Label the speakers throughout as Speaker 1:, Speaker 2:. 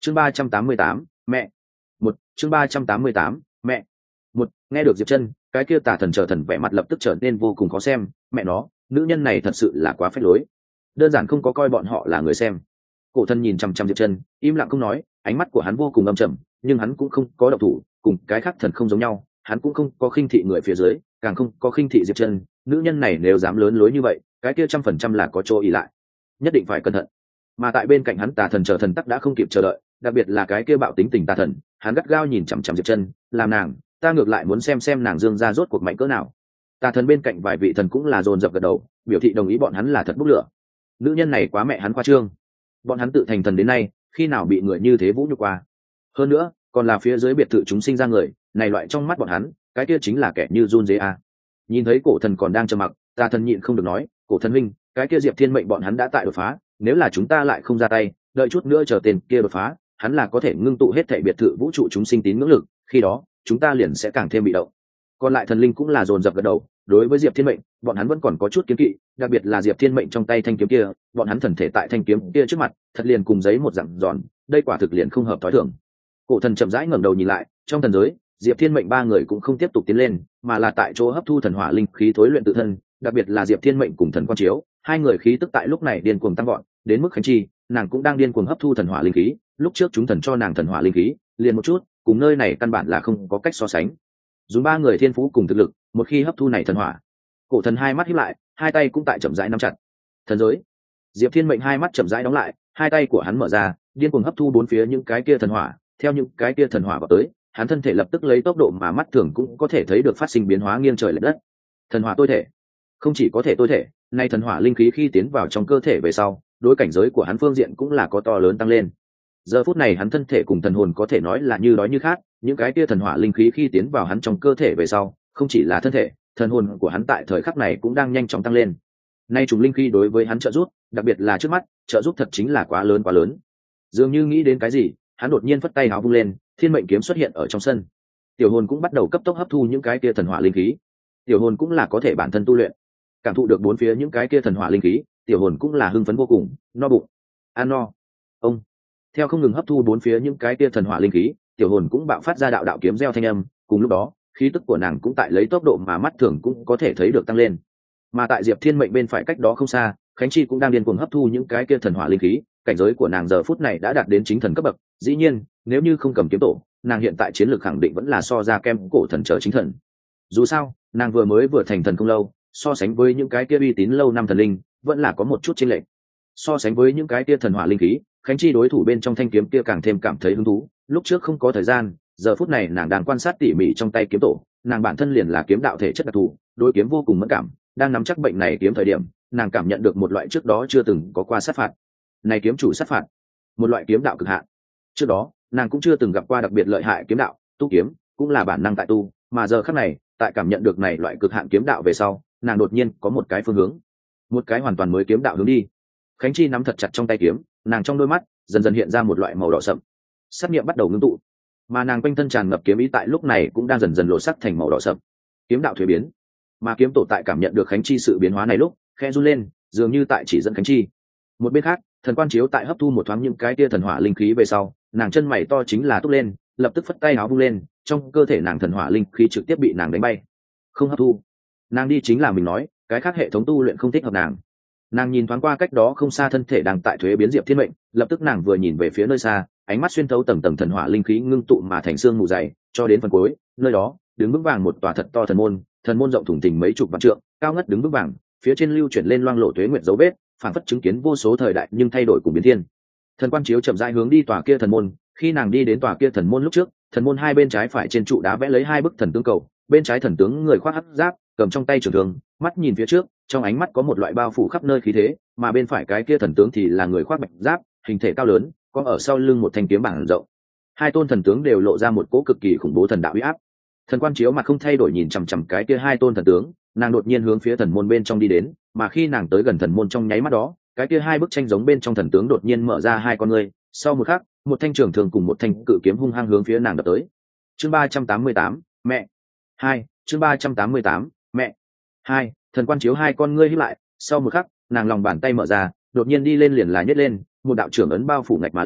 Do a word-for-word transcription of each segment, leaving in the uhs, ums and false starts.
Speaker 1: chương ba trăm tám mươi tám mẹ một chương ba trăm tám mươi tám mẹ một nghe được Diệp Chân, cái kia tà thần trở thần vẻ mặt lập tức trở nên vô cùng khó xem. Mẹ nó, nữ nhân này thật sự là quá phách lối, đơn giản không có coi bọn họ là người xem. Cổ thần nhìn chằm chằm Diệp Chân, im lặng không nói, ánh mắt của hắn vô cùng âm trầm, nhưng hắn cũng không có động thủ, cùng cái khác thần không giống nhau, hắn cũng không có khinh thị người phía dưới, càng không có khinh thị Diệp Chân. Nữ nhân này nếu dám lớn lối như vậy, cái kia trăm phần trăm là có chỗ ỷ lại, nhất định phải cẩn thận. Mà tại bên cạnh hắn tà thần chờ thần tắc đã không kịp chờ đợi, đặc biệt là cái kia bạo tính tình tà thần, hắn gắt gao nhìn chằm chằm Diệp Chân, làm nàng, ta ngược lại muốn xem xem nàng dương ra rốt cuộc mạnh cỡ nào. Tà thần bên cạnh vài vị thần cũng là dồn dập gật đầu, biểu thị đồng ý bọn hắn là thật bốc lửa. Nữ nhân này quá mẹ hắn khoa trương, bọn hắn tự thành thần đến nay, khi nào bị người như thế vũ nhục qua? Hơn nữa, còn là phía dưới biệt thự chúng sinh ra người, này loại trong mắt bọn hắn, cái kia chính là kẻ như run dế a. Nhìn thấy cổ thần còn đang trầm mặc, tà thần nhịn không được nói, cổ thần huynh, cái kia Diệp Thiên mệnh bọn hắn đã tại đột phá, nếu là chúng ta lại không ra tay, đợi chút nữa chờ tên kia đột phá, hắn là có thể ngưng tụ hết thảy biệt thự vũ trụ chúng sinh tín ngưỡng lực, khi đó chúng ta liền sẽ càng thêm bị động. Còn lại thần linh cũng là dồn dập gật đầu, đối với Diệp Thiên mệnh, bọn hắn vẫn còn có chút kiến kỵ, đặc biệt là Diệp Thiên mệnh trong tay thanh kiếm kia, bọn hắn thần thể tại thanh kiếm kia trước mặt, thật liền cùng giấy một dạng giòn, đây quả thực liền không hợp thói thường. Cổ thần chậm rãi ngẩng đầu nhìn lại, trong thần giới, Diệp Thiên mệnh ba người cũng không tiếp tục tiến lên, mà là tại chỗ hấp thu thần hỏa linh khí thối luyện tự thân, đặc biệt là Diệp Thiên mệnh cùng thần quan chiếu, hai người khí tức tại lúc này điên cuồng tăng vọt, đến mức Khánh Chi, nàng cũng đang điên cuồng hấp thu thần hỏa linh khí, lúc trước chúng thần cho nàng thần hỏa linh khí, liền một chút, cùng nơi này căn bản là không có cách so sánh. Dùng ba người thiên phú cùng thực lực, một khi hấp thu này thần hỏa, cổ thần hai mắt híp lại, hai tay cũng tại chậm rãi nắm chặt. Thần giới, Diệp Thiên mệnh hai mắt chậm rãi đóng lại, hai tay của hắn mở ra, điên cuồng hấp thu bốn phía những cái kia thần hỏa, theo những cái kia thần hỏa vào tới, hắn thân thể lập tức lấy tốc độ mà mắt thường cũng có thể thấy được phát sinh biến hóa nghiêng trời lệch đất. Thần hỏa tôi thể, không chỉ có thể tôi thể, nay thần hỏa linh khí khi tiến vào trong cơ thể về sau, đối cảnh giới của hắn phương diện cũng là có to lớn tăng lên. Giờ phút này hắn thân thể cùng thần hồn có thể nói là như đói như khát, những cái kia thần hỏa linh khí khi tiến vào hắn trong cơ thể về sau, không chỉ là thân thể, thần hồn của hắn tại thời khắc này cũng đang nhanh chóng tăng lên. Nay trùng linh khí đối với hắn trợ giúp, đặc biệt là trước mắt, trợ giúp thật chính là quá lớn quá lớn. Dường như nghĩ đến cái gì, hắn đột nhiên phất tay háo vung lên, thiên mệnh kiếm xuất hiện ở trong sân. Tiểu hồn cũng bắt đầu cấp tốc hấp thu những cái kia thần hỏa linh khí. Tiểu hồn cũng là có thể bản thân tu luyện, cảm thụ được bốn phía những cái kia thần hỏa linh khí, tiểu hồn cũng là hưng phấn vô cùng, no bụng, ăn no. Ông theo không ngừng hấp thu bốn phía những cái kia thần hỏa linh khí, tiểu hồn cũng bạo phát ra đạo đạo kiếm reo thanh âm, cùng lúc đó khí tức của nàng cũng tại lấy tốc độ mà mắt thường cũng có thể thấy được tăng lên. Mà tại Diệp Thiên mệnh bên phải cách đó không xa, Khánh Chi cũng đang điên cuồng hấp thu những cái kia thần hỏa linh khí, cảnh giới của nàng giờ phút này đã đạt đến chính thần cấp bậc, dĩ nhiên nếu như không cầm kiếm tổ, nàng hiện tại chiến lược khẳng định vẫn là so ra kem cổ thần trở chính thần. Dù sao nàng vừa mới vừa thành thần không lâu, so sánh với những cái kia uy tín lâu năm thần linh vẫn là có một chút chênh lệch. So sánh với những cái kia thần hỏa linh khí, Khánh Chi đối thủ bên trong thanh kiếm kia càng thêm cảm thấy hứng thú. Lúc trước không có thời gian, giờ phút này nàng đang quan sát tỉ mỉ trong tay kiếm tổ, nàng bản thân liền là kiếm đạo thể chất đặc thù, đối kiếm vô cùng mẫn cảm, đang nắm chắc bệnh này kiếm thời điểm, nàng cảm nhận được một loại trước đó chưa từng có qua sát phạt. Này kiếm chủ sát phạt, một loại kiếm đạo cực hạn. Trước đó, nàng cũng chưa từng gặp qua đặc biệt lợi hại kiếm đạo, tu kiếm cũng là bản năng tại tu, mà giờ khắc này, tại cảm nhận được này loại cực hạn kiếm đạo về sau, nàng đột nhiên có một cái phương hướng, một cái hoàn toàn mới kiếm đạo hướng đi. Khánh Chi nắm thật chặt trong tay kiếm, nàng trong đôi mắt dần dần hiện ra một loại màu đỏ sậm, sát niệm bắt đầu ngưng tụ, mà nàng quanh thân tràn ngập kiếm ý tại lúc này cũng đang dần dần lộ sắc thành màu đỏ sậm. Kiếm đạo thuế biến, mà kiếm tổ tại cảm nhận được Khánh Chi sự biến hóa này lúc khẽ run lên, dường như tại chỉ dẫn Khánh Chi. Một bên khác, thần quan chiếu tại hấp thu một thoáng những cái tia thần hỏa linh khí về sau, nàng chân mày to chính là túc lên, lập tức phất tay áo vung lên, trong cơ thể nàng thần hỏa linh khí trực tiếp bị nàng đánh bay. Không hấp thu, nàng đi chính là mình nói, cái khác hệ thống tu luyện không thích hợp nàng. Nàng nhìn thoáng qua cách đó không xa thân thể đang tại thuế biến Diệp Thiên mệnh, lập tức nàng vừa nhìn về phía nơi xa, ánh mắt xuyên thấu tầng tầng thần hỏa linh khí ngưng tụ mà thành xương mù dày, cho đến phần cuối, nơi đó đứng vững vàng một tòa thật to thần môn, thần môn rộng thủng thình mấy chục vạn trượng, cao ngất đứng vững vàng, phía trên lưu chuyển lên loang lộ tuế nguyệt dấu vết, phản phất chứng kiến vô số thời đại nhưng thay đổi cùng biến thiên. Thần quan chiếu chậm rãi hướng đi tòa kia thần môn, khi nàng đi đến tòa kia thần môn lúc trước, thần môn hai bên trái phải trên trụ đá vẽ lấy hai bức thần tướng cầu, bên trái thần tướng người khoác hắc giáp, cầm trong tay trường thương, mắt nhìn phía trước, trong ánh mắt có một loại bao phủ khắp nơi khí thế, mà bên phải cái kia thần tướng thì là người khoác bạch giáp, hình thể cao lớn, có ở sau lưng một thanh kiếm bảng rộng. Hai tôn thần tướng đều lộ ra một cỗ cực kỳ khủng bố thần đạo uy áp. Thần quan chiếu mặt không thay đổi nhìn chằm chằm cái kia hai tôn thần tướng, nàng đột nhiên hướng phía thần môn bên trong đi đến, mà khi nàng tới gần thần môn trong nháy mắt đó, cái kia hai bức tranh giống bên trong thần tướng đột nhiên mở ra hai con ngươi, sau một khắc, một thanh trường thường cùng một thanh cự kiếm hung hăng hướng phía nàng đập tới. Chương ba trăm tám mươi tám, mẹ. Hai, chương ba trăm tám mươi tám, mẹ. Hai, thần quan chiếu hai con ngươi híp lại, sau một khắc, nàng lòng bàn tay mở ra, đột nhiên đi lên liền là nhét lên, một đạo trưởng ấn bao phủ ngạch mà lên,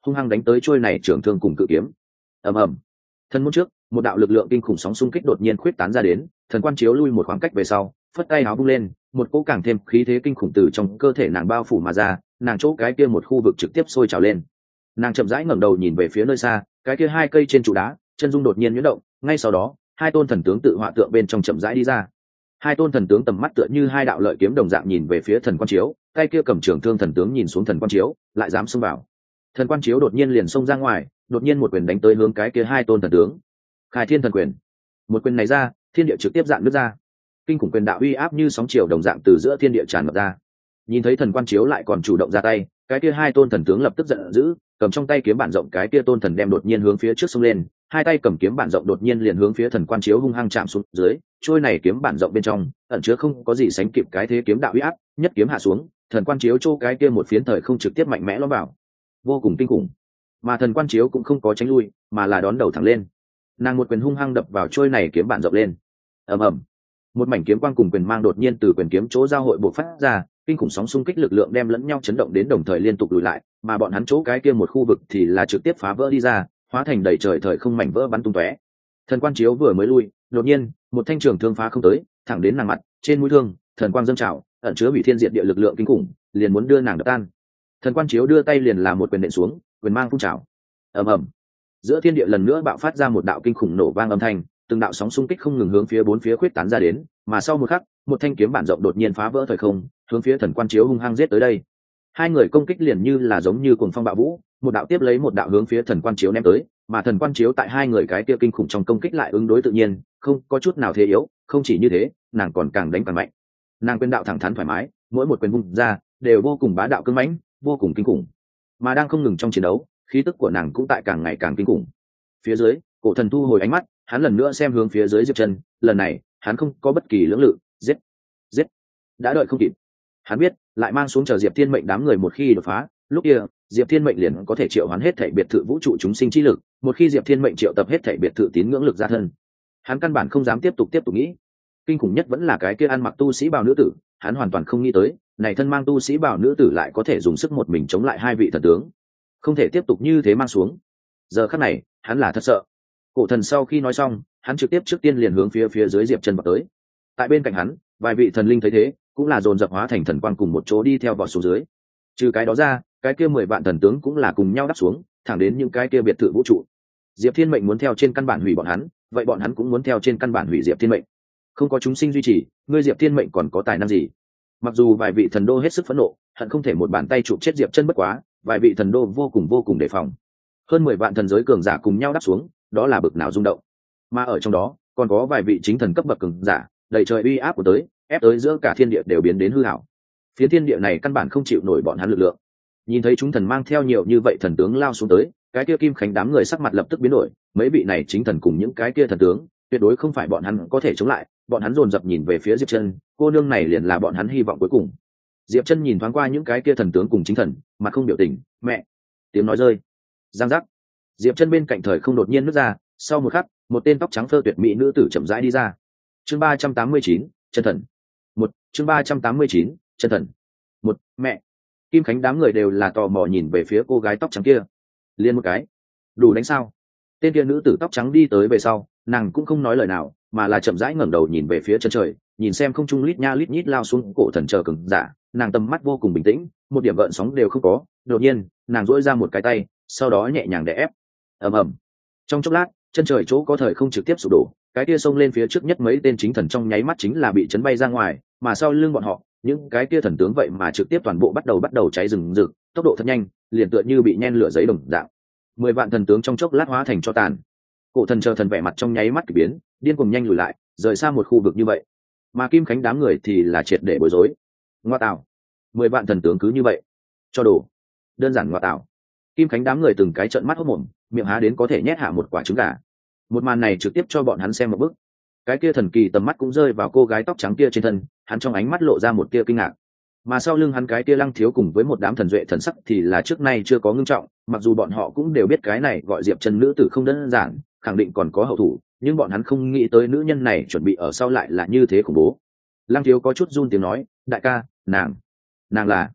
Speaker 1: hung hăng đánh tới trôi này trường thương cùng cự kiếm. Ầm ầm. Thân môn trước, một đạo lực lượng kinh khủng sóng xung kích đột nhiên khuyết tán ra đến, thần quan chiếu lui một khoảng cách về sau, phất tay áo bung lên, một cỗ càng thêm khí thế kinh khủng từ trong cơ thể nàng bao phủ mà ra, nàng chỗ cái kia một khu vực trực tiếp sôi trào lên. Nàng chậm rãi ngẩng đầu nhìn về phía nơi xa, cái kia hai cây trên trụ đá, chân dung đột nhiên nhuyễn động, ngay sau đó, hai tôn thần tướng tự họa tượng bên trong chậm rãi đi ra. Hai tôn thần tướng tầm mắt tựa như hai đạo lợi kiếm đồng dạng nhìn về phía thần quan chiếu, tay kia cầm trường thương thần tướng nhìn xuống thần quan chiếu, lại dám xông vào. Thần quan chiếu đột nhiên liền xông ra ngoài, đột nhiên một quyền đánh tới hướng cái kia hai tôn thần tướng. Khai Thiên Thần Quyền. Một quyền này ra, thiên địa trực tiếp dạn nứt ra. Kinh khủng quyền đạo uy áp như sóng chiều đồng dạng từ giữa thiên địa tràn ngập ra. Nhìn thấy thần quan chiếu lại còn chủ động ra tay, cái kia hai tôn thần tướng lập tức giận dữ, cầm trong tay kiếm bản rộng cái kia tôn thần đem đột nhiên hướng phía trước xông lên, hai tay cầm kiếm bản rộng đột nhiên liền hướng phía thần quan chiếu hung hăng chạm xuống dưới, trôi này kiếm bản rộng bên trong ẩn chứa không có gì sánh kịp cái thế kiếm đạo uy áp, nhất kiếm hạ xuống, thần quan chiếu chô cái kia một phiến thời không trực tiếp mạnh mẽ ló vào, vô cùng kinh khủng. Mà thần quan chiếu cũng không có tránh lui, mà là đón đầu thẳng lên. Nàng một quyền hung hăng đập vào trôi này kiếm bản rộng lên. Ầm ầm. Một mảnh kiếm quang cùng quyền mang đột nhiên từ quyền kiếm chỗ giao hội bộc phát ra, kinh khủng sóng xung kích lực lượng đem lẫn nhau chấn động đến đồng thời liên tục lùi lại, mà bọn hắn chỗ cái kia một khu vực thì là trực tiếp phá vỡ đi ra, hóa thành đầy trời thời không mảnh vỡ bắn tung tóe. Thần quan chiếu vừa mới lui, đột nhiên, một thanh trường thương phá không tới, thẳng đến nàng mặt, trên mũi thương, thần quang dâng trào, ẩn chứa hủy thiên diệt địa lực lượng kinh khủng, liền muốn đưa nàng đập tan. Thần quan chiếu đưa tay liền làm một quyền nện xuống, quyền mang phun trào. Ầm ầm. Giữa thiên địa lần nữa bạo phát ra một đạo kinh khủng nổ vang âm thanh, từng đạo sóng xung kích không ngừng hướng phía bốn phía khuyết tán ra đến, mà sau một khắc, một thanh kiếm bản rộng đột nhiên phá vỡ thời không, hướng phía thần quan chiếu hung hăng giết tới đây. Hai người công kích liền như là giống như cuồng phong bạo vũ, một đạo tiếp lấy một đạo hướng phía thần quan chiếu ném tới, mà thần quan chiếu tại hai người cái kia kinh khủng trong công kích lại ứng đối tự nhiên, không có chút nào thế yếu, không chỉ như thế, nàng còn càng đánh càng mạnh. Nàng quyền đạo thẳng thắn thoải mái, mỗi một quyền vung ra đều vô cùng bá đạo cứng mãnh, vô cùng kinh khủng. Mà đang không ngừng trong chiến đấu, khí tức của nàng cũng tại càng ngày càng kinh khủng. Phía dưới, Cổ Thần thu hồi ánh mắt, hắn lần nữa xem hướng phía dưới Diệp Chân, lần này, hắn không có bất kỳ lưỡng lự, giết, giết. Đã đợi không kịp. Hắn biết, lại mang xuống chờ Diệp Thiên Mệnh đám người một khi đột phá, lúc kia, Diệp Thiên Mệnh liền có thể triệu hoán hết thảy biệt thự vũ trụ chúng sinh chi lực, một khi Diệp Thiên Mệnh triệu tập hết thảy biệt thự tín ngưỡng lực ra thân. Hắn căn bản không dám tiếp tục tiếp tục nghĩ. Kinh khủng nhất vẫn là cái kia ăn mặc tu sĩ bào nữ tử, hắn hoàn toàn không nghĩ tới, này thân mang tu sĩ bào nữ tử lại có thể dùng sức một mình chống lại hai vị thần tướng. Không thể tiếp tục như thế mang xuống. Giờ khắc này, hắn là thật sợ. Cổ Thần sau khi nói xong, hắn trực tiếp trước tiên liền hướng phía phía dưới Diệp Chân vọt tới. Tại bên cạnh hắn, vài vị thần linh thấy thế, cũng là dồn dập hóa thành thần quang cùng một chỗ đi theo vọt xuống dưới. Trừ cái đó ra, cái kia mười vạn thần tướng cũng là cùng nhau đáp xuống, thẳng đến những cái kia biệt thự vũ trụ. Diệp Thiên Mệnh muốn theo trên căn bản hủy bọn hắn, vậy bọn hắn cũng muốn theo trên căn bản hủy Diệp Thiên Mệnh. Không có chúng sinh duy trì, ngươi Diệp Thiên Mệnh còn có tài năng gì? Mặc dù vài vị thần đô hết sức phẫn nộ, hận không thể một bàn tay chụp chết Diệp Chân bất quá, vài vị thần đô vô cùng vô cùng đề phòng. Hơn mười vạn thần giới cường giả cùng nhau đáp xuống, đó là bực nào rung động. Mà ở trong đó, còn có vài vị chính thần cấp bậc cường giả, đầy trời uy áp của tới, ép tới giữa cả thiên địa đều biến đến hư ảo. Phía thiên địa này căn bản không chịu nổi bọn hắn lực lượng. Nhìn thấy chúng thần mang theo nhiều như vậy thần tướng lao xuống tới, cái kia Kim Khánh đám người sắc mặt lập tức biến đổi, mấy vị này chính thần cùng những cái kia thần tướng, tuyệt đối không phải bọn hắn có thể chống lại, bọn hắn dồn dập nhìn về phía Diệp Chân, cô nương này liền là bọn hắn hy vọng cuối cùng. Diệp Chân nhìn thoáng qua những cái kia thần tướng cùng chính thần, mặt không biểu tình, "Mẹ." Tiếng nói rơi. Giang giác. Diệp Chân bên cạnh thời không đột nhiên nứt ra, sau một khắc, một tên tóc trắng phơ tuyệt mỹ nữ tử chậm rãi đi ra. Chương ba trăm tám mươi chín, chân thần. Một, chương ba trăm tám mươi chín, chân thần. Một, mẹ. Kim Khánh đám người đều là tò mò nhìn về phía cô gái tóc trắng kia. Liên một cái, đủ đánh sao? Tên kia nữ tử tóc trắng đi tới về sau, nàng cũng không nói lời nào, mà là chậm rãi ngẩng đầu nhìn về phía chân trời, nhìn xem không trung lít nha lít nhít lao xuống cổ thần chờ cường giả, nàng tầm mắt vô cùng bình tĩnh, một điểm gợn sóng đều không có. Đột nhiên, nàng duỗi ra một cái tay, sau đó nhẹ nhàng đè ép. Ầm ầm. Trong chốc lát, chân trời chỗ có thời không trực tiếp sụp đổ, cái kia xông lên phía trước nhất mấy tên chính thần trong nháy mắt chính là bị chấn bay ra ngoài, mà sau lưng bọn họ, những cái kia thần tướng vậy mà trực tiếp toàn bộ bắt đầu bắt đầu cháy rừng rực, tốc độ thật nhanh, liền tựa như bị nhen lửa giấy đồng dạng. Mười vạn thần tướng trong chốc lát hóa thành tro tàn. Cổ thần chờ thần vẻ mặt trong nháy mắt kỳ biến, điên cuồng nhanh lùi lại, rời xa một khu vực như vậy. Mà Kim Khánh đám người thì là triệt để bối rối. Ngoa tạo, mười vạn thần tướng cứ như vậy, cho đủ. Đơn giản ngoa tạo. Kim Khánh đám người từng cái trợn mắt hốt mồm, miệng há đến có thể nhét hạ một quả trứng gà. Một màn này trực tiếp cho bọn hắn xem một bức. Cái kia thần kỳ tầm mắt cũng rơi vào cô gái tóc trắng kia trên thân, hắn trong ánh mắt lộ ra một tia kinh ngạc. Mà sau lưng hắn cái kia Lăng Thiếu cùng với một đám thần duệ thần sắc thì là trước nay chưa có ngưng trọng, mặc dù bọn họ cũng đều biết cái này gọi Diệp Chân nữ tử không đơn giản, khẳng định còn có hậu thủ, nhưng bọn hắn không nghĩ tới nữ nhân này chuẩn bị ở sau lại là như thế khủng bố. Lăng Thiếu có chút run tiếng nói, đại ca, nàng, nàng là,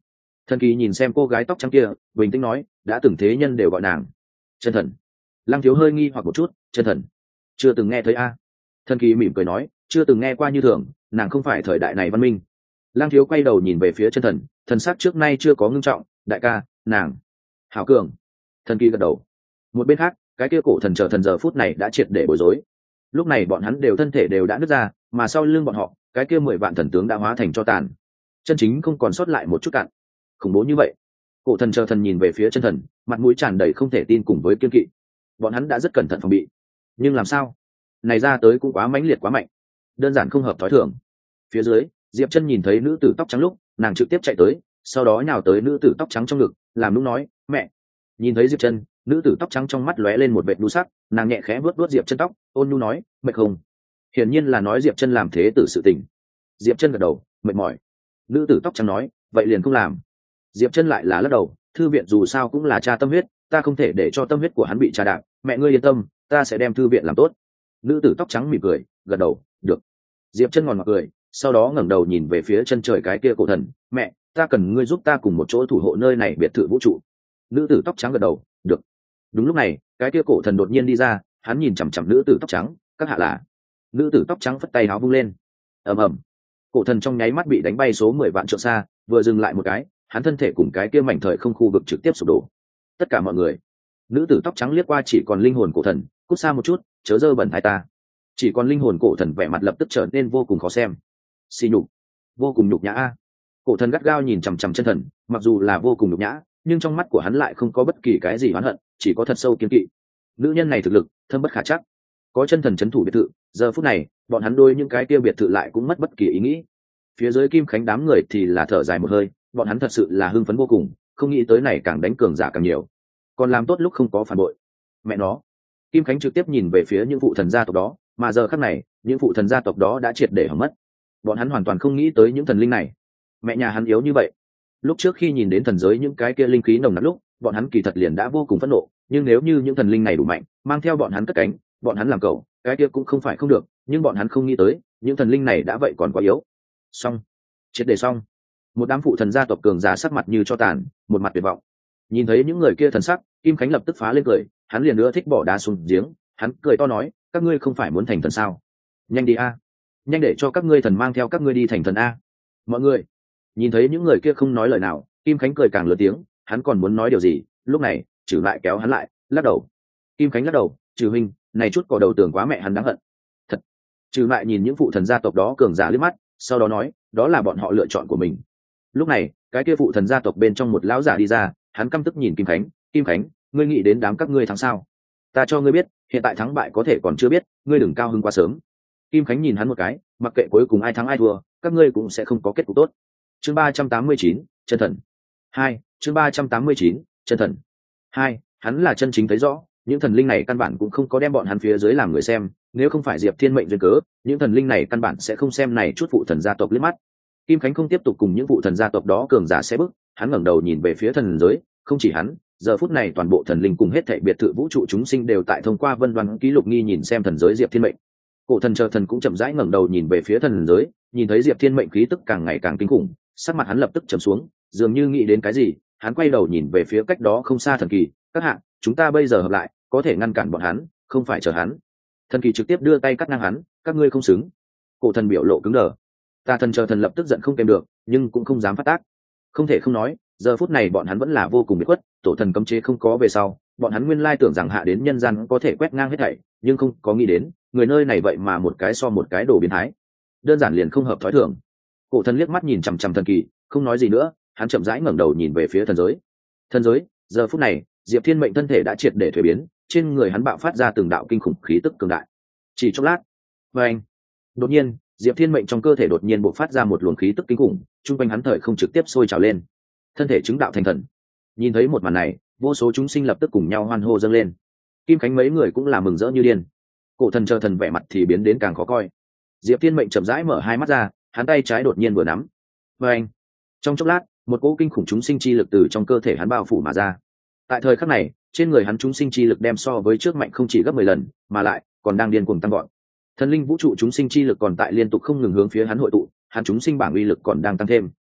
Speaker 1: Thần kỳ nhìn xem cô gái tóc trắng kia, bình tĩnh nói, đã từng thế nhân đều gọi nàng chân thần. Lăng Thiếu hơi nghi hoặc một chút, chân thần chưa từng nghe thấy a. Thần kỳ mỉm cười nói, chưa từng nghe qua như thường, nàng không phải thời đại này văn minh. Lăng Thiếu quay đầu nhìn về phía chân thần, thần sắc trước nay chưa có ngưng trọng, đại ca, nàng hảo cường. Thần kỳ gật đầu. Một bên khác, cái kia cổ thần chờ thần giờ phút này đã triệt để bối rối. Lúc này bọn hắn đều thân thể đều đã nứt ra, mà sau lưng bọn họ, cái kia mười vạn thần tướng đã hóa thành tro tàn, chân chính không còn sót lại một chút cạn. Khủng bố như vậy. Cổ thần chờ thần nhìn về phía chân thần, mặt mũi tràn đầy không thể tin cùng với kiên kỵ. Bọn hắn đã rất cẩn thận phòng bị, nhưng làm sao này ra tới cũng quá mãnh liệt quá mạnh, đơn giản không hợp thói thường. Phía dưới, Diệp Chân nhìn thấy nữ tử tóc trắng lúc, nàng trực tiếp chạy tới, sau đó nhào tới nữ tử tóc trắng trong ngực, làm nũng nói, mẹ. Nhìn thấy Diệp Chân, nữ tử tóc trắng trong mắt lóe lên một vệt đu sắc, nàng nhẹ khẽ vuốt vuốt Diệp Chân tóc, ôn nhu nói, mệt không? Hiển nhiên là nói Diệp Chân làm thế tử sự tình. Diệp Chân gật đầu, mệt mỏi. Nữ tử tóc trắng nói, vậy liền không làm. Diệp Chân lại là lắc đầu, thư viện dù sao cũng là cha tâm huyết, ta không thể để cho tâm huyết của hắn bị trà đạp, mẹ ngươi yên tâm, ta sẽ đem thư viện làm tốt. Nữ tử tóc trắng mỉm cười, gật đầu, được. Diệp Chân ngọt ngào cười, sau đó ngẩng đầu nhìn về phía chân trời cái kia cổ thần, mẹ, ta cần ngươi giúp ta cùng một chỗ thủ hộ nơi này biệt thự vũ trụ. Nữ tử tóc trắng gật đầu, được. Đúng lúc này, cái kia cổ thần đột nhiên đi ra, hắn nhìn chằm chằm nữ tử tóc trắng, các hạ là. Nữ tử tóc trắng phất tay áo vung lên, ầm ầm. Cổ thần trong nháy mắt bị đánh bay số mười vạn trượng xa, vừa dừng lại một cái, hắn thân thể cùng cái kia mảnh thời không khu vực trực tiếp sụp đổ. Tất cả mọi người. Nữ tử tóc trắng liếc qua chỉ còn linh hồn cổ thần, cút xa một chút, chớ dơ bẩn thai ta. Chỉ còn linh hồn cổ thần vẻ mặt lập tức trở nên vô cùng khó xem. Xì nhục, vô cùng nhục nhã a. Cổ thần gắt gao nhìn chằm chằm chân thần, mặc dù là vô cùng nhục nhã, nhưng trong mắt của hắn lại không có bất kỳ cái gì oán hận, chỉ có thật sâu kiên kỵ. Nữ nhân này thực lực thâm bất khả chắc, có chân thần chấn thủ biệt thự, giờ phút này bọn hắn đôi những cái kia biệt thự lại cũng mất bất kỳ ý nghĩ. Phía dưới Kim Khánh đám người thì là thở dài một hơi, bọn hắn thật sự là hưng phấn vô cùng, không nghĩ tới này càng đánh cường giả càng nhiều, còn làm tốt lúc không có phản bội. Mẹ nó. Kim Khánh trực tiếp nhìn về phía những phụ thần gia tộc đó, mà giờ khắc này những phụ thần gia tộc đó đã triệt để hỏng mất. Bọn hắn hoàn toàn không nghĩ tới những thần linh này, mẹ nhà hắn yếu như vậy. Lúc trước khi nhìn đến thần giới những cái kia linh khí nồng nặc lúc, bọn hắn kỳ thật liền đã vô cùng phẫn nộ, nhưng nếu như những thần linh này đủ mạnh, mang theo bọn hắn cất cánh, bọn hắn làm cẩu, cái kia cũng không phải không được, nhưng bọn hắn không nghĩ tới những thần linh này đã vậy còn quá yếu. Xong, triệt để xong. Một đám phụ thần gia tộc cường giả sắc mặt như cho tàn, một mặt tuyệt vọng. Nhìn thấy những người kia thần sắc, Kim Khánh lập tức phá lên cười, hắn liền nữa thích bỏ đá xuống giếng, hắn cười to nói, các ngươi không phải muốn thành thần sao? Nhanh đi a, nhanh để cho các ngươi thần mang theo các ngươi đi thành thần a. Mọi người nhìn thấy những người kia không nói lời nào, Kim Khánh cười càng lớn tiếng, hắn còn muốn nói điều gì, lúc này Trừ lại kéo hắn lại, lắc đầu. Kim Khánh lắc đầu, Trừ huynh, này chút cỏ đầu tường quá mẹ hắn đáng hận. Thật. Trừ lại nhìn những phụ thần gia tộc đó cường giả liếc mắt, sau đó nói, đó là bọn họ lựa chọn của mình. Lúc này, cái kia phụ thần gia tộc bên trong một lão giả đi ra, hắn căm tức nhìn Kim Khánh, Kim Khánh, ngươi nghĩ đến đám các ngươi thắng sao? Ta cho ngươi biết, hiện tại thắng bại có thể còn chưa biết, ngươi đừng cao hứng quá sớm. Kim Khánh nhìn hắn một cái, mặc kệ cuối cùng ai thắng ai thua, các ngươi cũng sẽ không có kết cục tốt. Chương ba trăm tám mươi chín, chân thần. Hai, chương ba trăm tám mươi chín, chân thần. Hai, hắn là chân chính thấy rõ, những thần linh này căn bản cũng không có đem bọn hắn phía dưới làm người xem, nếu không phải Diệp Thiên mệnh duyên cớ, những thần linh này căn bản sẽ không xem này chút phụ thần gia tộc liếc mắt. Kim Khánh không tiếp tục cùng những phụ thần gia tộc đó cường giả sẽ bức, hắn ngẩng đầu nhìn về phía thần giới, không chỉ hắn, giờ phút này toàn bộ thần linh cùng hết thảy biệt thự vũ trụ chúng sinh đều tại thông qua vân đoán ký lục nghi nhìn xem thần giới Diệp Thiên mệnh. Cổ thần chờ thần cũng chậm rãi ngẩng đầu nhìn về phía thần giới, nhìn thấy Diệp Thiên mệnh khí tức càng ngày càng kinh khủng, sắc mặt hắn lập tức trầm xuống, dường như nghĩ đến cái gì, hắn quay đầu nhìn về phía cách đó không xa thần kỳ, các hạ, chúng ta bây giờ hợp lại, có thể ngăn cản bọn hắn, không phải chờ hắn. Thần kỳ trực tiếp đưa tay cắt ngang hắn, các ngươi không xứng. Cổ thần biểu lộ cứng đờ. Tà thần chờ thần lập tức giận không kèm được, nhưng cũng không dám phát tác. Không thể không nói, giờ phút này bọn hắn vẫn là vô cùng biệt khuất, tổ thần cấm chế không có về sau, bọn hắn nguyên lai tưởng rằng hạ đến nhân gian có thể quét ngang hết thảy, nhưng không có nghĩ đến, người nơi này vậy mà một cái so một cái đồ biến thái, đơn giản liền không hợp thói thường. Cổ thần liếc mắt nhìn chằm chằm thần kỳ, không nói gì nữa, hắn chậm rãi ngẩng đầu nhìn về phía thần giới. Thần giới, giờ phút này, Diệp Thiên mệnh thân thể đã triệt để thuế biến, trên người hắn bạo phát ra từng đạo kinh khủng khí tức cường đại. Chỉ chốc lát, và anh, đột nhiên, Diệp Thiên mệnh trong cơ thể đột nhiên bộc phát ra một luồng khí tức kinh khủng, trung quanh hắn thời không trực tiếp sôi trào lên, thân thể chứng đạo thành thần. Nhìn thấy một màn này, vô số chúng sinh lập tức cùng nhau hoan hô dâng lên. Kim Khánh mấy người cũng là mừng rỡ như điên. Cổ thần chờ thần vẻ mặt thì biến đến càng khó coi. Diệp Thiên mệnh chậm rãi mở hai mắt ra, hắn tay trái đột nhiên vừa nắm, và anh, trong chốc lát, một cỗ kinh khủng chúng sinh chi lực từ trong cơ thể hắn bao phủ mà ra. Tại thời khắc này, trên người hắn chúng sinh chi lực đem so với trước mạnh không chỉ gấp mười lần, mà lại còn đang điên cuồng tăng gọn. Thần linh vũ trụ chúng sinh chi lực còn tại liên tục không ngừng hướng phía hắn hội tụ, hắn chúng sinh bảng uy lực còn đang tăng thêm.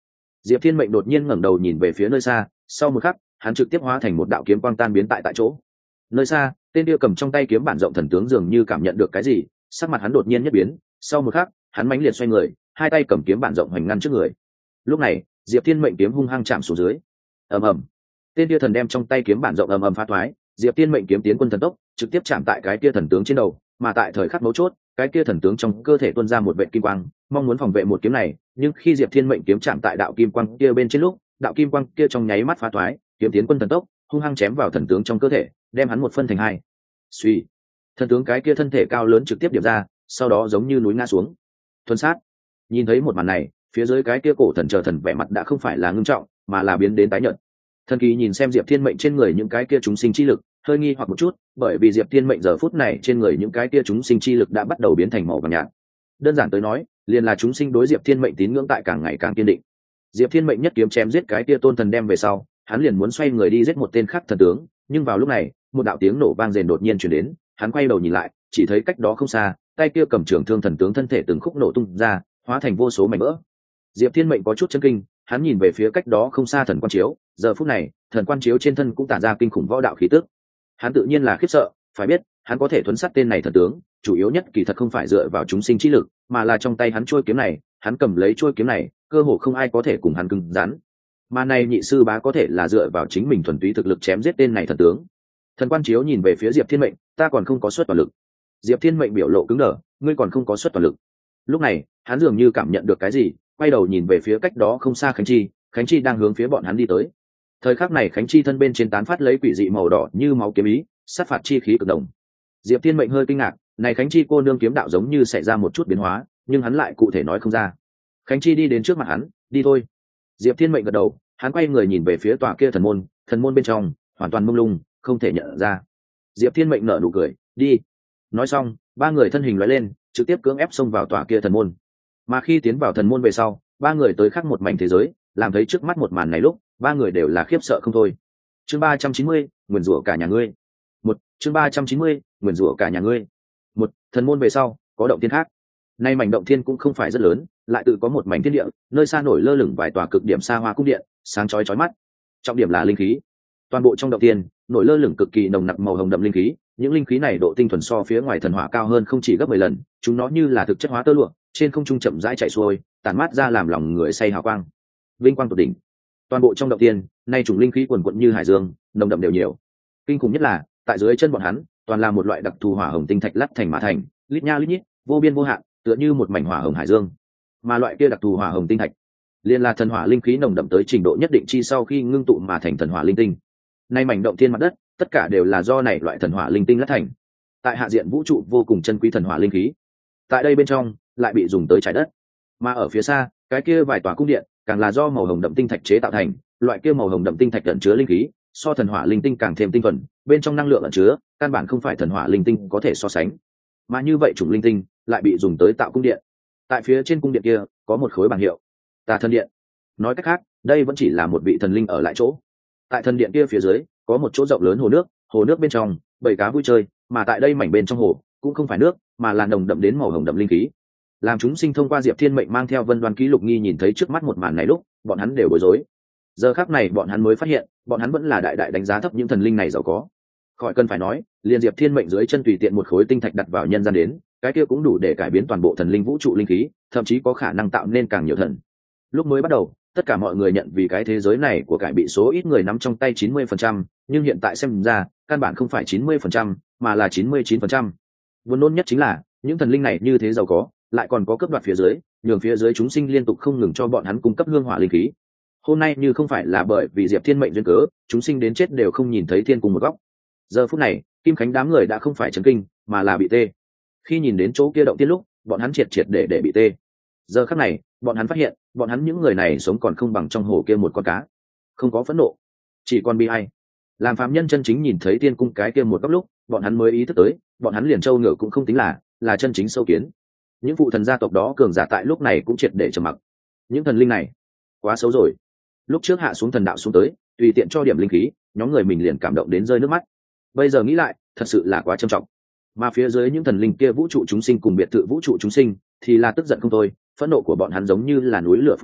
Speaker 1: Diệp Thiên Mệnh đột nhiên ngẩng đầu nhìn về phía nơi xa, sau một khắc hắn trực tiếp hóa thành một đạo kiếm quang tan biến tại tại chỗ. Nơi xa, tên kia cầm trong tay kiếm bản rộng thần tướng dường như cảm nhận được cái gì, sắc mặt hắn đột nhiên nhất biến, sau một khắc hắn mãnh liệt xoay người, hai tay cầm kiếm bản rộng hoành ngăn trước người. Lúc này Diệp Thiên Mệnh kiếm hung hăng chạm xuống dưới. Ầm ầm. Tên kia thần đem trong tay kiếm bản rộng ầm ầm phá thoái, Diệp Thiên Mệnh kiếm tiến quân thần tốc, trực tiếp chạm tại cái kia thần tướng trên đầu, mà tại thời khắc mấu chốt, cái kia thần tướng trong cơ thể tuôn ra một vệt kim quang, mong muốn phòng vệ một kiếm này, nhưng khi Diệp Thiên Mệnh kiếm chạm tại đạo kim quang kia bên trên lúc, đạo kim quang kia trong nháy mắt phá thoái, kiếm tiến quân thần tốc, hung hăng chém vào thần tướng trong cơ thể, đem hắn một phân thành hai. Suy, thần tướng cái kia thân thể cao lớn trực tiếp điểm ra, sau đó giống như núi ngã xuống. Thuần sát. Nhìn thấy một màn này, phía dưới cái kia cổ thần chờ thần vẻ mặt đã không phải là ngưng trọng, mà là biến đến tái nhợt. Thần kỳ nhìn xem Diệp Thiên Mệnh trên người những cái kia chúng sinh chi lực, hơi nghi hoặc một chút, bởi vì Diệp Thiên Mệnh giờ phút này trên người những cái kia chúng sinh chi lực đã bắt đầu biến thành màu vàng nhạt. Đơn giản tới nói, liền là chúng sinh đối Diệp Thiên Mệnh tín ngưỡng tại càng ngày càng kiên định. Diệp Thiên Mệnh nhất kiếm chém giết cái kia tôn thần đem về sau, hắn liền muốn xoay người đi giết một tên khác thần tướng, nhưng vào lúc này, một đạo tiếng nổ vang rền đột nhiên truyền đến, hắn quay đầu nhìn lại, chỉ thấy cách đó không xa, tay kia cầm trường thương thần tướng thân thể từng khúc nổ tung ra, hóa thành vô số mảnh vỡ. Diệp Thiên Mệnh có chút chấn kinh, hắn nhìn về phía cách đó không xa thần quan chiếu, giờ phút này, thần quan chiếu trên thân cũng tản ra kinh khủng võ đạo khí tức. Hắn tự nhiên là khiếp sợ, phải biết, hắn có thể thuấn sát tên này thần tướng, chủ yếu nhất kỳ thật không phải dựa vào chúng sinh chi lực, mà là trong tay hắn chuôi kiếm này, hắn cầm lấy chuôi kiếm này, cơ hồ không ai có thể cùng hắn cứng rắn. Mà này nhị sư bá có thể là dựa vào chính mình thuần túy thực lực chém giết tên này thần tướng. Thần quan chiếu nhìn về phía Diệp Thiên Mệnh, ta còn không có xuất toàn lực. Diệp Thiên Mệnh biểu lộ cứng đờ, ngươi còn không có xuất toàn lực. Lúc này, hắn dường như cảm nhận được cái gì, quay đầu nhìn về phía cách đó không xa Khánh Chi, Khánh Chi đang hướng phía bọn hắn đi tới. Thời khắc này Khánh Chi thân bên trên tán phát lấy quỷ dị màu đỏ như máu kiếm ý, sát phạt chi khí cực đồng. Diệp Thiên Mệnh hơi kinh ngạc, này Khánh Chi cô nương kiếm đạo giống như xảy ra một chút biến hóa, nhưng hắn lại cụ thể nói không ra. Khánh Chi đi đến trước mặt hắn, đi thôi. Diệp Thiên Mệnh gật đầu, hắn quay người nhìn về phía tòa kia thần môn, thần môn bên trong hoàn toàn mông lung, không thể nhận ra. Diệp Thiên Mệnh nở nụ cười, đi. Nói xong, ba người thân hình lóe lên, trực tiếp cưỡng ép xông vào tòa kia thần môn. Mà khi tiến vào thần môn về sau, ba người tới khác một mảnh thế giới, làm thấy trước mắt một màn này lúc, ba người đều là khiếp sợ không thôi. Chương ba trăm chín mươi, nguyền rủa cả nhà ngươi. Một, chương ba trăm chín mươi, nguyền rủa cả nhà ngươi. Một, thần môn về sau, có động thiên khác. Nay mảnh động thiên cũng không phải rất lớn, lại tự có một mảnh thiên địa, nơi xa nổi lơ lửng vài tòa cực điểm xa hoa cung điện, sáng chói chói mắt. Trọng điểm là linh khí. Toàn bộ trong động thiên, nổi lơ lửng cực kỳ nồng nặc màu hồng đậm linh khí, những linh khí này độ tinh thuần so phía ngoài thần hỏa cao hơn không chỉ gấp mười lần, chúng nó như là thực chất hóa tơ lụa, trên không trung chậm rãi chạy xuôi, tản mát ra làm lòng người say hào quang. Vinh quang tột đỉnh. Toàn bộ trong động thiên, nay chủng linh khí quần quật như hải dương, nồng đậm đều nhiều. Kinh khủng nhất là, tại dưới chân bọn hắn, toàn là một loại đặc thù hỏa hồng tinh thạch lắt thành mà thành, lít nha lít nhít, vô biên vô hạn, tựa như một mảnh hỏa hồng hải dương. Mà loại kia đặc thù hỏa hồng tinh thạch, liên là thần hỏa linh khí nồng đậm tới trình độ nhất định chi sau khi ngưng tụ mà thành thần hỏa linh tinh. Nay mảnh động thiên mặt đất, tất cả đều là do này loại thần hỏa linh tinh lát thành. Tại hạ diện vũ trụ vô cùng chân quý thần hỏa linh khí. Tại đây bên trong, lại bị dùng tới trái đất. Mà ở phía xa, cái kia vài tòa cung điện, càng là do màu hồng đậm tinh thạch chế tạo thành, loại kia màu hồng đậm tinh thạch ẩn chứa linh khí, so thần hỏa linh tinh càng thêm tinh thuần, bên trong năng lượng ẩn chứa, căn bản không phải thần hỏa linh tinh có thể so sánh. Mà như vậy chủng linh tinh lại bị dùng tới tạo cung điện. Tại phía trên cung điện kia, có một khối bảng hiệu, Tà Thần Điện. Nói cách khác, đây vẫn chỉ là một vị thần linh ở lại chỗ. Tại thần điện kia phía dưới, có một chỗ rộng lớn hồ nước, hồ nước bên trong, bầy cá vui chơi, mà tại đây mảnh bên trong hồ, cũng không phải nước, mà là nồng đậm đến màu hồng đậm linh khí. Làm chúng sinh thông qua Diệp Thiên Mệnh mang theo Vân Đoan ký lục nghi nhìn thấy trước mắt một màn này lúc, bọn hắn đều bối rối. Giờ khắc này bọn hắn mới phát hiện, bọn hắn vẫn là đại đại đánh giá thấp những thần linh này giàu có. Khỏi cần phải nói, liền Diệp Thiên Mệnh dưới chân tùy tiện một khối tinh thạch đặt vào nhân gian đến, cái kia cũng đủ để cải biến toàn bộ thần linh vũ trụ linh khí, thậm chí có khả năng tạo nên càng nhiều thần. Lúc mới bắt đầu, tất cả mọi người nhận vì cái thế giới này của cải bị số ít người nắm trong tay chín mươi phần trăm, nhưng hiện tại xem ra, căn bản không phải chín mươi phần trăm, mà là chín mươi chín phần trăm. Buồn nôn nhất chính là, những thần linh này như thế giàu có, lại còn có cướp đoạt phía dưới, nhường phía dưới chúng sinh liên tục không ngừng cho bọn hắn cung cấp hương hỏa linh khí. Hôm nay như không phải là bởi vì Diệp Thiên Mệnh duyên cớ, chúng sinh đến chết đều không nhìn thấy thiên cùng một góc. Giờ phút này, Kim Khánh đám người đã không phải chấn kinh, mà là bị tê. Khi nhìn đến chỗ kia động tiên lúc, bọn hắn triệt triệt để để bị tê. Giờ khắc này, bọn hắn phát hiện, bọn hắn những người này sống còn không bằng trong hồ kia một con cá. Không có phẫn nộ, chỉ còn bi ai. Làm phàm nhân chân chính nhìn thấy tiên cung cái kia một góc lúc, bọn hắn mới ý thức tới, bọn hắn liền trâu ngựa cũng không tính là, là chân chính sâu kiến. Những phụ thần gia tộc đó cường giả tại lúc này cũng triệt để trầm mặc. Những thần linh này, quá xấu rồi. Lúc trước hạ xuống thần đạo xuống tới, tùy tiện cho điểm linh khí, nhóm người mình liền cảm động đến rơi nước mắt. Bây giờ nghĩ lại, thật sự là quá trầm trọng. Mà phía dưới những thần linh kia vũ trụ chúng sinh cùng biệt thự vũ trụ chúng sinh, thì là tức giận không thôi, phẫn nộ của bọn hắn giống như là núi lửa phun trào,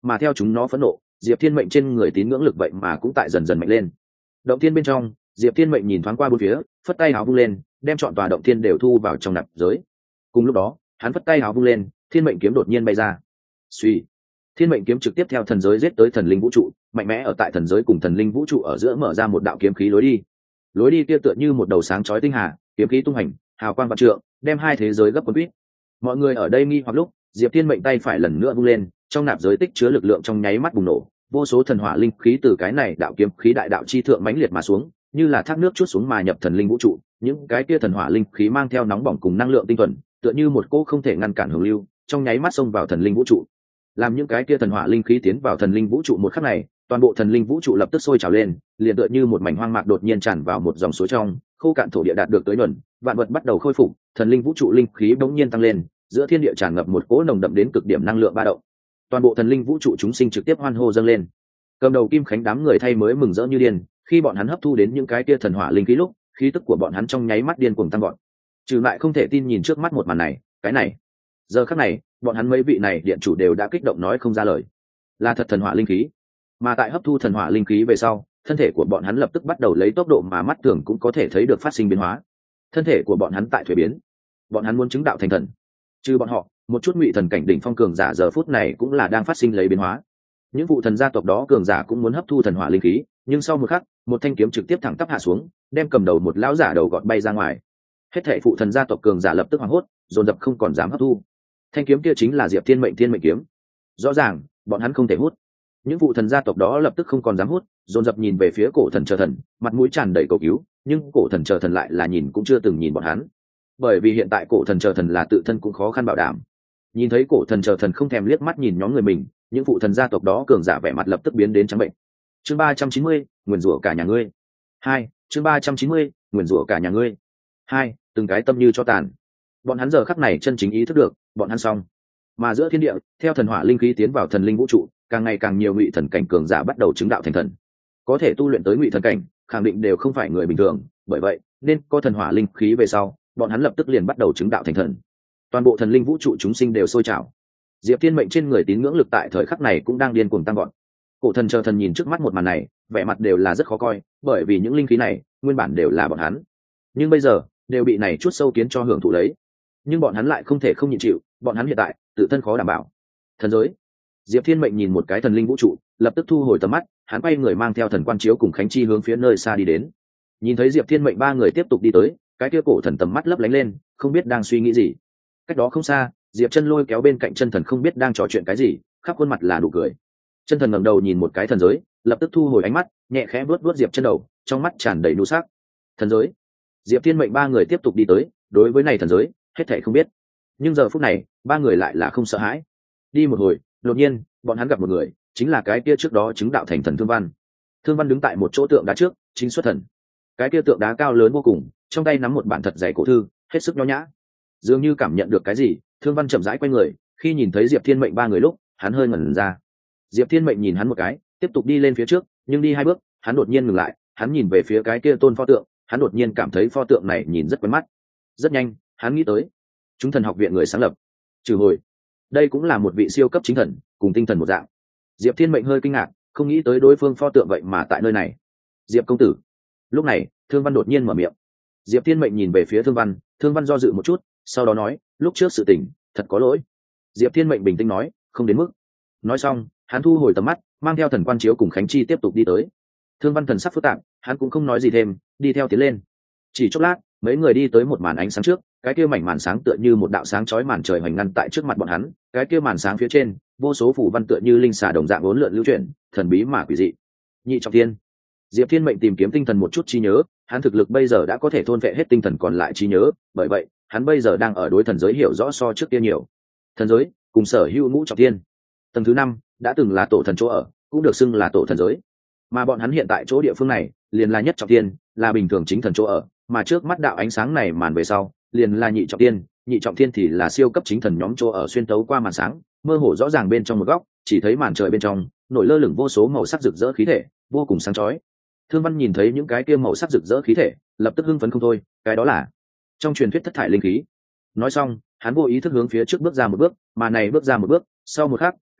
Speaker 1: mà theo chúng nó phẫn nộ, Diệp Thiên Mệnh trên người tín ngưỡng lực vậy mà cũng tại dần dần mạnh lên. Động thiên bên trong, Diệp Thiên Mệnh nhìn thoáng qua bốn phía, phất tay áo vung lên, đem trọn tòa động thiên đều thu vào trong nạp giới. Cùng lúc đó, hắn phất tay áo vung lên, Thiên Mệnh kiếm đột nhiên bay ra. Suy, Thiên Mệnh kiếm trực tiếp theo thần giới giết tới thần linh vũ trụ, mạnh mẽ ở tại thần giới cùng thần linh vũ trụ ở giữa mở ra một đạo kiếm khí lối đi. Lối đi kia tựa như một đầu sáng chói tinh hà, kiếm khí tung hành, hào quang vạn trượng, đem hai thế giới gấp cuốn quýt. Mọi người ở đây nghi hoặc lúc, Diệp Thiên Mệnh tay phải lần nữa vung lên, trong nạp giới tích chứa lực lượng trong nháy mắt bùng nổ, vô số thần hỏa linh khí từ cái này đạo kiếm khí đại đạo chi thượng mãnh liệt mà xuống, như là thác nước chút xuống mà nhập thần linh vũ trụ. Những cái kia thần hỏa linh khí mang theo nóng bỏng cùng năng lượng tinh thuần, tựa như một cỗ không thể ngăn cản hồng lưu, trong nháy mắt xông vào thần linh vũ trụ. Làm những cái kia thần hỏa linh khí tiến vào thần linh vũ trụ một khắc này, toàn bộ thần linh vũ trụ lập tức sôi trào lên, liền tựa như một mảnh hoang mạc đột nhiên tràn vào một dòng suối trong, khô cạn thổ địa đạt được tưới nhuần, vạn vật bắt đầu khôi phục, thần linh vũ trụ linh khí bỗng nhiên tăng lên, giữa thiên địa tràn ngập một cỗ nồng đậm đến cực điểm năng lượng ba động. Toàn bộ thần linh vũ trụ chúng sinh trực tiếp hoan hô dâng lên. Cầm đầu Kim Khánh đám người thay mới mừng rỡ như điên, khi bọn hắn hấp thu đến những cái kia thần hỏa linh khí lúc, khí tức của bọn hắn trong nháy mắt điên cuồng tăng vọt. Trừ lại không thể tin nhìn trước mắt một màn này, cái này, giờ khắc này, bọn hắn mấy vị này điện chủ đều đã kích động nói không ra lời. Là thật thần hỏa linh khí. Mà tại hấp thu thần hỏa linh khí về sau, thân thể của bọn hắn lập tức bắt đầu lấy tốc độ mà mắt thường cũng có thể thấy được phát sinh biến hóa. Thân thể của bọn hắn tại thuế biến. Bọn hắn muốn chứng đạo thành thần. Trừ bọn họ, một chút ngụy thần cảnh đỉnh phong cường giả giờ phút này cũng là đang phát sinh lấy biến hóa. Những vụ thần gia tộc đó cường giả cũng muốn hấp thu thần hỏa linh khí, nhưng sau một khắc, một thanh kiếm trực tiếp thẳng tắp hạ xuống, đem cầm đầu một lão giả đầu gọt bay ra ngoài. Hết thảy phụ thần gia tộc cường giả lập tức hoảng hốt, dồn dập không còn dám hấp thu. Thanh kiếm kia chính là Diệp Thiên Mệnh Thiên Mệnh kiếm. Rõ ràng, bọn hắn không thể hút. Những phụ thần gia tộc đó lập tức không còn dám hút, dồn dập nhìn về phía cổ thần chờ thần, mặt mũi tràn đầy cầu cứu, nhưng cổ thần chờ thần lại là nhìn cũng chưa từng nhìn bọn hắn. Bởi vì hiện tại cổ thần chờ thần là tự thân cũng khó khăn bảo đảm. Nhìn thấy cổ thần chờ thần không thèm liếc mắt nhìn nhóm người mình, những phụ thần gia tộc đó cường giả vẻ mặt lập tức biến đến trắng bệnh. Chương ba trăm chín mươi, nguyền rủa cả nhà ngươi. Hai, chương ba trăm chín mươi, nguyền rủa cả nhà ngươi. Hai, từng cái tâm như cho tàn. Bọn hắn giờ khắc này chân chính ý thức được, bọn hắn xong. Mà giữa thiên địa, theo thần hỏa linh khí tiến vào thần linh vũ trụ, càng ngày càng nhiều ngụy thần cảnh cường giả bắt đầu chứng đạo thành thần. Có thể tu luyện tới ngụy thần cảnh, khẳng định đều không phải người bình thường, bởi vậy, nên có thần hỏa linh khí về sau, bọn hắn lập tức liền bắt đầu chứng đạo thành thần. Toàn bộ thần linh vũ trụ chúng sinh đều sôi trào. Diệp Thiên Mệnh trên người tín ngưỡng lực tại thời khắc này cũng đang điên cuồng tăng gọn. Cổ thần chờ thần nhìn trước mắt một màn này, vẻ mặt đều là rất khó coi, bởi vì những linh khí này nguyên bản đều là bọn hắn, nhưng bây giờ đều bị này chút sâu kiến cho hưởng thụ lấy. Nhưng bọn hắn lại không thể không nhịn chịu, bọn hắn hiện tại tự thân khó đảm bảo. Thần giới. Diệp Thiên Mệnh nhìn một cái thần linh vũ trụ, lập tức thu hồi tầm mắt, hắn quay người mang theo thần quan chiếu cùng Khánh Chi hướng phía nơi xa đi đến. Nhìn thấy Diệp Thiên Mệnh ba người tiếp tục đi tới, cái kia cổ thần tầm mắt lấp lánh lên, không biết đang suy nghĩ gì. Cách đó không xa, Diệp Chân Lôi kéo bên cạnh Chân Thần không biết đang trò chuyện cái gì, khắp khuôn mặt là nụ cười. Chân Thần ngẩng đầu nhìn một cái thần giới, lập tức thu hồi ánh mắt, nhẹ khẽ vuốt vuốt Diệp Chân đầu, trong mắt tràn đầy nhu sắc. Thần giới. Diệp Thiên Mệnh ba người tiếp tục đi tới, đối với này thần giới, hết thảy không biết. Nhưng giờ phút này, ba người lại là không sợ hãi. Đi một hồi, đột nhiên, bọn hắn gặp một người, chính là cái kia trước đó chứng đạo thành thần Thương Văn. Thương Văn đứng tại một chỗ tượng đá trước, chính xuất thần. Cái kia tượng đá cao lớn vô cùng, trong tay nắm một bản thật dày cổ thư, hết sức nho nhã. Dường như cảm nhận được cái gì, Thương Văn chậm rãi quay người, khi nhìn thấy Diệp Thiên Mệnh ba người lúc, hắn hơi ngẩn ra. Diệp Thiên Mệnh nhìn hắn một cái, tiếp tục đi lên phía trước, nhưng đi hai bước, hắn đột nhiên ngừng lại, hắn nhìn về phía cái kia tôn pho tượng, hắn đột nhiên cảm thấy pho tượng này nhìn rất quen mắt. Rất nhanh, hắn nghĩ tới, chúng thần học viện người sáng lập, Trừ Hồi. Đây cũng là một vị siêu cấp chính thần, cùng tinh thần một dạng. Diệp Thiên Mệnh hơi kinh ngạc, không nghĩ tới đối phương pho tượng vậy mà tại nơi này. Diệp công tử. Lúc này, Thương Văn đột nhiên mở miệng. Diệp Thiên Mệnh nhìn về phía Thương Văn, Thương Văn do dự một chút, sau đó nói, lúc trước sự tình, thật có lỗi. Diệp Thiên Mệnh bình tĩnh nói, không đến mức. Nói xong, hắn thu hồi tầm mắt, mang theo thần quan chiếu cùng Khánh Chi tiếp tục đi tới. Thương Văn thần sắc phức tạp, hắn cũng không nói gì thêm, đi theo tiến lên. Chỉ chốc lát, mấy người đi tới một màn ánh sáng trước, cái kia mảnh màn sáng tựa như một đạo sáng chói màn trời hoành ngăn tại trước mặt bọn hắn, cái kia màn sáng phía trên, vô số phù văn tựa như linh xà đồng dạng uốn lượn lưu chuyển, thần bí mà quỷ dị. Nhị trọng thiên. Diệp Thiên Mệnh tìm kiếm tinh thần một chút trí nhớ, hắn thực lực bây giờ đã có thể thôn vệ hết tinh thần còn lại trí nhớ, bởi vậy, hắn bây giờ đang ở đối thần giới hiểu rõ so trước kia nhiều. Thần giới, cùng sở hữu ngũ trọng thiên. Tầng thứ năm đã từng là tổ thần chỗ ở, cũng được xưng là tổ thần giới. Mà bọn hắn hiện tại chỗ địa phương này, liền là nhất trọng thiên, là bình thường chính thần chỗ ở, mà trước mắt đạo ánh sáng này màn về sau, liền là nhị trọng thiên, nhị trọng thiên thì là siêu cấp chính thần nhóm chỗ ở xuyên tấu qua màn sáng, mơ hồ rõ ràng bên trong một góc, chỉ thấy màn trời bên trong nổi lơ lửng vô số màu sắc rực rỡ khí thể, vô cùng sáng chói. Thương Văn nhìn thấy những cái kia màu sắc rực rỡ khí thể, lập tức hưng phấn không thôi, cái đó là trong truyền thuyết thất thải linh khí. Nói xong, hắn vô ý thức hướng phía trước bước ra một bước, mà này bước ra một bước, sau một khắc,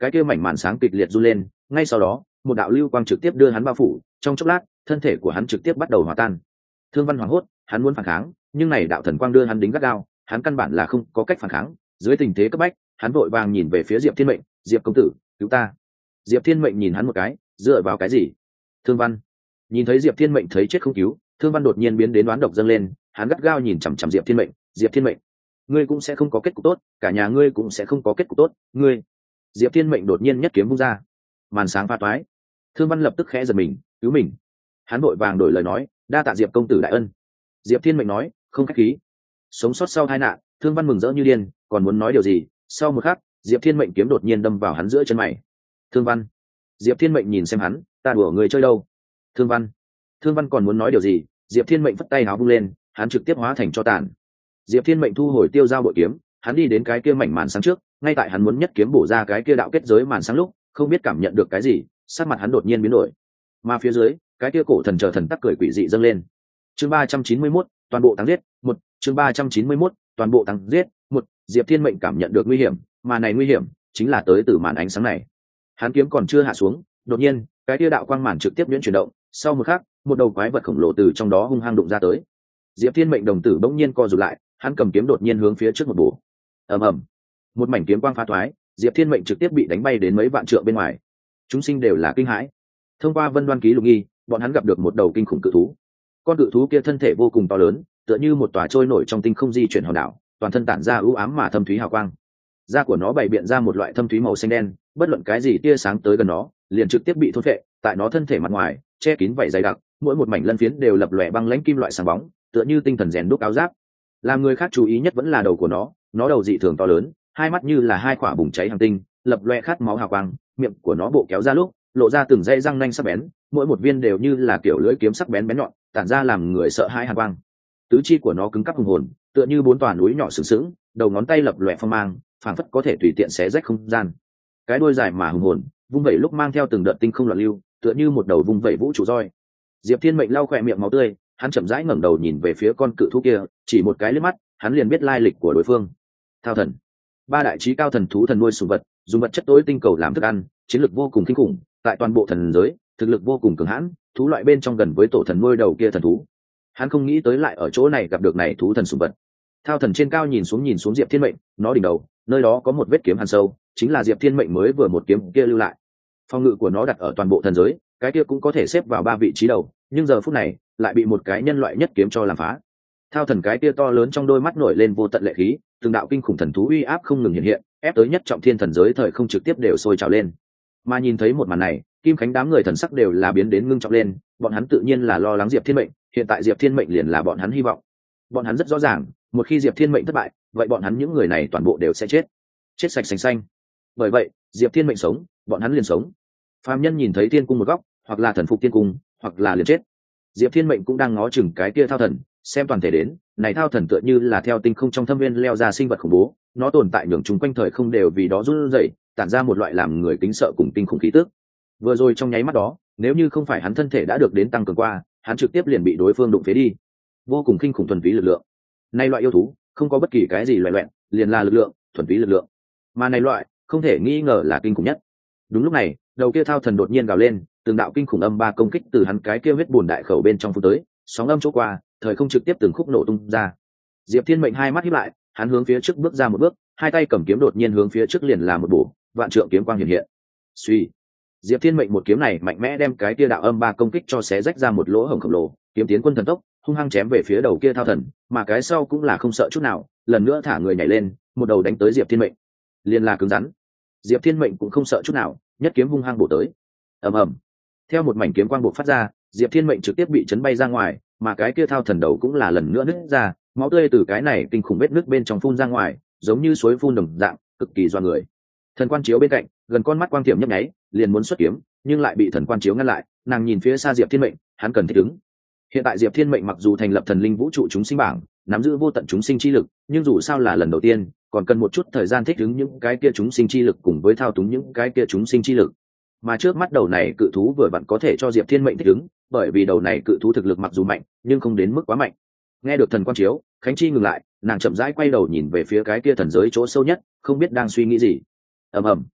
Speaker 1: cái kia mảnh màn sáng kịch liệt run lên, ngay sau đó một đạo lưu quang trực tiếp đưa hắn bao phủ, trong chốc lát thân thể của hắn trực tiếp bắt đầu hòa tan. Thương Văn hoảng hốt, hắn muốn phản kháng, nhưng này đạo thần quang đưa hắn đính gắt gao, hắn căn bản là không có cách phản kháng. Dưới tình thế cấp bách, hắn vội vàng nhìn về phía Diệp Thiên Mệnh, "Diệp công tử, cứu ta!" Diệp Thiên Mệnh nhìn hắn một cái, "Dựa vào cái gì?" Thương Văn nhìn thấy Diệp Thiên Mệnh thấy chết không cứu, Thương Văn đột nhiên biến đến đoán độc dâng lên, hắn gắt gao nhìn chằm chằm Diệp Thiên Mệnh, "Diệp Thiên Mệnh, ngươi cũng sẽ không có kết cục tốt, cả nhà ngươi cũng sẽ không có kết cục tốt, ngươi." Diệp Thiên Mệnh đột nhiên nhất kiếm vung ra, màn sáng pha toái. Thương Văn lập tức khẽ giật mình, "Cứu mình!" Hắn vội vàng đổi lời nói, "Đa tạ Diệp công tử đại ân." Diệp Thiên Mệnh nói, "Không khách khí." Sống sót sau tai nạn, Thương Văn mừng rỡ như điên, còn muốn nói điều gì, sau một khắc, Diệp Thiên Mệnh kiếm đột nhiên đâm vào hắn giữa chân mày. "Thương Văn." Diệp Thiên Mệnh nhìn xem hắn, "Ta đùa người chơi đâu?" Thương Văn. Thương Văn còn muốn nói điều gì, Diệp Thiên Mệnh phất tay áo vung lên, hắn trực tiếp hóa thành tro tàn. Diệp Thiên Mệnh thu hồi tiêu dao bội kiếm, hắn đi đến cái kia mảnh màn sáng trước, ngay tại hắn muốn nhất kiếm bổ ra cái kia đạo kết giới màn sáng lúc, không biết cảm nhận được cái gì, sắc mặt hắn đột nhiên biến đổi. Mà phía dưới, cái kia cổ thần chờ thần tắc cười quỷ dị dâng lên. Chương ba trăm chín mươi mốt, toàn bộ thắng giết, một, chương ba trăm chín mươi mốt, toàn bộ thắng giết, một, Diệp Thiên Mệnh cảm nhận được nguy hiểm, mà này nguy hiểm chính là tới từ màn ánh sáng này. Hắn kiếm còn chưa hạ xuống, đột nhiên, cái kia đạo quang màn trực tiếp nhuyễn chuyển động, sau một khắc, một đầu quái vật khổng lồ từ trong đó hung hăng đụng ra tới. Diệp Thiên Mệnh đồng tử bỗng nhiên co rụt lại, hắn cầm kiếm đột nhiên hướng phía trước một bổ. Ầm ầm, một mảnh kiếm quang phá thoái, Diệp Thiên Mệnh trực tiếp bị đánh bay đến mấy vạn trượng bên ngoài. Chúng sinh đều là kinh hãi. Thông qua Vân Đoan ký lục nghi, bọn hắn gặp được một đầu kinh khủng cự thú. Con cự thú kia thân thể vô cùng to lớn, tựa như một tòa trôi nổi trong tinh không di chuyển hòn đảo, toàn thân tản ra ưu ám mà thâm thúy hào quang. Da của nó bày biện ra một loại thâm thúy màu xanh đen, bất luận cái gì tia sáng tới gần nó, liền trực tiếp bị thôn phệ. Tại nó thân thể mặt ngoài, che kín vảy dày đặc, mỗi một mảnh lân phiến đều lập lòe băng lãnh kim loại sáng bóng, tựa như tinh thần rèn đúc áo giáp. Làm người khác chú ý nhất vẫn là đầu của nó, nó đầu dị thường to lớn, hai mắt như là hai quả bùng cháy hành tinh, lập loe khát máu hào quang, miệng của nó bộ kéo ra lúc, lộ ra từng dây răng nanh sắc bén, mỗi một viên đều như là kiểu lưỡi kiếm sắc bén bén nhọn, tản ra làm người sợ hãi hàn quang. Tứ chi của nó cứng cáp hùng hồn, tựa như bốn tòa núi nhỏ sừng sững, đầu ngón tay lập loè phong mang, phảng phất có thể tùy tiện xé rách không gian. Cái đuôi dài mà hùng hồn, vung vẩy lúc mang theo từng đợt tinh không loạn lưu, tựa như một đầu vung vẩy vũ trụ roi. Diệp Thiên Mệnh lau khỏe miệng máu tươi, hắn chậm rãi ngẩng đầu nhìn về phía con cự thú kia, chỉ một cái liếc mắt, hắn liền biết lai lịch của đối phương. Thao thần, ba đại trí cao thần thú thần nuôi sùng vật, dùng vật chất tối tinh cầu làm thức ăn, chiến lược vô cùng kinh khủng, tại toàn bộ thần giới, thực lực vô cùng cường hãn, thú loại bên trong gần với tổ thần nuôi đầu kia thần thú. Hắn không nghĩ tới lại ở chỗ này gặp được này thú thần sùng vật. Thao thần trên cao nhìn xuống nhìn xuống Diệp Thiên Mệnh, nó đỉnh đầu, nơi đó có một vết kiếm hằn sâu, chính là Diệp Thiên Mệnh mới vừa một kiếm kia lưu lại. Phong ngự của nó đặt ở toàn bộ thần giới, cái kia cũng có thể xếp vào ba vị trí đầu, nhưng giờ phút này lại bị một cái nhân loại nhất kiếm cho làm phá. Thao thần cái kia to lớn trong đôi mắt nổi lên vô tận lệ khí, từng đạo kinh khủng thần thú uy áp không ngừng hiện hiện, ép tới nhất trọng thiên thần giới thời không trực tiếp đều sôi trào lên. Mà nhìn thấy một màn này, Kim Khánh đám người thần sắc đều là biến đến ngưng trọng lên, bọn hắn tự nhiên là lo lắng Diệp Thiên Mệnh, hiện tại Diệp Thiên Mệnh liền là bọn hắn hy vọng. Bọn hắn rất rõ ràng, một khi Diệp Thiên Mệnh thất bại, vậy bọn hắn những người này toàn bộ đều sẽ chết, chết sạch sành xanh. Bởi vậy, Diệp Thiên Mệnh sống, bọn hắn liền sống. Phàm nhân nhìn thấy tiên cung một góc, hoặc là thần phục tiên cung, hoặc là liền chết. Diệp Thiên Mệnh cũng đang ngó chừng cái kia thao thần, xem toàn thể đến, này thao thần tựa như là theo tinh không trong thâm viên leo ra sinh vật khủng bố, nó tồn tại nhường chúng quanh thời không đều vì đó run rẩy, tản ra một loại làm người kính sợ cùng tinh khủng khí tức. Vừa rồi trong nháy mắt đó, nếu như không phải hắn thân thể đã được đến tăng cường qua, hắn trực tiếp liền bị đối phương đụng phế đi. Vô cùng kinh khủng thuần túy lực lượng. Này loại yêu thú, không có bất kỳ cái gì loại loẹn, liền là lực lượng, thuần túy lực lượng. Mà này loại, không thể nghi ngờ là kinh khủng nhất. Đúng lúc này, đầu kia thao thần đột nhiên gào lên, từng đạo kinh khủng âm ba công kích từ hắn cái kia huyết bùn đại khẩu bên trong phun tới, sóng âm chỗ qua, thời không trực tiếp từng khúc nổ tung ra. Diệp Thiên Mệnh hai mắt híp lại, hắn hướng phía trước bước ra một bước, hai tay cầm kiếm đột nhiên hướng phía trước liền làm một bổ, vạn trượng kiếm quang hiện hiện. Suy, Diệp Thiên Mệnh một kiếm này mạnh mẽ đem cái kia đạo âm ba công kích cho xé rách ra một lỗ hổng khổng lồ, kiếm tiến quân thần tốc, hung hăng chém về phía đầu kia thao thần, mà cái sau cũng là không sợ chút nào, lần nữa thả người nhảy lên, một đầu đánh tới Diệp Thiên Mệnh. Liên là cứng rắn. Diệp Thiên Mệnh cũng không sợ chút nào, nhất kiếm hung hăng bổ tới. Ầm ầm. Theo một mảnh kiếm quang bộc phát ra, Diệp Thiên Mệnh trực tiếp bị chấn bay ra ngoài, mà cái kia thao thần đầu cũng là lần nữa nứt ra, máu tươi từ cái này kinh khủng vết nứt bên trong phun ra ngoài, giống như suối phun đồng dạng, cực kỳ doa người. Thần quan chiếu bên cạnh, gần con mắt quang tiệm nhấp nháy, liền muốn xuất kiếm, nhưng lại bị thần quan chiếu ngăn lại, nàng nhìn phía xa Diệp Thiên Mệnh, hắn cần thích ứng. Hiện tại Diệp Thiên Mệnh mặc dù thành lập thần linh vũ trụ chúng sinh bảng, nắm giữ vô tận chúng sinh chi lực, nhưng dù sao là lần đầu tiên, còn cần một chút thời gian thích ứng những cái kia chúng sinh chi lực cùng với thao túng những cái kia chúng sinh chi lực. Mà trước mắt đầu này cự thú vừa vặn có thể cho Diệp Thiên Mệnh thích ứng, bởi vì đầu này cự thú thực lực mặc dù mạnh, nhưng không đến mức quá mạnh. Nghe được thần quan chiếu, Khánh Chi ngừng lại, nàng chậm rãi quay đầu nhìn về phía cái kia thần giới chỗ sâu nhất, không biết đang suy nghĩ gì. Ầm ầm.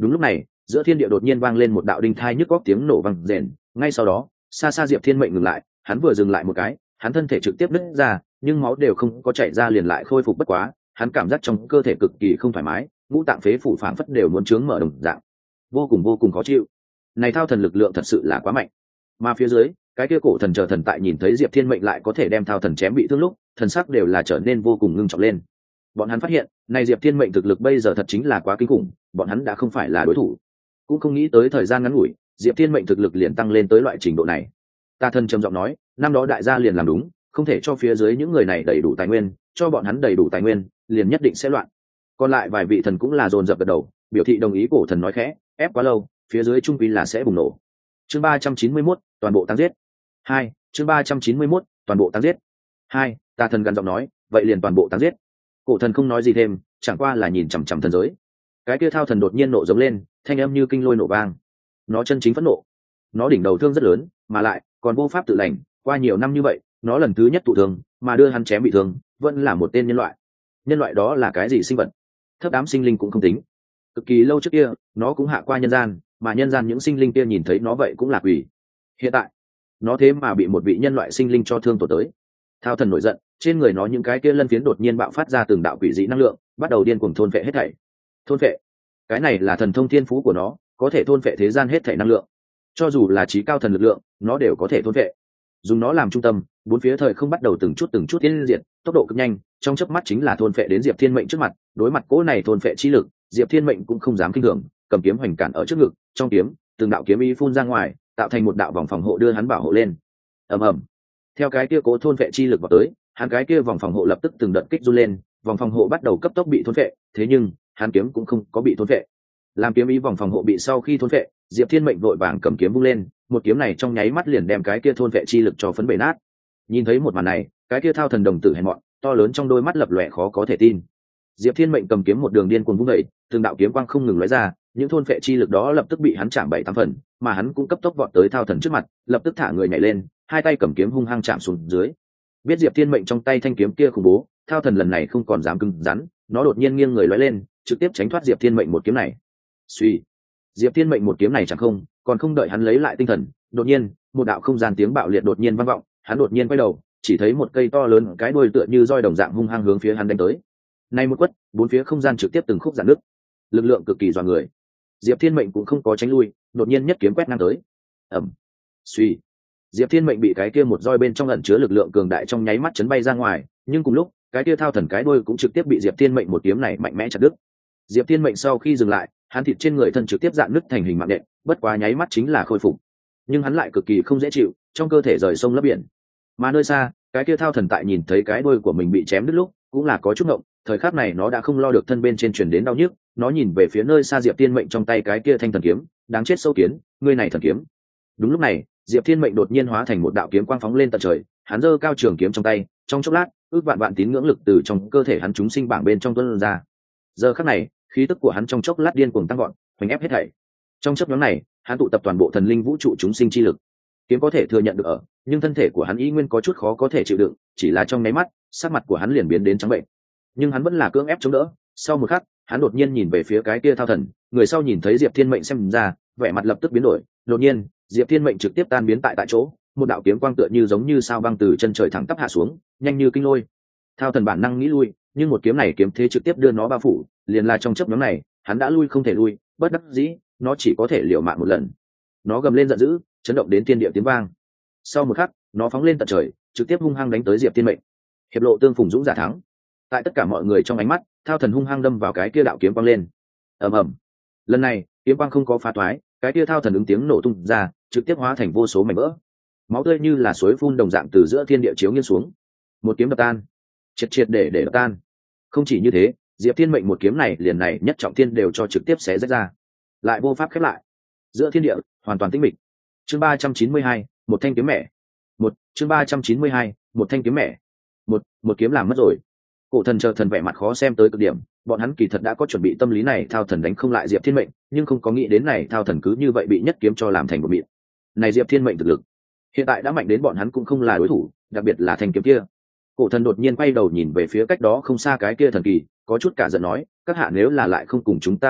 Speaker 1: Đúng lúc này, giữa thiên địa đột nhiên vang lên một đạo đinh thai nhức góc tiếng nổ vang rền, ngay sau đó xa xa Diệp Thiên Mệnh ngừng lại, hắn vừa dừng lại một cái, hắn thân thể trực tiếp nứt ra, nhưng máu đều không có chảy ra liền lại khôi phục bất quá, hắn cảm giác trong cơ thể cực kỳ không thoải mái, ngũ tạng phế phủ phảng phất đều muốn trướng mở đồng dạng, vô cùng vô cùng khó chịu. Này thao thần lực lượng thật sự là quá mạnh. Mà phía dưới, cái kia cổ thần chờ thần tại nhìn thấy Diệp Thiên Mệnh lại có thể đem thao thần chém bị thương lúc, thần sắc đều là trở nên vô cùng ngưng trọng lên. Bọn hắn phát hiện, này Diệp Thiên Mệnh thực lực bây giờ thật chính là quá kinh khủng, bọn hắn đã không phải là đối thủ. Cũng không nghĩ tới thời gian ngắn ngủi, Diệp Thiên Mệnh thực lực liền tăng lên tới loại trình độ này. Ta thân trầm giọng nói, năm đó đại gia liền làm đúng, không thể cho phía dưới những người này đầy đủ tài nguyên, cho bọn hắn đầy đủ tài nguyên, liền nhất định sẽ loạn. Còn lại vài vị thần cũng là dồn dập gật đầu, biểu thị đồng ý. Cổ thần nói khẽ, ép quá lâu, phía dưới trung quy là sẽ bùng nổ. Chương ba trăm chín mươi mốt, toàn bộ tăng giết. Hai, chương ba trăm chín mươi mốt, toàn bộ tăng giết. Hai, ta thần gần giọng nói, vậy liền toàn bộ tăng giết. Cổ thần không nói gì thêm, chẳng qua là nhìn chằm chằm thần giới. Cái kia thao thần đột nhiên nộ giống lên, thanh âm như kinh lôi nổ vang. Nó chân chính phẫn nộ. Nó đỉnh đầu thương rất lớn, mà lại còn vô pháp tự lành, qua nhiều năm như vậy, nó lần thứ nhất thụ thương, mà đưa hắn chém bị thương, vẫn là một tên nhân loại. Nhân loại đó là cái gì sinh vật? Thấp đám sinh linh cũng không tính. Cực kỳ lâu trước kia, nó cũng hạ qua nhân gian, mà nhân gian những sinh linh kia nhìn thấy nó vậy cũng là quỷ. Hiện tại, nó thế mà bị một vị nhân loại sinh linh cho thương tổn tới. Thao thần nổi giận, trên người nó những cái kia lân phiến đột nhiên bạo phát ra từng đạo quỷ dị năng lượng, bắt đầu điên cuồng thôn vệ hết thảy. Thôn vệ, cái này là thần thông thiên phú của nó, có thể thôn vệ thế gian hết thảy năng lượng. Cho dù là trí cao thần lực lượng, nó đều có thể thôn vệ. Dùng nó làm trung tâm, bốn phía thời không bắt đầu từng chút từng chút tiến diệt, tốc độ cực nhanh, trong chớp mắt chính là thôn vệ đến Diệp Thiên Mệnh trước mặt. Đối mặt cỗ này thôn vệ chi lực, Diệp Thiên Mệnh cũng không dám kinh thường, cầm kiếm hoành cản ở trước ngực, trong kiếm, từng đạo kiếm ý phun ra ngoài, tạo thành một đạo vòng phòng hộ đưa hắn bảo hộ lên. Ầm ầm. Theo cái kia cố thôn vệ chi lực vào tới, hắn cái kia vòng phòng hộ lập tức từng đợt kích run lên, vòng phòng hộ bắt đầu cấp tốc bị thôn vệ, thế nhưng, hắn kiếm cũng không có bị thôn vệ. Làm kiếm ý vòng phòng hộ bị sau khi thôn vệ, Diệp Thiên Mệnh vội vàng cầm kiếm vung lên, một kiếm này trong nháy mắt liền đem cái kia thôn vệ chi lực cho phấn bể nát. Nhìn thấy một màn này, cái kia thao thần đồng tử hèn mọn, to lớn trong đôi mắt lập lòe khó có thể tin. Diệp Thiên Mệnh cầm kiếm một đường điên cuồng vung dậy, từng đạo kiếm quang không ngừng lóe ra, những thôn vệ chi lực đó lập tức bị hắn chạm bảy tám phần, mà hắn cũng cấp tốc vọt tới thao thần trước mặt, lập tức thả người nhảy lên, hai tay cầm kiếm hung hăng chạm xuống dưới. Biết Diệp Thiên Mệnh trong tay thanh kiếm kia khủng bố, thao thần lần này không còn dám cứng rắn, nó đột nhiên nghiêng người lóe lên, trực tiếp tránh thoát Diệp Thiên Mệnh một kiếm này. Suy, Diệp Thiên Mệnh một kiếm này chẳng không, còn không đợi hắn lấy lại tinh thần, đột nhiên, một đạo không gian tiếng bạo liệt đột nhiên vang vọng, hắn đột nhiên quay đầu, chỉ thấy một cây to lớn cái đuôi tựa như roi đồng dạng hung hăng hướng phía hắn đánh tới. Này một quất, bốn phía không gian trực tiếp từng khúc rạn nứt. Lực lượng cực kỳ dọa người. Diệp Thiên Mệnh cũng không có tránh lui, đột nhiên nhất kiếm quét ngang tới. Ầm. Suy. Diệp Thiên Mệnh bị cái kia một roi bên trong ẩn chứa lực lượng cường đại trong nháy mắt chấn bay ra ngoài, nhưng cùng lúc, cái kia thao thần cái đuôi cũng trực tiếp bị Diệp Thiên Mệnh một kiếm này mạnh mẽ chặt đứt. Diệp Thiên Mệnh sau khi dừng lại, hắn thịt trên người thân trực tiếp dạn nứt thành hình mạng nện, bất quá nháy mắt chính là khôi phục. Nhưng hắn lại cực kỳ không dễ chịu, trong cơ thể rời sông lấp biển. Mà nơi xa, cái kia thao thần tại nhìn thấy cái đuôi của mình bị chém đứt lúc, cũng là có chút ngộng, thời khắc này nó đã không lo được thân bên trên truyền đến đau nhức, nó nhìn về phía nơi xa Diệp Thiên Mệnh trong tay cái kia thanh thần kiếm, đáng chết sâu kiến, ngươi này thần kiếm. Đúng lúc này, Diệp Thiên Mệnh đột nhiên hóa thành một đạo kiếm quang phóng lên tận trời, hắn giơ cao trường kiếm trong tay, trong chốc lát, ước vạn vạn tín ngưỡng lực từ trong cơ thể hắn chúng sinh bảng bên trong tuôn ra. Giờ khắc này, khí tức của hắn trong chốc lát điên cuồng tăng vọt, hoành ép hết thảy. Trong chớp nhoáng này, hắn tụ tập toàn bộ thần linh vũ trụ chúng sinh chi lực. Kiếm có thể thừa nhận được ở, nhưng thân thể của hắn ý nguyên có chút khó có thể chịu đựng, chỉ là trong nháy mắt, sắc mặt của hắn liền biến đến trắng bệnh. Nhưng hắn vẫn là cưỡng ép chống đỡ, sau một khắc, hắn đột nhiên nhìn về phía cái kia thao thần, người sau nhìn thấy Diệp Thiên Mệnh xem ra, vẻ mặt lập tức biến đổi, đột nhiên, Diệp Thiên Mệnh trực tiếp tan biến tại tại chỗ, một đạo kiếm quang tựa như giống như sao băng từ chân trời thẳng tắp hạ xuống, nhanh như kinh lôi. Thao thần bản năng nghĩ lui, nhưng một kiếm này kiếm thế trực tiếp đưa nó bao phủ, liền là trong chớp nhoáng này, hắn đã lui không thể lui, bất đắc dĩ, nó chỉ có thể liều mạng một lần. Nó gầm lên giận dữ, chấn động đến thiên địa tiếng vang. Sau một khắc, nó phóng lên tận trời, trực tiếp hung hăng đánh tới Diệp Thiên Mệnh. Hiệp lộ tương phùng dũng giả thắng. Tại tất cả mọi người trong ánh mắt, thao thần hung hăng đâm vào cái kia đạo kiếm quang lên. Ầm ầm. Lần này, kiếm quang không có phá toái, cái kia thao thần ứng tiếng nổ tung ra, trực tiếp hóa thành vô số mảnh vỡ. Máu tươi như là suối phun đồng dạng từ giữa thiên địa chiếu nghiêng xuống. Một kiếm đập tan, triệt triệt để để đập tan. Không chỉ như thế, Diệp Thiên Mệnh một kiếm này liền này nhất trọng thiên đều cho trực tiếp xé rách ra, lại vô pháp khép lại. Giữa thiên địa hoàn toàn tĩnh mịch. Chương ba trăm chín mươi hai, một thanh kiếm mẹ. Một, chương ba trăm chín mươi hai, một thanh kiếm mẹ. Một, một kiếm làm mất rồi. Cổ thần chờ thần vẻ mặt khó xem tới cực điểm, bọn hắn kỳ thật đã có chuẩn bị tâm lý này, thao thần đánh không lại Diệp Thiên Mệnh, nhưng không có nghĩ đến này thao thần cứ như vậy bị nhất kiếm cho làm thành một mịn. Này Diệp Thiên Mệnh thực lực, hiện tại đã mạnh đến bọn hắn cũng không là đối thủ, đặc biệt là thanh kiếm kia. Cổ thần đột nhiên quay đầu nhìn về phía cách đó không xa cái kia thần kỳ, có chút cả giận nói, các hạ nếu là lại không cùng chúng ta hợp lại,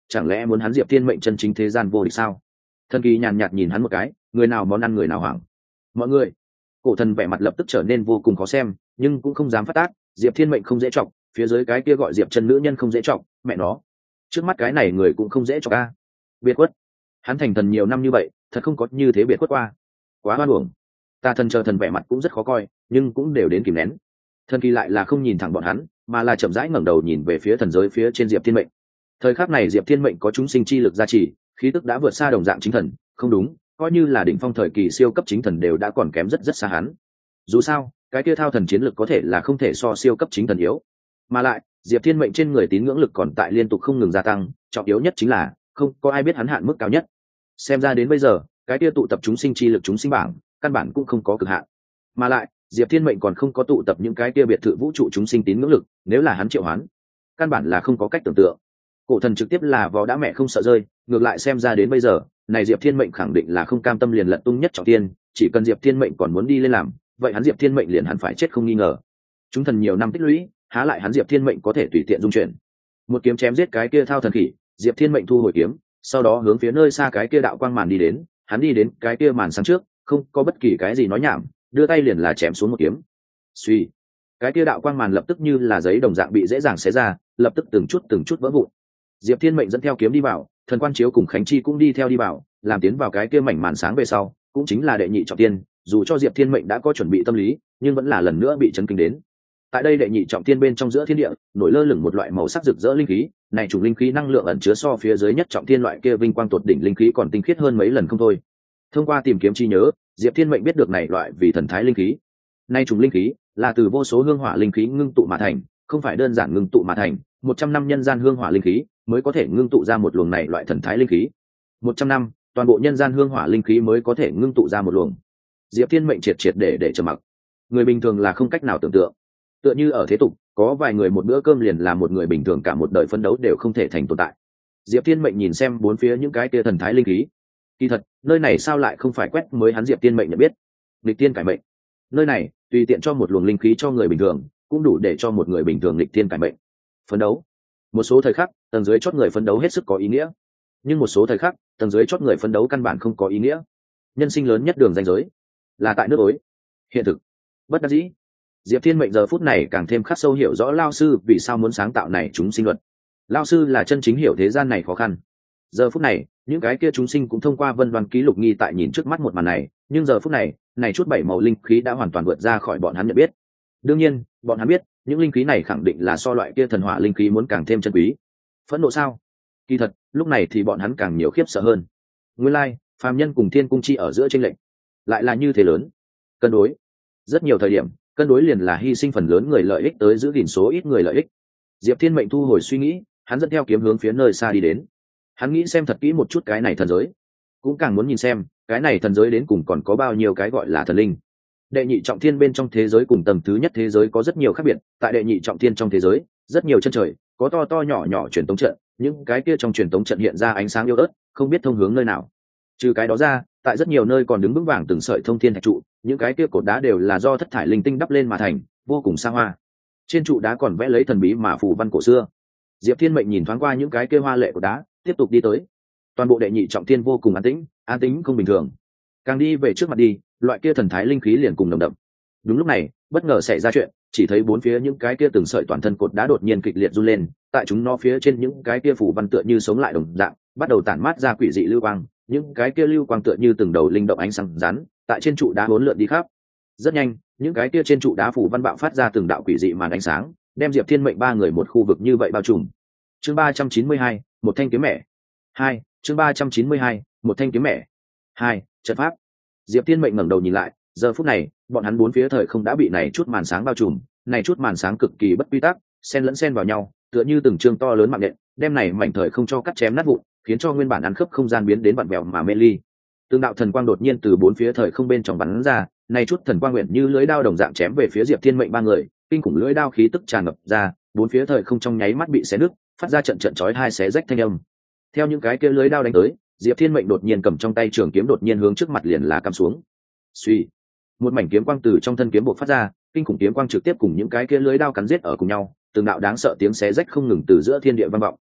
Speaker 1: chẳng lẽ muốn hắn diệp thiên mệnh chân chính thế gian vô địch sao? Thần kỳ nhàn nhạt nhìn hắn một cái, người nào món ăn người nào hoảng. Mọi người, cổ thần vẻ mặt lập tức trở nên vô cùng khó xem, nhưng cũng không dám phát tác. Diệp thiên mệnh không dễ chọc, phía dưới cái kia gọi diệp chân nữ nhân không dễ chọc, mẹ nó, trước mắt cái này người cũng không dễ chọc a. Biệt khuất, hắn thành thần nhiều năm như vậy, thật không có như thế biệt khuất qua, quá hoan uổng. Tà thần chờ thần vẻ mặt cũng rất khó coi, nhưng cũng đều đến kìm nén. Thần kỳ lại là không nhìn thẳng bọn hắn, mà là chậm rãi ngẩng đầu nhìn về phía thần giới phía trên diệp thiên mệnh. Thời khắc này diệp thiên mệnh có chúng sinh chi lực gia trì, khí tức đã vượt xa đồng dạng chính thần, không đúng, coi như là đỉnh phong thời kỳ siêu cấp chính thần đều đã còn kém rất rất xa hắn. Dù sao cái kia thao thần chiến lực có thể là không thể so siêu cấp chính thần yếu, mà lại diệp thiên mệnh trên người tín ngưỡng lực còn tại liên tục không ngừng gia tăng, trọng yếu nhất chính là không có ai biết hắn hạn mức cao nhất. Xem ra đến bây giờ cái kia tụ tập chúng sinh chi lực chúng sinh bảng căn bản cũng không có cực hạn, mà lại diệp thiên mệnh còn không có tụ tập những cái kia biệt thự vũ trụ chúng sinh tín ngưỡng lực, nếu là hắn triệu hoán căn bản là không có cách tưởng tượng. Cổ thần trực tiếp là vò đã mẹ không sợ rơi, ngược lại xem ra đến bây giờ này diệp thiên mệnh khẳng định là không cam tâm liền lật tung nhất trọng tiên, chỉ cần diệp thiên mệnh còn muốn đi lên làm, vậy hắn diệp thiên mệnh liền hẳn phải chết không nghi ngờ. Chúng thần nhiều năm tích lũy, há lại hắn diệp thiên mệnh có thể tùy tiện dung chuyển. Một kiếm chém giết cái kia thao thần khỉ, diệp thiên mệnh thu hồi kiếm, sau đó hướng phía nơi xa cái kia đạo quang màn đi đến. Hắn đi đến cái kia màn sáng trước, không có bất kỳ cái gì nói nhảm, đưa tay liền là chém xuống một kiếm. Suy, cái kia đạo quang màn lập tức như là giấy đồng dạng bị dễ dàng xé ra, lập tức từng chút từng chút vỡ vụn. Diệp thiên mệnh dẫn theo kiếm đi vào, thần quan chiếu cùng khánh chi cũng đi theo đi vào, làm tiến vào cái kia mảnh màn sáng về sau, cũng chính là đệ nhị trọng tiên. Dù cho diệp thiên mệnh đã có chuẩn bị tâm lý, nhưng vẫn là lần nữa bị chấn kinh đến. Tại đây đệ nhị trọng tiên bên trong giữa thiên địa nổi lơ lửng một loại màu sắc rực rỡ linh khí, này chủng linh khí năng lượng ẩn chứa so phía dưới nhất trọng thiên loại kia vinh quang tột đỉnh linh khí còn tinh khiết hơn mấy lần không thôi. Thông qua tìm kiếm chi nhớ, diệp thiên mệnh biết được này loại vì thần thái linh khí. Này chủng linh khí là từ vô số hương hỏa linh khí ngưng tụ mà thành, không phải đơn giản ngưng tụ mà thành, một trăm năm nhân gian hương hỏa linh khí mới có thể ngưng tụ ra một luồng này loại thần thái linh khí. Một trăm năm, toàn bộ nhân gian hương hỏa linh khí mới có thể ngưng tụ ra một luồng. Diệp thiên mệnh triệt triệt để để trầm mặc. Người bình thường là không cách nào tưởng tượng. Tựa như ở thế tục, có vài người một bữa cơm liền là một người bình thường cả một đời phấn đấu đều không thể thành tồn tại. Diệp thiên mệnh nhìn xem bốn phía những cái tia thần thái linh khí, kỳ thật nơi này sao lại không phải quét mới hắn diệp thiên mệnh nhận biết. Lịch tiên cải mệnh, nơi này tùy tiện cho một luồng linh khí cho người bình thường cũng đủ để cho một người bình thường lịch tiên cải mệnh. Phấn đấu, một số thời khắc tầng dưới chót người phấn đấu hết sức có ý nghĩa, nhưng một số thời khắc tầng dưới chót người phấn đấu căn bản không có ý nghĩa. Nhân sinh lớn nhất đường ranh giới là tại nước ối. Hiện thực, bất đắc dĩ, diệp thiên mệnh giờ phút này càng thêm khắc sâu hiểu rõ lao sư vì sao muốn sáng tạo này chúng sinh luật. Lao sư là chân chính hiểu thế gian này khó khăn. Giờ phút này những cái kia chúng sinh cũng thông qua vân đoan ký lục nghi tại nhìn trước mắt một màn này, nhưng giờ phút này này chút bảy màu linh khí đã hoàn toàn vượt ra khỏi bọn hắn nhận biết. Đương nhiên bọn hắn biết những linh khí này khẳng định là so loại kia thần hỏa linh khí muốn càng thêm chân quý. Phẫn nộ sao? Kỳ thật lúc này thì bọn hắn càng nhiều khiếp sợ hơn. Nguyên lai phàm nhân cùng thiên cung chi ở giữa tranh lệch lại là như thế lớn. Cân đối, rất nhiều thời điểm cân đối liền là hy sinh phần lớn người lợi ích tới giữ gìn số ít người lợi ích. Diệp thiên mệnh thu hồi suy nghĩ, hắn dẫn theo kiếm hướng phía nơi xa đi đến. Hắn nghĩ xem thật kỹ một chút cái này thần giới, cũng càng muốn nhìn xem cái này thần giới đến cùng còn có bao nhiêu cái gọi là thần linh. Đệ nhị trọng thiên bên trong thế giới cùng tầng thứ nhất thế giới có rất nhiều khác biệt. Tại đệ nhị trọng thiên trong thế giới rất nhiều chân trời có to to nhỏ nhỏ truyền tống trận, những cái kia trong truyền tống trận hiện ra ánh sáng yếu ớt, không biết thông hướng nơi nào. Trừ cái đó ra, tại rất nhiều nơi còn đứng vững vàng từng sợi thông thiên thạch trụ, những cái kia cột đá đều là do thất thải linh tinh đắp lên mà thành, vô cùng xa hoa. Trên trụ đá còn vẽ lấy thần bí mà phù văn cổ xưa. Diệp thiên mệnh nhìn thoáng qua những cái kia hoa lệ của đá, tiếp tục đi tới. Toàn bộ đệ nhị trọng thiên vô cùng an tĩnh, an tĩnh không bình thường. Càng đi về trước mặt đi, loại kia thần thái linh khí liền cùng nồng đậm. Đúng lúc này bất ngờ xảy ra chuyện, chỉ thấy bốn phía những cái kia từng sợi toàn thân cột đá đột nhiên kịch liệt run lên, tại chúng nó phía trên những cái kia phù văn tựa như sống lại đồng dạng, bắt đầu tản mát ra quỷ dị lưu quang. Những cái kia lưu quang tựa như từng đầu linh động ánh sáng rắn, tại trên trụ đá uốn lượn đi khắp. Rất nhanh, những cái kia trên trụ đá phủ văn bạo phát ra từng đạo quỷ dị màn ánh sáng, đem diệp thiên mệnh ba người một khu vực như vậy bao trùm. Chương ba trăm chín mươi hai, một thanh kiếm mẹ. Hai, chương ba trăm chín mươi hai, một thanh kiếm mẹ. Hai, trận pháp. Diệp thiên mệnh ngẩng đầu nhìn lại, giờ phút này bọn hắn bốn phía thời không đã bị này chút màn sáng bao trùm. Này chút màn sáng cực kỳ bất quy tắc, xen lẫn xen vào nhau, tựa như từng chương to lớn mạng nhện, đem này mảnh thời không cho cắt chém nát vụn, khiến cho nguyên bản ăn khớp không gian biến đến vặn vẹo mà mê ly. Từng đạo thần quang đột nhiên từ bốn phía thời không bên trong bắn ra, này chút thần quang nguyện như lưỡi đao đồng dạng chém về phía diệp thiên mệnh ba người, kinh khủng lưỡi đao khí tức tràn ngập ra, bốn phía thời không trong nháy mắt bị xé nứt, phát ra trận trận chói tai xé rách thanh âm. Theo những cái kia lưỡi đao đánh tới, diệp thiên mệnh đột nhiên cầm trong tay trường kiếm đột nhiên hướng trước mặt liền là cắm xuống. Suy, một mảnh kiếm quang từ trong thân kiếm bộc phát ra, kinh khủng kiếm quang trực tiếp cùng những cái kia lưỡi đao cắn giết ở cùng nhau, từng đạo đáng sợ tiếng xé rách không ngừng từ giữa thiên địa vang vọng.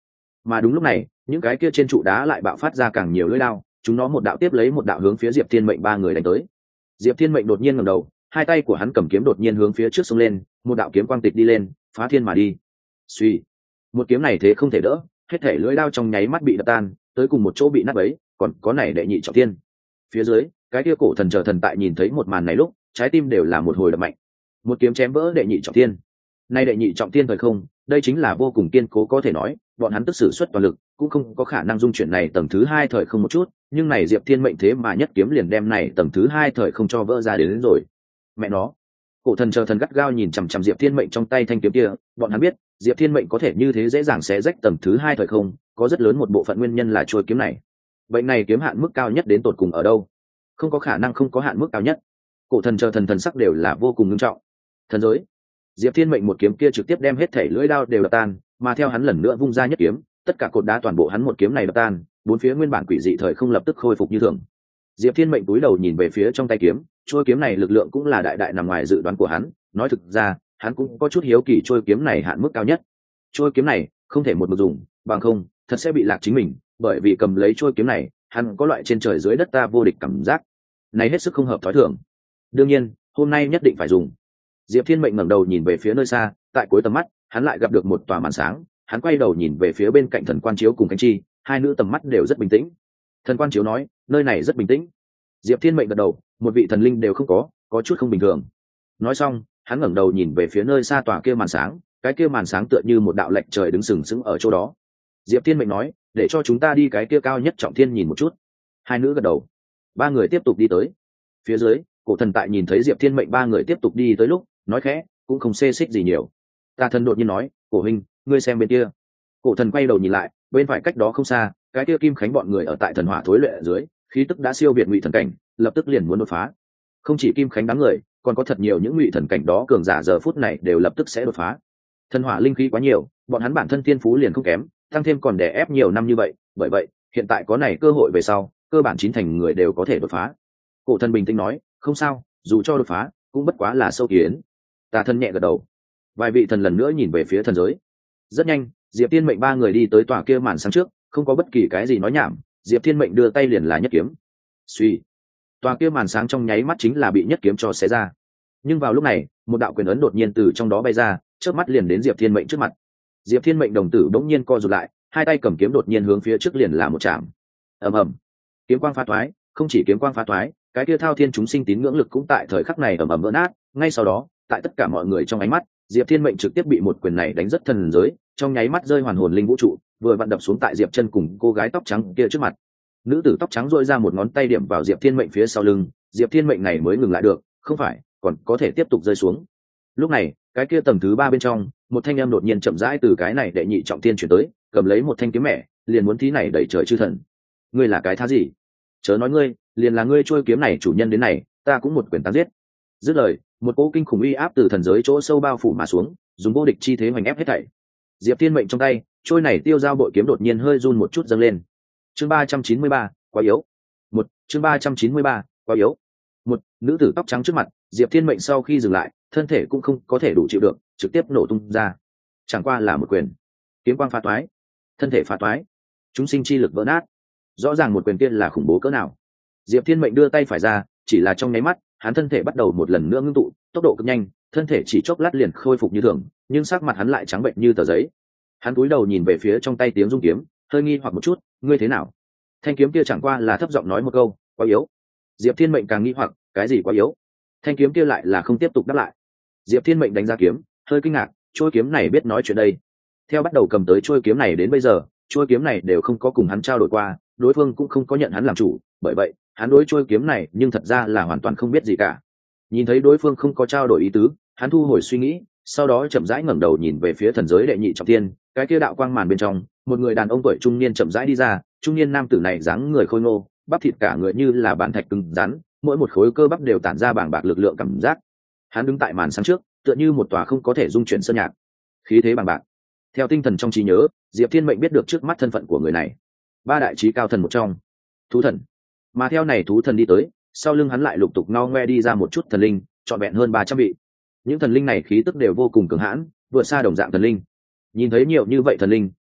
Speaker 1: Mà đúng lúc này những cái kia trên trụ đá lại bạo phát ra càng nhiều lưỡi đao, chúng nó một đạo tiếp lấy một đạo hướng phía Diệp Thiên Mệnh ba người đánh tới. Diệp Thiên Mệnh đột nhiên ngẩng đầu, hai tay của hắn cầm kiếm đột nhiên hướng phía trước xông lên, một đạo kiếm quang tịch đi lên, phá thiên mà đi. Suy, một kiếm này thế không thể đỡ, hết thể lưỡi đao trong nháy mắt bị đập tan, tới cùng một chỗ bị nát bấy, còn có này đệ nhị trọng thiên. Phía dưới, cái kia cổ thần chờ thần tại nhìn thấy một màn này lúc, trái tim đều là một hồi đập mạnh. Một kiếm chém vỡ đệ nhị trọng thiên. Nay đệ nhị trọng thiên thời không, đây chính là vô cùng kiên cố, có thể nói, bọn hắn tức sử xuất toàn lực, cũng không có khả năng dung chuyển này tầng thứ hai thời không một chút, nhưng này Diệp Thiên Mệnh thế mà nhất kiếm liền đem này tầng thứ hai thời không cho vỡ ra đến, đến rồi. Mẹ nó. Cổ thần chờ thần gắt gao nhìn chằm chằm Diệp Thiên Mệnh trong tay thanh kiếm kia, bọn hắn biết, Diệp Thiên Mệnh có thể như thế dễ dàng xé rách tầng thứ hai thời không, có rất lớn một bộ phận nguyên nhân là trôi kiếm này. Bệnh này kiếm hạn mức cao nhất đến tột cùng ở đâu? Không có khả năng không có hạn mức cao nhất. Cổ thần chờ thần thần sắc đều là vô cùng nghiêm trọng. Thần giới. Diệp Thiên Mệnh một kiếm kia trực tiếp đem hết thể lưỡi đao đều đập tan, mà theo hắn lần nữa vung ra nhất kiếm, tất cả cột đá toàn bộ hắn một kiếm này đập tan, bốn phía nguyên bản quỷ dị thời không lập tức khôi phục như thường. Diệp Thiên Mệnh cúi đầu nhìn về phía trong tay kiếm, trôi kiếm này lực lượng cũng là đại đại nằm ngoài dự đoán của hắn, nói thực ra, hắn cũng có chút hiếu kỳ trôi kiếm này hạn mức cao nhất. Trôi kiếm này không thể một mực dùng, bằng không, thật sẽ bị lạc chính mình, bởi vì cầm lấy trôi kiếm này, hắn có loại trên trời dưới đất ta vô địch cảm giác. Này hết sức không hợp thói thường. Đương nhiên, hôm nay nhất định phải dùng. Diệp Thiên Mệnh ngẩng đầu nhìn về phía nơi xa, tại cuối tầm mắt, hắn lại gặp được một tòa màn sáng, hắn quay đầu nhìn về phía bên cạnh Thần Quan Chiếu cùng Cánh Chi, hai nữ tầm mắt đều rất bình tĩnh. Thần Quan Chiếu nói, nơi này rất bình tĩnh. Diệp Thiên Mệnh gật đầu, một vị thần linh đều không có, có chút không bình thường. Nói xong, hắn ngẩng đầu nhìn về phía nơi xa tòa kia màn sáng, cái kia màn sáng tựa như một đạo lệch trời đứng sừng sững ở chỗ đó. Diệp Thiên Mệnh nói, để cho chúng ta đi cái kia cao nhất trọng thiên nhìn một chút. Hai nữ gật đầu. Ba người tiếp tục đi tới. Phía dưới, Cổ Thần tại nhìn thấy Diệp Thiên Mệnh ba người tiếp tục đi tới lúc, nói khẽ, cũng không xê xích gì nhiều. Tà Thần đột nhiên nói, Cổ huynh, ngươi xem bên kia. Cổ Thần quay đầu nhìn lại, bên phải cách đó không xa, cái kia Kim Khánh bọn người ở tại thần hỏa thối luyện ở dưới, khí tức đã siêu việt ngụy thần cảnh, lập tức liền muốn đột phá. Không chỉ Kim Khánh đám người, còn có thật nhiều những ngụy thần cảnh đó cường giả giờ phút này đều lập tức sẽ đột phá. Thần hỏa linh khí quá nhiều, bọn hắn bản thân thiên phú liền không kém, tăng thêm còn đè ép nhiều năm như vậy, bởi vậy, hiện tại có này cơ hội về sau, cơ bản chín thành người đều có thể đột phá. Cổ Thần bình tĩnh nói, không sao, dù cho đột phá, cũng bất quá là sâu kiến. Tà Thần nhẹ gật đầu. Vài vị thần lần nữa nhìn về phía thần giới. Rất nhanh, Diệp Thiên Mệnh ba người đi tới tòa kia màn sáng trước, không có bất kỳ cái gì nói nhảm, Diệp Thiên Mệnh đưa tay liền là nhất kiếm. Suy, tòa kia màn sáng trong nháy mắt chính là bị nhất kiếm cho xé ra. Nhưng vào lúc này, một đạo quyền ấn đột nhiên từ trong đó bay ra, chớp mắt liền đến Diệp Thiên Mệnh trước mặt. Diệp Thiên Mệnh đồng tử bỗng nhiên co rụt lại, hai tay cầm kiếm đột nhiên hướng phía trước liền là một chạm. Ầm ầm, kiếm quang phá toái, không chỉ kiếm quang phá toái, cái kia thao thiên chúng sinh tín ngưỡng lực cũng tại thời khắc này ầm ầm vỡ nát. Ngay sau đó, tại tất cả mọi người trong ánh mắt, Diệp Thiên Mệnh trực tiếp bị một quyền này đánh rất thần giới, trong nháy mắt rơi hoàn hồn linh vũ trụ, vừa vặn đập xuống tại Diệp Chân cùng cô gái tóc trắng kia trước mặt. Nữ tử tóc trắng dội ra một ngón tay điểm vào Diệp Thiên Mệnh phía sau lưng, Diệp Thiên Mệnh này mới ngừng lại được, không phải, còn có thể tiếp tục rơi xuống. Lúc này, cái kia tầng thứ ba bên trong, một thanh âm đột nhiên chậm rãi từ cái này đệ nhị trọng thiên chuyển tới, cầm lấy một thanh kiếm mẹ, liền muốn thí này đẩy trời chư thần. Ngươi là cái thá gì? Chớ nói ngươi, liền là ngươi trôi kiếm này chủ nhân đến này, ta cũng một quyền tán giết. Dứt lời, một cỗ kinh khủng uy áp từ thần giới chỗ sâu bao phủ mà xuống, dùng vô địch chi thế hoành ép hết thảy. Diệp Thiên Mệnh trong tay, trôi này tiêu dao bội kiếm đột nhiên hơi run một chút dâng lên. Chương ba trăm chín mươi ba, quá yếu. Một, chương ba trăm chín mươi ba, quá yếu. Một, nữ tử tóc trắng trước mặt, Diệp Thiên Mệnh sau khi dừng lại, thân thể cũng không có thể đủ chịu được, trực tiếp nổ tung ra. Chẳng qua là một quyền, kiếm quang phá toái, thân thể phá toái, chúng sinh chi lực vỡ nát. Rõ ràng một quyền kia là khủng bố cỡ nào. Diệp Thiên Mệnh đưa tay phải ra, chỉ là trong nháy mắt, hắn thân thể bắt đầu một lần nữa ngưng tụ, tốc độ cực nhanh, thân thể chỉ chốc lát liền khôi phục như thường, nhưng sắc mặt hắn lại trắng bệnh như tờ giấy. Hắn cúi đầu nhìn về phía trong tay tiếng dung kiếm, hơi nghi hoặc một chút, ngươi thế nào? Thanh kiếm kia chẳng qua là thấp giọng nói một câu, quá yếu. Diệp Thiên Mệnh càng nghi hoặc, cái gì quá yếu? Thanh kiếm kia lại là không tiếp tục đáp lại. Diệp Thiên Mệnh đánh ra kiếm, hơi kinh ngạc, trôi kiếm này biết nói chuyện đây. Theo bắt đầu cầm tới trôi kiếm này đến bây giờ, trôi kiếm này đều không có cùng hắn trao đổi qua, đối phương cũng không có nhận hắn làm chủ, bởi vậy, hắn đối trôi kiếm này nhưng thật ra là hoàn toàn không biết gì cả. Nhìn thấy đối phương không có trao đổi ý tứ, hắn thu hồi suy nghĩ, sau đó chậm rãi ngẩng đầu nhìn về phía thần giới đệ nhị trọng thiên, cái kia đạo quang màn bên trong, một người đàn ông tuổi trung niên chậm rãi đi ra, trung niên nam tử này dáng người khôi ngô, bắp thịt cả người như là bản thạch cứng rắn, mỗi một khối cơ bắp đều tản ra bàng bạc lực lượng cảm giác. Hắn đứng tại màn sáng trước, tựa như một tòa không có thể dung chuyển sơn nhạc, khí thế bàng bạc. Theo tinh thần trong trí nhớ, Diệp Thiên Mệnh biết được trước mắt thân phận của người này, ba đại trí cao thần một trong, thú thần. Mà theo này thú thần đi tới, sau lưng hắn lại lục tục ngao ngoe đi ra một chút thần linh, trọn vẹn hơn ba trăm vị. Những thần linh này khí tức đều vô cùng cường hãn, vượt xa đồng dạng thần linh. Nhìn thấy nhiều như vậy thần linh,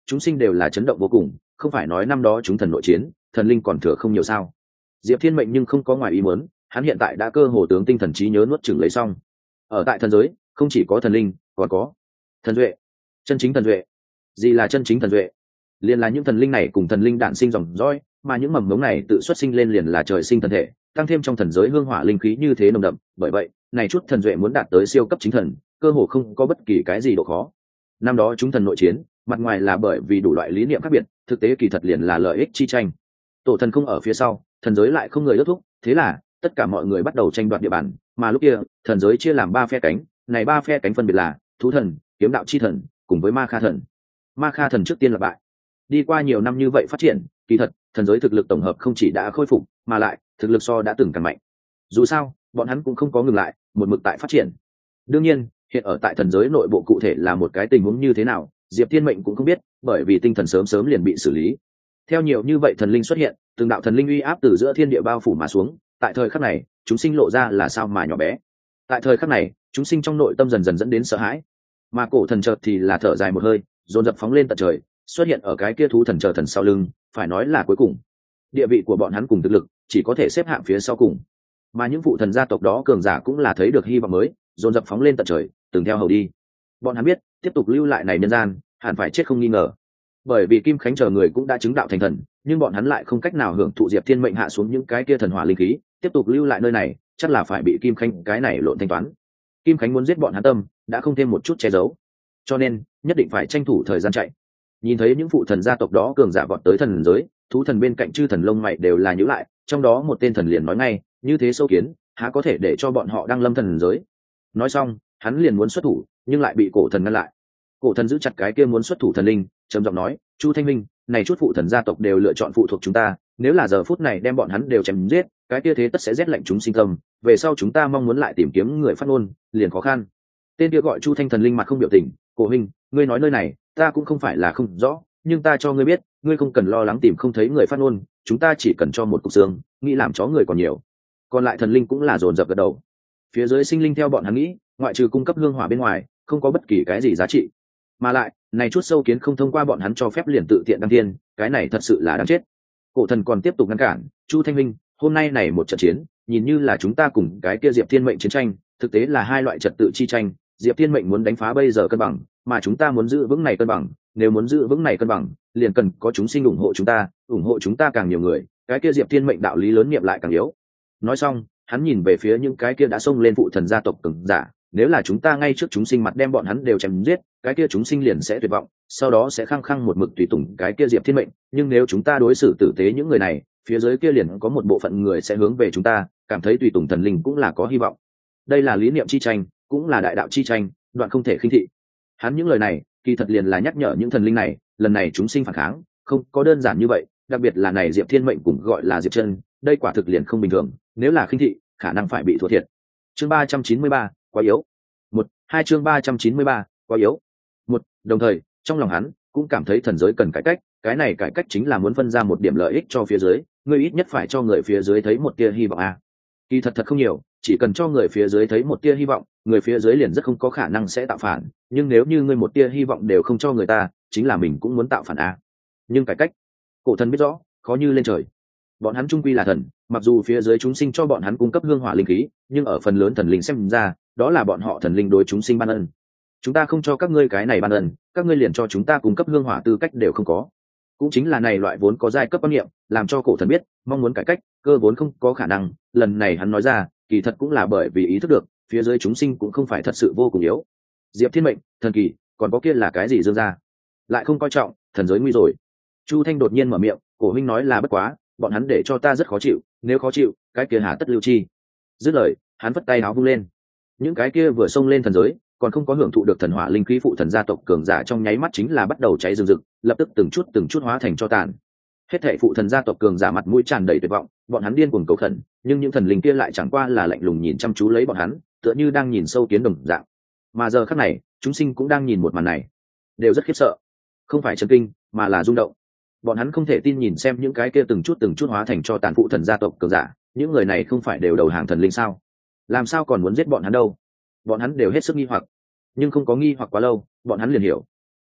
Speaker 1: chúng sinh đều là chấn động vô cùng, không phải nói năm đó chúng thần nội chiến thần linh còn thừa không nhiều sao. Diệp Thiên Mệnh nhưng không có ngoài ý muốn, hắn hiện tại đã cơ hồ tướng tinh thần trí nhớ nuốt chửng lấy xong. Ở tại thần giới không chỉ có thần linh, còn có thần duệ. Chân chính thần duệ. Gì là chân chính thần duệ? Liền là những thần linh này cùng thần linh đản sinh dòng dõi, mà những mầm ngống này tự xuất sinh lên liền là trời sinh thần thể, tăng thêm trong thần giới hương hỏa linh khí như thế nồng đậm, bởi vậy này chút thần duệ muốn đạt tới siêu cấp chính thần cơ hồ không có bất kỳ cái gì độ khó. Năm đó chúng thần nội chiến, mặt ngoài là bởi vì đủ loại lý niệm khác biệt, thực tế kỳ thật liền là lợi ích chi tranh. Tổ thần không ở phía sau, thần giới lại không người ước thúc, thế là tất cả mọi người bắt đầu tranh đoạt địa bàn, mà lúc kia thần giới chia làm ba phe cánh, này ba phe cánh phân biệt là thú thần, kiếm đạo chi thần cùng với ma kha thần. Ma kha thần trước tiên là bại. Đi qua nhiều năm như vậy phát triển, kỳ thật thần giới thực lực tổng hợp không chỉ đã khôi phục, mà lại thực lực so đã từng càng mạnh. Dù sao bọn hắn cũng không có ngừng lại, một mực tại phát triển. Đương nhiên hiện ở tại thần giới nội bộ cụ thể là một cái tình huống như thế nào, Diệp Thiên Mệnh cũng không biết, bởi vì tinh thần sớm sớm liền bị xử lý. Theo nhiều như vậy thần linh xuất hiện, từng đạo thần linh uy áp từ giữa thiên địa bao phủ mà xuống, tại thời khắc này chúng sinh lộ ra là sao mà nhỏ bé. Tại thời khắc này chúng sinh trong nội tâm dần dần dẫn đến sợ hãi, mà cổ thần chợt thì là thở dài một hơi, dồn dập phóng lên tận trời, xuất hiện ở cái kia thú thần chờ thần sau lưng, phải nói là cuối cùng. Địa vị của bọn hắn cùng thực lực chỉ có thể xếp hạng phía sau cùng, mà những phụ thần gia tộc đó cường giả cũng là thấy được hy vọng mới, dồn dập phóng lên tận trời, từng theo hầu đi. Bọn hắn biết tiếp tục lưu lại này nhân gian hẳn phải chết không nghi ngờ, bởi vì Kim Khánh chờ người cũng đã chứng đạo thành thần, nhưng bọn hắn lại không cách nào hưởng thụ Diệp Thiên Mệnh hạ xuống những cái kia thần hỏa linh khí, tiếp tục lưu lại nơi này chắc là phải bị Kim Khánh cái này lộn thanh toán. Kim Khánh muốn giết bọn hắn tâm đã không thêm một chút che giấu, cho nên nhất định phải tranh thủ thời gian chạy. Nhìn thấy những phụ thần gia tộc đó cường giả vọt tới thần giới, thú thần bên cạnh chư thần lông mày đều là nhíu lại, trong đó một tên thần liền nói ngay, như thế sâu kiến há có thể để cho bọn họ đăng lâm thần giới. Nói xong hắn liền muốn xuất thủ, nhưng lại bị cổ thần ngăn lại. Cổ thần giữ chặt cái kia muốn xuất thủ thần linh, trầm giọng nói, Chu Thanh Minh, này chút phụ thần gia tộc đều lựa chọn phụ thuộc chúng ta, nếu là giờ phút này đem bọn hắn đều chém giết, cái kia thế tất sẽ rét lạnh chúng sinh tâm, về sau chúng ta mong muốn lại tìm kiếm người phát ngôn liền khó khăn. Tên kia gọi Chu Thanh thần linh mặt không biểu tình, cổ huynh, ngươi nói nơi này ta cũng không phải là không rõ, nhưng ta cho ngươi biết, ngươi không cần lo lắng tìm không thấy người phát ngôn, chúng ta chỉ cần cho một cục xương, nghĩ làm chó người còn nhiều. Còn lại thần linh cũng là dồn dập gật đầu. Phía dưới sinh linh theo bọn hắn nghĩ, ngoại trừ cung cấp hương hỏa bên ngoài không có bất kỳ cái gì giá trị, mà lại này chút sâu kiến không thông qua bọn hắn cho phép liền tự tiện đăng thiên, cái này thật sự là đáng chết. Cổ thần còn tiếp tục ngăn cản, Chu Thanh Minh, hôm nay này một trận chiến nhìn như là chúng ta cùng cái kia Diệp Thiên Mệnh chiến tranh, thực tế là hai loại trật tự chi tranh. Diệp Thiên Mệnh muốn đánh phá bây giờ cân bằng, mà chúng ta muốn giữ vững này cân bằng, nếu muốn giữ vững này cân bằng liền cần có chúng sinh ủng hộ chúng ta, ủng hộ chúng ta càng nhiều người, cái kia Diệp Thiên Mệnh đạo lý lớn nghiệm lại càng yếu. Nói xong hắn nhìn về phía những cái kia đã xông lên phụ thần gia tộc cường giả, nếu là chúng ta ngay trước chúng sinh mặt đem bọn hắn đều chém giết, cái kia chúng sinh liền sẽ tuyệt vọng, sau đó sẽ khăng khăng một mực tùy tùng cái kia Diệp Thiên Mệnh, nhưng nếu chúng ta đối xử tử tế những người này, phía dưới kia liền có một bộ phận người sẽ hướng về chúng ta, cảm thấy tùy tùng thần linh cũng là có hy vọng. Đây là lý niệm chi tranh, cũng là đại đạo chi tranh, đoạn không thể khinh thị. Hắn những lời này kỳ thật liền là nhắc nhở những thần linh này, lần này chúng sinh phản kháng không có đơn giản như vậy, đặc biệt là này Diệp Thiên Mệnh cũng gọi là Diệp Chân, đây quả thực liền không bình thường, nếu là khinh thị khả năng phải bị thua thiệt. Chương ba trăm chín mươi ba, quá yếu. Một, hai chương ba trăm chín mươi ba, quá yếu. Một, đồng thời trong lòng hắn cũng cảm thấy thần giới cần cải cách, cái này cải cách chính là muốn phân ra một điểm lợi ích cho phía dưới, người ít nhất phải cho người phía dưới thấy một tia hy vọng a. Kỳ thật thật không nhiều, chỉ cần cho người phía dưới thấy một tia hy vọng, người phía dưới liền rất không có khả năng sẽ tạo phản, nhưng nếu như ngươi một tia hy vọng đều không cho người ta, chính là mình cũng muốn tạo phản a. Nhưng cải cách, cổ thần biết rõ, khó như lên trời. Bọn hắn trung quy là thần, mặc dù phía dưới chúng sinh cho bọn hắn cung cấp hương hỏa linh khí, nhưng ở phần lớn thần linh xem ra, đó là bọn họ thần linh đối chúng sinh ban ân. Chúng ta không cho các ngươi cái này ban ân, các ngươi liền cho chúng ta cung cấp hương hỏa tư cách đều không có. Cũng chính là này loại vốn có giai cấp quan niệm, làm cho cổ thần biết, mong muốn cải cách, cơ vốn không có khả năng. Lần này hắn nói ra, kỳ thật cũng là bởi vì ý thức được, phía dưới chúng sinh cũng không phải thật sự vô cùng yếu. Diệp Thiên Mệnh, thần kỳ, còn có kia là cái gì dương ra, lại không coi trọng, thần giới nguy rồi. Chu Thanh đột nhiên mở miệng, cổ huynh nói là bất quá, bọn hắn để cho ta rất khó chịu, nếu khó chịu, cái kia hà tất lưu chi. Dứt lời, hắn vất tay áo vung lên. Những cái kia vừa xông lên thần giới, còn không có hưởng thụ được thần hỏa linh khí phụ thần gia tộc cường giả trong nháy mắt chính là bắt đầu cháy rừng rực, lập tức từng chút từng chút hóa thành tro tàn. Hết thảy phụ thần gia tộc cường giả mặt mũi tràn đầy tuyệt vọng, bọn hắn điên cuồng cầu khẩn, nhưng những thần linh kia lại chẳng qua là lạnh lùng nhìn chăm chú lấy bọn hắn, tựa như đang nhìn sâu kiến đồng dạng. Mà giờ khắc này, chúng sinh cũng đang nhìn một màn này, đều rất khiếp sợ, không phải chấn kinh, mà là rung động. Bọn hắn không thể tin nhìn xem những cái kia từng chút từng chút hóa thành cho tàn phụ thần gia tộc cường giả, những người này không phải đều đầu hàng thần linh sao? Làm sao còn muốn giết bọn hắn đâu? Bọn hắn đều hết sức nghi hoặc, nhưng không có nghi hoặc quá lâu, bọn hắn liền hiểu.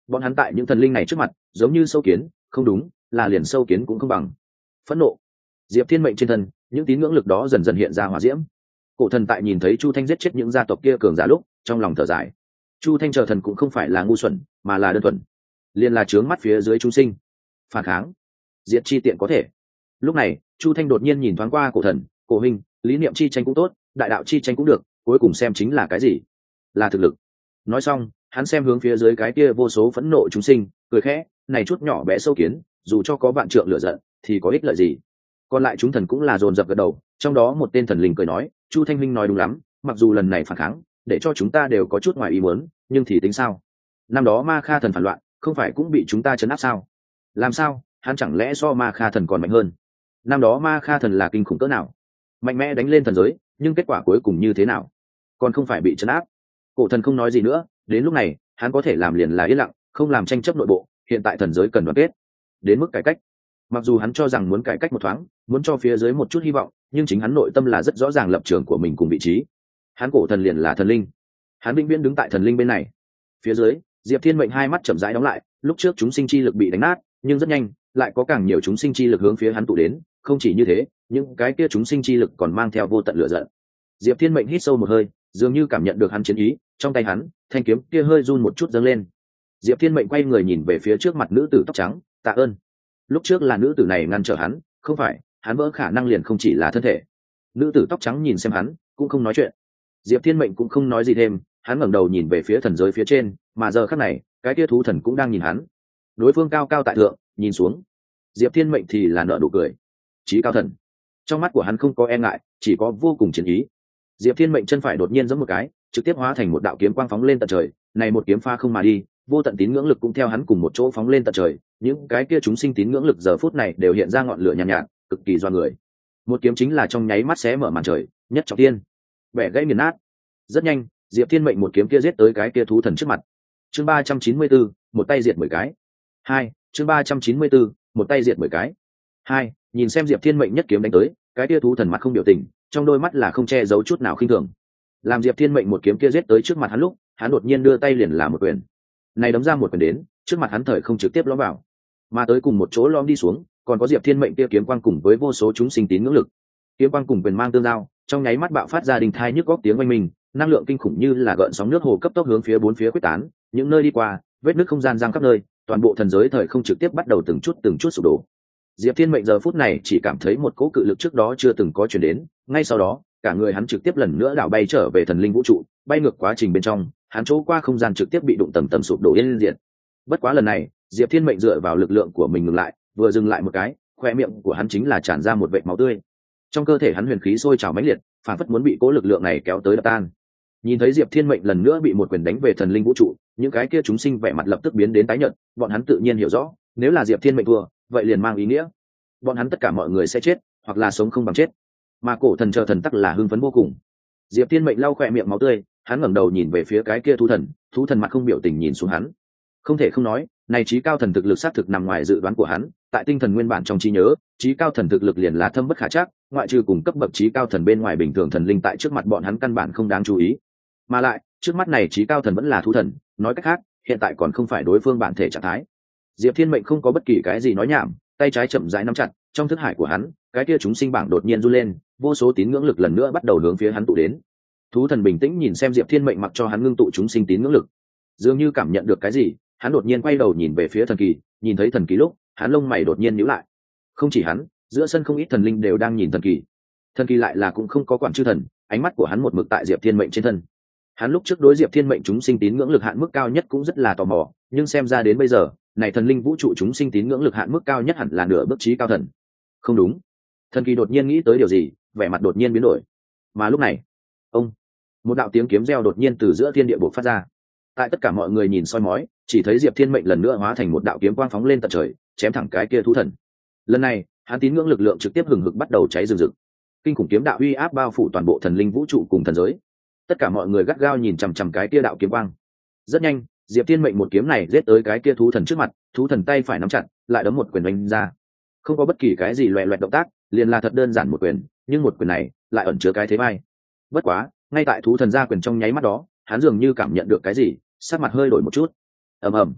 Speaker 1: bọn hắn tại những thần linh này trước mặt giống như sâu kiến, không đúng, là liền sâu kiến cũng không bằng. Phẫn nộ. Diệp Thiên Mệnh trên thân những tín ngưỡng lực đó dần dần hiện ra hỏa diễm. Cổ thần tại nhìn thấy Chu Thanh giết chết những gia tộc kia cường giả lúc, trong lòng thở dài. Chu Thanh chờ thần cũng không phải là ngu xuẩn, mà là đơn thuần, liền là trướng mắt phía dưới chúng sinh. Phản kháng, diệt chi tiện có thể. Lúc này, Chu Thanh đột nhiên nhìn thoáng qua cổ thần, cổ huynh, lý niệm chi tranh cũng tốt, đại đạo chi tranh cũng được, cuối cùng xem chính là cái gì? Là thực lực. Nói xong, hắn xem hướng phía dưới cái kia vô số phẫn nộ chúng sinh, cười khẽ, này chút nhỏ bé sâu kiến, dù cho có vạn trượng lửa giận, thì có ích lợi gì? Còn lại chúng thần cũng là dồn dập gật đầu, trong đó một tên thần linh cười nói, Chu Thanh huynh nói đúng lắm, mặc dù lần này phản kháng, để cho chúng ta đều có chút ngoài ý muốn, nhưng thì tính sao? Năm đó Ma Kha thần phản loạn, không phải cũng bị chúng ta trấn áp sao? Làm sao? Hắn chẳng lẽ so Ma Kha thần còn mạnh hơn? Năm đó Ma Kha thần là kinh khủng cỡ nào? Mạnh mẽ đánh lên thần giới, nhưng kết quả cuối cùng như thế nào? Còn không phải bị trấn áp? Cổ thần không nói gì nữa, đến lúc này, hắn có thể làm liền là yên lặng, không làm tranh chấp nội bộ, hiện tại thần giới cần đoàn kết. Đến mức cải cách, mặc dù hắn cho rằng muốn cải cách một thoáng, muốn cho phía dưới một chút hy vọng, nhưng chính hắn nội tâm là rất rõ ràng lập trường của mình cùng vị trí. Hắn cổ thần liền là thần linh, hắn vĩnh viễn đứng tại thần linh bên này. Phía dưới, Diệp Thiên Mệnh hai mắt chậm rãi đóng lại, lúc trước chúng sinh chi lực bị đánh nát, nhưng rất nhanh lại có càng nhiều chúng sinh chi lực hướng phía hắn tụ đến, không chỉ như thế, những cái kia chúng sinh chi lực còn mang theo vô tận lửa giận. Diệp Thiên Mệnh hít sâu một hơi, dường như cảm nhận được hắn chiến ý, trong tay hắn, thanh kiếm kia hơi run một chút dâng lên. Diệp Thiên Mệnh quay người nhìn về phía trước mặt nữ tử tóc trắng, tạ ơn. Lúc trước là nữ tử này ngăn trở hắn, không phải, hắn vỡ khả năng liền không chỉ là thân thể. Nữ tử tóc trắng nhìn xem hắn, cũng không nói chuyện. Diệp Thiên Mệnh cũng không nói gì thêm, hắn ngẩng đầu nhìn về phía thần giới phía trên, mà giờ khắc này, cái kia thú thần cũng đang nhìn hắn. Đối phương cao cao tại thượng, nhìn xuống. Diệp Thiên Mệnh thì là nở nụ cười. Chí cao thần. Trong mắt của hắn không có e ngại, chỉ có vô cùng chiến ý. Diệp Thiên Mệnh chân phải đột nhiên giẫm một cái, trực tiếp hóa thành một đạo kiếm quang phóng lên tận trời, này một kiếm pha không mà đi, vô tận tín ngưỡng lực cũng theo hắn cùng một chỗ phóng lên tận trời, những cái kia chúng sinh tín ngưỡng lực giờ phút này đều hiện ra ngọn lửa nhàn nhạt, nhạt, cực kỳ doa người. Một kiếm chính là trong nháy mắt xé mở màn trời, nhất trọng thiên, bẻ gãy nghiền nát. Rất nhanh, Diệp Thiên Mệnh một kiếm kia giết tới cái kia thú thần trước mặt. Chương ba trăm chín mươi bốn, một tay diệt mười cái. Hai, chương ba trăm chín mươi bốn, một tay diệt mười cái. Hai, nhìn xem Diệp Thiên Mệnh nhất kiếm đánh tới, cái kia thú thần mặt không biểu tình, trong đôi mắt là không che giấu chút nào khinh thường. Làm Diệp Thiên Mệnh một kiếm kia giết tới trước mặt hắn lúc, hắn đột nhiên đưa tay liền làm một quyền. Này đấm ra một quyền đến, trước mặt hắn thời không trực tiếp lõm vào, mà tới cùng một chỗ lõm đi xuống, còn có Diệp Thiên Mệnh kia kiếm quang cùng với vô số chúng sinh tín ngưỡng lực. Kiếm quang cùng quyền mang tương giao, trong nháy mắt bạo phát ra đình thai nhức góc tiếng oanh minh, năng lượng kinh khủng như là gợn sóng nước hồ cấp tốc hướng phía bốn phía quyết tán, những nơi đi qua, vết nứt không gian giang khắp nơi, toàn bộ thần giới thời không trực tiếp bắt đầu từng chút từng chút sụp đổ. Diệp Thiên Mệnh giờ phút này chỉ cảm thấy một cỗ cự lực trước đó chưa từng có truyền đến, ngay sau đó, cả người hắn trực tiếp lần nữa đảo bay trở về thần linh vũ trụ, bay ngược quá trình bên trong, hắn chỗ qua không gian trực tiếp bị đụng tầng tầng sụp đổ yên diệt. Bất quá lần này, Diệp Thiên Mệnh dựa vào lực lượng của mình ngừng lại, vừa dừng lại một cái, khoe miệng của hắn chính là tràn ra một vệt máu tươi. Trong cơ thể hắn huyền khí sôi trào mãnh liệt, phản phất muốn bị cỗ lực lượng này kéo tới đập tan. Nhìn thấy Diệp Thiên Mệnh lần nữa bị một quyền đánh về thần linh vũ trụ, những cái kia chúng sinh vẻ mặt lập tức biến đến tái nhợt, bọn hắn tự nhiên hiểu rõ, nếu là Diệp Thiên Mệnh thua, vậy liền mang ý nghĩa bọn hắn tất cả mọi người sẽ chết, hoặc là sống không bằng chết. Mà cổ thần chờ thần tắc là hưng phấn vô cùng. Diệp Thiên Mệnh lau khỏe miệng máu tươi, hắn ngẩng đầu nhìn về phía cái kia thú thần, thú thần mặt không biểu tình nhìn xuống hắn. Không thể không nói, này chí cao thần thực lực xác thực nằm ngoài dự đoán của hắn, tại tinh thần nguyên bản trong trí nhớ, chí cao thần thực lực liền là thâm bất khả trắc, ngoại trừ cùng cấp bậc chí cao thần bên ngoài bình thường thần linh tại trước mặt bọn hắn căn bản không đáng chú ý. Mà lại, trước mắt này chí cao thần vẫn là thú thần, nói cách khác, hiện tại còn không phải đối phương bản thể trạng thái. Diệp Thiên Mệnh không có bất kỳ cái gì nói nhảm, tay trái chậm rãi nắm chặt, trong thức hải của hắn, cái kia chúng sinh bảng đột nhiên run lên, vô số tín ngưỡng lực lần nữa bắt đầu hướng phía hắn tụ đến. Thú thần bình tĩnh nhìn xem Diệp Thiên Mệnh mặc cho hắn ngưng tụ chúng sinh tín ngưỡng lực, dường như cảm nhận được cái gì, hắn đột nhiên quay đầu nhìn về phía thần kỳ, nhìn thấy thần kỳ lúc, hắn lông mày đột nhiên nhíu lại. Không chỉ hắn, giữa sân không ít thần linh đều đang nhìn thần kỳ. Thần kỳ lại là cũng không có quản chư thần, ánh mắt của hắn một mực tại Diệp Thiên Mệnh trên thân. Hắn lúc trước đối Diệp Thiên Mệnh chúng sinh tín ngưỡng lực hạn mức cao nhất cũng rất là tò mò, nhưng xem ra đến bây giờ, này thần linh vũ trụ chúng sinh tín ngưỡng lực hạn mức cao nhất hẳn là nửa bước chí cao thần. Không đúng. Thần kỳ đột nhiên nghĩ tới điều gì, vẻ mặt đột nhiên biến đổi. Mà lúc này, ông, một đạo tiếng kiếm reo đột nhiên từ giữa thiên địa bộc phát ra. Tại tất cả mọi người nhìn soi mói, chỉ thấy Diệp Thiên Mệnh lần nữa hóa thành một đạo kiếm quang phóng lên tận trời, chém thẳng cái kia thú thần. Lần này, hắn tín ngưỡng lực lượng trực tiếp hừng hực bắt đầu cháy rừng rực. Kinh khủng kiếm đạo uy áp bao phủ toàn bộ thần linh vũ trụ cùng thần giới. Tất cả mọi người gắt gao nhìn chằm chằm cái kia đạo kiếm quang. Rất nhanh, Diệp Thiên Mệnh một kiếm này giết tới cái kia thú thần trước mặt, thú thần tay phải nắm chặt, lại đấm một quyền đánh ra. Không có bất kỳ cái gì loẹt loẹt động tác, liền là thật đơn giản một quyền, nhưng một quyền này lại ẩn chứa cái thế vai. Bất quá, ngay tại thú thần ra quyền trong nháy mắt đó, hắn dường như cảm nhận được cái gì, sắc mặt hơi đổi một chút. Ầm ầm.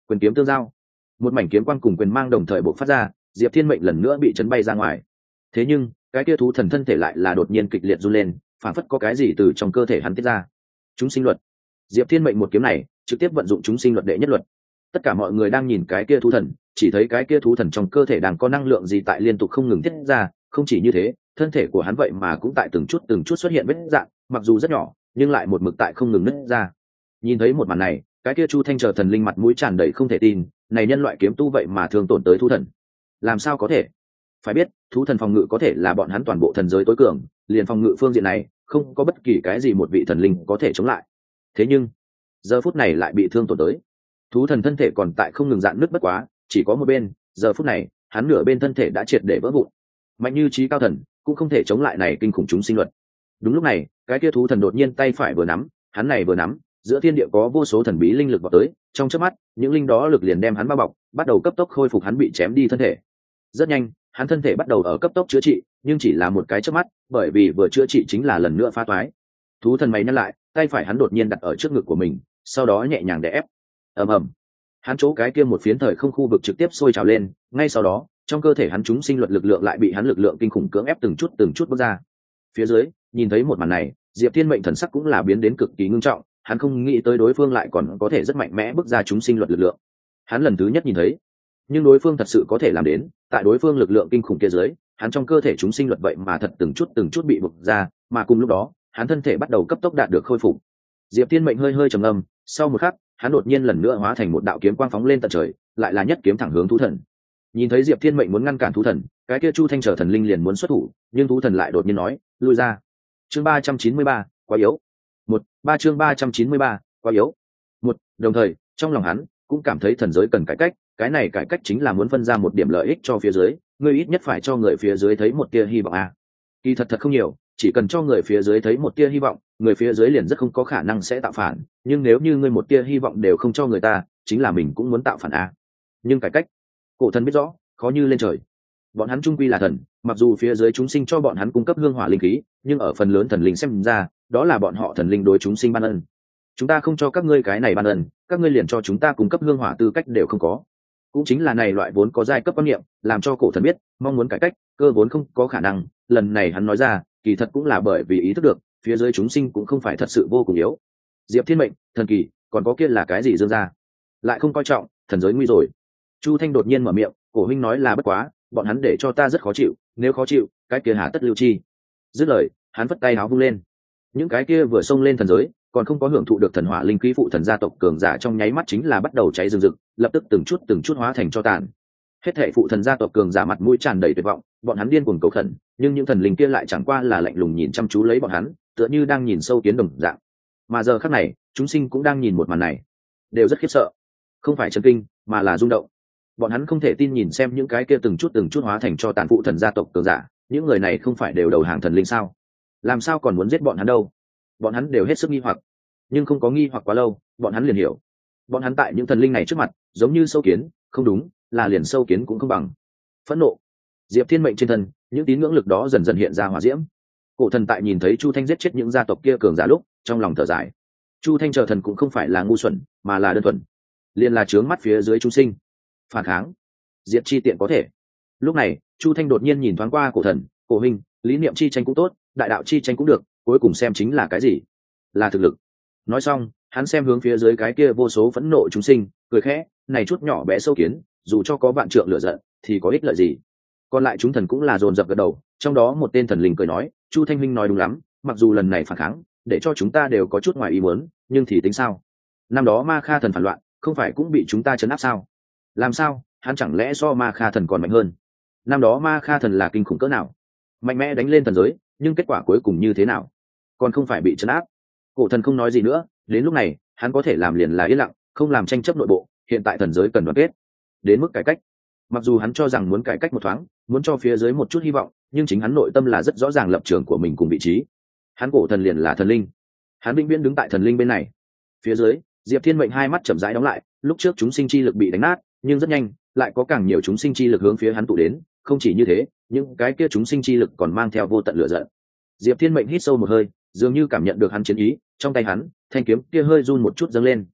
Speaker 1: Quyền kiếm tương giao, một mảnh kiếm quang cùng quyền mang đồng thời bộc phát ra, Diệp Thiên Mệnh lần nữa bị chấn bay ra ngoài. Thế nhưng cái kia thú thần thân thể lại là đột nhiên kịch liệt run lên, phản phất có cái gì từ trong cơ thể hắn tiết ra. Chúng sinh luật. Diệp Thiên Mệnh một kiếm này trực tiếp vận dụng chúng sinh luật đệ nhất luật. Tất cả mọi người đang nhìn cái kia thú thần, chỉ thấy cái kia thú thần trong cơ thể đang có năng lượng gì tại liên tục không ngừng tiết ra. Không chỉ như thế, thân thể của hắn vậy mà cũng tại từng chút từng chút xuất hiện vết dạng, mặc dù rất nhỏ nhưng lại một mực tại không ngừng nứt ra. Nhìn thấy một màn này, cái kia Chu Thanh chờ thần linh mặt mũi tràn đầy không thể tin, này nhân loại kiếm tu vậy mà thương tổn tới thú thần, làm sao có thể? Phải biết thú thần phòng ngự có thể là bọn hắn toàn bộ thần giới tối cường, liền phòng ngự phương diện này không có bất kỳ cái gì một vị thần linh có thể chống lại. Thế nhưng giờ phút này lại bị thương tổn tới. Thú thần thân thể còn tại không ngừng dạn nứt, bất quá chỉ có một bên, giờ phút này hắn nửa bên thân thể đã triệt để vỡ vụn. Mạnh như trí cao thần cũng không thể chống lại này kinh khủng chúng sinh luật. Đúng lúc này, cái kia thú thần đột nhiên tay phải vừa nắm, hắn này vừa nắm, giữa thiên địa có vô số thần bí linh lực vào tới, trong chớp mắt những linh đó lực liền đem hắn bao bọc, bắt đầu cấp tốc khôi phục hắn bị chém đi thân thể. Rất nhanh hắn thân thể bắt đầu ở cấp tốc chữa trị, nhưng chỉ là một cái chớp mắt, bởi vì vừa chữa trị chính là lần nữa phá toái. Thú thần mày nhăn lại, tay phải hắn đột nhiên đặt ở trước ngực của mình, sau đó nhẹ nhàng đè ép. ầm ầm, hắn chỗ cái kia một phiến thời không khu vực trực tiếp sôi trào lên, ngay sau đó trong cơ thể hắn chúng sinh luật lực lượng lại bị hắn lực lượng kinh khủng cưỡng ép từng chút từng chút bước ra. Phía dưới nhìn thấy một màn này, Diệp Thiên Mệnh thần sắc cũng là biến đến cực kỳ ngưng trọng, hắn không nghĩ tới đối phương lại còn có thể rất mạnh mẽ bước ra chúng sinh luật lực lượng. Hắn lần thứ nhất nhìn thấy, nhưng đối phương thật sự có thể làm đến. Tại đối phương lực lượng kinh khủng kia dưới, hắn trong cơ thể chúng sinh luật vậy mà thật từng chút từng chút bị bộc ra, mà cùng lúc đó hắn thân thể bắt đầu cấp tốc đạt được khôi phục. Diệp Thiên Mệnh hơi hơi trầm ngâm, sau một khắc hắn đột nhiên lần nữa hóa thành một đạo kiếm quang phóng lên tận trời, lại là nhất kiếm thẳng hướng thú thần. Nhìn thấy Diệp Thiên Mệnh muốn ngăn cản thú thần, cái kia Chu Thanh trở thần linh liền muốn xuất thủ, nhưng thú thần lại đột nhiên nói, lui ra. Chương ba trăm chín mươi ba, quá yếu. Một, ba chương ba trăm chín mươi ba, quá yếu. Một, đồng thời trong lòng hắn cũng cảm thấy thần giới cần cải cách, cái này cải cách chính là muốn phân ra một điểm lợi ích cho phía dưới, người ít nhất phải cho người phía dưới thấy một tia hy vọng a. Kỳ thật thật không nhiều, chỉ cần cho người phía dưới thấy một tia hy vọng, người phía dưới liền rất không có khả năng sẽ tạo phản, nhưng nếu như ngươi một tia hy vọng đều không cho người ta, chính là mình cũng muốn tạo phản a. Nhưng cải cách, cổ thần biết rõ, khó như lên trời. Bọn hắn trung quy là thần, mặc dù phía dưới chúng sinh cho bọn hắn cung cấp hương hỏa linh khí, nhưng ở phần lớn thần linh xem ra, đó là bọn họ thần linh đối chúng sinh ban ân. Chúng ta không cho các ngươi cái này ban ân, các ngươi liền cho chúng ta cung cấp hương hỏa tư cách đều không có. Cũng chính là này loại vốn có giai cấp quan niệm, làm cho cổ thần biết, mong muốn cải cách, cơ vốn không có khả năng. Lần này hắn nói ra, kỳ thật cũng là bởi vì ý thức được, phía dưới chúng sinh cũng không phải thật sự vô cùng yếu. Diệp Thiên Mệnh, thần kỳ, còn có kia là cái gì dương ra? Lại không coi trọng, thần giới nguy rồi. Chu Thanh đột nhiên mở miệng, cổ huynh nói là bất quá, bọn hắn để cho ta rất khó chịu, nếu khó chịu, cái kia hà tất lưu chi. Dứt lời, hắn vất tay áo vung lên. Những cái kia vừa xông lên thần giới, còn không có hưởng thụ được thần hỏa linh khí phụ thần gia tộc cường giả trong nháy mắt chính là bắt đầu cháy rừng rực, lập tức từng chút từng chút hóa thành tro tàn. Hết thảy phụ thần gia tộc cường giả mặt mũi tràn đầy tuyệt vọng, bọn hắn điên cuồng cầu khẩn, nhưng những thần linh kia lại chẳng qua là lạnh lùng nhìn chăm chú lấy bọn hắn, tựa như đang nhìn sâu kiến đồng dạng. Mà giờ khắc này, chúng sinh cũng đang nhìn một màn này, đều rất khiếp sợ, không phải chấn kinh, mà là rung động. Bọn hắn không thể tin nhìn xem những cái kia từng chút từng chút hóa thành tro tàn phụ thần gia tộc cường giả, những người này không phải đều đầu hàng thần linh sao? Làm sao còn muốn giết bọn hắn đâu? Bọn hắn đều hết sức nghi hoặc, nhưng không có nghi hoặc quá lâu, bọn hắn liền hiểu. Bọn hắn tại những thần linh này trước mặt, giống như sâu kiến, không đúng, là liền sâu kiến cũng không bằng. Phẫn nộ. Diệp Thiên Mệnh trên thân, những tín ngưỡng lực đó dần dần hiện ra hỏa diễm. Cổ thần tại nhìn thấy Chu Thanh giết chết những gia tộc kia cường giả lúc, trong lòng thở dài. Chu Thanh chờ thần cũng không phải là ngu xuẩn, mà là đơn thuần, liền là trướng mắt phía dưới chúng sinh. Phản kháng, diệt chi tiện có thể. Lúc này, Chu Thanh đột nhiên nhìn thoáng qua cổ thần, cổ huynh, lý niệm chi tranh cũng tốt, đại đạo chi tranh cũng được, cuối cùng xem chính là cái gì? Là thực lực. Nói xong, hắn xem hướng phía dưới cái kia vô số phẫn nộ chúng sinh, cười khẽ, này chút nhỏ bé sâu kiến, dù cho có vạn trượng lửa giận, thì có ích lợi gì? Còn lại chúng thần cũng là dồn dập gật đầu, trong đó một tên thần linh cười nói, Chu Thanh huynh nói đúng lắm, mặc dù lần này phản kháng, để cho chúng ta đều có chút ngoài ý muốn, nhưng thì tính sao? Năm đó Ma Kha thần phản loạn, không phải cũng bị chúng ta trấn áp sao? Làm sao? Hắn chẳng lẽ so Ma Kha thần còn mạnh hơn? Năm đó Ma Kha thần là kinh khủng cỡ nào? Mạnh mẽ đánh lên thần giới, nhưng kết quả cuối cùng như thế nào? Còn không phải bị trấn áp. Cổ thần không nói gì nữa, đến lúc này hắn có thể làm liền là yên lặng, không làm tranh chấp nội bộ. Hiện tại thần giới cần đoàn kết, đến mức cải cách. Mặc dù hắn cho rằng muốn cải cách một thoáng, muốn cho phía dưới một chút hy vọng, nhưng chính hắn nội tâm là rất rõ ràng lập trường của mình cùng vị trí. Hắn cổ thần liền là thần linh, hắn vĩnh viễn đứng tại thần linh bên này. Phía dưới, Diệp Thiên Mệnh hai mắt chậm rãi đóng lại, lúc trước chúng sinh chi lực bị đánh nát, nhưng rất nhanh lại có càng nhiều chúng sinh chi lực hướng phía hắn tụ đến. Không chỉ như thế, những cái kia chúng sinh chi lực còn mang theo vô tận lửa giận. Diệp Thiên Mệnh hít sâu một hơi, dường như cảm nhận được hắn chiến ý, trong tay hắn, thanh kiếm kia hơi run một chút dâng lên.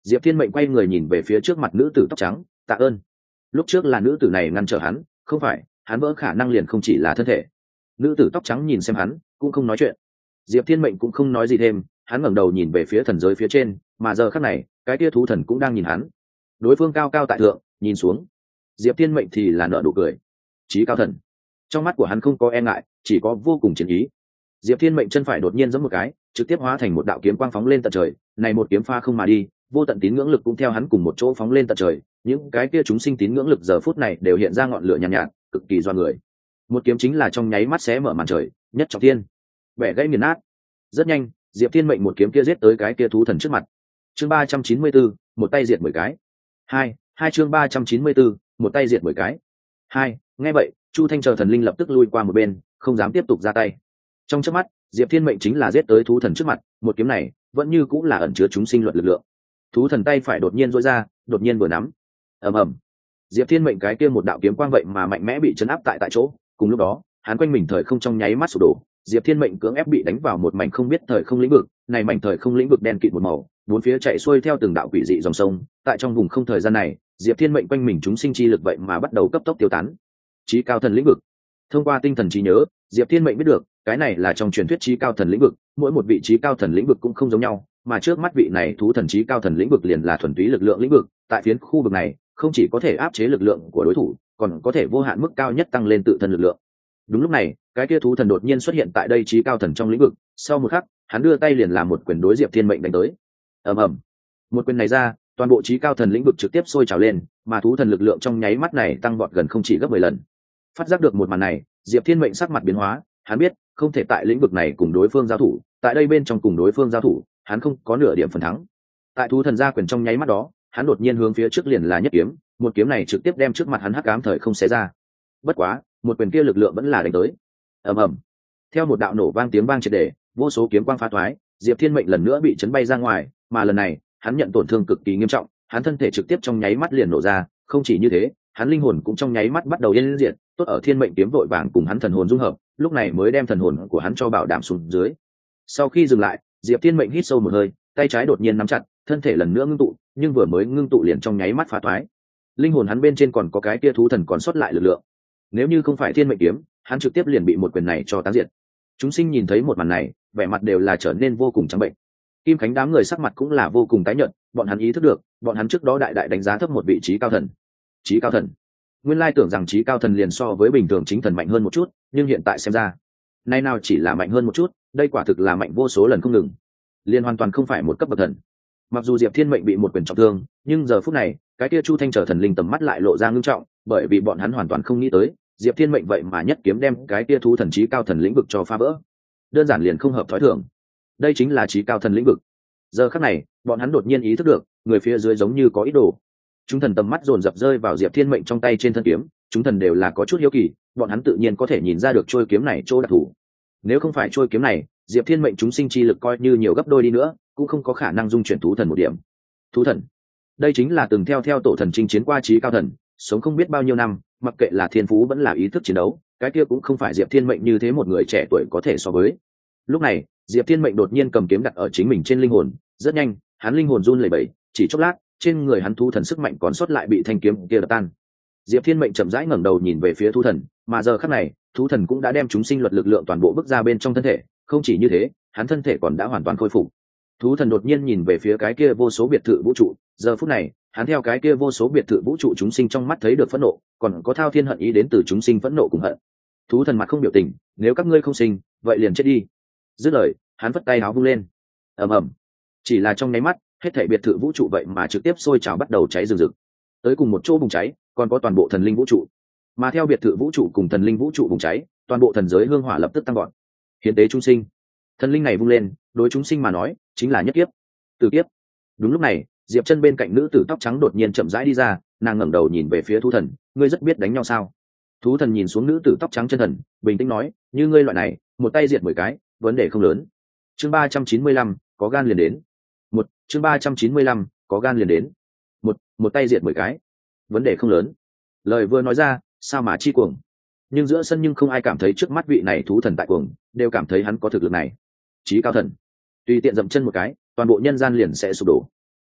Speaker 1: Diệp Thiên Mệnh quay người nhìn về phía trước mặt nữ tử tóc trắng, tạ ơn. Lúc trước là nữ tử này ngăn trở hắn, không phải, hắn vỡ khả năng liền không chỉ là thân thể. Nữ tử tóc trắng nhìn xem hắn, cũng không nói chuyện. Diệp Thiên Mệnh cũng không nói gì thêm, hắn ngẩng đầu nhìn về phía thần giới phía trên, mà giờ khắc này, cái tia thú thần cũng đang nhìn hắn. Đối phương cao cao tại thượng, nhìn xuống. Diệp Thiên Mệnh thì là nở nụ cười. Chí cao thần. Trong mắt của hắn không có e ngại, chỉ có vô cùng chiến ý. Diệp Thiên Mệnh chân phải đột nhiên giẫm một cái, trực tiếp hóa thành một đạo kiếm quang phóng lên tận trời, này một kiếm pha không mà đi, vô tận tín ngưỡng lực cũng theo hắn cùng một chỗ phóng lên tận trời, những cái kia chúng sinh tín ngưỡng lực giờ phút này đều hiện ra ngọn lửa nhàn nhạt, nhạt, cực kỳ doa người. Một kiếm chính là trong nháy mắt xé mở màn trời, nhất trọng thiên, bẻ gãy nghiền nát. Rất nhanh, Diệp Thiên Mệnh một kiếm kia giết tới cái kia thú thần trước mặt. Chương ba trăm chín mươi bốn, một tay diệt mười cái. Hai, hai chương ba trăm chín mươi bốn, một tay diệt mười cái. Hai, nghe vậy, Chu Thanh chờ thần linh lập tức lui qua một bên, không dám tiếp tục ra tay. Trong chớp mắt, Diệp Thiên Mệnh chính là giết tới thú thần trước mặt, một kiếm này vẫn như cũng là ẩn chứa chúng sinh luật lực lượng. Thú thần tay phải đột nhiên duỗi ra, đột nhiên vừa nắm. Ầm ầm. Diệp Thiên Mệnh cái kia một đạo kiếm quang vậy mà mạnh mẽ bị chấn áp tại tại chỗ, cùng lúc đó, hắn quanh mình thời không trong nháy mắt sụp đổ, Diệp Thiên Mệnh cưỡng ép bị đánh vào một mảnh không biết thời không lĩnh vực, này mảnh thời không lĩnh vực đen kịt một màu, bốn phía chạy xuôi theo từng đạo quỷ dị dòng sông, tại trong vùng không thời gian này, Diệp Thiên Mệnh quanh mình chúng sinh chi lực vậy mà bắt đầu cấp tốc tiêu tán. Chí cao thần lĩnh vực. Thông qua tinh thần trí nhớ, Diệp Thiên Mệnh biết được, cái này là trong truyền thuyết chí cao thần lĩnh vực, mỗi một vị chí cao thần lĩnh vực cũng không giống nhau, mà trước mắt vị này thú thần chí cao thần lĩnh vực liền là thuần túy lực lượng lĩnh vực, tại phiến khu vực này, không chỉ có thể áp chế lực lượng của đối thủ, còn có thể vô hạn mức cao nhất tăng lên tự thân lực lượng. Đúng lúc này, cái kia thú thần đột nhiên xuất hiện tại đây chí cao thần trong lĩnh vực, sau một khắc, hắn đưa tay liền làm một quyền đối Diệp Thiên Mệnh đánh tới. Ầm ầm. Một quyền này ra, toàn bộ chí cao thần lĩnh vực trực tiếp sôi trào lên, mà thú thần lực lượng trong nháy mắt này tăng vọt gần không chỉ gấp mười lần. Phát giác được một màn này, Diệp Thiên Mệnh sắc mặt biến hóa, hắn biết, không thể tại lĩnh vực này cùng đối phương giao thủ, tại đây bên trong cùng đối phương giao thủ, hắn không có nửa điểm phần thắng. Tại thú thần ra quyền trong nháy mắt đó, hắn đột nhiên hướng phía trước liền là nhất kiếm, một kiếm này trực tiếp đem trước mặt hắn hắc ám thời không xé ra. Bất quá, một quyền kia lực lượng vẫn là đánh tới. Ầm ầm. Theo một đạo nổ vang tiếng vang triệt để, vô số kiếm quang phá thoái, Diệp Thiên Mệnh lần nữa bị chấn bay ra ngoài, mà lần này, hắn nhận tổn thương cực kỳ nghiêm trọng, hắn thân thể trực tiếp trong nháy mắt liền nổ ra, không chỉ như thế, hắn linh hồn cũng trong nháy mắt bắt đầu yên diệt, tốt ở Thiên Mệnh kiếm vội vàng cùng hắn thần hồn dung hợp, lúc này mới đem thần hồn của hắn cho bảo đảm xuống dưới. Sau khi dừng lại, Diệp Thiên Mệnh hít sâu một hơi, tay trái đột nhiên nắm chặt, thân thể lần nữa ngưng tụ, nhưng vừa mới ngưng tụ liền trong nháy mắt phá toái. Linh hồn hắn bên trên còn có cái kia thú thần còn sót lại lực lượng. Nếu như không phải Thiên Mệnh kiếm, hắn trực tiếp liền bị một quyền này cho tán diệt. Chúng sinh nhìn thấy một màn này, vẻ mặt đều là trở nên vô cùng trắng bệnh. Kim Khánh đám người sắc mặt cũng là vô cùng tái nhợt, bọn hắn ý thức được, bọn hắn trước đó đại đại đánh giá thấp một vị trí cao thần. Trí cao thần. Nguyên lai tưởng rằng trí cao thần liền so với bình thường chính thần mạnh hơn một chút, nhưng hiện tại xem ra, nay nào chỉ là mạnh hơn một chút, đây quả thực là mạnh vô số lần không ngừng. Liên hoàn toàn không phải một cấp bậc thần. Mặc dù Diệp Thiên Mệnh bị một quyền trọng thương, nhưng giờ phút này, cái kia Chu Thanh trở thần linh tầm mắt lại lộ ra ngưng trọng, bởi vì bọn hắn hoàn toàn không nghĩ tới, Diệp Thiên Mệnh vậy mà nhất kiếm đem cái kia thú thần trí cao thần lĩnh vực cho phá vỡ. Đơn giản liền không hợp thói thường. Đây chính là trí cao thần lĩnh vực. Giờ khắc này, bọn hắn đột nhiên ý thức được, người phía dưới giống như có ý đồ. Chúng thần tầm mắt dồn dập rơi vào Diệp Thiên Mệnh trong tay trên thân kiếm, chúng thần đều là có chút hiếu kỳ, bọn hắn tự nhiên có thể nhìn ra được trôi kiếm này chỗ đặc thù. Nếu không phải trôi kiếm này, Diệp Thiên Mệnh chúng sinh chi lực coi như nhiều gấp đôi đi nữa, cũng không có khả năng dung chuyển thú thần một điểm. Thú thần, đây chính là từng theo theo tổ thần chinh chiến qua trí cao thần, sống không biết bao nhiêu năm, mặc kệ là thiên phú vẫn là ý thức chiến đấu, cái kia cũng không phải Diệp Thiên Mệnh như thế một người trẻ tuổi có thể so với. Lúc này, Diệp Thiên Mệnh đột nhiên cầm kiếm đặt ở chính mình trên linh hồn, rất nhanh, hắn linh hồn run lẩy bẩy, chỉ chốc lát, trên người hắn thú thần sức mạnh còn sót lại bị thanh kiếm kia đập tan. Diệp Thiên Mệnh chậm rãi ngẩng đầu nhìn về phía thú thần, mà giờ khắc này, thú thần cũng đã đem chúng sinh luật lực lượng toàn bộ bước ra bên trong thân thể, không chỉ như thế, hắn thân thể còn đã hoàn toàn khôi phục. Thú thần đột nhiên nhìn về phía cái kia vô số biệt thự vũ trụ, giờ phút này, hắn theo cái kia vô số biệt thự vũ trụ chúng sinh trong mắt thấy được phẫn nộ, còn có thao thiên hận ý đến từ chúng sinh phẫn nộ cùng hận. Thú thần mặt không biểu tình, nếu các ngươi không sinh, vậy liền chết đi. Dứt lời, hắn vất tay áo vung lên. Ầm ầm. Chỉ là trong nháy mắt, hết thảy biệt thự vũ trụ vậy mà trực tiếp sôi trào bắt đầu cháy rừng rực. Tới cùng một chỗ bùng cháy, còn có toàn bộ thần linh vũ trụ. Mà theo biệt thự vũ trụ cùng thần linh vũ trụ bùng cháy, toàn bộ thần giới hương hỏa lập tức tăng gọn. Hiến tế chúng sinh. Thần linh này vung lên, đối chúng sinh mà nói, chính là nhất kiếp. Tử kiếp. Đúng lúc này, Diệp Chân bên cạnh nữ tử tóc trắng đột nhiên chậm rãi đi ra, nàng ngẩng đầu nhìn về phía thú thần, ngươi rất biết đánh nhau sao? Thú thần nhìn xuống nữ tử tóc trắng chân thần, bình tĩnh nói, như ngươi loại này, một tay diệt mười cái, vấn đề không lớn. Chương ba trăm chín mươi lăm, có gan liền đến. Một, chương ba trăm chín mươi lăm, có gan liền đến. Một, một tay diệt mười cái, vấn đề không lớn. Lời vừa nói ra, sao mà chi cuồng. Nhưng giữa sân nhưng không ai cảm thấy trước mắt vị này thú thần tại cuồng, đều cảm thấy hắn có thực lực này. Chí cao thần, tùy tiện dậm chân một cái, toàn bộ nhân gian liền sẽ sụp đổ.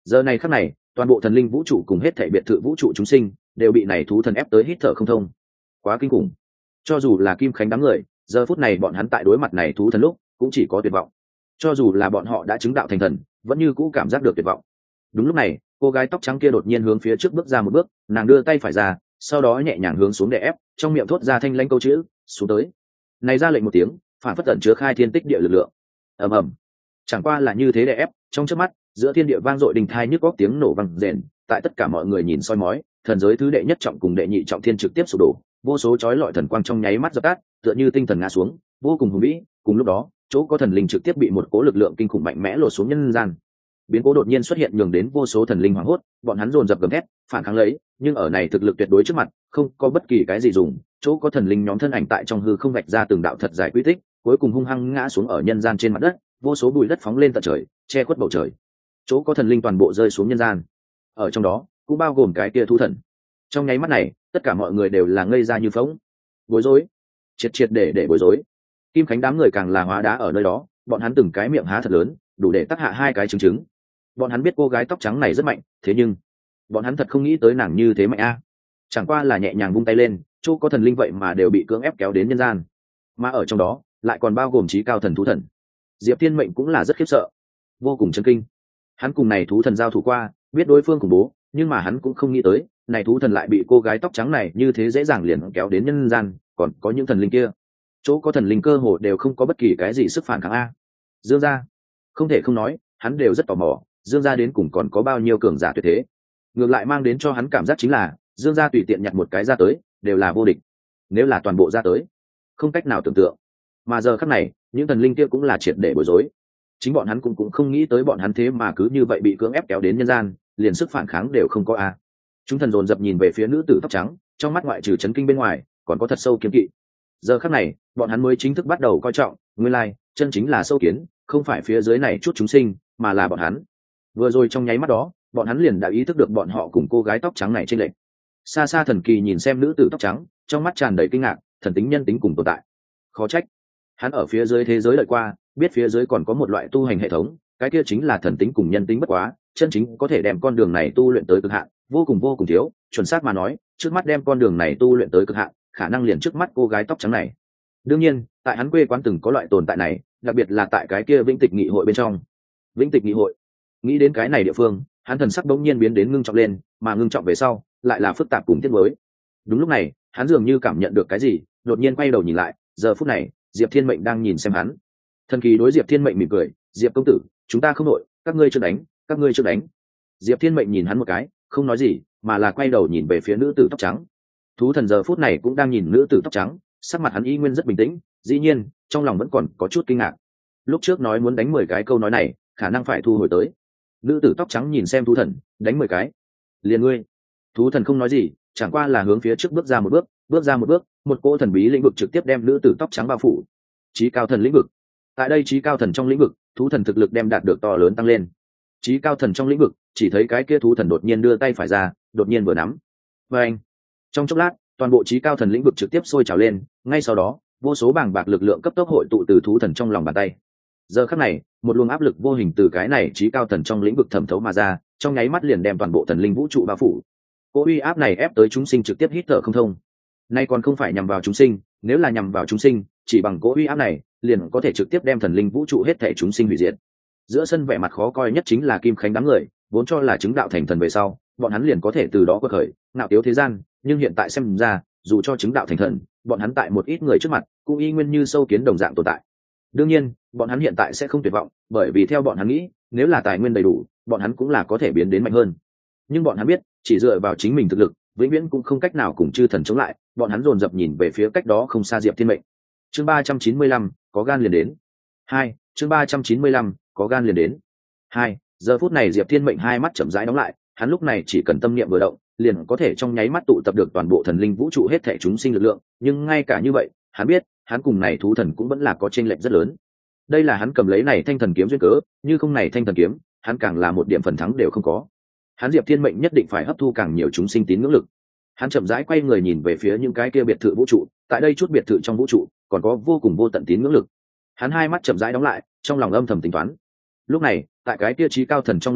Speaker 1: Giờ này khắc này, toàn bộ thần linh vũ trụ cùng hết thảy biệt thự vũ trụ chúng sinh đều bị này thú thần ép tới hít thở không thông. Quá kinh khủng. Cho dù là Kim Khánh đám người, giờ phút này bọn hắn tại đối mặt này thú thần lúc cũng chỉ có tuyệt vọng. Cho dù là bọn họ đã chứng đạo thành thần, vẫn như cũ cảm giác được tuyệt vọng. Đúng lúc này, cô gái tóc trắng kia đột nhiên hướng phía trước bước ra một bước, nàng đưa tay phải ra, sau đó nhẹ nhàng hướng xuống để ép, trong miệng thốt ra thanh lãnh câu chữ, xuống tới. Này ra lệnh một tiếng, phản phất tận chứa khai thiên tích địa lực lượng. Ầm ầm. Chẳng qua là như thế để ép, trong chớp mắt, giữa thiên địa vang dội đình thai nhức góc tiếng nổ vang rền, tại tất cả mọi người nhìn soi mói, thần giới thứ đệ nhất trọng cùng đệ nhị trọng thiên trực tiếp sụp đổ, vô số chói lọi thần quang trong nháy mắt dập tắt, tựa như tinh thần ngã xuống, vô cùng hùng vĩ. Cùng lúc đó, chỗ có thần linh trực tiếp bị một cỗ lực lượng kinh khủng mạnh mẽ lột xuống nhân gian. Biến cố đột nhiên xuất hiện nhường đến vô số thần linh hoảng hốt, bọn hắn dồn dập gầm thét, phản kháng lấy, nhưng ở này thực lực tuyệt đối trước mặt, không có bất kỳ cái gì dùng, chỗ có thần linh nhóm thân ảnh tại trong hư không vạch ra từng đạo thật dài quy tích, cuối cùng hung hăng ngã xuống ở nhân gian trên mặt đất, vô số bụi đất phóng lên tận trời, che khuất bầu trời. Chỗ có thần linh toàn bộ rơi xuống nhân gian. Ở trong đó, cũng bao gồm cái kia thú thần. Trong nháy mắt này, tất cả mọi người đều là ngây ra như phỗng, bối rối, triệt triệt để để bối rối. Kim Khánh đám người càng là hóa đá ở nơi đó, bọn hắn từng cái miệng há thật lớn, đủ để tác hạ hai cái trứng trứng. Bọn hắn biết cô gái tóc trắng này rất mạnh, thế nhưng bọn hắn thật không nghĩ tới nàng như thế mạnh a. Chẳng qua là nhẹ nhàng vung tay lên, chỗ có thần linh vậy mà đều bị cưỡng ép kéo đến nhân gian, mà ở trong đó lại còn bao gồm trí cao thần thú thần. Diệp Thiên Mệnh cũng là rất khiếp sợ, vô cùng chấn kinh. Hắn cùng này thú thần giao thủ qua, biết đối phương khủng bố, nhưng mà hắn cũng không nghĩ tới, này thú thần lại bị cô gái tóc trắng này như thế dễ dàng liền kéo đến nhân gian, còn có những thần linh kia, chỗ có thần linh cơ hồ đều không có bất kỳ cái gì sức phản kháng a. Dương gia, không thể không nói, hắn đều rất tò mò, Dương gia đến cùng còn có bao nhiêu cường giả tuyệt thế. Ngược lại mang đến cho hắn cảm giác chính là, Dương gia tùy tiện nhặt một cái ra tới, đều là vô địch. Nếu là toàn bộ ra tới, không cách nào tưởng tượng. Mà giờ khắc này, những thần linh kia cũng là triệt để bối rối. Chính bọn hắn cũng cũng không nghĩ tới bọn hắn thế mà cứ như vậy bị cưỡng ép kéo đến nhân gian, liền sức phản kháng đều không có a. Chúng thần dồn dập nhìn về phía nữ tử tóc trắng, trong mắt ngoại trừ chấn kinh bên ngoài, còn có thật sâu kiêng kỵ. Giờ khắc này, bọn hắn mới chính thức bắt đầu coi trọng, nguyên lai, chân chính là sâu kiến, không phải phía dưới này chút chúng sinh, mà là bọn hắn. Vừa rồi trong nháy mắt đó, bọn hắn liền đã ý thức được bọn họ cùng cô gái tóc trắng này trên lệch. Xa xa Thần Kỳ nhìn xem nữ tử tóc trắng, trong mắt tràn đầy kinh ngạc, thần tính nhân tính cùng tồn tại. Khó trách, hắn ở phía dưới thế giới lợi qua, biết phía dưới còn có một loại tu hành hệ thống, cái kia chính là thần tính cùng nhân tính bất quá, chân chính có thể đem con đường này tu luyện tới cực hạn, vô cùng vô cùng thiếu, chuẩn xác mà nói, trước mắt đem con đường này tu luyện tới cực hạn, khả năng liền trước mắt cô gái tóc trắng này. Đương nhiên, tại hắn quê quán từng có loại tồn tại này, đặc biệt là tại cái kia Vĩnh Tịch Nghị hội bên trong. Vĩnh Tịch Nghị hội, nghĩ đến cái này địa phương, hắn thần sắc đống nhiên biến đến ngưng trọng lên, mà ngưng trọng về sau, lại là phức tạp cùng tiếc nuối. Đúng lúc này, hắn dường như cảm nhận được cái gì, đột nhiên quay đầu nhìn lại, giờ phút này, Diệp Thiên Mệnh đang nhìn xem hắn. Thần Kỳ đối Diệp Thiên Mệnh mỉm cười, "Diệp công tử, chúng ta không nội, các ngươi chưa đánh, các ngươi chưa đánh." Diệp Thiên Mệnh nhìn hắn một cái, không nói gì, mà là quay đầu nhìn về phía nữ tử tóc trắng. Thú thần giờ phút này cũng đang nhìn nữ tử tóc trắng, sắc mặt hắn y nguyên rất bình tĩnh, dĩ nhiên, trong lòng vẫn còn có chút kinh ngạc. Lúc trước nói muốn đánh mười cái câu nói này, khả năng phải thu hồi tới. Nữ tử tóc trắng nhìn xem thú thần, đánh mười cái. Liền ngươi. Thú thần không nói gì, chẳng qua là hướng phía trước bước ra một bước, bước ra một bước, một cỗ thần bí lĩnh vực trực tiếp đem nữ tử tóc trắng bao phủ. Chí cao thần lĩnh vực. Tại đây chí cao thần trong lĩnh vực, thú thần thực lực đem đạt được to lớn tăng lên. Chí cao thần trong lĩnh vực, chỉ thấy cái kia thú thần đột nhiên đưa tay phải ra, đột nhiên vừa nắm. Và anh. Trong chốc lát, toàn bộ chí cao thần lĩnh vực trực tiếp sôi trào lên, ngay sau đó, vô số bảng bạc lực lượng cấp tốc hội tụ từ thú thần trong lòng bàn tay. Giờ khắc này, một luồng áp lực vô hình từ cái này chí cao thần trong lĩnh vực thẩm thấu mà ra, trong nháy mắt liền đem toàn bộ thần linh vũ trụ bao phủ. Cỗ uy áp này ép tới chúng sinh trực tiếp hít thở không thông. Nay còn không phải nhằm vào chúng sinh, nếu là nhằm vào chúng sinh, chỉ bằng cỗ uy áp này, liền có thể trực tiếp đem thần linh vũ trụ hết thảy chúng sinh hủy diệt. Giữa sân vẻ mặt khó coi nhất chính là Kim Khánh đám người, vốn cho là chứng đạo thành thần về sau, bọn hắn liền có thể từ đó quật khởi, ngạo tiếu thế gian, nhưng hiện tại xem ra, dù cho chứng đạo thành thần, bọn hắn tại một ít người trước mặt, cũng y nguyên như sâu kiến đồng dạng tồn tại. Đương nhiên, bọn hắn hiện tại sẽ không tuyệt vọng, bởi vì theo bọn hắn nghĩ, nếu là tài nguyên đầy đủ, bọn hắn cũng là có thể biến đến mạnh hơn. Nhưng bọn hắn biết, chỉ dựa vào chính mình thực lực, vĩnh viễn cũng không cách nào cùng chư thần chống lại, bọn hắn dồn dập nhìn về phía cách đó không xa Diệp Thiên Mệnh. Chương ba trăm chín mươi lăm, có gan liền đến. Hai, chương ba trăm chín mươi lăm, có gan liền đến. Hai, giờ phút này Diệp Thiên Mệnh hai mắt chậm rãi đóng lại, hắn lúc này chỉ cần tâm niệm vừa động, liền có thể trong nháy mắt tụ tập được toàn bộ thần linh vũ trụ hết thảy chúng sinh lực lượng, nhưng ngay cả như vậy, hắn biết, hắn cùng này thú thần cũng vẫn là có chênh lệch rất lớn. Đây là hắn cầm lấy này thanh thần kiếm duyên cớ, như không này thanh thần kiếm, hắn càng là một điểm phần thắng đều không có. Hắn Diệp Thiên Mệnh nhất định phải hấp thu càng nhiều chúng sinh tín ngưỡng lực. Hắn chậm rãi quay người nhìn về phía những cái kia biệt thự vũ trụ, tại đây chút biệt thự trong vũ trụ, còn có vô cùng vô tận tín ngưỡng lực. Hắn hai mắt chậm rãi đóng lại, trong lòng âm thầm tính toán. Lúc này, tại cái kia chí cao thần trong lĩnh vực,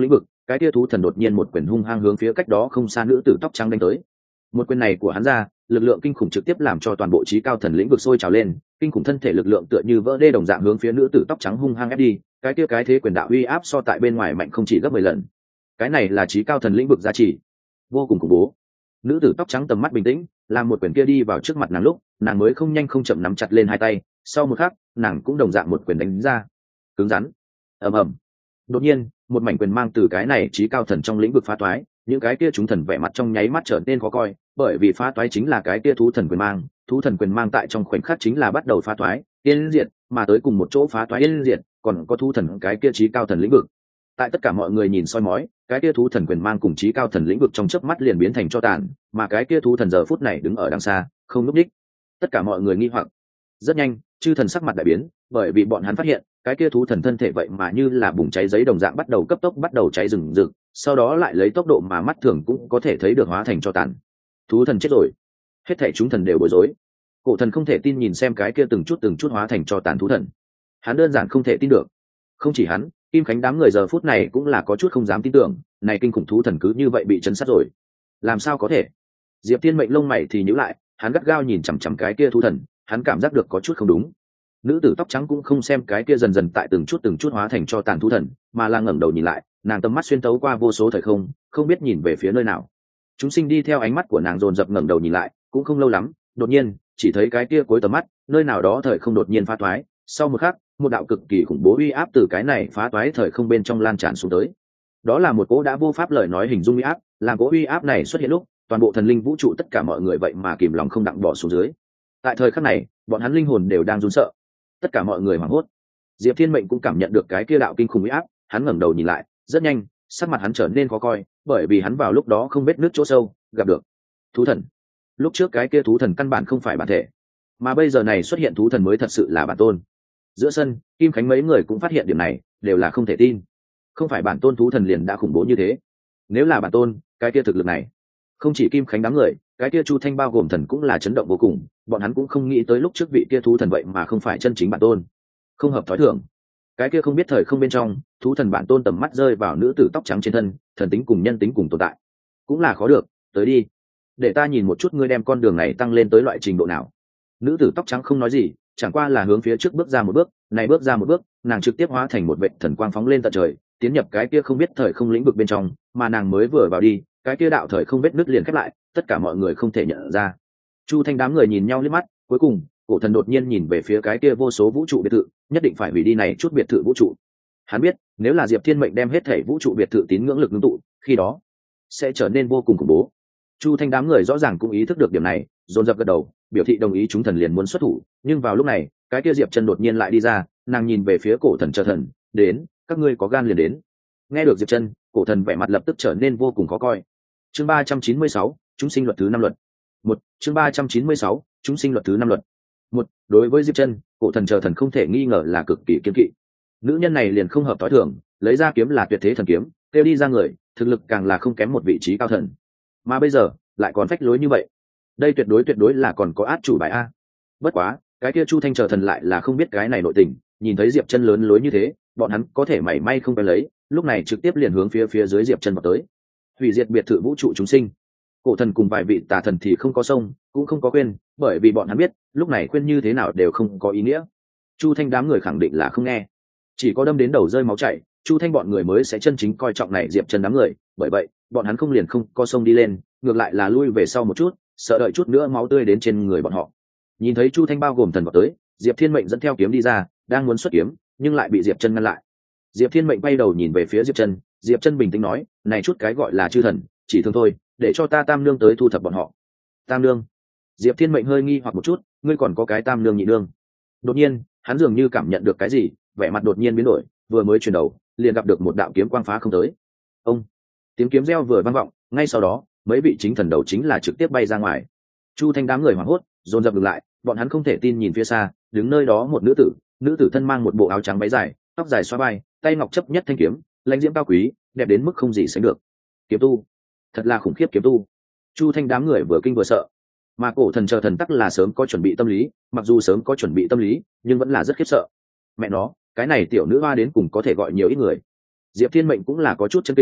Speaker 1: cái tia thú thần đột nhiên một quyền hung hăng hướng phía cách đó không xa nữ tử tóc trắng đánh tới. Một quyền này của hắn ra, lực lượng kinh khủng trực tiếp làm cho toàn bộ trí cao thần lĩnh vực sôi trào lên, kinh khủng thân thể lực lượng tựa như vỡ đê đồng dạng hướng phía nữ tử tóc trắng hung hăng ép đi. Cái tia cái thế quyền đạo uy áp so tại bên ngoài mạnh không chỉ gấp mười lần. Cái này là trí cao thần lĩnh vực giá trị, vô cùng khủng bố. Nữ tử tóc trắng tầm mắt bình tĩnh, làm một quyền kia đi vào trước mặt nàng lúc, nàng mới không nhanh không chậm nắm chặt lên hai tay, sau một khắc, nàng cũng đồng dạng một quyền đánh ra. Cứng rắn. Ầm ầm. Đột nhiên, một mảnh quyền mang từ cái này trí cao thần trong lĩnh vực phá toái, những cái kia chúng thần vẻ mặt trong nháy mắt trở nên khó coi, bởi vì phá toái chính là cái kia thú thần quyền mang, thú thần quyền mang tại trong khoảnh khắc chính là bắt đầu phá toái, yên diệt, mà tới cùng một chỗ phá toái yên diệt, còn có thú thần cái kia trí cao thần lĩnh vực. Tại tất cả mọi người nhìn soi mói, cái kia thú thần quyền mang cùng trí cao thần lĩnh vực trong chớp mắt liền biến thành cho tàn, mà cái kia thú thần giờ phút này đứng ở đằng xa, không núp đích. Tất cả mọi người nghi hoặc. Rất nhanh, chư thần sắc mặt đại biến, bởi vì bọn hắn phát hiện, cái kia thú thần thân thể vậy mà như là bùng cháy giấy đồng dạng bắt đầu cấp tốc bắt đầu cháy rừng rực, sau đó lại lấy tốc độ mà mắt thường cũng có thể thấy được hóa thành cho tàn. Thú thần chết rồi. Hết thảy chúng thần đều bối rối. Cổ thần không thể tin nhìn xem cái kia từng chút từng chút hóa thành cho tàn thú thần. Hắn đơn giản không thể tin được. Không chỉ hắn, Kim Khánh đám người giờ phút này cũng là có chút không dám tin tưởng, này kinh khủng thú thần cứ như vậy bị chấn sát rồi. Làm sao có thể? Diệp Thiên mệnh lông mày thì nhíu lại, hắn gắt gao nhìn chằm chằm cái kia thú thần, hắn cảm giác được có chút không đúng. Nữ tử tóc trắng cũng không xem cái kia dần dần tại từng chút từng chút hóa thành cho tàn thú thần, mà là ngẩng đầu nhìn lại, nàng tầm mắt xuyên tấu qua vô số thời không, không biết nhìn về phía nơi nào. Chúng sinh đi theo ánh mắt của nàng dồn dập ngẩng đầu nhìn lại, cũng không lâu lắm, đột nhiên, chỉ thấy cái kia cuối tầm mắt, nơi nào đó thời không đột nhiên phá toái, sau một khắc, một đạo cực kỳ khủng bố uy áp từ cái này phá toái thời không bên trong lan tràn xuống tới. Đó là một cỗ đã vô pháp lời nói hình dung uy áp, làm cỗ uy áp này xuất hiện lúc, toàn bộ thần linh vũ trụ tất cả mọi người vậy mà kìm lòng không đặng bỏ xuống dưới. Tại thời khắc này, bọn hắn linh hồn đều đang run sợ. Tất cả mọi người hoảng hốt. Diệp Thiên mệnh cũng cảm nhận được cái kia đạo kinh khủng uy áp, hắn ngẩng đầu nhìn lại, rất nhanh, sắc mặt hắn trở nên khó coi, bởi vì hắn vào lúc đó không biết nước chỗ sâu, gặp được thú thần. Lúc trước cái kia thú thần căn bản không phải bản thể, mà bây giờ này xuất hiện thú thần mới thật sự là bản tôn. Giữa sân, Kim Khánh mấy người cũng phát hiện điểm này, đều là không thể tin. Không phải bản tôn thú thần liền đã khủng bố như thế. Nếu là bản tôn, cái kia thực lực này, không chỉ Kim Khánh đám người, cái kia Chu Thanh bao gồm thần cũng là chấn động vô cùng, bọn hắn cũng không nghĩ tới lúc trước vị kia thú thần vậy mà không phải chân chính bản tôn. Không hợp thói thường. Cái kia không biết thời không bên trong, thú thần bản tôn tầm mắt rơi vào nữ tử tóc trắng trên thân, thần tính cùng nhân tính cùng tồn tại. Cũng là khó được, tới đi. Để ta nhìn một chút ngươi đem con đường này tăng lên tới loại trình độ nào. Nữ tử tóc trắng không nói gì, chẳng qua là hướng phía trước bước ra một bước, này bước ra một bước, nàng trực tiếp hóa thành một vệ thần quang phóng lên tận trời, tiến nhập cái kia không biết thời không lĩnh vực bên trong, mà nàng mới vừa vào đi, cái kia đạo thời không vết nứt liền khép lại, tất cả mọi người không thể nhận ra. Chu Thanh đám người nhìn nhau liếc mắt, cuối cùng, cổ thần đột nhiên nhìn về phía cái kia vô số vũ trụ biệt thự, nhất định phải hủy đi này chút biệt thự vũ trụ. Hắn biết, nếu là Diệp Thiên mệnh đem hết thể vũ trụ biệt thự tín ngưỡng lực ngưng tụ, khi đó sẽ trở nên vô cùng khủng bố. Chu Thanh đám người rõ ràng cũng ý thức được điểm này, dồn dập gật đầu, biểu thị đồng ý chúng thần liền muốn xuất thủ, nhưng vào lúc này, cái kia Diệp Chân đột nhiên lại đi ra, nàng nhìn về phía cổ thần chờ thần, đến, các ngươi có gan liền đến. Nghe được Diệp Chân, cổ thần vẻ mặt lập tức trở nên vô cùng khó coi. Chương ba trăm chín mươi sáu, chúng sinh luật thứ năm luật. Một, chương ba trăm chín mươi sáu, chúng sinh luật thứ năm luật. Một, đối với Diệp Chân, cổ thần chờ thần không thể nghi ngờ là cực kỳ kiêng kỵ. Nữ nhân này liền không hợp thói thường, lấy ra kiếm là tuyệt thế thần kiếm, kêu đi ra người, thực lực càng là không kém một vị trí cao thần. Mà bây giờ, lại còn phách lối như vậy. Đây tuyệt đối tuyệt đối là còn có át chủ bài a. Bất quá, cái kia Chu Thanh chờ thần lại là không biết cái này nội tình, nhìn thấy Diệp Chân lớn lối như thế, bọn hắn có thể mảy may không phải lấy, lúc này trực tiếp liền hướng phía phía dưới Diệp Chân vào tới. Hủy diệt biệt thự vũ trụ chúng sinh. Cổ thần cùng vài vị tà thần thì không có sông, cũng không có khuyên, bởi vì bọn hắn biết, lúc này khuyên như thế nào đều không có ý nghĩa. Chu Thanh đám người khẳng định là không nghe, chỉ có đâm đến đầu rơi máu chảy, Chu Thanh bọn người mới sẽ chân chính coi trọng này Diệp Chân đám người, bởi vậy, bọn hắn không liền không có sông đi lên, ngược lại là lui về sau một chút, sợ đợi chút nữa máu tươi đến trên người bọn họ. Nhìn thấy Chu Thanh bao gồm thần vào tới, Diệp Thiên mệnh dẫn theo kiếm đi ra, đang muốn xuất kiếm, nhưng lại bị Diệp Chân ngăn lại. Diệp Thiên mệnh bay đầu nhìn về phía Diệp Chân, Diệp Chân bình tĩnh nói, này chút cái gọi là chư thần, chỉ thương thôi, để cho ta Tam Nương tới thu thập bọn họ. Tam Nương? Diệp Thiên mệnh hơi nghi hoặc một chút, ngươi còn có cái Tam Nương nhị nương? Đột nhiên, hắn dường như cảm nhận được cái gì, vẻ mặt đột nhiên biến đổi, vừa mới chuyển đầu, liền gặp được một đạo kiếm quang phá không tới. Ông! Tiếng kiếm reo vừa vang vọng, ngay sau đó, mấy vị chính thần đầu chính là trực tiếp bay ra ngoài. Chu Thanh đám người hoảng hốt, dồn dập ngừng lại, bọn hắn không thể tin nhìn phía xa, đứng nơi đó một nữ tử, nữ tử thân mang một bộ áo trắng váy dài, tóc dài xóa vai, tay ngọc chấp nhất thanh kiếm, lãnh diễm cao quý, đẹp đến mức không gì sánh được. Kiếm tu, thật là khủng khiếp kiếm tu. Chu Thanh đám người vừa kinh vừa sợ, mà cổ thần chờ thần tắc là sớm có chuẩn bị tâm lý, mặc dù sớm có chuẩn bị tâm lý, nhưng vẫn là rất khiếp sợ. Mẹ nó, cái này tiểu nữ hoa đến cùng có thể gọi nhiều ít người. Diệp Thiên mệnh cũng là có chút chân kinh,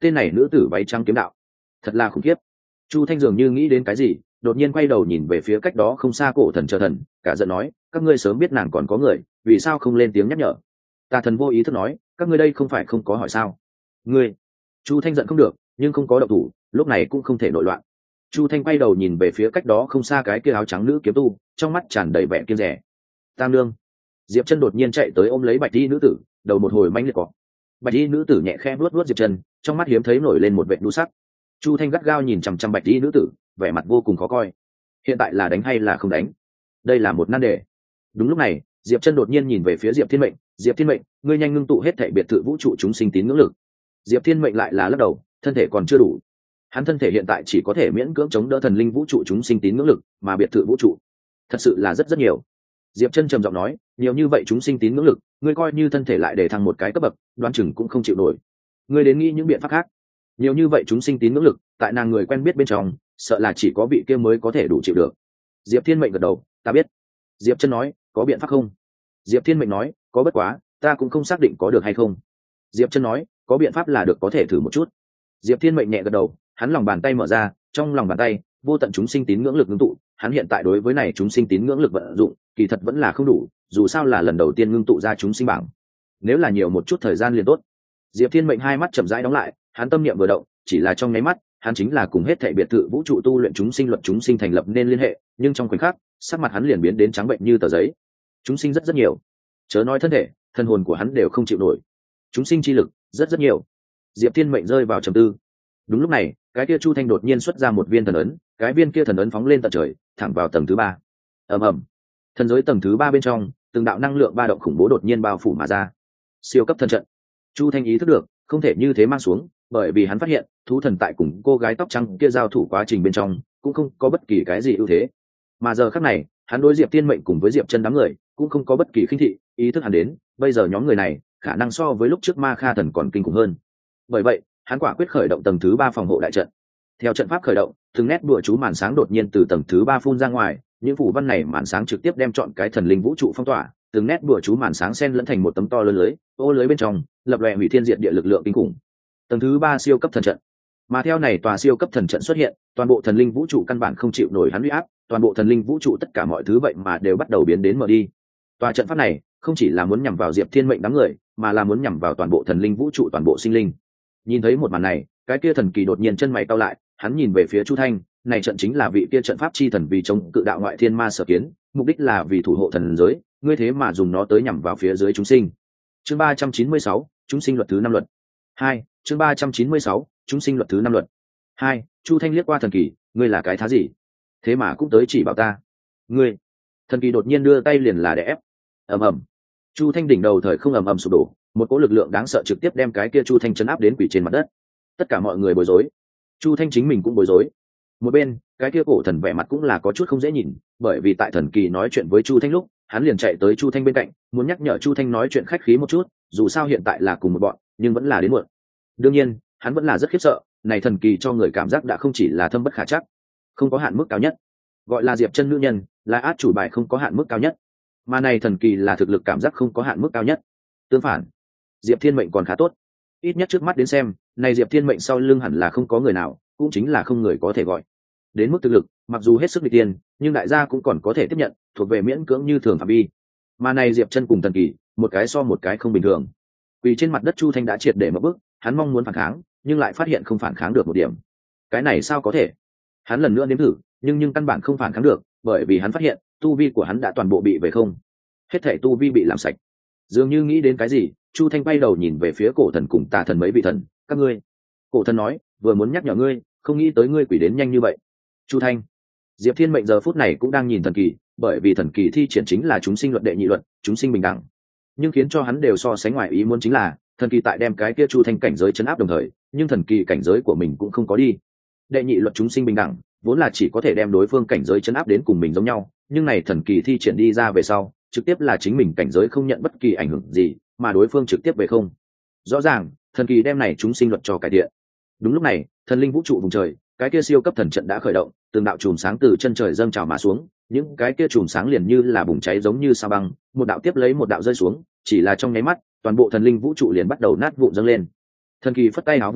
Speaker 1: tên này nữ tử váy trắng kiếm đạo thật là khủng khiếp. Chu Thanh dường như nghĩ đến cái gì, đột nhiên quay đầu nhìn về phía cách đó không xa cổ thần chờ thần, cả giận nói, các ngươi sớm biết nàng còn có người, vì sao không lên tiếng nhắc nhở? Tà thần vô ý thức nói, các ngươi đây không phải không có hỏi sao? Ngươi. Chu Thanh giận không được, nhưng không có động thủ, lúc này cũng không thể nội loạn. Chu Thanh quay đầu nhìn về phía cách đó không xa cái kia áo trắng nữ kiếm tu, trong mắt tràn đầy vẻ kiêng dè. Tam nương. Diệp Chân đột nhiên chạy tới ôm lấy bạch y nữ tử, đầu một hồi manh liệt cọ. Bạch y nữ tử nhẹ khẽ vuốt vuốt Diệp Chân, trong mắt hiếm thấy nổi lên một vệt đu sắc. Chu Thanh gắt gao nhìn chằm chằm bạch y nữ tử, vẻ mặt vô cùng khó coi. Hiện tại là đánh hay là không đánh? Đây là một nan đề. Đúng lúc này, Diệp Chân đột nhiên nhìn về phía Diệp Thiên Mệnh, "Diệp Thiên Mệnh, ngươi nhanh ngưng tụ hết thảy biệt thự vũ trụ chúng sinh tín ngưỡng lực." Diệp Thiên Mệnh lại là lắc đầu, thân thể còn chưa đủ. Hắn thân thể hiện tại chỉ có thể miễn cưỡng chống đỡ thần linh vũ trụ chúng sinh tín ngưỡng lực, mà biệt thự vũ trụ thật sự là rất rất nhiều. Diệp Chân trầm giọng nói, "Nhiều như vậy chúng sinh tín ngưỡng lực, ngươi coi như thân thể lại để thăng một cái cấp bậc, đoán chừng cũng không chịu nổi. Ngươi đến nghĩ những biện pháp khác. Nhiều như vậy chúng sinh tín ngưỡng lực, tại nàng người quen biết bên trong, sợ là chỉ có vị kia mới có thể đủ chịu được." Diệp Thiên Mệnh gật đầu, "Ta biết." Diệp Chân nói, "Có biện pháp không?" Diệp Thiên Mệnh nói, "Có, bất quá ta cũng không xác định có được hay không." Diệp Chân nói, "Có biện pháp là được, có thể thử một chút." Diệp Thiên Mệnh nhẹ gật đầu, hắn lòng bàn tay mở ra, trong lòng bàn tay vô tận chúng sinh tín ngưỡng lực ngưng tụ, hắn hiện tại đối với này chúng sinh tín ngưỡng lực vận dụng, kỳ thật vẫn là không đủ, dù sao là lần đầu tiên ngưng tụ ra chúng sinh bảng. Nếu là nhiều một chút thời gian liền tốt. Diệp Thiên Mệnh hai mắt chậm rãi đóng lại, hắn tâm niệm vừa động, chỉ là trong nháy mắt, hắn chính là cùng hết thảy biệt thự vũ trụ tu luyện chúng sinh luật chúng sinh thành lập nên liên hệ, nhưng trong khoảnh khắc, sắc mặt hắn liền biến đến trắng bệnh như tờ giấy. Chúng sinh rất rất nhiều, chớ nói thân thể, thân hồn của hắn đều không chịu nổi. Chúng sinh chi lực rất rất nhiều. Diệp Thiên Mệnh rơi vào trầm tư. Đúng lúc này, cái kia Chu Thanh đột nhiên xuất ra một viên thần ấn, cái viên kia thần ấn phóng lên tận trời, thẳng vào tầng thứ ba. Ầm ầm. Thần giới tầng thứ ba bên trong, từng đạo năng lượng ba động khủng bố đột nhiên bao phủ mà ra. Siêu cấp thần trận. Chu Thanh ý thức được, không thể như thế mang xuống, bởi vì hắn phát hiện, thú thần tại cùng cô gái tóc trắng kia giao thủ quá trình bên trong, cũng không có bất kỳ cái gì ưu thế. Mà giờ khắc này, hắn đối Diệp Thiên Mệnh cùng với Diệp Chân đám người, cũng không có bất kỳ khinh thị, ý thức hắn đến, bây giờ nhóm người này, khả năng so với lúc trước Ma Kha thần còn kinh khủng hơn. Bởi vậy, hắn quả quyết khởi động tầng thứ ba phòng hộ đại trận. Theo trận pháp khởi động, từng nét đùa chú màn sáng đột nhiên từ tầng thứ ba phun ra ngoài, những phủ văn này màn sáng trực tiếp đem chọn cái thần linh vũ trụ phong tỏa, từng nét đùa chú màn sáng xen lẫn thành một tấm to lớn lưới, ô lưới bên trong lập lòe hủy thiên diệt địa lực lượng kinh khủng. Tầng thứ ba siêu cấp thần trận. Mà theo này tòa siêu cấp thần trận xuất hiện, toàn bộ thần linh vũ trụ căn bản không chịu nổi hắn uy áp, toàn bộ thần linh vũ trụ tất cả mọi thứ vậy mà đều bắt đầu biến đến mờ đi. Tòa trận pháp này không chỉ là muốn nhằm vào Diệp Thiên Mệnh đám người, mà là muốn nhằm vào toàn bộ thần linh vũ trụ, toàn bộ sinh linh. Nhìn thấy một màn này, cái kia thần kỳ đột nhiên chân mày cau lại, hắn nhìn về phía Chu Thanh, này trận chính là vị kia trận pháp chi thần vì chống cự đạo ngoại thiên ma sở kiến, mục đích là vì thủ hộ thần giới, ngươi thế mà dùng nó tới nhằm vào phía dưới chúng sinh. Chương ba trăm chín mươi sáu, chúng sinh luật thứ năm luật. hai, chương ba trăm chín mươi sáu, chúng sinh luật thứ năm luật. hai, Chu Thanh liếc qua thần kỳ, ngươi là cái thá gì? Thế mà cũng tới chỉ bảo ta. Ngươi. Thần kỳ đột nhiên đưa tay liền là để ép. Ầm ầm. Chu Thanh đỉnh đầu thời không ầm ầm sụp đổ, một cỗ lực lượng đáng sợ trực tiếp đem cái kia Chu Thanh chấn áp đến quỷ trên mặt đất. Tất cả mọi người bối rối. Chu Thanh chính mình cũng bối rối. Một bên, cái kia cổ thần vẻ mặt cũng là có chút không dễ nhìn, bởi vì tại thần kỳ nói chuyện với Chu Thanh lúc, hắn liền chạy tới Chu Thanh bên cạnh, muốn nhắc nhở Chu Thanh nói chuyện khách khí một chút, dù sao hiện tại là cùng một bọn, nhưng vẫn là đến muộn. Đương nhiên, hắn vẫn là rất khiếp sợ, này thần kỳ cho người cảm giác đã không chỉ là thâm bất khả chắc, không có hạn mức cao nhất. Gọi là Diệp Chân nữ nhân, là át chủ bài không có hạn mức cao nhất. Mà này thần kỳ là thực lực cảm giác không có hạn mức cao nhất. Tương phản, Diệp Thiên Mệnh còn khá tốt. Ít nhất trước mắt đến xem, này Diệp Thiên Mệnh sau lưng hẳn là không có người nào, cũng chính là không người có thể gọi. Đến mức thực lực, mặc dù hết sức bị tiền, nhưng đại gia cũng còn có thể tiếp nhận, thuộc về miễn cưỡng như thường phạm vi. Mà này Diệp Chân cùng thần kỳ, một cái so một cái không bình thường. Vì trên mặt đất Chu Thanh đã triệt để mở bước, hắn mong muốn phản kháng, nhưng lại phát hiện không phản kháng được một điểm. Cái này sao có thể? Hắn lần nữa nếm thử, nhưng nhưng căn bản không phản kháng được, bởi vì hắn phát hiện, tu vi của hắn đã toàn bộ bị về không. Hết thảy tu vi bị làm sạch. Dường như nghĩ đến cái gì, Chu Thanh bay đầu nhìn về phía cổ thần cùng tà thần mấy vị thần, các ngươi. Cổ thần nói, vừa muốn nhắc nhở ngươi, không nghĩ tới ngươi quỷ đến nhanh như vậy. Chu Thanh. Diệp Thiên Mệnh giờ phút này cũng đang nhìn thần kỳ, bởi vì thần kỳ thi triển chính là chúng sinh luật đệ nhị luật, chúng sinh bình đẳng. Nhưng khiến cho hắn đều so sánh ngoài ý muốn chính là, thần kỳ tại đem cái kia Chu Thanh cảnh giới chấn áp đồng thời, nhưng thần kỳ cảnh giới của mình cũng không có đi. Đệ nhị luật chúng sinh bình đẳng, vốn là chỉ có thể đem đối phương cảnh giới chấn áp đến cùng mình giống nhau, nhưng này thần kỳ thi triển đi ra về sau, trực tiếp là chính mình cảnh giới không nhận bất kỳ ảnh hưởng gì, mà đối phương trực tiếp về không. Rõ ràng, thần kỳ đem này chúng sinh luật cho cải thiện. Đúng lúc này, thần linh vũ trụ vùng trời, cái kia siêu cấp thần trận đã khởi động, từng đạo chùm sáng từ chân trời dâng trào mà xuống, những cái kia chùm sáng liền như là bùng cháy giống như sao băng, một đạo tiếp lấy một đạo rơi xuống, chỉ là trong nháy mắt, toàn bộ thần linh vũ trụ liền bắt đầu nát vụn dâng lên. Thần kỳ phất tay áo vung lên,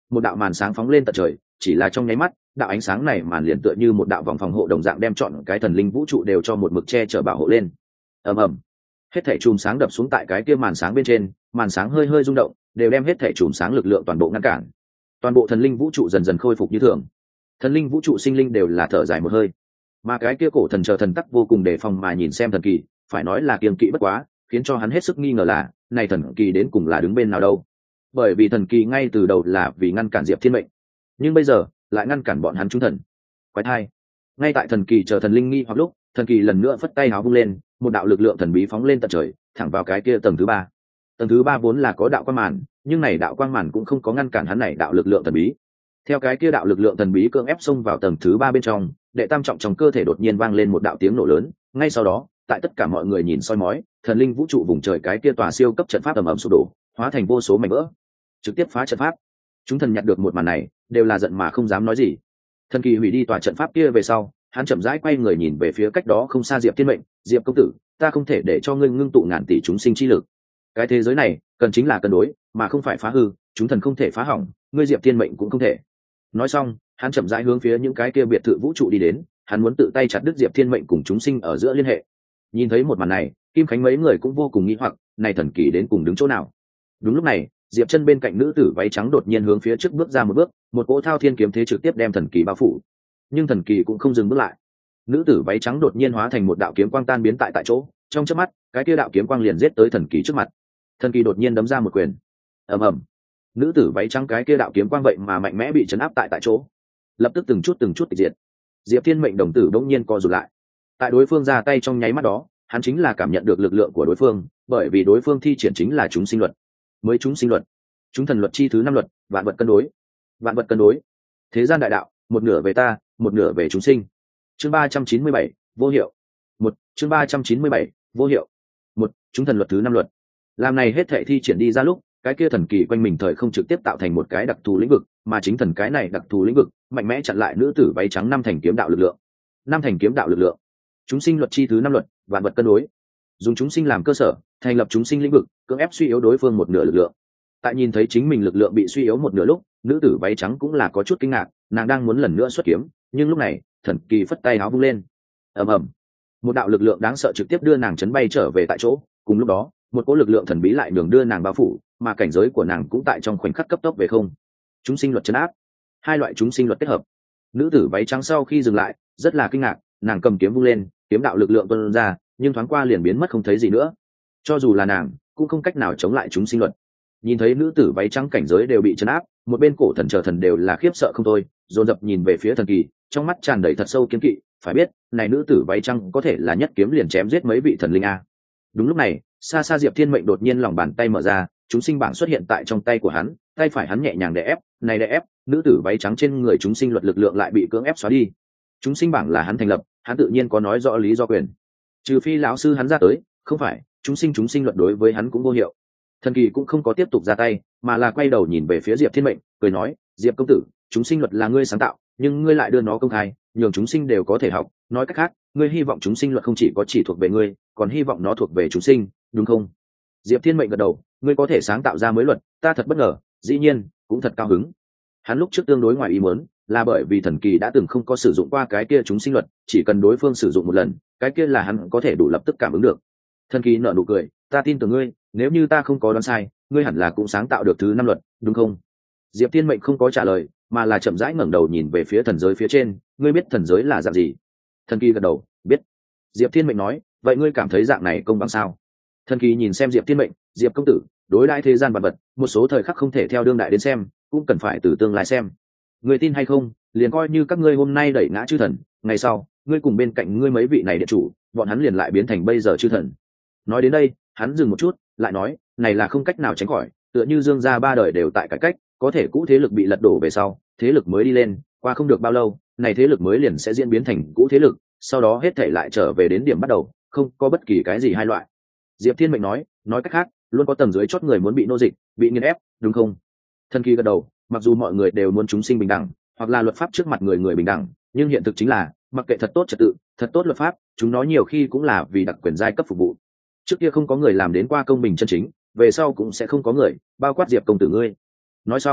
Speaker 1: một đạo màn sáng phóng lên tận trời, chỉ là trong nháy mắt, đạo ánh sáng này màn liền tựa như một đạo vòng phòng hộ đồng dạng đem trọn cái thần linh vũ trụ đều cho một mực che chở bảo hộ lên. Ầm ầm, hết thảy chùm sáng đập xuống tại cái kia màn sáng bên trên, màn sáng hơi hơi rung động, đều đem hết thảy chùm sáng lực lượng toàn bộ ngăn cản. Toàn bộ thần linh vũ trụ dần dần khôi phục như thường. Thần linh vũ trụ sinh linh đều là thở dài một hơi, mà cái kia cổ thần chờ thần tắc vô cùng đề phòng mà nhìn xem thần kỳ, phải nói là kiêng kỵ bất quá, khiến cho hắn hết sức nghi ngờ là, này thần kỳ đến cùng là đứng bên nào đâu? Bởi vì thần kỳ ngay từ đầu là vì ngăn cản Diệp Thiên Mệnh, nhưng bây giờ lại ngăn cản bọn hắn chúng thần. Quái thai. Ngay tại thần kỳ chờ thần linh nghi hoặc lúc, thần kỳ lần nữa phất tay áo vung lên, một đạo lực lượng thần bí phóng lên tận trời, thẳng vào cái kia tầng thứ ba. Tầng thứ ba vốn là có đạo quang màn, nhưng này đạo quang màn cũng không có ngăn cản hắn này đạo lực lượng thần bí. Theo cái kia đạo lực lượng thần bí cưỡng ép xông vào tầng thứ ba bên trong, đệ tam trọng trong cơ thể đột nhiên vang lên một đạo tiếng nổ lớn, ngay sau đó, tại tất cả mọi người nhìn soi mói, thần linh vũ trụ vùng trời cái kia tòa siêu cấp trận pháp ầm ầm sụp đổ, hóa thành vô số mảnh vỡ, trực tiếp phá trận pháp. Chúng thần nhặt được một màn này, đều là giận mà không dám nói gì. Thần kỳ hủy đi tòa trận pháp kia về sau, hắn chậm rãi quay người nhìn về phía cách đó không xa Diệp Thiên Mệnh, "Diệp công tử, ta không thể để cho ngươi ngưng tụ ngàn tỷ chúng sinh chi lực. Cái thế giới này, cần chính là cân đối, mà không phải phá hư, chúng thần không thể phá hỏng, ngươi Diệp Thiên Mệnh cũng không thể." Nói xong, hắn chậm rãi hướng phía những cái kia biệt thự vũ trụ đi đến, hắn muốn tự tay chặt đứt Diệp Thiên Mệnh cùng chúng sinh ở giữa liên hệ. Nhìn thấy một màn này, Kim Khánh mấy người cũng vô cùng nghi hoặc, này thần kỳ đến cùng đứng chỗ nào? Đúng lúc này, Diệp Chân bên cạnh nữ tử váy trắng đột nhiên hướng phía trước bước ra một bước, một cỗ thao thiên kiếm thế trực tiếp đem thần kỳ bao phủ. Nhưng thần kỳ cũng không dừng bước lại. Nữ tử váy trắng đột nhiên hóa thành một đạo kiếm quang tan biến tại tại chỗ, trong chớp mắt, cái kia đạo kiếm quang liền giết tới thần kỳ trước mặt. Thần kỳ đột nhiên đấm ra một quyền. Ầm ầm. Nữ tử váy trắng cái kia đạo kiếm quang vậy mà mạnh mẽ bị chấn áp tại tại chỗ, lập tức từng chút từng chút tịch diệt. Diệp Thiên Mệnh đồng tử bỗng nhiên co rụt lại. Tại đối phương ra tay trong nháy mắt đó, hắn chính là cảm nhận được lực lượng của đối phương, bởi vì đối phương thi triển chính là chúng sinh luật. Mới chúng sinh luật, chúng thần luật chi thứ năm luật, vạn vật cân đối. Vạn vật cân đối. Thế gian đại đạo, một nửa về ta, một nửa về chúng sinh. Chương ba trăm chín mươi bảy, vô hiệu. Một, chương ba trăm chín mươi bảy, vô hiệu. Một, chúng thần luật thứ năm luật. Làm này hết thảy thi triển đi ra lúc, cái kia thần kỳ quanh mình thời không trực tiếp tạo thành một cái đặc thù lĩnh vực, mà chính thần cái này đặc thù lĩnh vực mạnh mẽ chặn lại nữ tử váy trắng năm thành kiếm đạo lực lượng. Năm thành kiếm đạo lực lượng. Chúng sinh luật chi thứ năm luật, vạn vật cân đối. Dùng chúng sinh làm cơ sở, thành lập chúng sinh lĩnh vực, cưỡng ép suy yếu đối phương một nửa lực lượng. Tại nhìn thấy chính mình lực lượng bị suy yếu một nửa lúc, nữ tử váy trắng cũng là có chút kinh ngạc, nàng đang muốn lần nữa xuất kiếm, nhưng lúc này, thần kỳ phất tay áo vung lên. Ầm ầm. Một đạo lực lượng đáng sợ trực tiếp đưa nàng chấn bay trở về tại chỗ, cùng lúc đó, một cỗ lực lượng thần bí lại đường đưa nàng bao phủ, mà cảnh giới của nàng cũng tại trong khoảnh khắc cấp tốc về không. Chúng sinh luật trấn áp, hai loại chúng sinh luật kết hợp. Nữ tử váy trắng sau khi dừng lại, rất là kinh ngạc, nàng cầm kiếm vung lên, kiếm đạo lực lượng tuôn ra, nhưng thoáng qua liền biến mất không thấy gì nữa. Cho dù là nàng, cũng không cách nào chống lại chúng sinh luật. Nhìn thấy nữ tử váy trắng cảnh giới đều bị trấn áp, một bên cổ thần chờ thần đều là khiếp sợ không thôi, dồn dập nhìn về phía thần kỳ, trong mắt tràn đầy thật sâu kiên kỵ, phải biết, này nữ tử váy trắng có thể là nhất kiếm liền chém giết mấy vị thần linh a. Đúng lúc này, xa xa Diệp Thiên Mệnh đột nhiên lòng bàn tay mở ra, chúng sinh bảng xuất hiện tại trong tay của hắn, tay phải hắn nhẹ nhàng đè ép, này đè ép, nữ tử váy trắng trên người chúng sinh luật lực lượng lại bị cưỡng ép xóa đi. Chúng sinh bảng là hắn thành lập, hắn tự nhiên có nói rõ lý do quyền. Trừ phi lão sư hắn ra tới, không phải, chúng sinh chúng sinh luật đối với hắn cũng vô hiệu. Thần kỳ cũng không có tiếp tục ra tay, mà là quay đầu nhìn về phía Diệp Thiên Mệnh, cười nói, "Diệp công tử, chúng sinh luật là ngươi sáng tạo, nhưng ngươi lại đưa nó công khai, nhường chúng sinh đều có thể học, nói cách khác, ngươi hy vọng chúng sinh luật không chỉ có chỉ thuộc về ngươi, còn hy vọng nó thuộc về chúng sinh, đúng không?" Diệp Thiên Mệnh gật đầu, "Ngươi có thể sáng tạo ra mới luật, ta thật bất ngờ, dĩ nhiên, cũng thật cao hứng." Hắn lúc trước tương đối ngoài ý muốn, là bởi vì thần kỳ đã từng không có sử dụng qua cái kia chúng sinh luật, chỉ cần đối phương sử dụng một lần, cái kia là hắn có thể đủ lập tức cảm ứng được. Thần kỳ nở nụ cười, "Ta tin tưởng ngươi, nếu như ta không có đoán sai, ngươi hẳn là cũng sáng tạo được thứ năm luật, đúng không?" Diệp Thiên Mệnh không có trả lời, mà là chậm rãi ngẩng đầu nhìn về phía thần giới phía trên, "Ngươi biết thần giới là dạng gì?" Thần kỳ gật đầu, "Biết." Diệp Thiên Mệnh nói, "Vậy ngươi cảm thấy dạng này công bằng sao?" Thần kỳ nhìn xem Diệp Thiên Mệnh, "Diệp công tử, đối đãi thế gian vật vật, một số thời khắc không thể theo đương đại đến xem, cũng cần phải từ tương lai xem. Ngươi tin hay không, liền coi như các ngươi hôm nay đẩy ngã chư thần, ngày sau, ngươi cùng bên cạnh ngươi mấy vị này địa chủ, bọn hắn liền lại biến thành bây giờ chư thần." Nói đến đây, hắn dừng một chút, lại nói, "Này là không cách nào tránh khỏi, tựa như Dương gia ba đời đều tại cải cách, có thể cũ thế lực bị lật đổ về sau, thế lực mới đi lên, qua không được bao lâu, này thế lực mới liền sẽ diễn biến thành cũ thế lực, sau đó hết thảy lại trở về đến điểm bắt đầu, không có bất kỳ cái gì hai loại." Diệp Thiên Mệnh nói, "Nói cách khác, luôn có tầng dưới chót người muốn bị nô dịch, bị nghiền ép, đúng không?" Thần kỳ gật đầu, "Mặc dù mọi người đều muốn chúng sinh bình đẳng, hoặc là luật pháp trước mặt người người bình đẳng, nhưng hiện thực chính là, mặc kệ thật tốt trật tự, thật tốt luật pháp, chúng nó nhiều khi cũng là vì đặc quyền giai cấp phục vụ. Trước kia không có người làm đến qua công bình chân chính, về sau cũng sẽ không có người, bao quát Diệp công tử ngươi." Nói xong,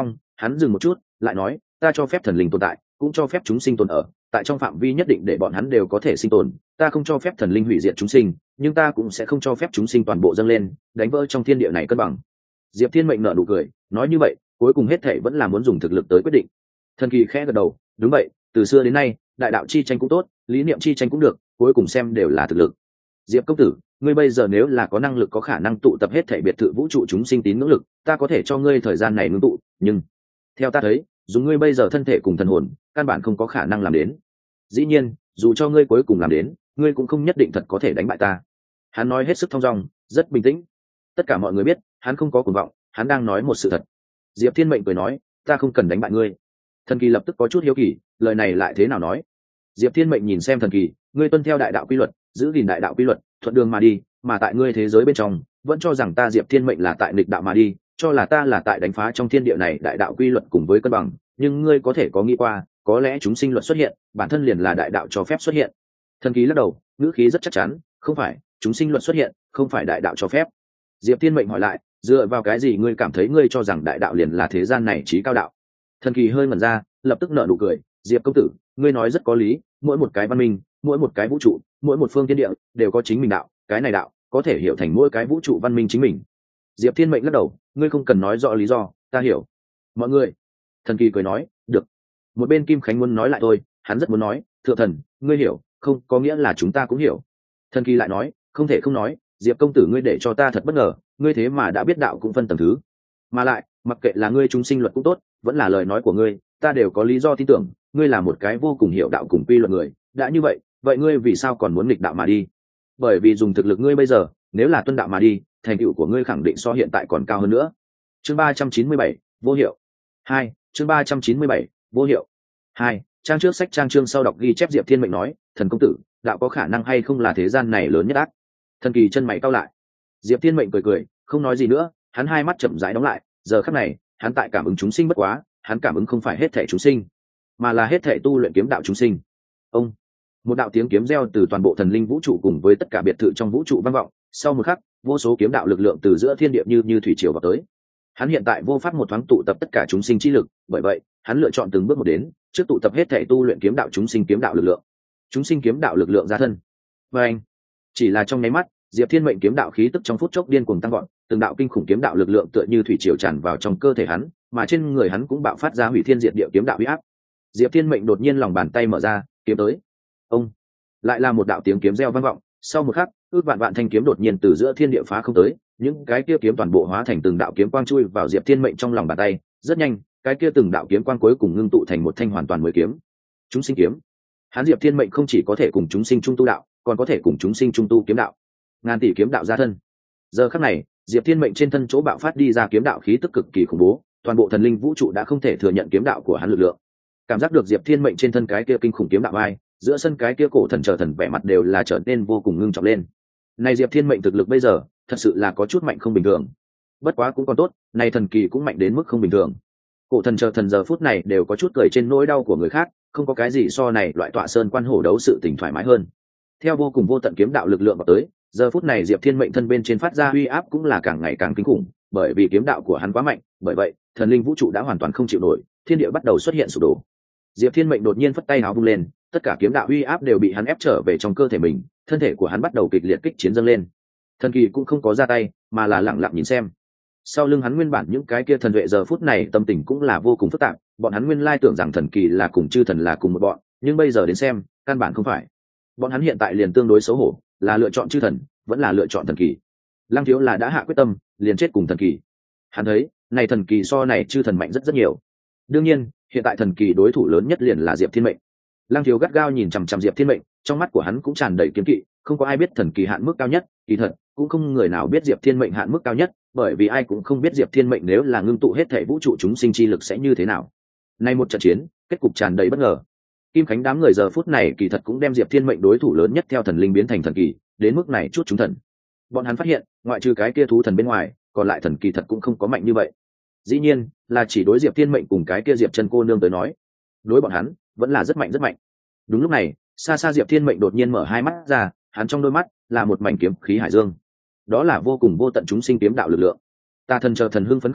Speaker 1: Hắn dừng một chút lại nói, ta cho phép thần linh tồn tại, cũng cho phép chúng sinh tồn ở tại trong phạm vi nhất định để bọn hắn đều có thể sinh tồn. Ta không cho phép thần linh hủy diệt chúng sinh, nhưng ta cũng sẽ không cho phép chúng sinh toàn bộ dâng lên đánh vỡ trong thiên địa này cân bằng. Diệp Thiên Mệnh nở nụ cười nói, như vậy cuối cùng hết thể vẫn là muốn dùng thực lực tới quyết định. Thần Kỳ khẽ gật đầu, đúng vậy, từ xưa đến nay đại đạo chi tranh cũng tốt, lý niệm chi tranh cũng được, cuối cùng xem đều là thực lực. Diệp công tử, ngươi bây giờ nếu là có năng lực có khả năng tụ tập hết thể biệt thự vũ trụ chúng sinh tín ngưỡng lực, ta có thể cho ngươi thời gian này ngưng tụ, nhưng theo ta thấy, dùng ngươi bây giờ thân thể cùng thần hồn căn bản không có khả năng làm đến. Dĩ nhiên, dù cho ngươi cuối cùng làm đến, ngươi cũng không nhất định thật có thể đánh bại ta. Hắn nói hết sức thong dong, rất bình tĩnh. Tất cả mọi người biết hắn không có cuồng vọng, hắn đang nói một sự thật. Diệp Thiên Mệnh cười nói, ta không cần đánh bại ngươi. Thần Kỳ lập tức có chút hiếu kỳ, lời này lại thế nào nói? Diệp Thiên Mệnh nhìn xem Thần Kỳ, ngươi tuân theo đại đạo quy luật, giữ gìn đại đạo quy luật, thuận đường mà đi, mà tại ngươi thế giới bên trong vẫn cho rằng ta Diệp Thiên Mệnh là tại nghịch đạo mà đi, cho là ta là tại đánh phá trong thiên địa này đại đạo quy luật cùng với cân bằng. Nhưng ngươi có thể có nghĩ qua, có lẽ chúng sinh luật xuất hiện bản thân liền là đại đạo cho phép xuất hiện. Thần Kỳ lắc đầu, ngữ khí rất chắc chắn, không phải, chúng sinh luật xuất hiện không phải đại đạo cho phép. Diệp Thiên Mệnh hỏi lại, dựa vào cái gì ngươi cảm thấy ngươi cho rằng đại đạo liền là thế gian này trí cao đạo? Thần Kỳ hơi ngẩn ra, lập tức nở nụ cười, Diệp công tử, ngươi nói rất có lý, mỗi một cái văn minh, mỗi một cái vũ trụ, mỗi một phương thiên địa đều có chính mình đạo, cái này đạo có thể hiểu thành mỗi cái vũ trụ văn minh chính mình. Diệp Thiên Mệnh lắc đầu, ngươi không cần nói rõ lý do, ta hiểu. Mọi người. Thần Kỳ cười nói, được. Một bên Kim Khánh muốn nói lại thôi, hắn rất muốn nói, thượng thần, ngươi hiểu không có nghĩa là chúng ta cũng hiểu. Thần Kỳ lại nói, không thể không nói, Diệp công tử ngươi để cho ta thật bất ngờ, ngươi thế mà đã biết đạo cũng phân tầng thứ, mà lại mặc kệ là ngươi chúng sinh luật cũng tốt, vẫn là lời nói của ngươi, ta đều có lý do tin tưởng ngươi là một cái vô cùng hiểu đạo cùng quy luật người. Đã như vậy, vậy ngươi vì sao còn muốn nghịch đạo mà đi? Bởi vì dùng thực lực ngươi bây giờ, nếu là tuân đạo mà đi, thành tựu của ngươi khẳng định so hiện tại còn cao hơn nữa. Chương ba trăm chín mươi bảy, vô hiệu. Hai, chương ba trăm chín mươi bảy, vô hiệu. Hai, trang trước sách trang chương sau đọc ghi chép Diệp Thiên Mệnh nói, thần công tử, đạo có khả năng hay không là thế gian này lớn nhất ác? Thần Kỳ chân mày cau lại. Diệp Thiên Mệnh cười cười, không nói gì nữa, hắn hai mắt chậm rãi đóng lại. Giờ khắc này, hắn tại cảm ứng chúng sinh bất quá, hắn cảm ứng không phải hết thảy chúng sinh, mà là hết thảy tu luyện kiếm đạo chúng sinh. Ông, một đạo tiếng kiếm reo từ toàn bộ thần linh vũ trụ cùng với tất cả biệt thự trong vũ trụ vang vọng. Sau một khắc, vô số kiếm đạo lực lượng từ giữa thiên địa như như thủy triều vào tới. Hắn hiện tại vô pháp một thoáng tụ tập tất cả chúng sinh chi lực, bởi vậy hắn lựa chọn từng bước một đến, trước tụ tập hết thảy tu luyện kiếm đạo chúng sinh kiếm đạo lực lượng. Chúng sinh kiếm đạo lực lượng ra thân. Và anh, chỉ là trong nháy mắt, Diệp Thiên Mệnh kiếm đạo khí tức trong phút chốc điên cuồng tăng vọt, từng đạo kinh khủng kiếm đạo lực lượng tựa như thủy triều tràn vào trong cơ thể hắn, mà trên người hắn cũng bạo phát ra hủy thiên diệt địa kiếm đạo uy áp. Diệp Thiên Mệnh đột nhiên lòng bàn tay mở ra, kiếm tới. Ông, lại là một đạo tiếng kiếm reo vang vọng. Sau một khắc, ước vạn vạn thanh kiếm đột nhiên từ giữa thiên địa phá không tới, những cái kia kiếm toàn bộ hóa thành từng đạo kiếm quang chui vào Diệp Thiên Mệnh trong lòng bàn tay. Rất nhanh, cái kia từng đạo kiếm quang cuối cùng ngưng tụ thành một thanh hoàn toàn mới kiếm. Chúng sinh kiếm. Hắn Diệp Thiên Mệnh không chỉ có thể cùng chúng sinh trung tu đạo, còn có thể cùng chúng sinh trung tu kiếm đạo. Ngàn tỷ kiếm đạo ra thân. Giờ khắc này, Diệp Thiên Mệnh trên thân chỗ bạo phát đi ra kiếm đạo khí tức cực kỳ khủng bố, toàn bộ thần linh vũ trụ đã không thể thừa nhận kiếm đạo của hắn lực lượng. Cảm giác được Diệp Thiên Mệnh trên thân cái kia kinh khủng kiếm đạo ai, giữa sân cái kia cổ thần chờ thần vẻ mặt đều là trở nên vô cùng ngưng trọng lên. Này Diệp Thiên Mệnh thực lực bây giờ, thật sự là có chút mạnh không bình thường. Bất quá cũng còn tốt, này thần kỳ cũng mạnh đến mức không bình thường. Cổ thần chờ thần giờ phút này đều có chút cười trên nỗi đau của người khác, không có cái gì so này loại tọa sơn quan hổ đấu sự tình thoải mái hơn. Theo vô cùng vô tận kiếm đạo lực lượng vào tới, giờ phút này Diệp Thiên Mệnh thân bên trên phát ra uy áp cũng là càng ngày càng kinh khủng, bởi vì kiếm đạo của hắn quá mạnh, bởi vậy thần linh vũ trụ đã hoàn toàn không chịu nổi, thiên địa bắt đầu xuất hiện sụp đổ. Diệp Thiên Mệnh đột nhiên phất tay áo vung lên, tất cả kiếm đạo uy áp đều bị hắn ép trở về trong cơ thể mình, thân thể của hắn bắt đầu kịch liệt kích chiến dâng lên. Thần kỳ cũng không có ra tay, mà là lặng lặng nhìn xem. Sau lưng hắn nguyên bản những cái kia thần vệ giờ phút này tâm tình cũng là vô cùng phức tạp, bọn hắn nguyên lai tưởng rằng thần kỳ là cùng chư thần là cùng một bọn, nhưng bây giờ đến xem, căn bản không phải. Bọn hắn hiện tại liền tương đối xấu hổ, là lựa chọn chư thần, vẫn là lựa chọn thần kỳ. Lăng Thiếu là đã hạ quyết tâm, liền chết cùng thần kỳ. Hắn thấy, này thần kỳ so này chư thần mạnh rất rất nhiều. Đương nhiên, hiện tại thần kỳ đối thủ lớn nhất liền là Diệp Thiên Mệnh. Lăng Thiếu gắt gao nhìn chằm chằm Diệp Thiên Mệnh, trong mắt của hắn cũng tràn đầy kiếm kỵ, không có ai biết thần kỳ hạn mức cao nhất, kỳ thật, cũng không người nào biết Diệp Thiên Mệnh hạn mức cao nhất, bởi vì ai cũng không biết Diệp Thiên Mệnh nếu là ngưng tụ hết thể vũ trụ chúng sinh chi lực sẽ như thế nào. Nay một trận chiến, kết cục tràn đầy bất ngờ. Kim Khánh đám người giờ phút này kỳ thật cũng đem Diệp Thiên Mệnh đối thủ lớn nhất theo thần linh biến thành thần kỳ, đến mức này chút chúng thần. Bọn hắn phát hiện, ngoại trừ cái kia thú thần bên ngoài, còn lại thần kỳ thật cũng không có mạnh như vậy. Dĩ nhiên, là chỉ đối Diệp Thiên Mệnh cùng cái kia Diệp Chân cô nương tới nói, đối bọn hắn vẫn là rất mạnh rất mạnh. Đúng lúc này, xa xa Diệp Thiên Mệnh đột nhiên mở hai mắt ra, hắn trong đôi mắt là một mảnh kiếm khí hải dương. Đó là vô cùng vô tận chúng sinh kiếm đạo lực lượng. Ta thần chờ thần hưng phấn không thôi,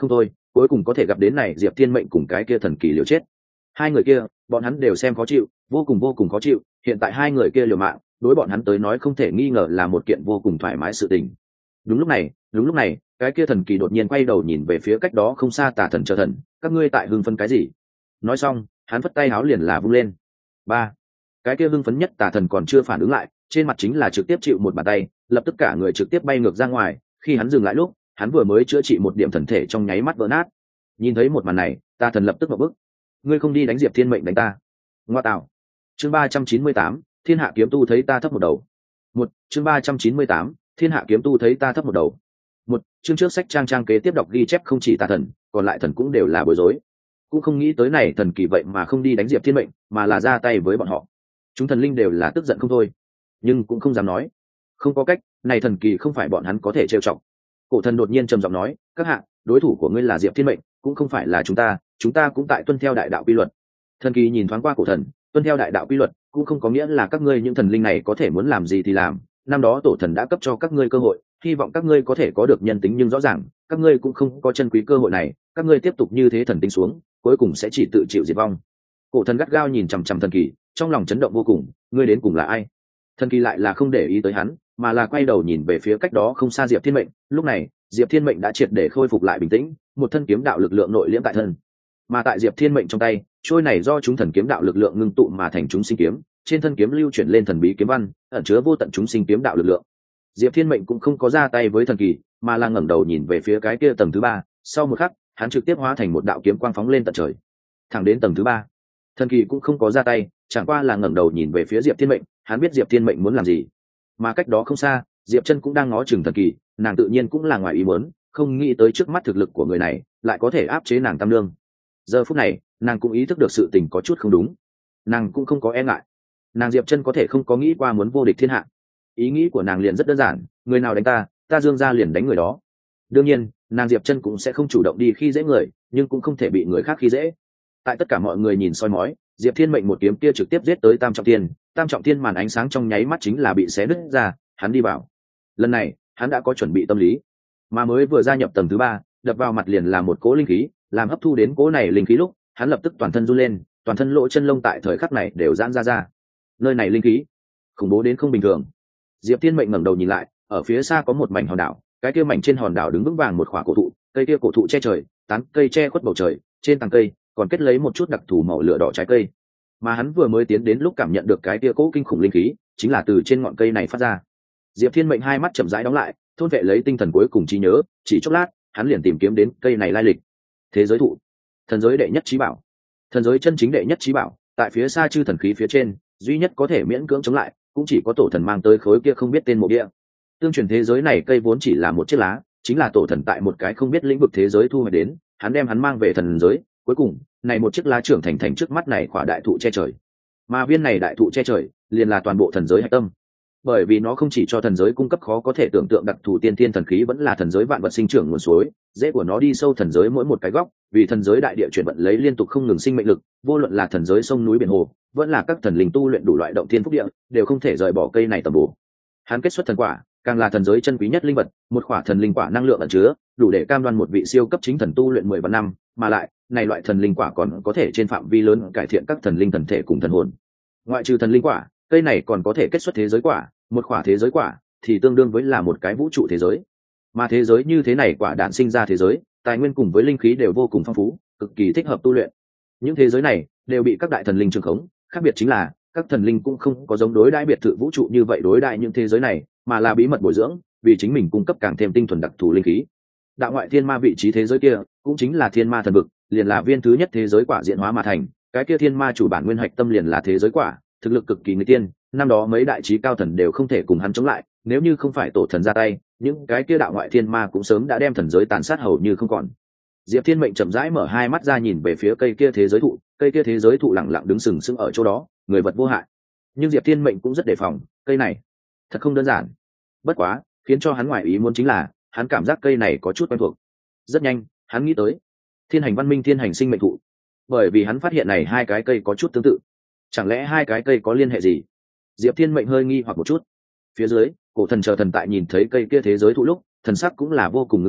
Speaker 1: cuối cùng có thể gặp đến này Diệp Thiên Mệnh cùng cái kia thần kỳ liều chết. Hai người kia bọn hắn đều xem khó chịu, vô cùng vô cùng khó chịu, hiện tại hai người kia liều mạng đối bọn hắn tới nói không thể nghi ngờ là một kiện vô cùng thoải mái sự tình. Đúng lúc này đúng lúc này cái kia thần kỳ đột nhiên quay đầu nhìn về phía cách đó không xa Tà Thần Chờ Thần, các ngươi tại hưng phấn cái gì? Nói xong hắn phất tay háo liền là vung lên. Ba, cái kia hưng phấn nhất Tà Thần còn chưa phản ứng lại, trên mặt chính là trực tiếp chịu một bàn tay, lập tức cả người trực tiếp bay ngược ra ngoài. Khi hắn dừng lại lúc, hắn vừa mới chữa trị một điểm thần thể trong nháy mắt vỡ nát. Nhìn thấy một màn này, Tà Thần lập tức ngậm bức. Ngươi không đi đánh Diệp Thiên Mệnh đánh ta? Ngoa tạo. Chương ba trăm chín mươi tám, Thiên Hạ Kiếm Tu thấy ta thấp một đầu. Một, chương ba trăm chín mươi tám, Thiên Hạ Kiếm Tu thấy ta thấp một đầu. Một, chương trước sách trang trang kế tiếp đọc ghi chép không chỉ Tà Thần, còn lại thần cũng đều là bối rối. Cũng không nghĩ tới này thần kỳ vậy mà không đi đánh Diệp Thiên Mệnh, mà là ra tay với bọn họ. Chúng thần linh đều là tức giận không thôi, nhưng cũng không dám nói. Không có cách, này thần kỳ không phải bọn hắn có thể trêu chọc. Cổ thần đột nhiên trầm giọng nói, các hạ, đối thủ của ngươi là Diệp Thiên Mệnh, cũng không phải là chúng ta, chúng ta cũng tại tuân theo đại đạo quy luật. Thần kỳ nhìn thoáng qua cổ thần, tuân theo đại đạo quy luật cũng không có nghĩa là các ngươi những thần linh này có thể muốn làm gì thì làm. Năm đó tổ thần đã cấp cho các ngươi cơ hội, hy vọng các ngươi có thể có được nhân tính, nhưng rõ ràng các ngươi cũng không có chân quý cơ hội này, các ngươi tiếp tục như thế thần tính xuống, cuối cùng sẽ chỉ tự chịu diệt vong. Cổ thần gắt gao nhìn chằm chằm thần kỳ, trong lòng chấn động vô cùng, ngươi đến cùng là ai? Thần kỳ lại là không để ý tới hắn, mà là quay đầu nhìn về phía cách đó không xa Diệp Thiên Mệnh. Lúc này Diệp Thiên Mệnh đã triệt để khôi phục lại bình tĩnh, một thân kiếm đạo lực lượng nội liễm tại thân, mà tại Diệp Thiên Mệnh trong tay, trôi này do chúng thần kiếm đạo lực lượng ngưng tụ mà thành chúng sinh kiếm, trên thân kiếm lưu chuyển lên thần bí kiếm văn, ẩn chứa vô tận chúng sinh kiếm đạo lực lượng. Diệp Thiên Mệnh cũng không có ra tay với thần kỳ, mà là ngẩng đầu nhìn về phía cái kia tầng thứ ba. Sau một khắc, hắn trực tiếp hóa thành một đạo kiếm quang phóng lên tận trời, thẳng đến tầng thứ ba. Thần kỳ cũng không có ra tay, chẳng qua là ngẩng đầu nhìn về phía Diệp Thiên Mệnh, hắn biết Diệp Thiên Mệnh muốn làm gì. Mà cách đó không xa, Diệp Chân cũng đang ngó chừng thần kỳ, nàng tự nhiên cũng là ngoài ý muốn, không nghĩ tới trước mắt thực lực của người này lại có thể áp chế nàng tam nương. Giờ phút này, nàng cũng ý thức được sự tình có chút không đúng, nàng cũng không có e ngại. Nàng Diệp Chân có thể không có nghĩ qua muốn vô địch thiên hạ, ý nghĩ của nàng liền rất đơn giản, người nào đánh ta, ta Dương gia liền đánh người đó. Đương nhiên, nàng Diệp Chân cũng sẽ không chủ động đi khi dễ người, nhưng cũng không thể bị người khác khi dễ. Tại tất cả mọi người nhìn soi mói, Diệp Thiên Mệnh một kiếm kia trực tiếp giết tới Tam Trọng Thiên, Tam Trọng Thiên màn ánh sáng trong nháy mắt chính là bị xé nứt ra, hắn đi vào. Lần này, hắn đã có chuẩn bị tâm lý, mà mới vừa gia nhập tầng thứ ba, đập vào mặt liền là một cỗ linh khí, làm hấp thu đến cỗ này linh khí lúc, hắn lập tức toàn thân run lên, toàn thân lỗ chân lông tại thời khắc này đều giãn ra ra. Nơi này linh khí khủng bố đến không bình thường. Diệp Thiên Mệnh ngẩng đầu nhìn lại, ở phía xa có một mảnh hòn đảo, cái kia mảnh trên hòn đảo đứng vững vàng một khỏa cổ thụ, cây kia cổ thụ che trời, tán cây che khuất bầu trời, trên tầng cây còn kết lấy một chút đặc thù màu lửa đỏ trái cây. Mà hắn vừa mới tiến đến lúc cảm nhận được cái kia cỗ kinh khủng linh khí, chính là từ trên ngọn cây này phát ra. Diệp Thiên Mệnh hai mắt chậm rãi đóng lại, thôn vệ lấy tinh thần cuối cùng trí nhớ, chỉ chốc lát, hắn liền tìm kiếm đến cây này lai lịch. Thế giới thụ, thần giới đệ nhất trí bảo, thần giới chân chính đệ nhất trí bảo, tại phía xa chư thần khí phía trên, duy nhất có thể miễn cưỡng chống lại, cũng chỉ có tổ thần mang tới khối kia không biết tên mộ địa. Tương truyền thế giới này cây vốn chỉ là một chiếc lá, chính là tổ thần tại một cái không biết lĩnh vực thế giới thu hoạch đến, hắn đem hắn mang về thần giới, cuối cùng, này một chiếc lá trưởng thành thành trước mắt này khỏa đại thụ che trời. Mà viên này đại thụ che trời, liền là toàn bộ thần giới hạch tâm. Bởi vì nó không chỉ cho thần giới cung cấp khó có thể tưởng tượng đặc thù tiên thiên thần khí, vẫn là thần giới vạn vật sinh trưởng nguồn suối, rễ của nó đi sâu thần giới mỗi một cái góc, vì thần giới đại địa chuyển vận lấy liên tục không ngừng sinh mệnh lực, vô luận là thần giới sông núi biển hồ, vẫn là các thần linh tu luyện đủ loại động thiên phúc địa, đều không thể rời bỏ cây này tầm bổ. Hắn kết xuất thần quả, càng là thần giới chân quý nhất linh vật, một quả thần linh quả năng lượng ẩn chứa, đủ để cam đoan một vị siêu cấp chính thần tu luyện mười vạn năm, mà lại, này loại thần linh quả còn có thể trên phạm vi lớn cải thiện các thần linh thần thể cùng thần hồn. Ngoại trừ thần linh quả, cây này còn có thể kết xuất thế giới quả, một quả thế giới quả thì tương đương với là một cái vũ trụ thế giới. Mà thế giới như thế này quả đạn sinh ra thế giới, tài nguyên cùng với linh khí đều vô cùng phong phú, cực kỳ thích hợp tu luyện. Những thế giới này đều bị các đại thần linh trường khống, khác biệt chính là các thần linh cũng không có giống đối đãi biệt thự vũ trụ như vậy đối đãi những thế giới này, mà là bí mật bồi dưỡng, vì chính mình cung cấp càng thêm tinh thuần đặc thù linh khí. Đạo ngoại thiên ma vị trí thế giới kia, cũng chính là thiên ma thần vực, liền là viên thứ nhất thế giới quả diễn hóa mà thành, cái kia thiên ma chủ bản nguyên hạch tâm liền là thế giới quả, thực lực cực kỳ nguy tiên, năm đó mấy đại trí cao thần đều không thể cùng hắn chống lại, nếu như không phải tổ thần ra tay, những cái kia đạo ngoại thiên ma cũng sớm đã đem thần giới tàn sát hầu như không còn. Diệp Thiên Mệnh chậm rãi mở hai mắt ra nhìn về phía cây kia thế giới thụ, cây kia thế giới thụ lặng lặng đứng sừng sững ở chỗ đó, người vật vô hại. Nhưng Diệp Thiên Mệnh cũng rất đề phòng, cây này thật không đơn giản. Bất quá, khiến cho hắn ngoài ý muốn chính là, hắn cảm giác cây này có chút quen thuộc. Rất nhanh, hắn nghĩ tới Thiên Hành Văn Minh Thiên Hành Sinh Mệnh Thụ, bởi vì hắn phát hiện này hai cái cây có chút tương tự. Chẳng lẽ hai cái cây có liên hệ gì? Diệp Thiên Mệnh hơi nghi hoặc một chút. Phía dưới, cổ thần chờ thần tại nhìn thấy cây kia thế giới thụ lúc, thần sắc cũng là vô cùng nghiêm trọng,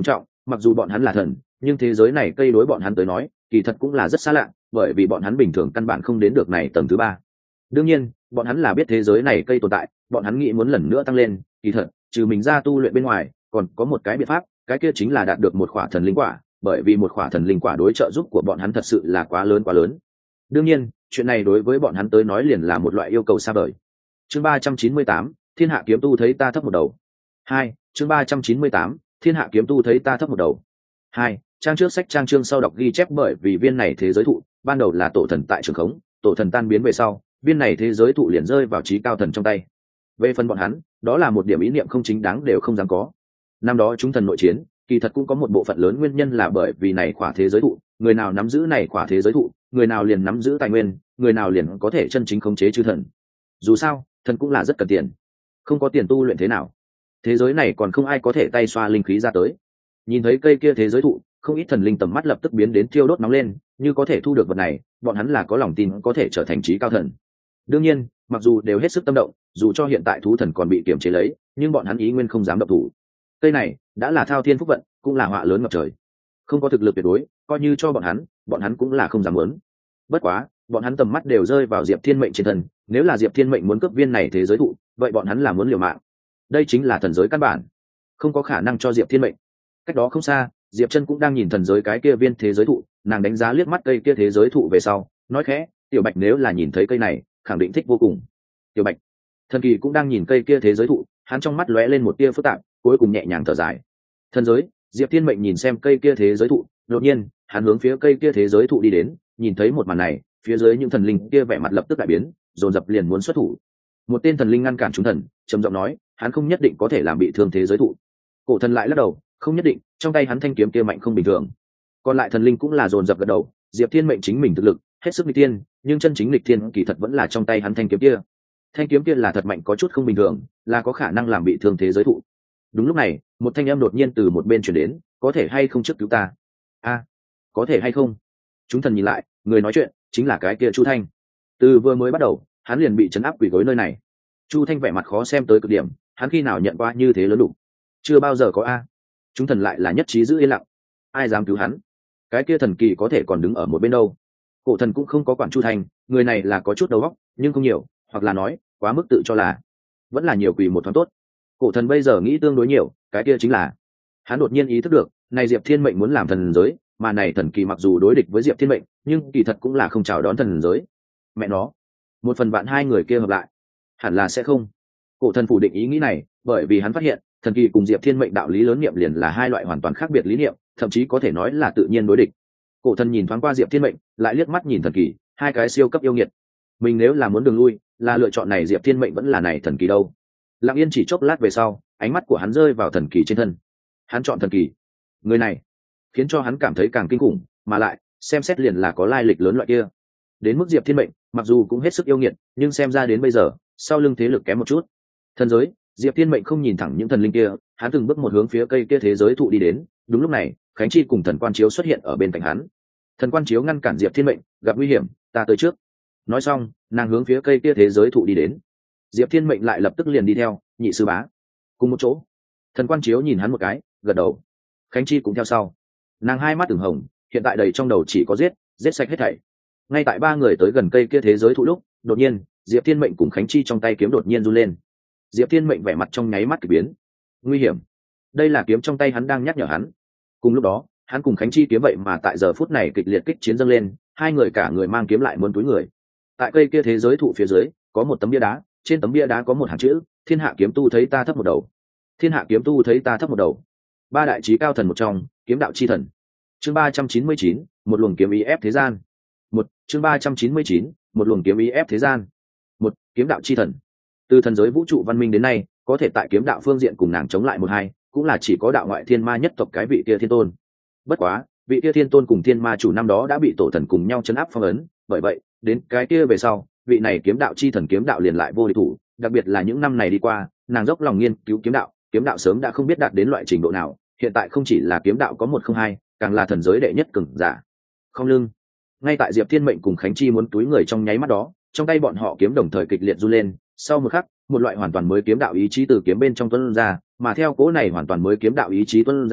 Speaker 1: mặc dù bọn hắn là thần, nhưng thế giới này cây đối bọn hắn tới nói kỳ thật cũng là rất xa lạ, bởi vì bọn hắn bình thường căn bản không đến được này tầng thứ ba. Đương nhiên bọn hắn là biết thế giới này cây tồn tại, bọn hắn nghĩ muốn lần nữa tăng lên, kỳ thật trừ mình ra tu luyện bên ngoài còn có một cái biện pháp, cái kia chính là đạt được một khỏa thần linh quả, bởi vì một khỏa thần linh quả đối trợ giúp của bọn hắn thật sự là quá lớn quá lớn. Đương nhiên chuyện này đối với bọn hắn tới nói liền là một loại yêu cầu xa vời. Chương ba trăm chín mươi tám, thiên hạ kiếm tu thấy ta thấp một đầu. Hai, chương ba trăm chín mươi tám, thiên hạ kiếm tu thấy ta thấp một đầu. Hai, trang trước sách trang chương sau đọc ghi chép, bởi vì viên này thế giới thụ ban đầu là tổ thần tại trường khống, tổ thần tan biến về sau viên này thế giới thụ liền rơi vào trí cao thần trong tay. Về phần bọn hắn, đó là một điểm ý niệm không chính đáng đều không dám có. Năm đó chúng thần nội chiến, kỳ thật cũng có một bộ phận lớn nguyên nhân là bởi vì này khỏa thế giới thụ, người nào nắm giữ này khỏa thế giới thụ, người nào liền nắm giữ tài nguyên, người nào liền có thể chân chính khống chế chư thần. Dù sao thần cũng là rất cần tiền, không có tiền tu luyện thế nào, thế giới này còn không ai có thể tay xoa linh khí ra tới. Nhìn thấy cây kia thế giới thụ, không ít thần linh tầm mắt lập tức biến đến thiêu đốt nóng lên, như có thể thu được vật này bọn hắn là có lòng tin có thể trở thành trí cao thần. Đương nhiên mặc dù đều hết sức tâm động, dù cho hiện tại thú thần còn bị kiềm chế lấy, nhưng bọn hắn ý nguyên không dám động thủ. Cây này đã là thao thiên phúc vận, cũng là họa lớn ngập trời, không có thực lực tuyệt đối, coi như cho bọn hắn bọn hắn cũng là không dám muốn. Bất quá bọn hắn tầm mắt đều rơi vào Diệp Thiên Mệnh trên thân, nếu là Diệp Thiên Mệnh muốn cướp viên này thế giới thụ, vậy bọn hắn là muốn liều mạng. Đây chính là thần giới căn bản, không có khả năng cho Diệp Thiên Mệnh. Cách đó không xa Diệp Chân cũng đang nhìn thần giới cái kia viên thế giới thụ, nàng đánh giá liếc mắt cây kia thế giới thụ về sau nói khẽ, Tiểu Bạch nếu là nhìn thấy cây này khẳng định thích vô cùng. Tiểu Bạch thần kỳ cũng đang nhìn cây kia thế giới thụ, hắn trong mắt lóe lên một tia phức tạp, cuối cùng nhẹ nhàng thở dài. Thần giới, Diệp Thiên Mệnh nhìn xem cây kia thế giới thụ, đột nhiên hắn hướng phía cây kia thế giới thụ đi đến, nhìn thấy một màn này phía dưới những thần linh kia vẻ mặt lập tức đại biến, dồn dập liền muốn xuất thủ. Một tên thần linh ngăn cản chúng thần, trầm giọng nói, hắn không nhất định có thể làm bị thương thế giới thụ. Cổ thần lại lắc đầu, không nhất định, trong tay hắn thanh kiếm kia mạnh không bình thường. Còn lại thần linh cũng là dồn dập gật đầu, Diệp Thiên Mệnh chính mình thực lực hết sức nghịch thiên, nhưng chân chính nghịch thiên kỳ thật vẫn là trong tay hắn thanh kiếm kia. Thanh kiếm kia là thật mạnh, có chút không bình thường, là có khả năng làm bị thương thế giới thụ. Đúng lúc này một thanh âm đột nhiên từ một bên truyền đến, có thể hay không trước cứu ta? A, có thể hay không? Chúng thần nhìn lại, người nói chuyện chính là cái kia Chu Thanh. Từ vừa mới bắt đầu hắn liền bị chấn áp quỷ gối nơi này. Chu Thanh vẻ mặt khó xem tới cực điểm, hắn khi nào nhận qua như thế lớn đủ? Chưa bao giờ có a. Chúng thần lại là nhất trí giữ yên lặng, ai dám cứu hắn? Cái kia thần kỳ có thể còn đứng ở một bên đâu. Cổ thần cũng không có quản Chu Thanh, người này là có chút đầu óc nhưng không nhiều, hoặc là nói quá mức tự cho là, vẫn là nhiều quỷ một thoáng tốt. Cổ thần bây giờ nghĩ tương đối nhiều, cái kia chính là hắn đột nhiên ý thức được, này Diệp Thiên Mệnh muốn làm thần giới, mà này thần kỳ mặc dù đối địch với Diệp Thiên Mệnh, nhưng kỳ thật cũng là không chào đón thần giới. Mẹ nó, một phần bạn hai người kia hợp lại hẳn là sẽ không. Cổ thần phủ định ý nghĩ này, bởi vì hắn phát hiện thần kỳ cùng Diệp Thiên Mệnh đạo lý lớn niệm liền là hai loại hoàn toàn khác biệt lý niệm, thậm chí có thể nói là tự nhiên đối địch. Cổ thần nhìn thoáng qua Diệp Thiên Mệnh, lại liếc mắt nhìn thần kỳ, hai cái siêu cấp yêu nghiệt, mình nếu là muốn đường lui, là lựa chọn này Diệp Thiên Mệnh vẫn là này thần kỳ đâu. Lặng yên chỉ chốc lát về sau, ánh mắt của hắn rơi vào thần kỳ trên thân. Hắn chọn thần kỳ, người này khiến cho hắn cảm thấy càng kinh khủng, mà lại xem xét liền là có lai lịch lớn loại kia. Đến mức Diệp Thiên Mệnh mặc dù cũng hết sức yêu nghiệt, nhưng xem ra đến bây giờ sau lưng thế lực kém một chút. Thần giới, Diệp Thiên Mệnh không nhìn thẳng những thần linh kia, hắn từng bước một hướng phía cây kia thế giới thụ đi đến. Đúng lúc này Khánh Chi cùng thần quan chiếu xuất hiện ở bên cạnh hắn. Thần quan chiếu ngăn cản Diệp Thiên Mệnh, gặp nguy hiểm ta tới trước. Nói xong nàng hướng phía cây kia thế giới thụ đi đến. Diệp Thiên Mệnh lại lập tức liền đi theo nhị sư bá cùng một chỗ. Thần quan chiếu nhìn hắn một cái, gật đầu. Khánh Chi cũng theo sau, nàng hai mắt ửng hồng, hiện tại đầy trong đầu chỉ có giết giết sạch hết thảy. Ngay tại ba người tới gần cây kia thế giới thụ lúc, đột nhiên Diệp Thiên Mệnh cùng Khánh Chi trong tay kiếm đột nhiên run lên. Diệp Thiên Mệnh vẻ mặt trong nháy mắt kỳ biến, nguy hiểm, đây là kiếm trong tay hắn đang nhắc nhở hắn. Cùng lúc đó hắn cùng Khánh Chi kiếm vậy mà tại giờ phút này kịch liệt kích chiến dâng lên, hai người cả người mang kiếm lại muốn túi người. Tại cây kia thế giới thụ phía dưới có một tấm bia đá, trên tấm bia đá có một hàng chữ, thiên hạ kiếm tu thấy ta thấp một đầu. Thiên hạ kiếm tu thấy ta thấp một đầu, ba đại trí cao thần một trong, kiếm đạo chi thần. Chương ba trăm chín mươi chín, một luồng kiếm ý ép thế gian. Một, chương ba trăm chín mươi chín, một luồng kiếm ý ép thế gian. Một, kiếm đạo chi thần. Từ thần giới vũ trụ văn minh đến nay, có thể tại kiếm đạo phương diện cùng nàng chống lại một hai, cũng là chỉ có đạo ngoại thiên ma nhất tộc cái vị kia thiên tôn. Bất quá, vị kia thiên tôn cùng thiên ma chủ năm đó đã bị tổ thần cùng nhau chấn áp phong ấn, bởi vậy, đến cái kia về sau, vị này kiếm đạo chi thần kiếm đạo liền lại vô địch thủ, đặc biệt là những năm này đi qua, nàng dốc lòng nghiên cứu kiếm đạo, kiếm đạo sớm đã không biết đạt đến loại trình độ nào, hiện tại không chỉ là kiếm đạo có một không hai, càng là thần giới đệ nhất cường giả. Không lưng. Ngay tại Diệp Thiên Mệnh cùng Khánh Chi muốn túi người trong nháy mắt đó, trong tay bọn họ kiếm đồng thời kịch liệt run lên, sau một khắc, một loại hoàn toàn mới kiếm đạo ý chí từ kiếm bên trong tuôn ra, mà theo cỗ này hoàn toàn mới kiếm đạo ý chí tuôn ra,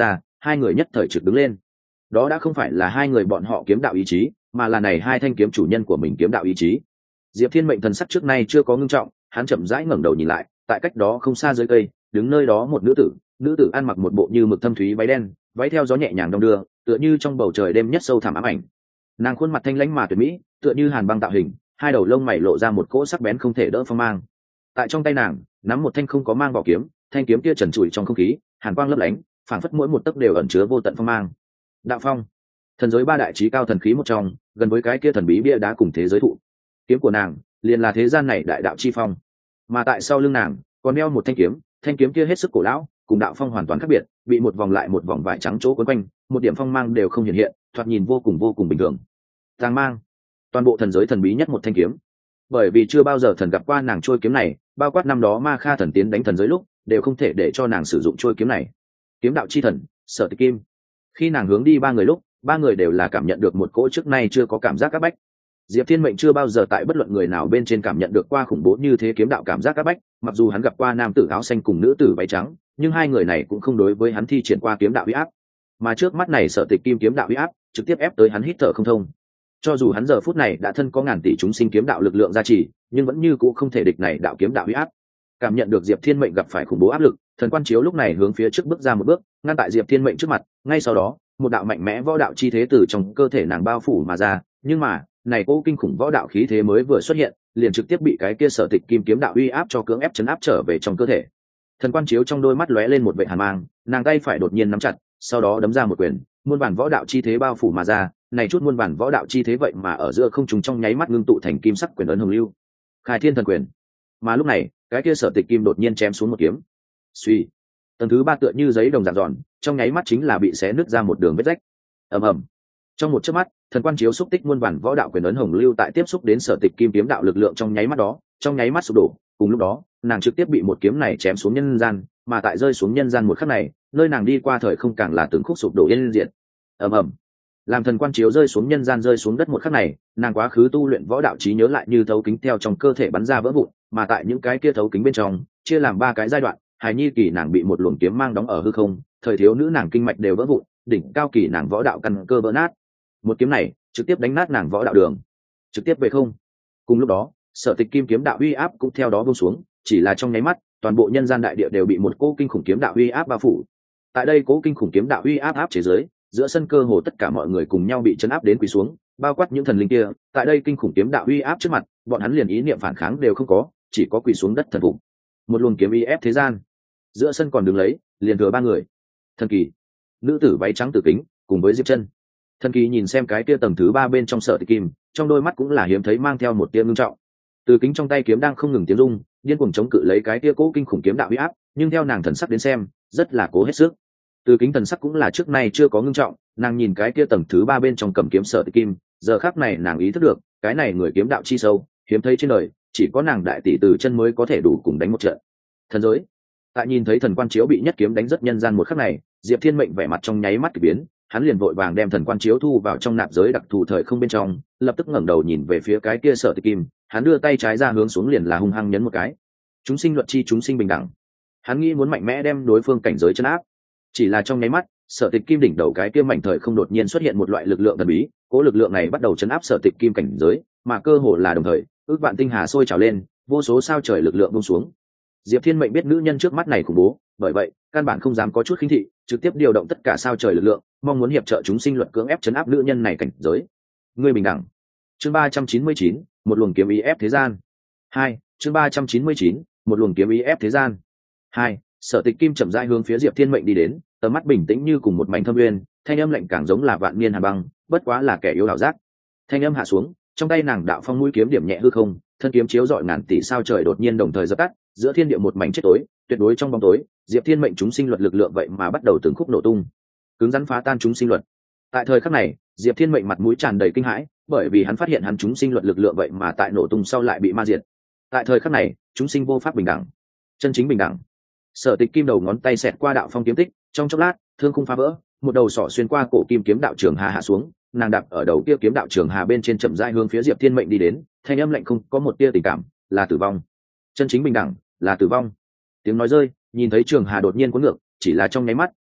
Speaker 1: hai người nhất thời trực đứng lên. Đó đã không phải là hai người bọn họ kiếm đạo ý chí, mà là này hai thanh kiếm chủ nhân của mình kiếm đạo ý chí. Diệp Thiên Mệnh thần sắc trước nay chưa có ngưng trọng, hắn chậm rãi ngẩng đầu nhìn lại, tại cách đó không xa dưới cây, đứng nơi đó một nữ tử, nữ tử ăn mặc một bộ như mực thâm thúy váy đen, váy theo gió nhẹ nhàng đong đưa, tựa như trong bầu trời đêm nhất sâu thẳm ám ảnh. Nàng khuôn mặt thanh lãnh mà tuyệt mỹ, tựa như hàn băng tạo hình, hai đầu lông mày lộ ra một cỗ sắc bén không thể đỡ phong mang. Tại trong tay nàng, nắm một thanh không có mang vỏ kiếm, thanh kiếm kia trần trụi trong không khí, hàn quang lấp lánh, phảng phất mỗi một tấc đều ẩn chứa vô tận phong mang. Đạo phong, thần giới ba đại chí cao thần khí một trong, gần với cái kia thần bí bia đá cùng thế giới thụ. Kiếm của nàng liền là thế gian này đại đạo chi phong, mà tại sau lưng nàng còn đeo một thanh kiếm, thanh kiếm kia hết sức cổ lão, cùng đạo phong hoàn toàn khác biệt, bị một vòng lại một vòng vải trắng chỗ quấn quanh, một điểm phong mang đều không hiện hiện, thoạt nhìn vô cùng vô cùng bình thường. Tàng mang, toàn bộ thần giới thần bí nhất một thanh kiếm, bởi vì chưa bao giờ thần gặp qua nàng trôi kiếm này, bao quát năm đó Ma Kha thần tiến đánh thần giới lúc, đều không thể để cho nàng sử dụng trôi kiếm này. Kiếm đạo chi thần, Sở Tịch Kim. Khi nàng hướng đi ba người lúc, ba người đều là cảm nhận được một cỗ trước nay chưa có cảm giác áp bách. Diệp Thiên Mệnh chưa bao giờ tại bất luận người nào bên trên cảm nhận được qua khủng bố như thế kiếm đạo cảm giác áp bách, mặc dù hắn gặp qua nam tử áo xanh cùng nữ tử váy trắng, nhưng hai người này cũng không đối với hắn thi triển qua kiếm đạo uy áp, mà trước mắt này Sở Tịch Kim kiếm đạo uy áp trực tiếp ép tới hắn hít thở không thông. Cho dù hắn giờ phút này đã thân có ngàn tỷ chúng sinh kiếm đạo lực lượng gia trì, nhưng vẫn như cũ không thể địch này đạo kiếm đạo uy áp. Cảm nhận được Diệp Thiên Mệnh gặp phải khủng bố áp lực, Thần Quan Chiếu lúc này hướng phía trước bước ra một bước, ngăn tại Diệp Thiên Mệnh trước mặt, ngay sau đó, một đạo mạnh mẽ võ đạo chi thế từ trong cơ thể nàng bao phủ mà ra, nhưng mà, này cố kinh khủng võ đạo khí thế mới vừa xuất hiện, liền trực tiếp bị cái kia Sở Tịch Kim kiếm đạo uy áp cho cưỡng ép chấn áp trở về trong cơ thể. Thần Quan Chiếu trong đôi mắt lóe lên một vẻ hàn mang, nàng tay phải đột nhiên nắm chặt, sau đó đấm ra một quyền, muôn bản võ đạo chi thế bao phủ mà ra, này chút muôn bản võ đạo chi thế vậy mà ở giữa không trung trong nháy mắt ngưng tụ thành kim sắc quyền ấn hồng lưu, Khai Thiên thần quyền. Mà lúc này, cái kia Sở Tịch Kim đột nhiên chém xuống một kiếm. Suy, tầng thứ ba tựa như giấy đồng dạng giòn, trong nháy mắt chính là bị xé nứt ra một đường vết rách. Ầm ầm. Trong một chớp mắt, Thần Quan Chiếu xúc tích muôn bản võ đạo quyền ấn hồng lưu tại tiếp xúc đến Sở Tịch Kim kiếm đạo lực lượng trong nháy mắt đó, trong nháy mắt sụp đổ, cùng lúc đó, nàng trực tiếp bị một kiếm này chém xuống nhân gian, mà tại rơi xuống nhân gian một khắc này, nơi nàng đi qua thời không càng là từng khúc sụp đổ yên diệt. Ầm ầm. Làm Thần Quan Chiếu rơi xuống nhân gian rơi xuống đất một khắc này, nàng quá khứ tu luyện võ đạo trí nhớ lại như thấu kính theo trong cơ thể bắn ra vỡ vụn, mà tại những cái kia thấu kính bên trong, chia làm ba cái giai đoạn, hài nhi kỳ nàng bị một luồng kiếm mang đóng ở hư không, thời thiếu nữ nàng kinh mạch đều vỡ vụn, đỉnh cao kỳ nàng võ đạo căn cơ vỡ nát. Một kiếm này trực tiếp đánh nát nàng võ đạo đường, trực tiếp về không. Cùng lúc đó, Sở Tịch Kim kiếm đạo uy áp cũng theo đó buông xuống, chỉ là trong nháy mắt, toàn bộ nhân gian đại địa đều bị một cỗ kinh khủng kiếm đạo uy áp bao phủ. Tại đây cỗ kinh khủng kiếm đạo uy áp áp chế dưới, giữa sân cơ hồ tất cả mọi người cùng nhau bị chấn áp đến quỳ xuống, bao quát những thần linh kia, tại đây kinh khủng kiếm đạo uy áp trước mặt, bọn hắn liền ý niệm phản kháng đều không có, chỉ có quỳ xuống đất thần phục. Một luồng kiếm uy ép thế gian. Giữa sân còn đứng lấy, liền thừa ba người. Thần Kỳ, nữ tử váy trắng Tử Kính, cùng với Diệp Chân. Thần Kỳ nhìn xem cái kia tầng thứ ba bên trong Sở Tịch Kim, trong đôi mắt cũng là hiếm thấy mang theo một tia ngưng trọng. Tử Kính trong tay kiếm đang không ngừng tiếng rung, điên cuồng chống cự lấy cái kia cố kinh khủng kiếm đạo uy áp, nhưng theo nàng thần sắc đến xem, rất là cố hết sức. Tử Kính thần sắc cũng là trước nay chưa có ngưng trọng, nàng nhìn cái kia tầng thứ ba bên trong cầm kiếm Sở Tịch Kim, giờ khắc này nàng ý thức được, cái này người kiếm đạo chi sâu, hiếm thấy trên đời, chỉ có nàng đại tỷ Từ Chân mới có thể đủ cùng đánh một trận. Thần giới. Tại nhìn thấy Thần Quan Chiếu bị nhất kiếm đánh rất nhân gian một khắc này, Diệp Thiên Mệnh vẻ mặt trong nháy mắt kỳ biến, hắn liền vội vàng đem Thần Quan Chiếu thu vào trong nạp giới đặc thù thời không bên trong, lập tức ngẩng đầu nhìn về phía cái kia Sở Tịch Kim, hắn đưa tay trái ra hướng xuống liền là hung hăng nhấn một cái. Chúng sinh luật chi chúng sinh bình đẳng. Hắn nghĩ muốn mạnh mẽ đem đối phương cảnh giới chấn áp. Chỉ là trong nháy mắt, Sở Tịch Kim đỉnh đầu cái kia mảnh thời không đột nhiên xuất hiện một loại lực lượng thần bí, cố lực lượng này bắt đầu chấn áp Sở Tịch Kim cảnh giới, mà cơ hồ là đồng thời, ước vạn tinh hà sôi trào lên, vô số sao trời lực lượng buông xuống. Diệp Thiên Mệnh biết nữ nhân trước mắt này khủng bố, bởi vậy, căn bản không dám có chút khinh thị, trực tiếp điều động tất cả sao trời lực lượng, mong muốn hiệp trợ chúng sinh luật cưỡng ép chấn áp nữ nhân này cảnh giới. Ngươi bình đẳng. Chương ba trăm chín mươi chín, một luồng kiếm ý ép thế gian. Hai, chương ba trăm chín mươi chín, một luồng kiếm ý ép thế gian. Hai, Sở Tịch Kim chậm rãi hướng phía Diệp Thiên Mệnh đi đến, tầm mắt bình tĩnh như cùng một mảnh thâm uyên, thanh âm lạnh càng giống là vạn niên hàn băng, bất quá là kẻ yếu ảo giác. Thanh âm hạ xuống, trong tay nàng đạo phong mũi kiếm điểm nhẹ hư không, thân kiếm chiếu rọi ngàn tỷ sao trời đột nhiên đồng thời dập tắt, giữa thiên địa một mảnh chết tối, tuyệt đối trong bóng tối, Diệp Thiên Mệnh chúng sinh luật lực lượng vậy mà bắt đầu từng khúc nổ tung, cứng rắn phá tan chúng sinh luật. Tại thời khắc này, Diệp Thiên Mệnh mặt mũi tràn đầy kinh hãi, bởi vì hắn phát hiện hắn chúng sinh luật lực lượng vậy mà tại nổ tung sau lại bị ma diệt. Tại thời khắc này, chúng sinh vô pháp bình đẳng, chân chính bình đẳng. Sở Tịch Kim đầu ngón tay xẹt qua đạo phong kiếm tích, trong chốc lát, thương khung phá vỡ, một đầu sọ xuyên qua cổ kim kiếm đạo trường hà hạ xuống, nàng đạp ở đầu kia kiếm đạo trường hà bên trên chậm rãi hướng phía Diệp Thiên Mệnh đi đến, thanh âm lạnh không có một tia tình cảm, là tử vong. Chân chính bình đẳng, là tử vong. Tiếng nói rơi, nhìn thấy trường hà đột nhiên cuốn ngược, chỉ là trong nháy mắt,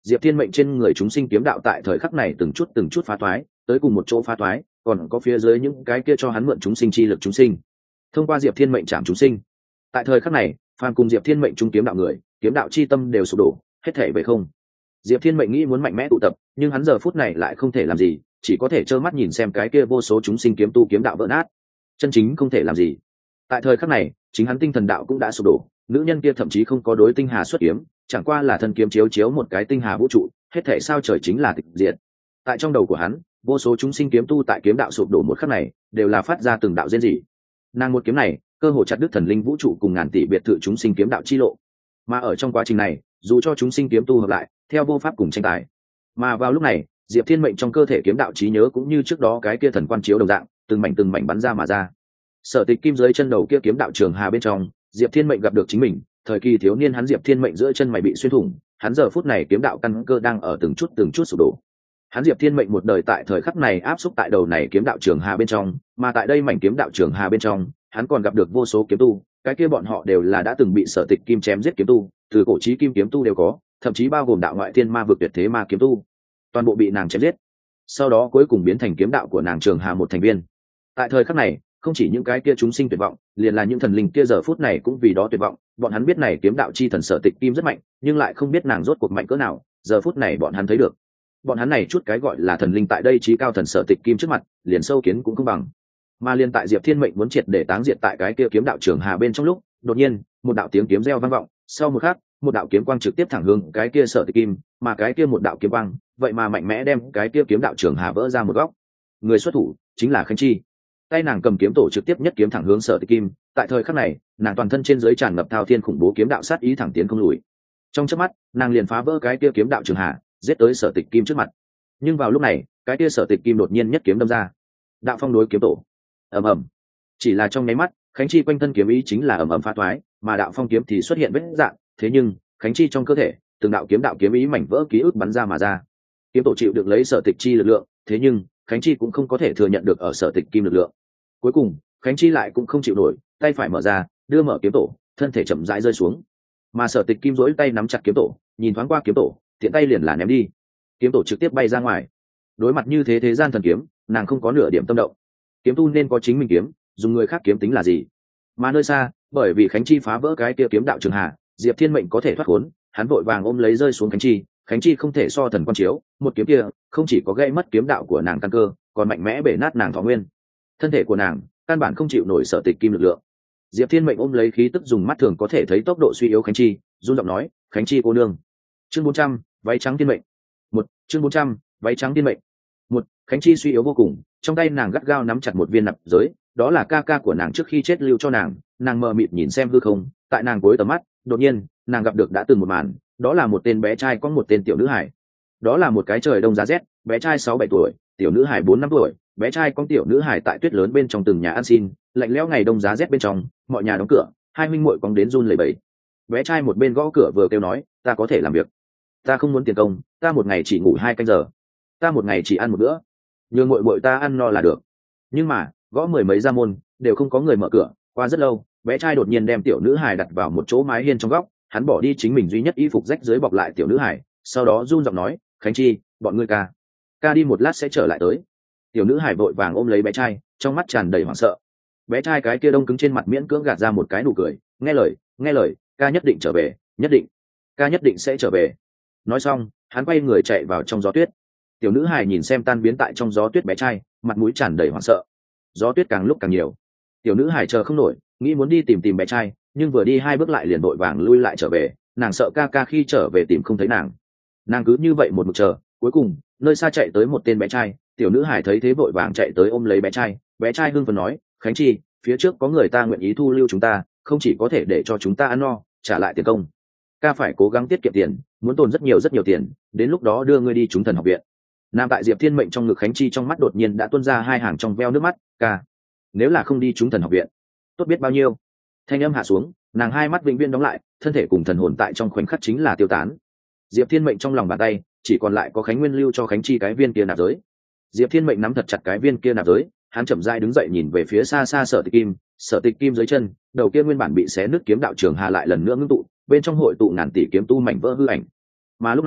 Speaker 1: Diệp Thiên Mệnh trên người chúng sinh kiếm đạo tại thời khắc này từng chút từng chút phá toái, tới cùng một chỗ phá toái, còn có phía dưới những cái kia cho hắn mượn chúng sinh chi lực chúng sinh. Thông qua Diệp Thiên Mệnh chạm chúng sinh. Tại thời khắc này, phàm cùng Diệp Thiên Mệnh trung kiếm đạo người, kiếm đạo chi tâm đều sụp đổ, hết thể về không. Diệp Thiên Mệnh nghĩ muốn mạnh mẽ tụ tập, nhưng hắn giờ phút này lại không thể làm gì, chỉ có thể trơ mắt nhìn xem cái kia vô số chúng sinh kiếm tu kiếm đạo vỡ nát. Chân chính không thể làm gì. Tại thời khắc này, chính hắn tinh thần đạo cũng đã sụp đổ, nữ nhân kia thậm chí không có đối tinh hà xuất kiếm, chẳng qua là thân kiếm chiếu chiếu một cái tinh hà vũ trụ, hết thể sao trời chính là tịch diệt. Tại trong đầu của hắn, vô số chúng sinh kiếm tu tại kiếm đạo sụp đổ một khắc này, đều là phát ra từng đạo rên rỉ. Nàng một kiếm này, cơ hội chặt đứt thần linh vũ trụ cùng ngàn tỷ biệt thự chúng sinh kiếm đạo chi lộ. Mà ở trong quá trình này, dù cho chúng sinh kiếm tu hợp lại, theo vô pháp cùng tranh tài. Mà vào lúc này, Diệp Thiên Mệnh trong cơ thể kiếm đạo trí nhớ cũng như trước đó cái kia thần quan chiếu đồng dạng, từng mảnh từng mảnh bắn ra mà ra. Sở Tịch Kim dưới chân đầu kia kiếm đạo trường hà bên trong, Diệp Thiên Mệnh gặp được chính mình, thời kỳ thiếu niên hắn Diệp Thiên Mệnh giữa chân mày bị xuyên thủng, hắn giờ phút này kiếm đạo căn cơ đang ở từng chút từng chút sụp đổ. Hắn Diệp Thiên Mệnh một đời tại thời khắc này áp xúc tại đầu này kiếm đạo trường hà bên trong, mà tại đây mảnh kiếm đạo trường hà bên trong, hắn còn gặp được vô số kiếm tu, cái kia bọn họ đều là đã từng bị Sở Tịch Kim chém giết kiếm tu, từ cổ chí kim kiếm tu đều có, thậm chí bao gồm đạo ngoại thiên ma vực tuyệt thế ma kiếm tu, toàn bộ bị nàng chém giết. Sau đó cuối cùng biến thành kiếm đạo của nàng trường hà một thành viên. Tại thời khắc này, không chỉ những cái kia chúng sinh tuyệt vọng, liền là những thần linh kia giờ phút này cũng vì đó tuyệt vọng, bọn hắn biết này kiếm đạo chi thần Sở Tịch Kim rất mạnh, nhưng lại không biết nàng rốt cuộc mạnh cỡ nào, giờ phút này bọn hắn thấy được. Bọn hắn này chút cái gọi là thần linh tại đây chí cao thần Sở Tịch Kim trước mặt, liền sâu kiến cũng không bằng. Mà liên tại Diệp Thiên Mệnh muốn triệt để táng diệt tại cái kia kiếm đạo trường hà bên trong lúc, đột nhiên, một đạo tiếng kiếm reo vang vọng, sau một khắc, một đạo kiếm quang trực tiếp thẳng hướng cái kia Sở Tịch Kim, mà cái kia một đạo kiếm quang, vậy mà mạnh mẽ đem cái kia kiếm đạo trường hà vỡ ra một góc. Người xuất thủ chính là Khánh Chi. Tay nàng cầm kiếm tổ trực tiếp nhất kiếm thẳng hướng Sở Tịch Kim, tại thời khắc này, nàng toàn thân trên dưới tràn ngập thao thiên khủng bố kiếm đạo sát ý thẳng tiến không lùi. Trong chớp mắt, nàng liền phá vỡ cái kia kiếm đạo trường hà, giết tới Sở Tịch Kim trước mặt. Nhưng vào lúc này, cái kia Sở Tịch Kim đột nhiên nhất kiếm đâm ra. Đạo phong đối kiếm tổ. Ầm ầm. Chỉ là trong nháy mắt, Khánh Chi quanh thân kiếm ý chính là ầm ầm phá toái, mà đạo phong kiếm thì xuất hiện vết rạn, thế nhưng, Khánh Chi trong cơ thể, từng đạo kiếm đạo kiếm ý mảnh vỡ ký ức bắn ra mà ra. Kiếm tổ chịu được lấy Sở Tịch Chi lực lượng, thế nhưng, Khánh Chi cũng không có thể thừa nhận được ở Sở Tịch Kim lực lượng. Cuối cùng, Khánh Chi lại cũng không chịu nổi, tay phải mở ra, đưa mở kiếm tổ, thân thể chậm rãi rơi xuống. Mà Sở Tịch Kim duỗi tay nắm chặt kiếm tổ, nhìn thoáng qua kiếm tổ, tiện tay liền là ném đi. Kiếm tổ trực tiếp bay ra ngoài. Đối mặt như thế thế gian thần kiếm, nàng không có nửa điểm tâm động. Kiếm tu nên có chính mình kiếm, dùng người khác kiếm tính là gì? Mà nơi xa, bởi vì Khánh Chi phá vỡ cái kia kiếm đạo trường hà, Diệp Thiên Mệnh có thể thoát khốn, hắn vội vàng ôm lấy rơi xuống Khánh Chi. Khánh Chi không thể so thần quan chiếu, một kiếm kia không chỉ có gây mất kiếm đạo của nàng căn cơ, còn mạnh mẽ bể nát nàng thọ nguyên. Thân thể của nàng căn bản không chịu nổi Sở Tịch Kim lực lượng. Diệp Thiên Mệnh ôm lấy khí tức dùng mắt thường có thể thấy tốc độ suy yếu Khánh Chi, run giọng nói, "Khánh Chi cô nương." Chương bốn trăm, váy trắng tiên mệnh. Một, chương bốn trăm, váy trắng tiên mệnh. Một, Khánh Chi suy yếu vô cùng, trong tay nàng gắt gao nắm chặt một viên nạp giới, đó là ca ca của nàng trước khi chết lưu cho nàng. Nàng mờ mịt nhìn xem hư không, tại nàng cuối tầm mắt, đột nhiên, nàng gặp được đã từng một màn, đó là một tên bé trai có một tên tiểu nữ hải. Đó là một cái trời đông giá rét, bé trai sáu bảy tuổi, tiểu nữ hải bốn năm tuổi, bé trai con tiểu nữ hải tại tuyết lớn bên trong từng nhà ăn xin, lạnh lẽo ngày đông giá rét bên trong, mọi nhà đóng cửa, hai huynh muội cóng đến run lẩy bẩy. Bé trai một bên gõ cửa vừa kêu nói, "Ta có thể làm việc, ta không muốn tiền công, ta một ngày chỉ ngủ hai canh giờ, ta một ngày chỉ ăn một bữa, nhường muội muội ta ăn no là được." Nhưng mà, gõ mười mấy gia môn, đều không có người mở cửa. Qua rất lâu, bé trai đột nhiên đem tiểu nữ hải đặt vào một chỗ mái hiên trong góc, hắn bỏ đi chính mình duy nhất y phục rách dưới bọc lại tiểu nữ hải, sau đó run giọng nói, "Khánh Chi, bọn ngươi ca, ca đi một lát sẽ trở lại tới." Tiểu nữ hải vội vàng ôm lấy bé trai, trong mắt tràn đầy hoảng sợ. Bé trai cái kia đông cứng trên mặt miễn cưỡng gạt ra một cái nụ cười, "Nghe lời, nghe lời, ca nhất định trở về, nhất định, ca nhất định sẽ trở về." Nói xong, hắn quay người chạy vào trong gió tuyết. Tiểu nữ hải nhìn xem tan biến tại trong gió tuyết bé trai, mặt mũi tràn đầy hoảng sợ. Gió tuyết càng lúc càng nhiều. Tiểu nữ hải chờ không nổi, nghĩ muốn đi tìm tìm bé trai, nhưng vừa đi hai bước lại liền vội vàng lui lại trở về, nàng sợ ca ca khi trở về tìm không thấy nàng. Nàng cứ như vậy một mực chờ, cuối cùng, nơi xa chạy tới một tên bé trai, tiểu nữ hải thấy thế vội vàng chạy tới ôm lấy bé trai, bé trai hưng phấn nói, "Khánh Chi, phía trước có người ta nguyện ý thu lưu chúng ta, không chỉ có thể để cho chúng ta ăn no, trả lại tiền công. Ca phải cố gắng tiết kiệm tiền, muốn tồn rất nhiều rất nhiều tiền, đến lúc đó đưa ngươi đi chúng thần học viện." Nam tại Diệp Thiên Mệnh trong ngực Khánh Chi trong mắt đột nhiên đã tuôn ra hai hàng trong veo nước mắt, "Ca, nếu là không đi chúng thần học viện, tốt biết bao nhiêu." Thanh âm hạ xuống, nàng hai mắt vĩnh viễn đóng lại, thân thể cùng thần hồn tại trong khoảnh khắc chính là tiêu tán. Diệp Thiên Mệnh trong lòng bàn tay chỉ còn lại có Khánh Nguyên lưu cho Khánh Chi cái viên kia nạp giới. Diệp Thiên Mệnh nắm thật chặt cái viên kia nạp giới, hắn chậm rãi đứng dậy nhìn về phía xa xa Sở Tịch Kim, Sở Tịch Kim dưới chân, đầu kia nguyên bản bị xé nứt kiếm đạo trường hà lại lần nữa ngưng tụ, bên trong hội tụ ngàn tỷ kiếm tu mảnh vỡ hư ảnh. Mà lúc này,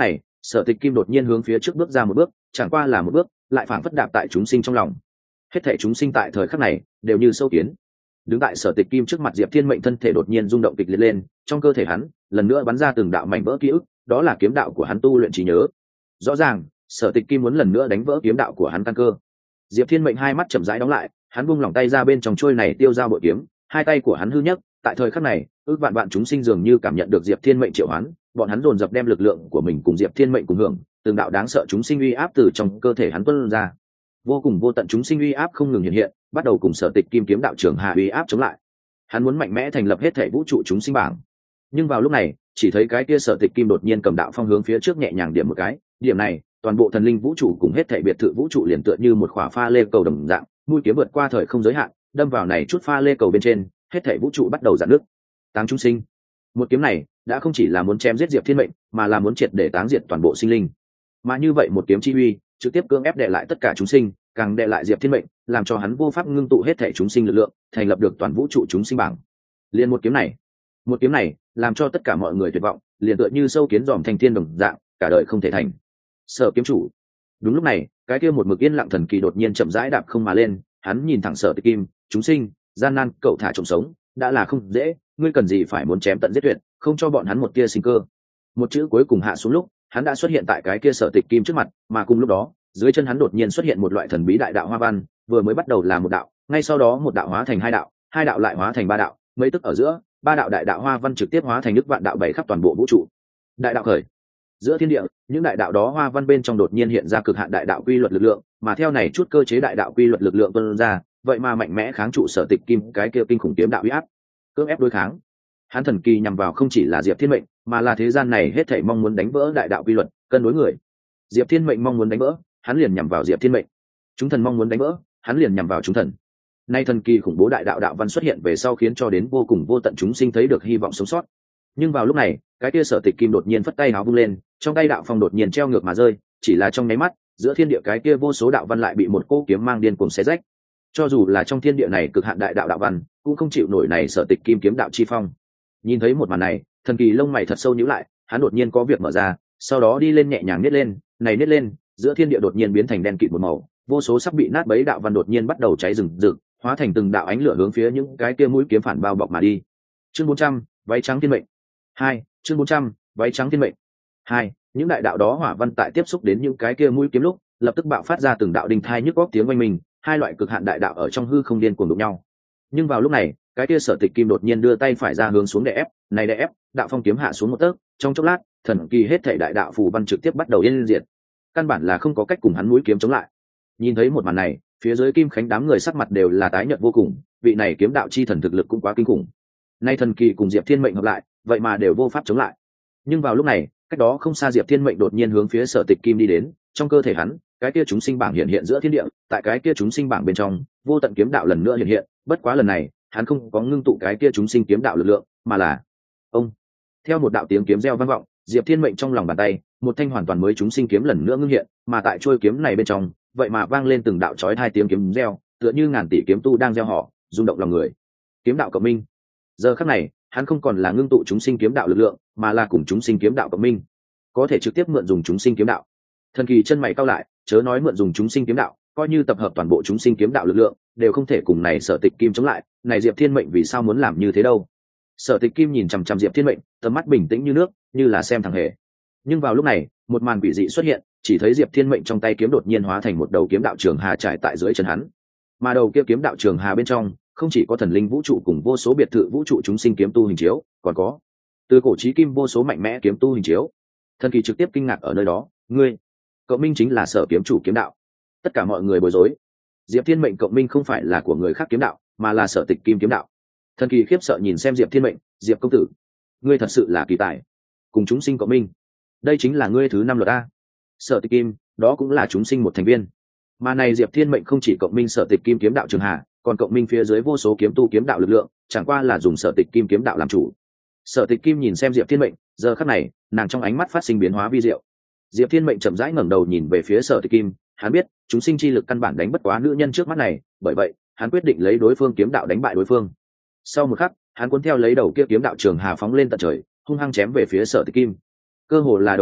Speaker 1: Sở Tịch Kim đột nhiên hướng phía trước bước ra một bước, chẳng qua là một bước, lại phảng phất đạp tại chúng sinh trong lòng. Hết thảy chúng sinh tại thời khắc này đều như sâu kiến. Đứng tại Sở Tịch Kim trước mặt Diệp Thiên Mệnh thân thể đột nhiên rung động kịch liệt lên, trong cơ thể hắn lần nữa bắn ra từng đạo mảnh vỡ ký ức, đó là kiếm đạo của hắn tu luyện trí nhớ. Rõ ràng, Sở Tịch Kim muốn lần nữa đánh vỡ kiếm đạo của hắn căn cơ. Diệp Thiên Mệnh hai mắt chậm rãi đóng lại, hắn buông lỏng tay ra bên trong chuôi này tiêu dao bội kiếm, hai tay của hắn hư nhất, tại thời khắc này, ước vạn vạn chúng sinh dường như cảm nhận được Diệp Thiên Mệnh triệu hoán, bọn hắn dồn dập đem lực lượng của mình cùng Diệp Thiên Mệnh cùng hưởng, từng đạo đáng sợ chúng sinh uy áp từ trong cơ thể hắn tuôn ra. Vô cùng vô tận chúng sinh uy áp không ngừng hiện hiện, bắt đầu cùng Sở Tịch Kim kiếm đạo trường hà uy áp chống lại. Hắn muốn mạnh mẽ thành lập hết thể vũ trụ chúng sinh bảng. Nhưng vào lúc này, chỉ thấy cái kia Sở Tịch Kim đột nhiên cầm đạo phong hướng phía trước nhẹ nhàng điểm một cái, điểm này, toàn bộ thần linh vũ trụ cùng hết thể biệt thự vũ trụ liền tựa như một khỏa pha lê cầu đồng dạng, mũi kiếm vượt qua thời không giới hạn, đâm vào này chút pha lê cầu bên trên, hết thể vũ trụ bắt đầu rạn nước. Táng chúng sinh. Một kiếm này đã không chỉ là muốn chém giết Diệp Thiên Mệnh, mà là muốn triệt để táng diệt toàn bộ sinh linh. Mà như vậy một kiếm chi uy, trực tiếp cưỡng ép đè lại tất cả chúng sinh, càng đè lại Diệp Thiên Mệnh, làm cho hắn vô pháp ngưng tụ hết thể chúng sinh lực lượng, thành lập được toàn vũ trụ chúng sinh bảng. Liên một kiếm này, một kiếm này, làm cho tất cả mọi người tuyệt vọng, liền tựa như sâu kiến dòm thành thiên đồng dạng, cả đời không thể thành. Sở kiếm chủ. Đúng lúc này, cái kia một mực yên lặng thần kỳ đột nhiên chậm rãi đạp không mà lên, hắn nhìn thẳng Sở Tịch Kim, chúng sinh, gian nan, cậu thả trộm sống, đã là không dễ, ngươi cần gì phải muốn chém tận giết tuyệt, không cho bọn hắn một tia sinh cơ. Một chữ cuối cùng hạ xuống lúc, hắn đã xuất hiện tại cái kia Sở Tịch Kim trước mặt, mà cùng lúc đó, dưới chân hắn đột nhiên xuất hiện một loại thần bí đại đạo hoa văn, vừa mới bắt đầu là một đạo, ngay sau đó một đạo hóa thành hai đạo, hai đạo lại hóa thành ba đạo, mấy tức ở giữa, ba đạo đại đạo hoa văn trực tiếp hóa thành nước vạn đạo bảy khắp toàn bộ vũ trụ. Đại đạo khởi. Giữa thiên địa, những đại đạo đó hoa văn bên trong đột nhiên hiện ra cực hạn đại đạo quy luật lực lượng, mà theo này chút cơ chế đại đạo quy luật lực lượng tuôn ra, vậy mà mạnh mẽ kháng trụ Sở Tịch Kim cái kia kinh khủng kiếm đạo uy áp, cưỡng ép đối kháng. Hắn thần kỳ nhằm vào không chỉ là Diệp Thiên Mệnh, mà là thế gian này hết thảy mong muốn đánh vỡ đại đạo quy luật, cân đối người. Diệp Thiên Mệnh mong muốn đánh vỡ, hắn liền nhằm vào Diệp Thiên Mệnh. Chúng thần mong muốn đánh vỡ, hắn liền nhằm vào chúng thần. Nay thần kỳ khủng bố đại đạo đạo văn xuất hiện về sau khiến cho đến vô cùng vô tận chúng sinh thấy được hy vọng sống sót. Nhưng vào lúc này, cái kia Sở Tịch Kim đột nhiên phất tay áo vung lên, trong tay đạo phong đột nhiên treo ngược mà rơi, chỉ là trong nháy mắt, giữa thiên địa cái kia vô số đạo văn lại bị một cỗ kiếm mang điên cuồng xé rách. Cho dù là trong thiên địa này cực hạn đại đạo đạo văn, cũng không chịu nổi này Sở Tịch Kim kiếm đạo chi phong. Nhìn thấy một màn này, thần kỳ lông mày thật sâu nhíu lại, hắn đột nhiên có việc mở ra, sau đó đi lên nhẹ nhàng nhét lên, này nhét lên, giữa thiên địa đột nhiên biến thành đen kịt một màu, vô số sắp bị nát bấy đạo văn đột nhiên bắt đầu cháy rừng rực, hóa thành từng đạo ánh lửa hướng phía những cái kia mũi kiếm phản bao bọc mà đi. Chương bốn trăm, váy trắng thiên mệnh. Hai, chương bốn trăm, váy trắng thiên mệnh. Hai, những đại đạo đó hỏa văn tại tiếp xúc đến những cái kia mũi kiếm lúc, lập tức bạo phát ra từng đạo đình thai nhức óc tiếng oanh minh, hai loại cực hạn đại đạo ở trong hư không điên cuồng đụng nhau. Nhưng vào lúc này, cái kia Sở Tịch Kim đột nhiên đưa tay phải ra hướng xuống đè ép, này đè ép, đạo phong kiếm hạ xuống một tấc, trong chốc lát, thần kỳ hết thảy đại đạo phù văn trực tiếp bắt đầu yên diệt. Căn bản là không có cách cùng hắn mũi kiếm chống lại. Nhìn thấy một màn này, phía dưới Kim Khánh đám người sắc mặt đều là tái nhợt vô cùng, vị này kiếm đạo chi thần thực lực cũng quá kinh khủng. Nay thần kỳ cùng Diệp Thiên Mệnh hợp lại, vậy mà đều vô pháp chống lại. Nhưng vào lúc này, cách đó không xa Diệp Thiên Mệnh đột nhiên hướng phía Sở Tịch Kim đi đến, trong cơ thể hắn, cái kia chúng sinh bảng hiện hiện giữa thiên địa, tại cái kia chúng sinh bảng bên trong, vô tận kiếm đạo lần nữa hiện hiện, bất quá lần này, hắn không có ngưng tụ cái kia chúng sinh kiếm đạo lực lượng, mà là ông. Theo một đạo tiếng kiếm reo vang vọng, Diệp Thiên Mệnh trong lòng bàn tay, một thanh hoàn toàn mới chúng sinh kiếm lần nữa ngưng hiện, mà tại chuôi kiếm này bên trong, vậy mà vang lên từng đạo chói hai tiếng kiếm reo, tựa như ngàn tỷ kiếm tu đang reo hò, rung động lòng người. Kiếm đạo cộng minh. Giờ khắc này, hắn không còn là ngưng tụ chúng sinh kiếm đạo lực lượng, mà là cùng chúng sinh kiếm đạo cộng minh, có thể trực tiếp mượn dùng chúng sinh kiếm đạo. Thần kỳ chân mày cau lại, chớ nói mượn dùng chúng sinh kiếm đạo, coi như tập hợp toàn bộ chúng sinh kiếm đạo lực lượng, đều không thể cùng này Sở Tịch Kim chống lại, này Diệp Thiên Mệnh vì sao muốn làm như thế đâu? Sở Tịch Kim nhìn chằm chằm Diệp Thiên Mệnh, tầm mắt bình tĩnh như nước, như là xem thằng hề. Nhưng vào lúc này, một màn quỷ dị xuất hiện, chỉ thấy Diệp Thiên Mệnh trong tay kiếm đột nhiên hóa thành một đầu kiếm đạo trường hà trải tại dưới chân hắn. Mà đầu kia kiếm đạo trường hà bên trong, không chỉ có thần linh vũ trụ cùng vô số biệt thự vũ trụ chúng sinh kiếm tu hình chiếu, còn có từ cổ chí kim vô số mạnh mẽ kiếm tu hình chiếu. Thần kỳ trực tiếp kinh ngạc ở nơi đó, ngươi, cộng minh chính là Sở kiếm chủ kiếm đạo. Tất cả mọi người bối rối. Diệp Thiên Mệnh cộng minh không phải là của người khác kiếm đạo, mà là Sở Tịch Kim kiếm đạo. Thần kỳ khiếp sợ nhìn xem Diệp Thiên Mệnh, Diệp công tử, ngươi thật sự là kỳ tài, cùng chúng sinh cộng minh, đây chính là ngươi thứ năm luật a. Sở Tịch Kim, đó cũng là chúng sinh một thành viên. Mà này Diệp Thiên Mệnh không chỉ cộng minh Sở Tịch Kim kiếm đạo trường hà, còn cộng minh phía dưới vô số kiếm tu kiếm đạo lực lượng, chẳng qua là dùng Sở Tịch Kim kiếm đạo làm chủ. Sở Tịch Kim nhìn xem Diệp Thiên Mệnh, giờ khắc này, nàng trong ánh mắt phát sinh biến hóa vi diệu. Diệp Thiên Mệnh chậm rãi ngẩng đầu nhìn về phía Sở Tịch Kim, hắn biết, chúng sinh chi lực căn bản đánh bất quá nữ nhân trước mắt này, bởi vậy, hắn quyết định lấy đối phương kiếm đạo đánh bại đối phương. Sau một khắc, hắn cuốn theo lấy đầu kia kiếm đạo trường hà phóng lên tận trời, hung hăng chém về phía Sở Tịch Kim. Cơ hồ là đồng thời,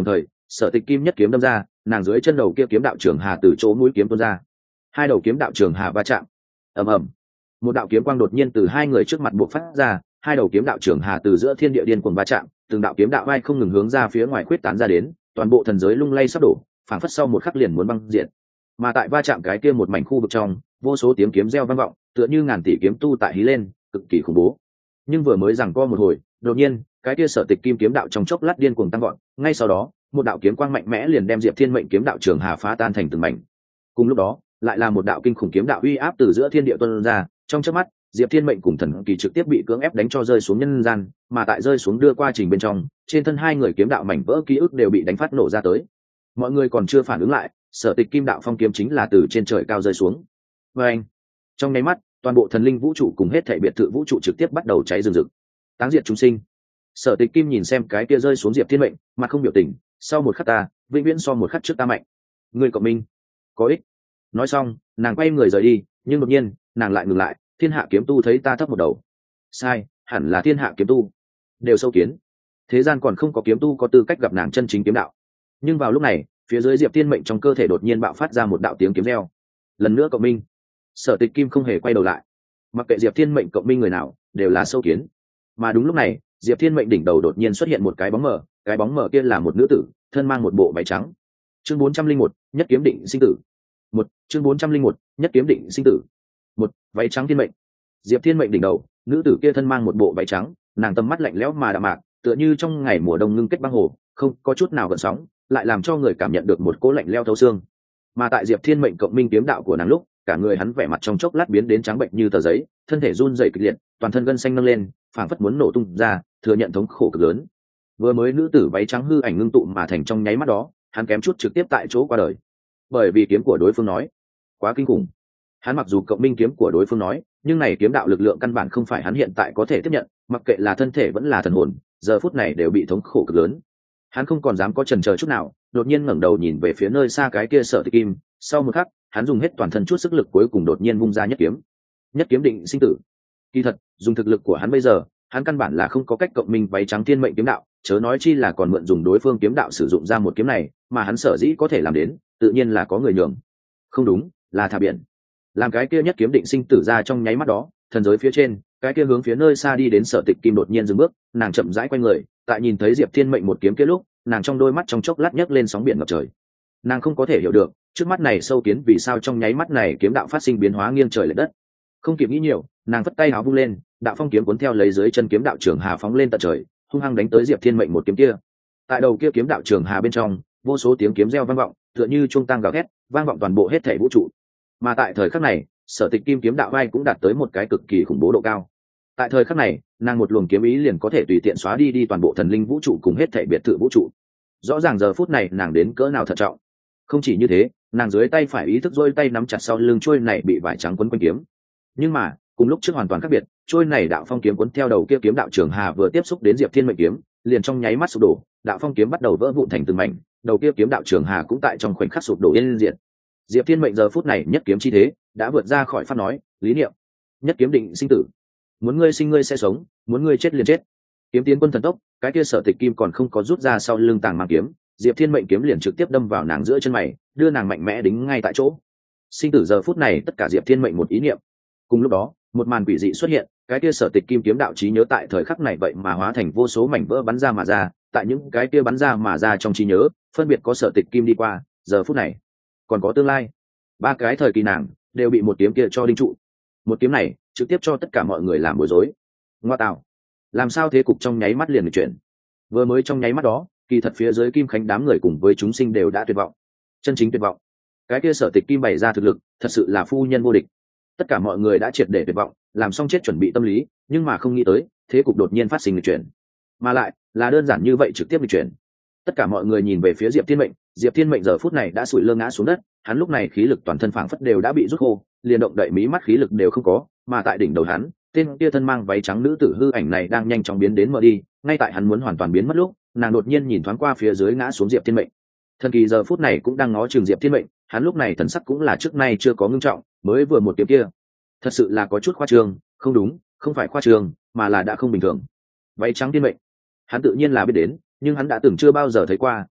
Speaker 1: Sở Tịch Kim nhất kiếm đâm ra, nàng dưới chân đầu kia kiếm đạo trường hà từ chỗ mũi kiếm tuôn ra, hai đầu kiếm đạo trường hà va chạm, ầm ầm, một đạo kiếm quang đột nhiên từ hai người trước mặt bộc phát ra, hai đầu kiếm đạo trường hà từ giữa thiên địa điên cuồng va chạm, từng đạo kiếm đạo vai không ngừng hướng ra phía ngoài khuyết tán ra đến, toàn bộ thần giới lung lay sắp đổ, phảng phất sau một khắc liền muốn băng diệt. Mà tại va chạm cái kia một mảnh khu vực trong, vô số tiếng kiếm reo vang vọng, tựa như ngàn tỷ kiếm tu tại hí lên, cực kỳ khủng bố. Nhưng vừa mới giằng co một hồi, đột nhiên, cái kia Sở Tịch Kim kiếm đạo trong chốc lát điên cuồng tăng vọt, ngay sau đó, một đạo kiếm quang mạnh mẽ liền đem Diệp Thiên Mệnh kiếm đạo trường hà phá tan thành từng mảnh. Cùng lúc đó, lại là một đạo kinh khủng kiếm đạo uy áp từ giữa thiên địa tuôn ra, trong chớp mắt, Diệp Thiên Mệnh cùng Thần Kỳ trực tiếp bị cưỡng ép đánh cho rơi xuống nhân gian, mà tại rơi xuống đưa qua trình bên trong, trên thân hai người kiếm đạo mảnh vỡ ký ức đều bị đánh phát nổ ra tới. Mọi người còn chưa phản ứng lại, Sở Tịch Kim đạo phong kiếm chính là từ trên trời cao rơi xuống. Và anh, trong nháy mắt, toàn bộ thần linh vũ trụ cùng hết thảy biệt thự vũ trụ trực tiếp bắt đầu cháy rừng rực, táng diệt chúng sinh. Sở Tịch Kim nhìn xem cái kia rơi xuống Diệp Thiên Mệnh, mặt không biểu tình, sau một khắc ta, vĩnh viễn so một khắc trước ta mạnh. Người cộng minh, có ích. Nói xong, nàng quay người rời đi, nhưng đột nhiên, nàng lại ngừng lại, thiên hạ kiếm tu thấy ta thấp một đầu. Sai, hẳn là thiên hạ kiếm tu đều sâu kiến. Thế gian còn không có kiếm tu có tư cách gặp nàng chân chính kiếm đạo. Nhưng vào lúc này, phía dưới Diệp Thiên Mệnh trong cơ thể đột nhiên bạo phát ra một đạo tiếng kiếm reo. Lần nữa cộng minh. Sở Tịch Kim không hề quay đầu lại, mặc kệ Diệp Thiên Mệnh cộng minh người nào, đều là sâu kiến. Mà đúng lúc này, Diệp Thiên Mệnh đỉnh đầu đột nhiên xuất hiện một cái bóng mờ, cái bóng mờ kia là một nữ tử, thân mang một bộ váy trắng. Chương bốn trăm linh một, nhất kiếm định sinh tử. Một, chương bốn trăm linh một, nhất kiếm định sinh tử. Một, váy trắng thiên mệnh. Diệp Thiên Mệnh đỉnh đầu, nữ tử kia thân mang một bộ váy trắng, nàng tầm mắt lạnh lẽo mà đạm mạc, tựa như trong ngày mùa đông ngưng kết băng hồ, không có chút nào gợn sóng, lại làm cho người cảm nhận được một cỗ lạnh lẽo thấu xương. Mà tại Diệp Thiên Mệnh cộng minh kiếm đạo của nàng lúc, cả người hắn vẻ mặt trong chốc lát biến đến trắng bệnh như tờ giấy, thân thể run rẩy kịch liệt, toàn thân gân xanh nâng lên, phảng phất muốn nổ tung ra, thừa nhận thống khổ cực lớn. Vừa mới nữ tử váy trắng hư ảnh ngưng tụ mà thành trong nháy mắt đó, hắn kém chút trực tiếp tại chỗ qua đời. Bởi vì kiếm của đối phương nói quá kinh khủng. Hắn mặc dù cộng minh kiếm của đối phương nói, nhưng này kiếm đạo lực lượng căn bản không phải hắn hiện tại có thể tiếp nhận, mặc kệ là thân thể vẫn là thần hồn, giờ phút này đều bị thống khổ cực lớn. Hắn không còn dám có chần chờ chút nào, đột nhiên ngẩng đầu nhìn về phía nơi xa cái kia Sở Tịch Kim, sau một khắc, hắn dùng hết toàn thân chút sức lực cuối cùng đột nhiên vung ra nhất kiếm. Nhất kiếm định sinh tử. Kỳ thật, dùng thực lực của hắn bây giờ, hắn căn bản là không có cách cộng minh váy trắng thiên mệnh kiếm đạo, chớ nói chi là còn mượn dùng đối phương kiếm đạo sử dụng ra một kiếm này, mà hắn sở dĩ có thể làm đến, tự nhiên là có người nhường. Không đúng, là thả biển. Làm cái kia nhất kiếm định sinh tử ra trong nháy mắt đó, thần giới phía trên, cái kia hướng phía nơi xa đi đến Sở Tịch Kim đột nhiên dừng bước, nàng chậm rãi quay người, tại nhìn thấy Diệp Thiên Mệnh một kiếm kia lúc, nàng trong đôi mắt trong chốc lát nhấc lên sóng biển ngập trời. Nàng không có thể hiểu được, trước mắt này sâu kiến vì sao trong nháy mắt này kiếm đạo phát sinh biến hóa nghiêng trời lệch đất. Không kịp nghĩ nhiều, nàng vất tay áo vung lên, đạo phong kiếm cuốn theo lấy dưới chân kiếm đạo trường hà phóng lên tận trời, hung hăng đánh tới Diệp Thiên Mệnh một kiếm kia. Tại đầu kia kiếm đạo trường hà bên trong, vô số tiếng kiếm reo vang vọng, tựa như chuông tang gào thét, vang vọng toàn bộ hết thảy vũ trụ. Mà tại thời khắc này, Sở Tịch Kim kiếm đạo vai cũng đạt tới một cái cực kỳ khủng bố độ cao. Tại thời khắc này, nàng một luồng kiếm ý liền có thể tùy tiện xóa đi đi toàn bộ thần linh vũ trụ cùng hết thảy biệt thự vũ trụ. Rõ ràng giờ phút này nàng đến cỡ nào thận trọng. Không chỉ như thế, nàng dưới tay phải ý thức rôi tay nắm chặt sau lưng trôi này bị vải trắng quấn quanh kiếm. Nhưng mà, cùng lúc trước hoàn toàn khác biệt, trôi này đạo phong kiếm cuốn theo đầu kia kiếm đạo trường hà vừa tiếp xúc đến Diệp Thiên Mệnh kiếm, liền trong nháy mắt sụp đổ, đạo phong kiếm bắt đầu vỡ vụn thành từng mảnh, đầu kia kiếm đạo trường hà cũng tại trong khoảnh khắc sụp đổ yên diệt. Diệp Thiên Mệnh giờ phút này nhất kiếm chi thế, đã vượt ra khỏi pháp nói, lý niệm. Nhất kiếm định sinh tử. Muốn ngươi sinh ngươi sẽ sống, muốn ngươi chết liền chết. Kiếm tiến quân thần tốc, cái kia Sở Tịch Kim còn không có rút ra sau lưng tàng mang kiếm, Diệp Thiên Mệnh kiếm liền trực tiếp đâm vào nàng giữa chân mày, đưa nàng mạnh mẽ đính ngay tại chỗ. Sinh tử giờ phút này tất cả Diệp Thiên Mệnh một ý niệm. Cùng lúc đó, một màn quỷ dị xuất hiện, cái kia Sở Tịch Kim kiếm đạo trí nhớ tại thời khắc này vậy mà hóa thành vô số mảnh vỡ bắn ra mà ra, tại những cái kia bắn ra mà ra trong trí nhớ, phân biệt có Sở Tịch Kim đi qua, giờ phút này, còn có tương lai. Ba cái thời kỳ nàng đều bị một kiếm kia cho đinh trụ. Một kiếm này trực tiếp cho tất cả mọi người làm bối rối. Ngoa tạo, làm sao thế cục trong nháy mắt liền được chuyển. Vừa mới trong nháy mắt đó, kỳ thật phía dưới Kim Khánh đám người cùng với chúng sinh đều đã tuyệt vọng, chân chính tuyệt vọng. Cái kia Sở Tịch Kim bày ra thực lực, thật sự là phu nhân vô địch. Tất cả mọi người đã triệt để tuyệt vọng, làm xong chết chuẩn bị tâm lý, nhưng mà không nghĩ tới, thế cục đột nhiên phát sinh lịch chuyển, mà lại là đơn giản như vậy trực tiếp lịch chuyển. Tất cả mọi người nhìn về phía Diệp Thiên Mệnh, Diệp Thiên Mệnh giờ phút này đã sụi lơ ngã xuống đất, hắn lúc này khí lực toàn thân phảng phất đều đã bị rút khô, liền động đậy mí mắt khí lực đều không có, mà tại đỉnh đầu hắn, tên kia thân mang váy trắng nữ tử hư ảnh này đang nhanh chóng biến đến mờ đi, ngay tại hắn muốn hoàn toàn biến mất lúc, nàng đột nhiên nhìn thoáng qua phía dưới ngã xuống Diệp Thiên Mệnh. Thần Kỳ giờ phút này cũng đang ngó chừng Diệp Thiên Mệnh, hắn lúc này thần sắc cũng là trước nay chưa có ngưng trọng, mới vừa một kiếm kia, thật sự là có chút khoa trương, không đúng, không phải khoa trương, mà là đã không bình thường. Váy trắng Thiên Mệnh, hắn tự nhiên là biết đến, nhưng hắn đã từng chưa bao giờ thấy qua,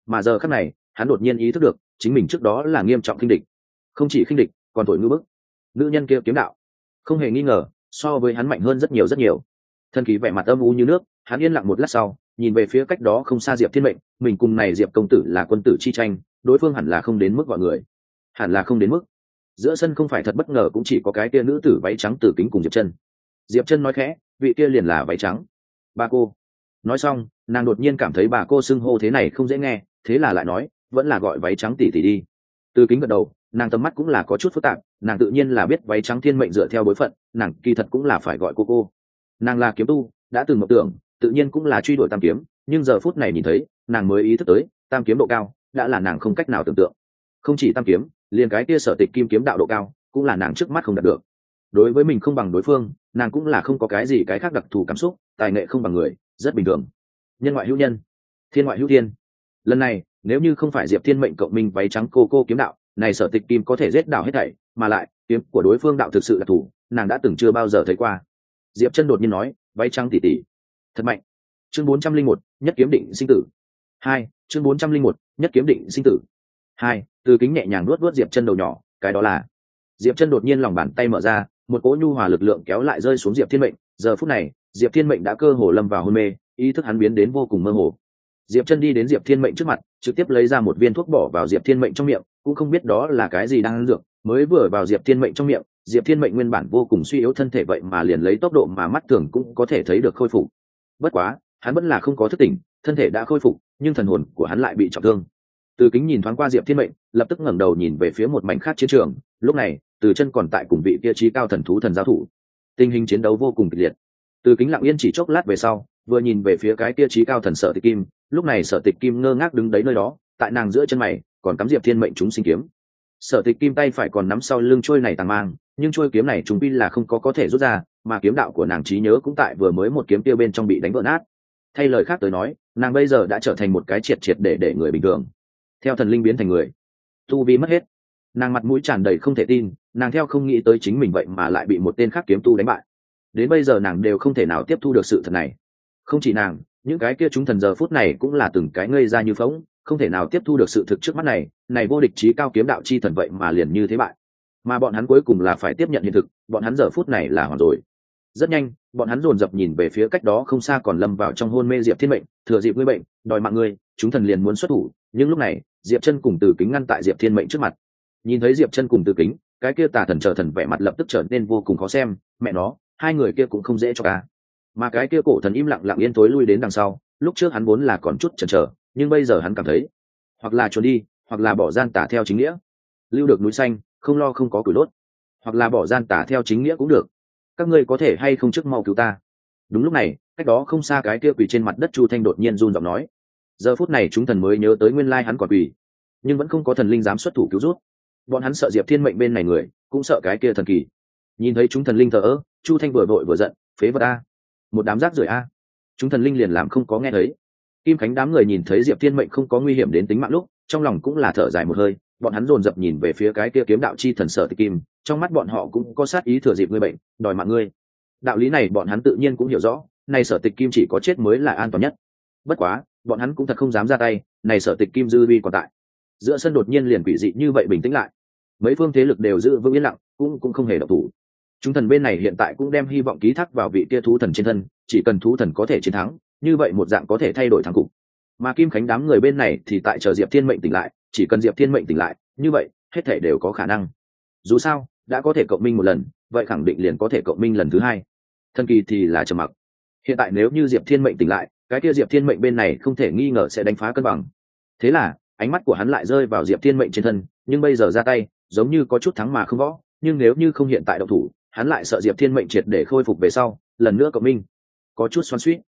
Speaker 1: mà giờ khắc này hắn đột nhiên ý thức được chính mình trước đó là nghiêm trọng khinh địch, không chỉ khinh địch còn thổi ngữ bức. Nữ nhân kia kiếm đạo không hề nghi ngờ so với hắn mạnh hơn rất nhiều rất nhiều. Thần kỳ vẻ mặt âm u như nước, hắn yên lặng một lát sau nhìn về phía cách đó không xa Diệp Thiên Mệnh. Mình cùng này Diệp công tử là quân tử chi tranh, đối phương hẳn là không đến mức gọi người, hẳn là không đến mức. Giữa sân không phải thật bất ngờ cũng chỉ có cái kia nữ tử váy trắng Tử Kính cùng Diệp Chân. Diệp Chân nói khẽ, vị kia liền là váy trắng. Bà cô. Nói xong nàng đột nhiên cảm thấy bà cô xưng hô thế này không dễ nghe, thế là lại nói, vẫn là gọi váy trắng tỷ tỷ đi. Từ Kính gật đầu, nàng tầm mắt cũng là có chút phức tạp, nàng tự nhiên là biết váy trắng Thiên Mệnh dựa theo bối phận, nàng kỳ thật cũng là phải gọi cô cô. Nàng là kiếm tu, đã từng mộng tưởng tự nhiên cũng là truy đuổi tam kiếm, nhưng giờ phút này nhìn thấy nàng mới ý thức tới tam kiếm độ cao đã là nàng không cách nào tưởng tượng. Không chỉ tam kiếm, liền cái kia Sở Tịch Kim kiếm đạo độ cao cũng là nàng trước mắt không đạt được. Đối với mình không bằng đối phương, nàng cũng là không có cái gì cái khác đặc thù cảm xúc, tài nghệ không bằng người, rất bình thường. Nhân ngoại hữu nhân, thiên ngoại hữu thiên. Lần này nếu như không phải Diệp Thiên Mệnh cộng minh váy trắng cô cô kiếm đạo, này Sở Tịch Kim có thể giết đảo hết thảy, mà lại kiếm của đối phương đạo thực sự là thủ, nàng đã từng chưa bao giờ thấy qua. Diệp Chân đột nhiên nói, váy trắng tỷ tỷ thật mạnh. Chương bốn trăm linh một, nhất kiếm định sinh tử. Hai, chương bốn trăm linh một, nhất kiếm định sinh tử. Hai, Từ Kính nhẹ nhàng nuốt nuốt Diệp Chân đầu nhỏ, cái đó là. Diệp Chân đột nhiên lòng bàn tay mở ra, một cỗ nhu hòa lực lượng kéo lại rơi xuống Diệp Thiên Mệnh. Giờ phút này Diệp Thiên Mệnh đã cơ hồ lâm vào hôn mê, ý thức hắn biến đến vô cùng mơ hồ. Diệp Chân đi đến Diệp Thiên Mệnh trước mặt, trực tiếp lấy ra một viên thuốc bỏ vào Diệp Thiên Mệnh trong miệng, cũng không biết đó là cái gì đang ăn dược, mới vừa vào Diệp Thiên Mệnh trong miệng, Diệp Thiên Mệnh nguyên bản vô cùng suy yếu thân thể vậy mà liền lấy tốc độ mà mắt thường cũng có thể thấy được khôi phục. Bất quá hắn vẫn là không có thức tỉnh, thân thể đã khôi phục nhưng thần hồn của hắn lại bị trọng thương. Từ Kính nhìn thoáng qua Diệp Thiên Mệnh, lập tức ngẩng đầu nhìn về phía một mảnh khác chiến trường. Lúc này Từ Chân còn tại cùng vị kia chí cao thần thú thần giao thủ, tình hình chiến đấu vô cùng kịch liệt. Từ Kính lặng yên chỉ chốc lát về sau, vừa nhìn về phía cái kia chí cao thần Sở Tịch Kim. Lúc này Sở Tịch Kim ngơ ngác đứng đấy nơi đó, tại nàng giữa chân mày còn cắm Diệp Thiên Mệnh chúng sinh kiếm. Sở Tịch Kim tay phải còn nắm sau lưng trôi này tàng mang, nhưng trôi kiếm này chúng pi là không có có thể rút ra, mà kiếm đạo của nàng trí nhớ cũng tại vừa mới một kiếm kia bên trong bị đánh vỡ nát. Thay lời khác tới nói, nàng bây giờ đã trở thành một cái triệt triệt để để người bình thường, theo thần linh biến thành người, tu vi mất hết. Nàng mặt mũi tràn đầy không thể tin, nàng theo không nghĩ tới chính mình vậy mà lại bị một tên khác kiếm tu đánh bại. Đến bây giờ nàng đều không thể nào tiếp thu được sự thật này. Không chỉ nàng, những cái kia chúng thần giờ phút này cũng là từng cái ngây ra như phỗng, không thể nào tiếp thu được sự thực trước mắt này. Này vô địch chí cao kiếm đạo chi thần vậy mà liền như thế bại, mà bọn hắn cuối cùng là phải tiếp nhận hiện thực, bọn hắn giờ phút này là hoàn rồi. Rất nhanh bọn hắn dồn dập nhìn về phía cách đó không xa còn lâm vào trong hôn mê Diệp Thiên Mệnh. Thừa dịp ngươi bệnh đòi mạng ngươi, chúng thần liền muốn xuất thủ, nhưng lúc này Diệp Chân cùng Từ Kính ngăn tại Diệp Thiên Mệnh trước mặt. Nhìn thấy Diệp Chân cùng Từ Kính, cái kia tà thần chờ thần vẻ mặt lập tức trở nên vô cùng khó xem. Mẹ nó, hai người kia cũng không dễ cho cả. Mà cái kia cổ thần im lặng lặng yên tối lui đến đằng sau, lúc trước hắn vốn là còn chút chần chờ, nhưng bây giờ hắn cảm thấy hoặc là trốn đi, hoặc là bỏ gian tà theo chính nghĩa, lưu được núi xanh không lo không có củi đốt, hoặc là bỏ gian tà theo chính nghĩa cũng được. Các ngươi có thể hay không trước mau cứu ta. Đúng lúc này cách đó không xa cái kia quỳ trên mặt đất Chu Thanh đột nhiên run giọng nói. Giờ phút này chúng thần mới nhớ tới nguyên lai hắn còn quỳ, nhưng vẫn không có thần linh dám xuất thủ cứu rút. Bọn hắn sợ Diệp Thiên Mệnh bên này người, cũng sợ cái kia thần kỳ. Nhìn thấy chúng thần linh thờ ơ, Chu Thanh vừa vội vừa giận, phế vật a, một đám rác rưởi a. Chúng thần linh liền làm không có nghe thấy. Kim Khánh đám người nhìn thấy Diệp Thiên Mệnh không có nguy hiểm đến tính mạng lúc, trong lòng cũng là thở dài một hơi. Bọn hắn dồn dập nhìn về phía cái kia kiếm đạo chi thần Sở Tịch Kim, trong mắt bọn họ cũng có sát ý, thừa dịp ngươi bệnh đòi mạng ngươi. Đạo lý này bọn hắn tự nhiên cũng hiểu rõ, này Sở Tịch Kim chỉ có chết mới là an toàn nhất. Bất quá bọn hắn cũng thật không dám ra tay, này Sở Tịch Kim dư uy còn tại. Giữa sân đột nhiên liền quỷ dị như vậy bình tĩnh lại, mấy phương thế lực đều giữ vững yên lặng, cũng cũng không hề động thủ. Chúng thần bên này hiện tại cũng đem hy vọng ký thác vào vị kia thú thần trên thân, chỉ cần thú thần có thể chiến thắng, như vậy một dạng có thể thay đổi thắng cục. Mà Kim Khánh đám người bên này thì tại chờ Diệp Thiên Mệnh tỉnh lại, chỉ cần Diệp Thiên Mệnh tỉnh lại, như vậy hết thể đều có khả năng. Dù sao đã có thể cộng minh một lần, vậy khẳng định liền có thể cộng minh lần thứ hai. Thần kỳ thì là trầm mặc. Hiện tại nếu như Diệp Thiên Mệnh tỉnh lại, cái kia Diệp Thiên Mệnh bên này không thể nghi ngờ sẽ đánh phá cân bằng. Thế là ánh mắt của hắn lại rơi vào Diệp Thiên Mệnh trên thân, nhưng bây giờ ra tay giống như có chút thắng mà không võ, nhưng nếu như không hiện tại động thủ, hắn lại sợ Diệp Thiên Mệnh triệt để khôi phục về sau lần nữa cộng minh, có chút xoắn xuýt.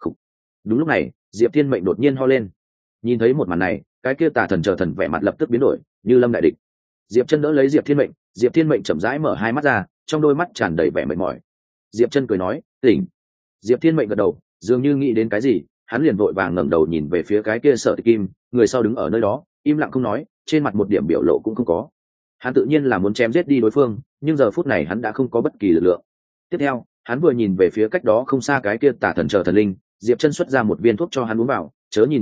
Speaker 1: Đúng lúc này Diệp Thiên Mệnh đột nhiên ho lên. Nhìn thấy một màn này, cái kia tà thần chờ thần vẻ mặt lập tức biến đổi, như lâm đại địch. Diệp Chân đỡ lấy Diệp Thiên Mệnh, Diệp Thiên Mệnh chậm rãi mở hai mắt ra, trong đôi mắt tràn đầy vẻ mệt mỏi. Diệp Chân cười nói, "Tỉnh." Diệp Thiên Mệnh gật đầu, dường như nghĩ đến cái gì, hắn liền vội vàng ngẩng đầu nhìn về phía cái kia Sở Tịch Kim, người sau đứng ở nơi đó, im lặng không nói, trên mặt một điểm biểu lộ cũng không có. Hắn tự nhiên là muốn chém giết đi đối phương, nhưng giờ phút này hắn đã không có bất kỳ lực lượng. Tiếp theo, hắn vừa nhìn về phía cách đó không xa cái kia tà thần chờ thần linh, Diệp Chân xuất ra một viên thuốc cho hắn uống vào, chớ nhìn bọn họ,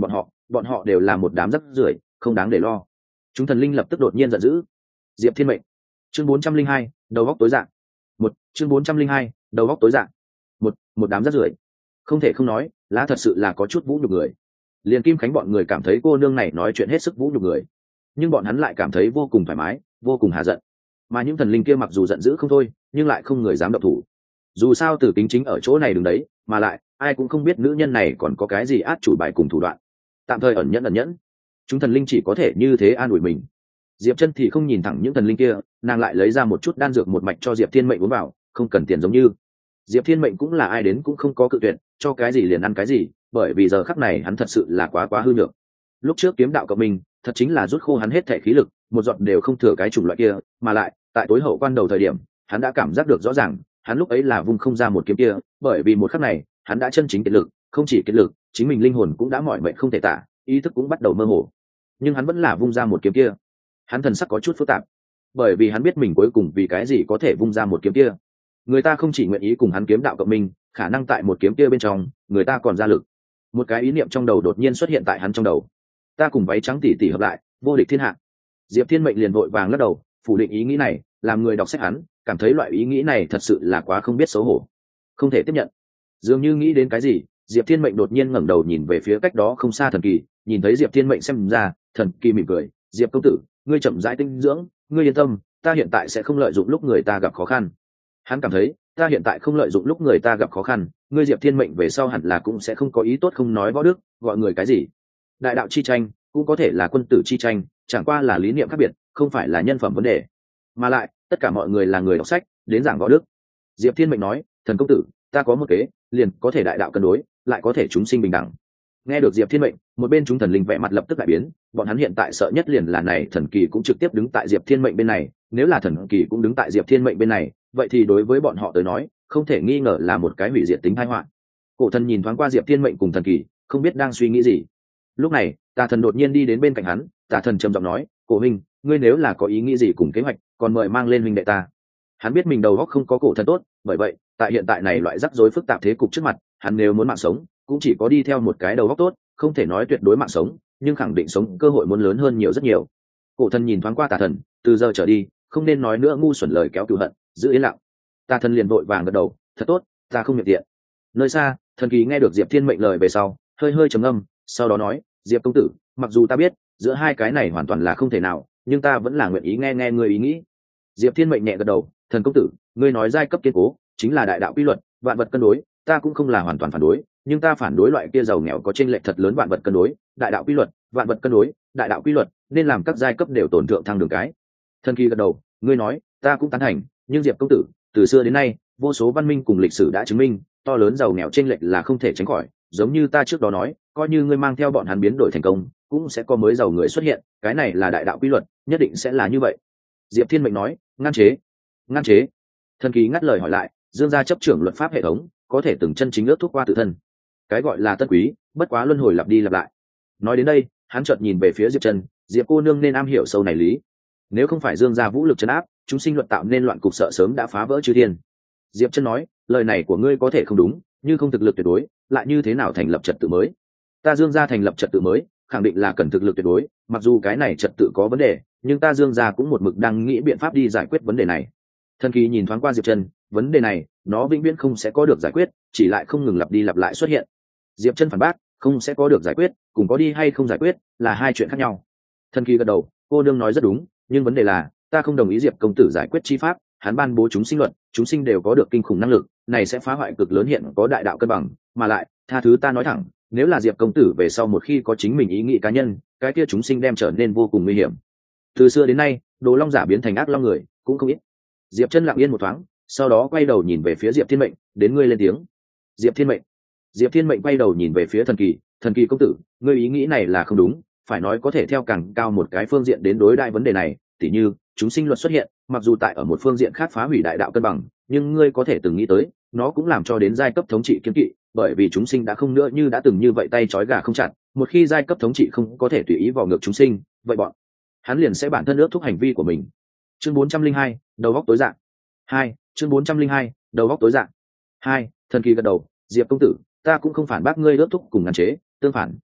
Speaker 1: bọn họ đều là một đám rắc rưởi, không đáng để lo. Chúng thần linh lập tức đột nhiên giận dữ. Diệp Thiên Mệnh. Chương bốn trăm linh hai, đầu góc tối dạng. Một, chương bốn trăm linh hai, đầu góc tối dạng. Một, một đám rắc rưởi. Không thể không nói, lá thật sự là có chút vũ nhục người. Liền Kim Khánh bọn người cảm thấy cô nương này nói chuyện hết sức vũ nhục người, nhưng bọn hắn lại cảm thấy vô cùng thoải mái, vô cùng hạ giận. Mà những thần linh kia mặc dù giận dữ không thôi, nhưng lại không người dám động thủ. Dù sao Từ Kính chính ở chỗ này đứng đấy, mà lại ai cũng không biết nữ nhân này còn có cái gì át chủ bài cùng thủ đoạn. Tạm thời ẩn nhẫn ẩn nhẫn, chúng thần linh chỉ có thể như thế an ủi mình. Diệp Chân thì không nhìn thẳng những thần linh kia, nàng lại lấy ra một chút đan dược một mạch cho Diệp Thiên Mệnh uống vào, không cần tiền giống như. Diệp Thiên Mệnh cũng là ai đến cũng không có cự tuyệt, cho cái gì liền ăn cái gì, bởi vì giờ khắc này hắn thật sự là quá quá hư nhược. Lúc trước kiếm đạo cộng mình, thật chính là rút khô hắn hết thể khí lực, một giọt đều không thừa cái chủng loại kia, mà lại, tại tối hậu quan đầu thời điểm, hắn đã cảm giác được rõ ràng, hắn lúc ấy là vung không ra một kiếm kia, bởi vì một khắc này, hắn đã chân chính kiệt lực, không chỉ kiệt lực, chính mình linh hồn cũng đã mỏi mệt không thể tả, ý thức cũng bắt đầu mơ hồ. Nhưng hắn vẫn là vung ra một kiếm kia. Hắn thần sắc có chút phức tạp, bởi vì hắn biết mình cuối cùng vì cái gì có thể vung ra một kiếm kia. Người ta không chỉ nguyện ý cùng hắn kiếm đạo cộng minh, khả năng tại một kiếm kia bên trong, người ta còn ra lực. Một cái ý niệm trong đầu đột nhiên xuất hiện tại hắn trong đầu. Ta cùng váy trắng tỷ tỷ hợp lại, vô địch thiên hạ. Diệp Thiên Mệnh liền vội vàng lắc đầu, phủ định ý nghĩ này, làm người đọc sách hắn, cảm thấy loại ý nghĩ này thật sự là quá không biết xấu hổ, không thể tiếp nhận. Dường như nghĩ đến cái gì, Diệp Thiên Mệnh đột nhiên ngẩng đầu nhìn về phía cách đó không xa Thần Kỳ, nhìn thấy Diệp Thiên Mệnh xem ra, Thần Kỳ mỉm cười, "Diệp công tử, ngươi chậm rãi tinh dưỡng, ngươi yên tâm, ta hiện tại sẽ không lợi dụng lúc người ta gặp khó khăn." Hắn cảm thấy, ta hiện tại không lợi dụng lúc người ta gặp khó khăn, ngươi Diệp Thiên Mệnh về sau hẳn là cũng sẽ không có ý tốt không nói võ đức, gọi người cái gì? Đại đạo chi tranh, cũng có thể là quân tử chi tranh, chẳng qua là lý niệm khác biệt, không phải là nhân phẩm vấn đề. Mà lại, tất cả mọi người là người đọc sách, đến giảng võ đức. Diệp Thiên Mệnh nói, "Thần công tử, ta có một kế, liền có thể đại đạo cân đối, lại có thể chúng sinh bình đẳng." Nghe được Diệp Thiên Mệnh, một bên chúng thần linh vẻ mặt lập tức đại biến, bọn hắn hiện tại sợ nhất liền là này Thần Kỳ cũng trực tiếp đứng tại Diệp Thiên Mệnh bên này, nếu là Thần Kỳ cũng đứng tại Diệp Thiên Mệnh bên này, vậy thì đối với bọn họ tới nói, không thể nghi ngờ là một cái hủy diệt tính tai họa. Cổ Thần nhìn thoáng qua Diệp Thiên Mệnh cùng Thần Kỳ, không biết đang suy nghĩ gì. Lúc này, Tà Thần đột nhiên đi đến bên cạnh hắn, Tà Thần trầm giọng nói, "Cổ huynh, ngươi nếu là có ý nghĩ gì cùng kế hoạch, còn mời mang lên huynh đệ ta." Hắn biết mình đầu óc không có Cổ Thần tốt, bởi vậy, tại hiện tại này loại rắc rối phức tạp thế cục trước mặt, hắn nếu muốn mạng sống, cũng chỉ có đi theo một cái đầu óc tốt, không thể nói tuyệt đối mạng sống, nhưng khẳng định sống cơ hội muốn lớn hơn nhiều rất nhiều. Cổ Thần nhìn thoáng qua Tà Thần, từ giờ trở đi, không nên nói nữa ngu xuẩn lời kéo cừu hận, giữ yên lặng. Tà Thần liền vội vàng gật đầu, "Thật tốt, ta không miệng tiện." Nơi xa, Thần Kỳ nghe được Diệp Thiên Mệnh lời về sau, hơi hơi trầm ngâm, sau đó nói, "Diệp công tử, mặc dù ta biết giữa hai cái này hoàn toàn là không thể nào, nhưng ta vẫn là nguyện ý nghe nghe ngươi ý nghĩ." Diệp Thiên Mệnh nhẹ gật đầu, "Thần công tử, ngươi nói giai cấp kiên cố chính là đại đạo quy luật, vạn vật cân đối, ta cũng không là hoàn toàn phản đối, nhưng ta phản đối loại kia giàu nghèo có chênh lệch thật lớn vạn vật cân đối, đại đạo quy luật, vạn vật cân đối, đại đạo quy luật, nên làm các giai cấp đều tổn thượng thăng đường cái." Thần Kỳ gật đầu, "Ngươi nói, ta cũng tán thành, nhưng Diệp công tử, từ xưa đến nay, vô số văn minh cùng lịch sử đã chứng minh, to lớn giàu nghèo chênh lệch là không thể tránh khỏi, giống như ta trước đó nói, coi như ngươi mang theo bọn hắn biến đổi thành công, cũng sẽ có mới giàu người xuất hiện, cái này là đại đạo quy luật, nhất định sẽ là như vậy." Diệp Thiên Mệnh nói, "Ngăn chế, ngăn chế." Thần Kỳ ngắt lời hỏi lại, "Dương gia chấp trưởng luật pháp hệ thống, có thể từng chân chính ước thúc qua tự thân. Cái gọi là tân quý, bất quá luân hồi lặp đi lặp lại." Nói đến đây, hắn chợt nhìn về phía Diệp Trần, "Diệp cô nương nên am hiểu sâu này lý. Nếu không phải Dương gia vũ lực trấn áp, chúng sinh luận tạo nên loạn cục sợ sớm đã phá vỡ chư thiên." Diệp Trần nói, "Lời này của ngươi có thể không đúng, nhưng không thực lực tuyệt đối, lại như thế nào thành lập trật tự mới? Ta Dương gia thành lập trật tự mới, khẳng định là cần thực lực tuyệt đối, mặc dù cái này trật tự có vấn đề, nhưng ta Dương gia cũng một mực đang nghĩ biện pháp đi giải quyết vấn đề này." Thần Kỳ nhìn thoáng qua Diệp Trần, "Vấn đề này, nó vĩnh viễn không sẽ có được giải quyết, chỉ lại không ngừng lặp đi lặp lại xuất hiện." Diệp Trần phản bác, "Không sẽ có được giải quyết, cùng có đi hay không giải quyết là hai chuyện khác nhau." Thần Kỳ gật đầu, "Cô nương nói rất đúng, nhưng vấn đề là, ta không đồng ý Diệp công tử giải quyết chi pháp, hắn ban bố chúng sinh luật, chúng sinh đều có được kinh khủng năng lực, này sẽ phá hoại cực lớn hiện có đại đạo cân bằng, mà lại, tha thứ ta nói thẳng, nếu là Diệp công tử về sau một khi có chính mình ý nghĩ cá nhân, cái kia chúng sinh đem trở nên vô cùng nguy hiểm. Từ xưa đến nay, Đồ Long giả biến thành ác long người, cũng không ít." Diệp Trần lặng yên một thoáng, sau đó quay đầu nhìn về phía Diệp Thiên Mệnh, "Đến ngươi lên tiếng." Diệp Thiên Mệnh. Diệp Thiên Mệnh quay đầu nhìn về phía Thần Kỳ, "Thần Kỳ công tử, ngươi ý nghĩ này là không đúng, phải nói có thể theo càng cao một cái phương diện đến đối đại vấn đề này, tỉ như chúng sinh luật xuất hiện, mặc dù tại ở một phương diện khác phá hủy đại đạo cân bằng, nhưng ngươi có thể từng nghĩ tới, nó cũng làm cho đến giai cấp thống trị kiên kỵ, bởi vì chúng sinh đã không nữa như đã từng như vậy tay trói gà không chặt, một khi giai cấp thống trị không có thể tùy ý vào ngược chúng sinh, vậy bọn hắn liền sẽ bản thân ước thúc hành vi của mình." Chương bốn trăm linh hai, đầu góc tối dạng. Hai, chương bốn trăm linh hai, đầu góc tối dạng. Hai, Thần Kỳ gật đầu, "Diệp công tử, ta cũng không phản bác ngươi ước thúc cùng ngăn chế, tương phản,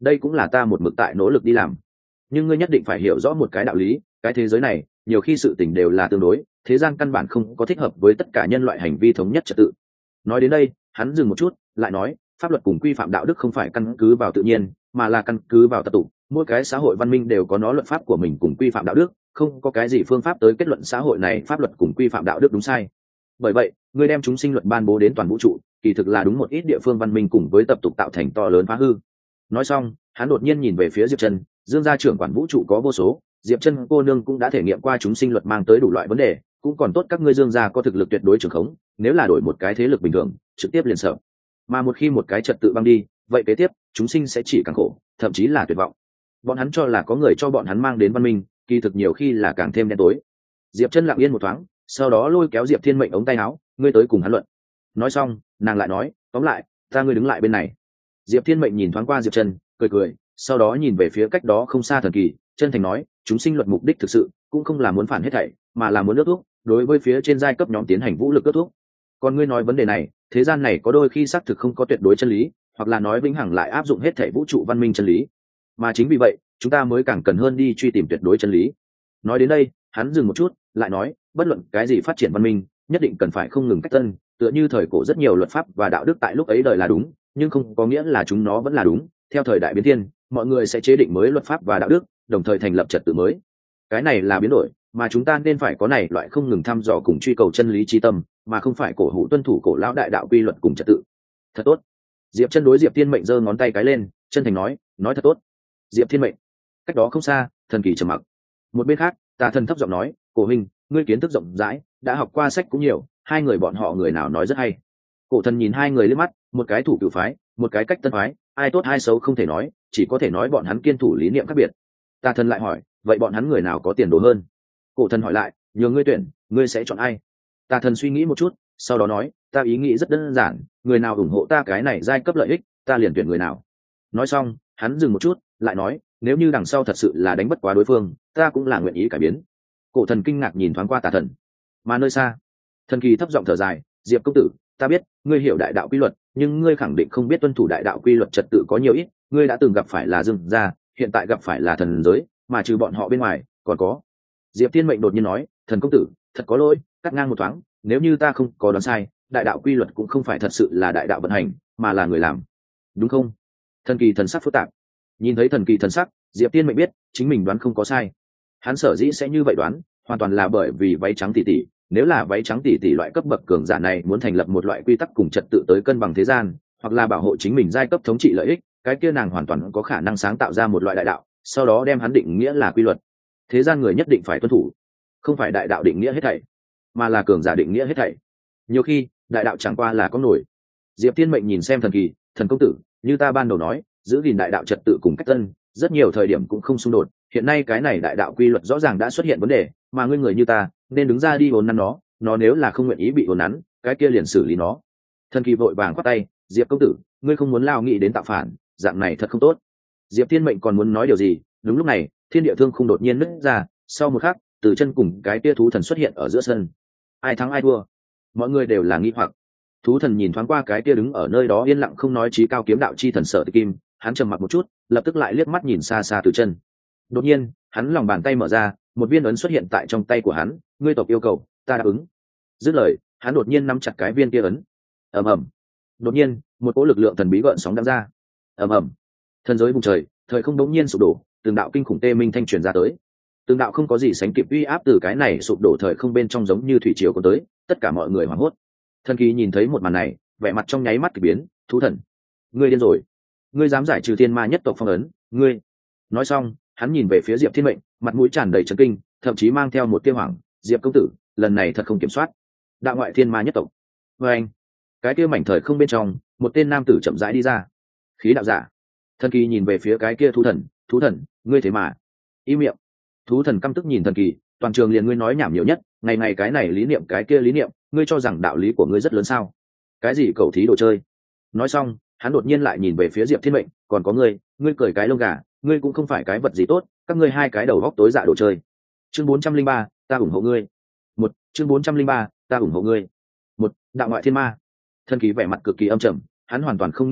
Speaker 1: đây cũng là ta một mực tại nỗ lực đi làm. Nhưng ngươi nhất định phải hiểu rõ một cái đạo lý, cái thế giới này nhiều khi sự tình đều là tương đối, thế gian căn bản không có thích hợp với tất cả nhân loại hành vi thống nhất trật tự. Nói đến đây hắn dừng một chút, lại nói pháp luật cùng quy phạm đạo đức không phải căn cứ vào tự nhiên, mà là căn cứ vào tập tục. Mỗi cái xã hội văn minh đều có nó luật pháp của mình cùng quy phạm đạo đức, không có cái gì phương pháp tới kết luận xã hội này pháp luật cùng quy phạm đạo đức đúng sai. Bởi vậy ngươi đem chúng sinh luật ban bố đến toàn vũ trụ, kỳ thực là đúng một ít địa phương văn minh cùng với tập tục tạo thành to lớn phá hư. Nói xong hắn đột nhiên nhìn về phía Diệp Chân, Dương gia trưởng quản vũ trụ có vô số, Diệp Chân cô nương cũng đã thể nghiệm qua chúng sinh luật mang tới đủ loại vấn đề, cũng còn tốt các ngươi Dương gia có thực lực tuyệt đối trường khống, nếu là đổi một cái thế lực bình thường trực tiếp liền sợ. Mà một khi một cái trật tự băng đi, vậy kế tiếp chúng sinh sẽ chỉ càng khổ, thậm chí là tuyệt vọng. Bọn hắn cho là có người cho bọn hắn mang đến văn minh, kỳ thực nhiều khi là càng thêm đen tối. Diệp Chân lặng yên một thoáng, sau đó lôi kéo Diệp Thiên Mệnh ống tay áo, ngươi tới cùng hắn luận. Nói xong nàng lại nói, tóm lại ta ngươi đứng lại bên này. Diệp Thiên Mệnh nhìn thoáng qua Diệp Chân, cười cười, sau đó nhìn về phía cách đó không xa Thần Kỳ, chân thành nói, chúng sinh luật mục đích thực sự cũng không là muốn phản hết thảy, mà là muốn ước thúc đối với phía trên giai cấp nhóm tiến hành vũ lực ước thúc. Còn ngươi nói vấn đề này, thế gian này có đôi khi xác thực không có tuyệt đối chân lý, hoặc là nói vĩnh hằng lại áp dụng hết thảy vũ trụ văn minh chân lý, mà chính vì vậy chúng ta mới càng cần hơn đi truy tìm tuyệt đối chân lý. Nói đến đây hắn dừng một chút, lại nói, bất luận cái gì phát triển văn minh nhất định cần phải không ngừng cách tân, tựa như thời cổ rất nhiều luật pháp và đạo đức tại lúc ấy đời là đúng, nhưng không có nghĩa là chúng nó vẫn là đúng. Theo thời đại biến thiên, mọi người sẽ chế định mới luật pháp và đạo đức, đồng thời thành lập trật tự mới. Cái này là biến đổi, mà chúng ta nên phải có này loại không ngừng thăm dò cùng truy cầu chân lý chi tâm, mà không phải cổ hủ tuân thủ cổ lão đại đạo quy luật cùng trật tự. Thật tốt. Diệp Chân đối Diệp Thiên Mệnh giơ ngón tay cái lên, chân thành nói, nói thật tốt. Diệp Thiên Mệnh. Cách đó không xa, Thần Kỳ trầm mặc. Một bên khác, Tà Thần thấp giọng nói, cổ huynh, ngươi kiến thức rộng rãi, đã học qua sách cũng nhiều, hai người bọn họ người nào nói rất hay. Cổ Thần nhìn hai người liếc mắt, một cái thủ cửu phái, một cái cách tân phái, ai tốt ai xấu không thể nói, chỉ có thể nói bọn hắn kiên thủ lý niệm khác biệt. Tà Thần lại hỏi, vậy bọn hắn người nào có tiền đồ hơn? Cổ Thần hỏi lại, nhờ ngươi tuyển, ngươi sẽ chọn ai? Tà Thần suy nghĩ một chút, sau đó nói, ta ý nghĩ rất đơn giản, người nào ủng hộ ta cái này giai cấp lợi ích, ta liền tuyển người nào. Nói xong hắn dừng một chút, lại nói, nếu như đằng sau thật sự là đánh bất quá đối phương, ta cũng là nguyện ý cải biến. Cổ Thần kinh ngạc nhìn thoáng qua Tà Thần. Mà nơi xa, Thần Kỳ thấp giọng thở dài, Diệp công tử, ta biết ngươi hiểu đại đạo quy luật, nhưng ngươi khẳng định không biết tuân thủ đại đạo quy luật trật tự có nhiều ít. Ngươi đã từng gặp phải là Dương gia, hiện tại gặp phải là thần giới, mà trừ bọn họ bên ngoài còn có. Diệp Thiên Mệnh đột nhiên nói, Thần công tử, thật có lỗi, cắt ngang một thoáng, nếu như ta không có đoán sai, đại đạo quy luật cũng không phải thật sự là đại đạo vận hành, mà là người làm, đúng không? Thần Kỳ thần sắc phức tạp. Nhìn thấy Thần Kỳ thần sắc, Diệp Thiên Mệnh biết chính mình đoán không có sai. Hắn sở dĩ sẽ như vậy đoán, hoàn toàn là bởi vì váy trắng tỷ tỷ. Nếu là váy trắng tỷ tỷ loại cấp bậc cường giả này muốn thành lập một loại quy tắc cùng trật tự tới cân bằng thế gian, hoặc là bảo hộ chính mình giai cấp thống trị lợi ích, cái kia nàng hoàn toàn có khả năng sáng tạo ra một loại đại đạo, sau đó đem hắn định nghĩa là quy luật. Thế gian người nhất định phải tuân thủ, không phải đại đạo định nghĩa hết thảy, mà là cường giả định nghĩa hết thảy. Nhiều khi đại đạo chẳng qua là có nổi. Diệp Thiên Mệnh nhìn xem Thần Kỳ, Thần công tử, như ta ban đầu nói, giữ gìn đại đạo trật tự cùng cách tân, rất nhiều thời điểm cũng không xung đột. Hiện nay cái này đại đạo quy luật rõ ràng đã xuất hiện vấn đề, mà ngươi người như ta nên đứng ra đi hồn nắn nó, nó nếu là không nguyện ý bị hồn nắn, cái kia liền xử lý nó. Thần Kỳ vội vàng quát tay, Diệp công tử, ngươi không muốn lao nghĩ đến tạo phản, dạng này thật không tốt. Diệp Thiên Mệnh còn muốn nói điều gì, đúng lúc này thiên địa thương không đột nhiên nứt ra, sau một khắc Từ Chân cùng cái kia thú thần xuất hiện ở giữa sân. Ai thắng ai thua, mọi người đều là nghi hoặc. Thú thần nhìn thoáng qua cái kia đứng ở nơi đó yên lặng không nói chí cao kiếm đạo chi thần Sở Tịch Kim, hắn trầm mặc một chút, lập tức lại liếc mắt nhìn xa xa Từ Chân. Đột nhiên hắn lòng bàn tay mở ra, một viên ấn xuất hiện tại trong tay của hắn, ngươi tộc yêu cầu ta đáp ứng. Dứt lời hắn đột nhiên nắm chặt cái viên kia ấn. Ầm ầm. Đột nhiên một cỗ lực lượng thần bí gợn sóng đang ra. Ầm ầm. Thần giới vùng trời, thời không đống nhiên sụp đổ, từng đạo kinh khủng tê minh thanh truyền ra tới. Từng đạo không có gì sánh kịp uy áp từ cái này sụp đổ thời không bên trong giống như thủy triều cuốn tới, tất cả mọi người hoảng hốt. Thần Kỳ nhìn thấy một màn này, vẻ mặt trong nháy mắt kỳ biến, thú thần, ngươi điên rồi, ngươi dám giải trừ thiên ma nhất tộc phong ấn, ngươi. Nói xong hắn nhìn về phía Diệp Thiên Mệnh, mặt mũi tràn đầy chấn kinh, thậm chí mang theo một tia hoảng, Diệp công tử, lần này thật không kiểm soát. Đạo ngoại thiên ma nhất tộc. Và anh, cái kia mảnh thời không bên trong, một tên nam tử chậm rãi đi ra. Khí đạo giả. Thần Kỳ nhìn về phía cái kia thú thần, thú thần, ngươi thế mà. Im miệng. Thú thần căm tức nhìn Thần Kỳ, toàn trường liền ngươi nói nhảm nhiều nhất, ngày ngày cái này lý niệm cái kia lý niệm, ngươi cho rằng đạo lý của ngươi rất lớn sao? Cái gì cầu thí đồ chơi? Nói xong hắn đột nhiên lại nhìn về phía Diệp Thiên Mệnh, còn có ngươi, ngươi cười cái lông gà, ngươi cũng không phải cái vật gì tốt, các ngươi hai cái đầu góc tối dạ đồ chơi. Chương bốn trăm linh ba, ta ủng hộ ngươi. Một, chương bốn trăm linh ba, ta ủng hộ ngươi. Một, đạo ngoại thiên ma. Thần Kỳ vẻ mặt cực kỳ âm trầm, hắn hoàn toàn không nghĩ tới,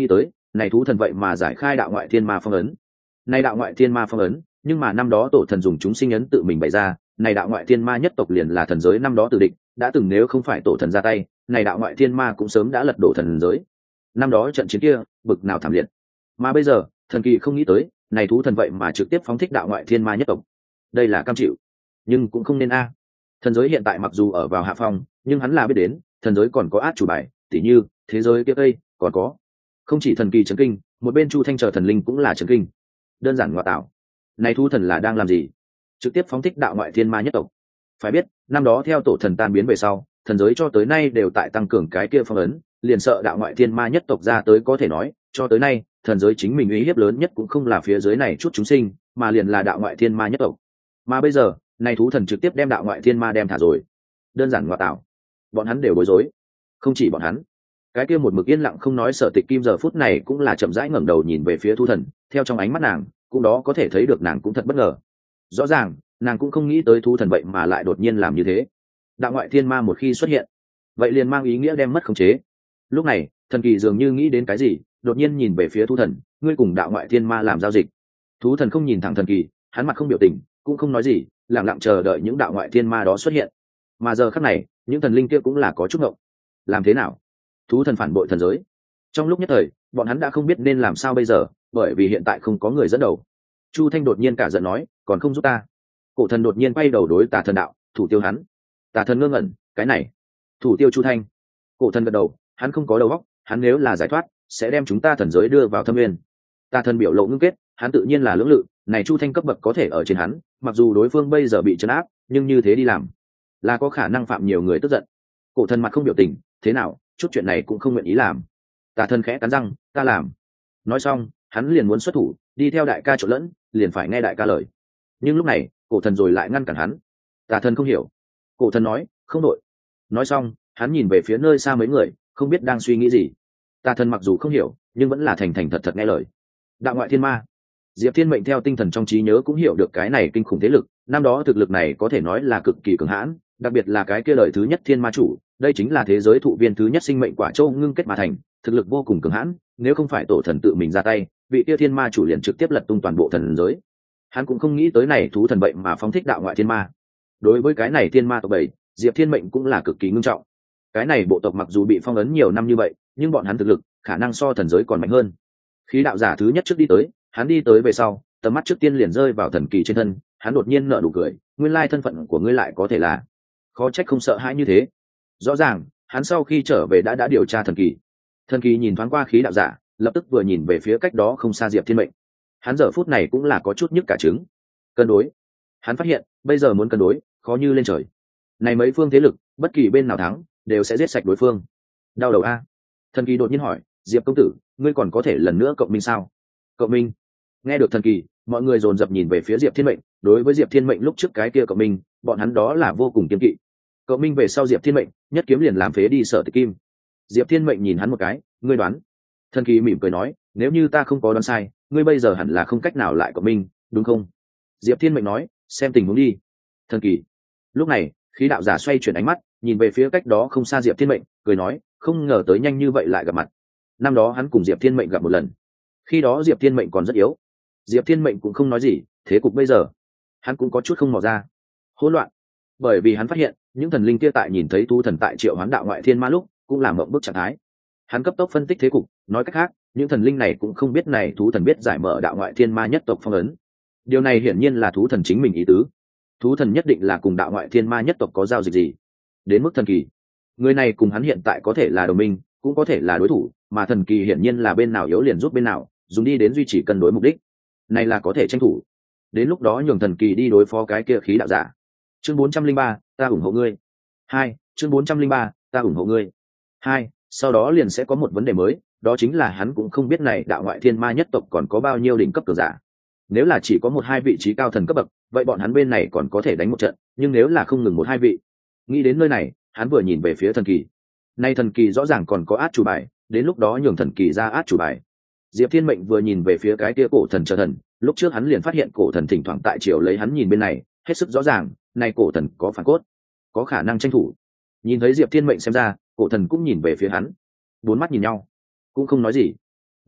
Speaker 1: này thú thần vậy mà giải khai đạo ngoại thiên ma phong ấn. Này đạo ngoại thiên ma phong ấn, nhưng mà năm đó tổ thần dùng chúng sinh ấn tự mình bày ra, này đạo ngoại thiên ma nhất tộc liền là thần giới năm đó tự định, đã từng nếu không phải tổ thần ra tay, này đạo ngoại thiên ma cũng sớm đã lật đổ thần giới. Năm đó trận chiến kia, bực nào thảm liệt. Mà bây giờ, thần kỳ không nghĩ tới, này thú thần vậy mà trực tiếp phóng thích đạo ngoại thiên ma nhất tộc. Đây là cam chịu, nhưng cũng không nên a. Thần giới hiện tại mặc dù ở vào hạ phong, nhưng hắn là biết đến, thần giới còn có át chủ bài, tỉ như thế giới kia đây, còn có. Không chỉ thần kỳ chấn kinh, một bên Chu Thanh chờ thần linh cũng là chấn kinh. Đơn giản ngoại tạo, này thú thần là đang làm gì? Trực tiếp phóng thích đạo ngoại thiên ma nhất tộc. Phải biết, năm đó theo tổ thần tan biến về sau, thần giới cho tới nay đều tại tăng cường cái kia phong ấn, liền sợ đạo ngoại thiên ma nhất tộc ra tới, có thể nói, cho tới nay, thần giới chính mình uy hiếp lớn nhất cũng không là phía dưới này chút chúng sinh, mà liền là đạo ngoại thiên ma nhất tộc. Mà bây giờ, này thú thần trực tiếp đem đạo ngoại thiên ma đem thả rồi. Đơn giản ngoại tạo. Bọn hắn đều bối rối. Không chỉ bọn hắn, cái kia một mực yên lặng không nói Sở Tịch Kim giờ phút này cũng là chậm rãi ngẩng đầu nhìn về phía thú thần, theo trong ánh mắt nàng, cũng đó có thể thấy được nàng cũng thật bất ngờ. Rõ ràng, nàng cũng không nghĩ tới thú thần vậy mà lại đột nhiên làm như thế. Đạo ngoại thiên ma một khi xuất hiện, vậy liền mang ý nghĩa đem mất khống chế. Lúc này, thần kỳ dường như nghĩ đến cái gì, đột nhiên nhìn về phía thú thần, ngươi cùng đạo ngoại thiên ma làm giao dịch. Thú thần không nhìn thẳng thần kỳ, hắn mặt không biểu tình, cũng không nói gì, lặng lặng chờ đợi những đạo ngoại thiên ma đó xuất hiện. Mà giờ khắc này, những thần linh kia cũng là có chút ngộng. Làm thế nào? Thú thần phản bội thần giới. Trong lúc nhất thời, bọn hắn đã không biết nên làm sao bây giờ, bởi vì hiện tại không có người dẫn đầu. Chu Thanh đột nhiên cả giận nói, còn không giúp ta. Cổ thần đột nhiên quay đầu đối Tà thần đạo, thủ tiêu hắn. Tà thần ngơ ngẩn, cái này, thủ tiêu Chu Thanh. Cổ thần gật đầu, hắn không có đầu óc, hắn nếu là giải thoát, sẽ đem chúng ta thần giới đưa vào thâm nguyên. Tà thần biểu lộ ngưng kết, hắn tự nhiên là lưỡng lự, này Chu Thanh cấp bậc có thể ở trên hắn, mặc dù đối phương bây giờ bị trấn áp, nhưng như thế đi làm, là có khả năng phạm nhiều người tức giận. Cổ thần mặt không biểu tình, thế nào, chút chuyện này cũng không nguyện ý làm. Tà thần khẽ cắn răng, ta làm. Nói xong, hắn liền muốn xuất thủ, đi theo đại ca trộn lẫn, liền phải nghe đại ca lời. Nhưng lúc này, cổ thần rồi lại ngăn cản hắn. Tà thần không hiểu. Cổ thần nói, không đội. Nói xong, hắn nhìn về phía nơi xa mấy người, không biết đang suy nghĩ gì. Tà thần mặc dù không hiểu, nhưng vẫn là thành thành thật thật nghe lời. Đạo ngoại thiên ma. Diệp Thiên Mệnh theo tinh thần trong trí nhớ cũng hiểu được cái này kinh khủng thế lực, năm đó thực lực này có thể nói là cực kỳ cường hãn, đặc biệt là cái kia lời thứ nhất thiên ma chủ, đây chính là thế giới thụ viên thứ nhất sinh mệnh quả châu ngưng kết mà thành, thực lực vô cùng cường hãn, nếu không phải tổ thần tự mình ra tay, vị kia thiên ma chủ liền trực tiếp lật tung toàn bộ thần giới. Hắn cũng không nghĩ tới này thú thần vậy mà phóng thích đạo ngoại thiên ma. Đối với cái này thiên ma tộc bảy, Diệp Thiên Mệnh cũng là cực kỳ ngưng trọng. Cái này bộ tộc mặc dù bị phong ấn nhiều năm như vậy, nhưng bọn hắn thực lực khả năng so thần giới còn mạnh hơn. Khí đạo giả thứ nhất trước đi tới, hắn đi tới về sau, tầm mắt trước tiên liền rơi vào thần kỳ trên thân, hắn đột nhiên nở nụ cười, nguyên lai thân phận của ngươi lại có thể là, khó trách không sợ hãi như thế. Rõ ràng, hắn sau khi trở về đã đã điều tra thần kỳ. Thần kỳ nhìn thoáng qua khí đạo giả, lập tức vừa nhìn về phía cách đó không xa Diệp Thiên Mệnh. Hắn giờ phút này cũng là có chút nhức cả trứng. Cân đối. Hắn phát hiện, bây giờ muốn cân đối, khó như lên trời. Này mấy phương thế lực, bất kỳ bên nào thắng, đều sẽ giết sạch đối phương. Đau đầu a. Thần kỳ đột nhiên hỏi, Diệp công tử, ngươi còn có thể lần nữa cộng minh sao? Cộng minh. Nghe được thần kỳ, mọi người dồn dập nhìn về phía Diệp Thiên Mệnh, đối với Diệp Thiên Mệnh lúc trước cái kia cộng minh, bọn hắn đó là vô cùng kiên kỵ. Cộng minh về sau Diệp Thiên Mệnh, nhất kiếm liền làm phế đi Sở Tịch Kim. Diệp Thiên Mệnh nhìn hắn một cái, ngươi đoán? Thần kỳ mỉm cười nói, nếu như ta không có đoán sai, ngươi bây giờ hẳn là không cách nào lại cộng minh, đúng không? Diệp Thiên Mệnh nói, xem tình huống đi. Thần kỳ. Lúc này, khí đạo giả xoay chuyển ánh mắt, nhìn về phía cách đó không xa Diệp Thiên Mệnh, cười nói, không ngờ tới nhanh như vậy lại gặp mặt. Năm đó hắn cùng Diệp Thiên Mệnh gặp một lần, khi đó Diệp Thiên Mệnh còn rất yếu. Diệp Thiên Mệnh cũng không nói gì, thế cục bây giờ, hắn cũng có chút không mò ra. Hỗn loạn, bởi vì hắn phát hiện những thần linh kia tại nhìn thấy thú thần tại triệu hoán đạo ngoại thiên ma lúc cũng làm mộng bức trạng thái. Hắn cấp tốc phân tích thế cục, nói cách khác, những thần linh này cũng không biết này thú thần biết giải mở đạo ngoại thiên ma nhất tộc phong ấn. Điều này hiển nhiên là thú thần chính mình ý tứ. Thú thần nhất định là cùng đạo ngoại thiên ma nhất tộc có giao dịch gì. Đến mức thần kỳ, người này cùng hắn hiện tại có thể là đồng minh, cũng có thể là đối thủ, mà thần kỳ hiển nhiên là bên nào yếu liền giúp bên nào, dùng đi đến duy trì cân đối mục đích. Này là có thể tranh thủ. Đến lúc đó nhường thần kỳ đi đối phó cái kia khí đạo giả. Chương bốn trăm linh ba, ta ủng hộ ngươi. Hai, chương bốn trăm linh ba, ta ủng hộ ngươi. Hai, sau đó liền sẽ có một vấn đề mới, đó chính là hắn cũng không biết này đạo ngoại thiên ma nhất tộc còn có bao nhiêu đỉnh cấp cường giả. Nếu là chỉ có một hai vị trí cao thần cấp bậc, vậy bọn hắn bên này còn có thể đánh một trận, nhưng nếu là không ngừng một hai vị. Nghĩ đến nơi này, hắn vừa nhìn về phía thần kỳ. Nay thần kỳ rõ ràng còn có át chủ bài, đến lúc đó nhường thần kỳ ra át chủ bài. Diệp Thiên Mệnh vừa nhìn về phía cái kia cổ thần chờ thần, lúc trước hắn liền phát hiện cổ thần thỉnh thoảng tại triều lấy hắn nhìn bên này, hết sức rõ ràng, này cổ thần có phản cốt, có khả năng tranh thủ. Nhìn thấy Diệp Thiên Mệnh xem ra, cổ thần cũng nhìn về phía hắn, bốn mắt nhìn nhau, cũng không nói gì.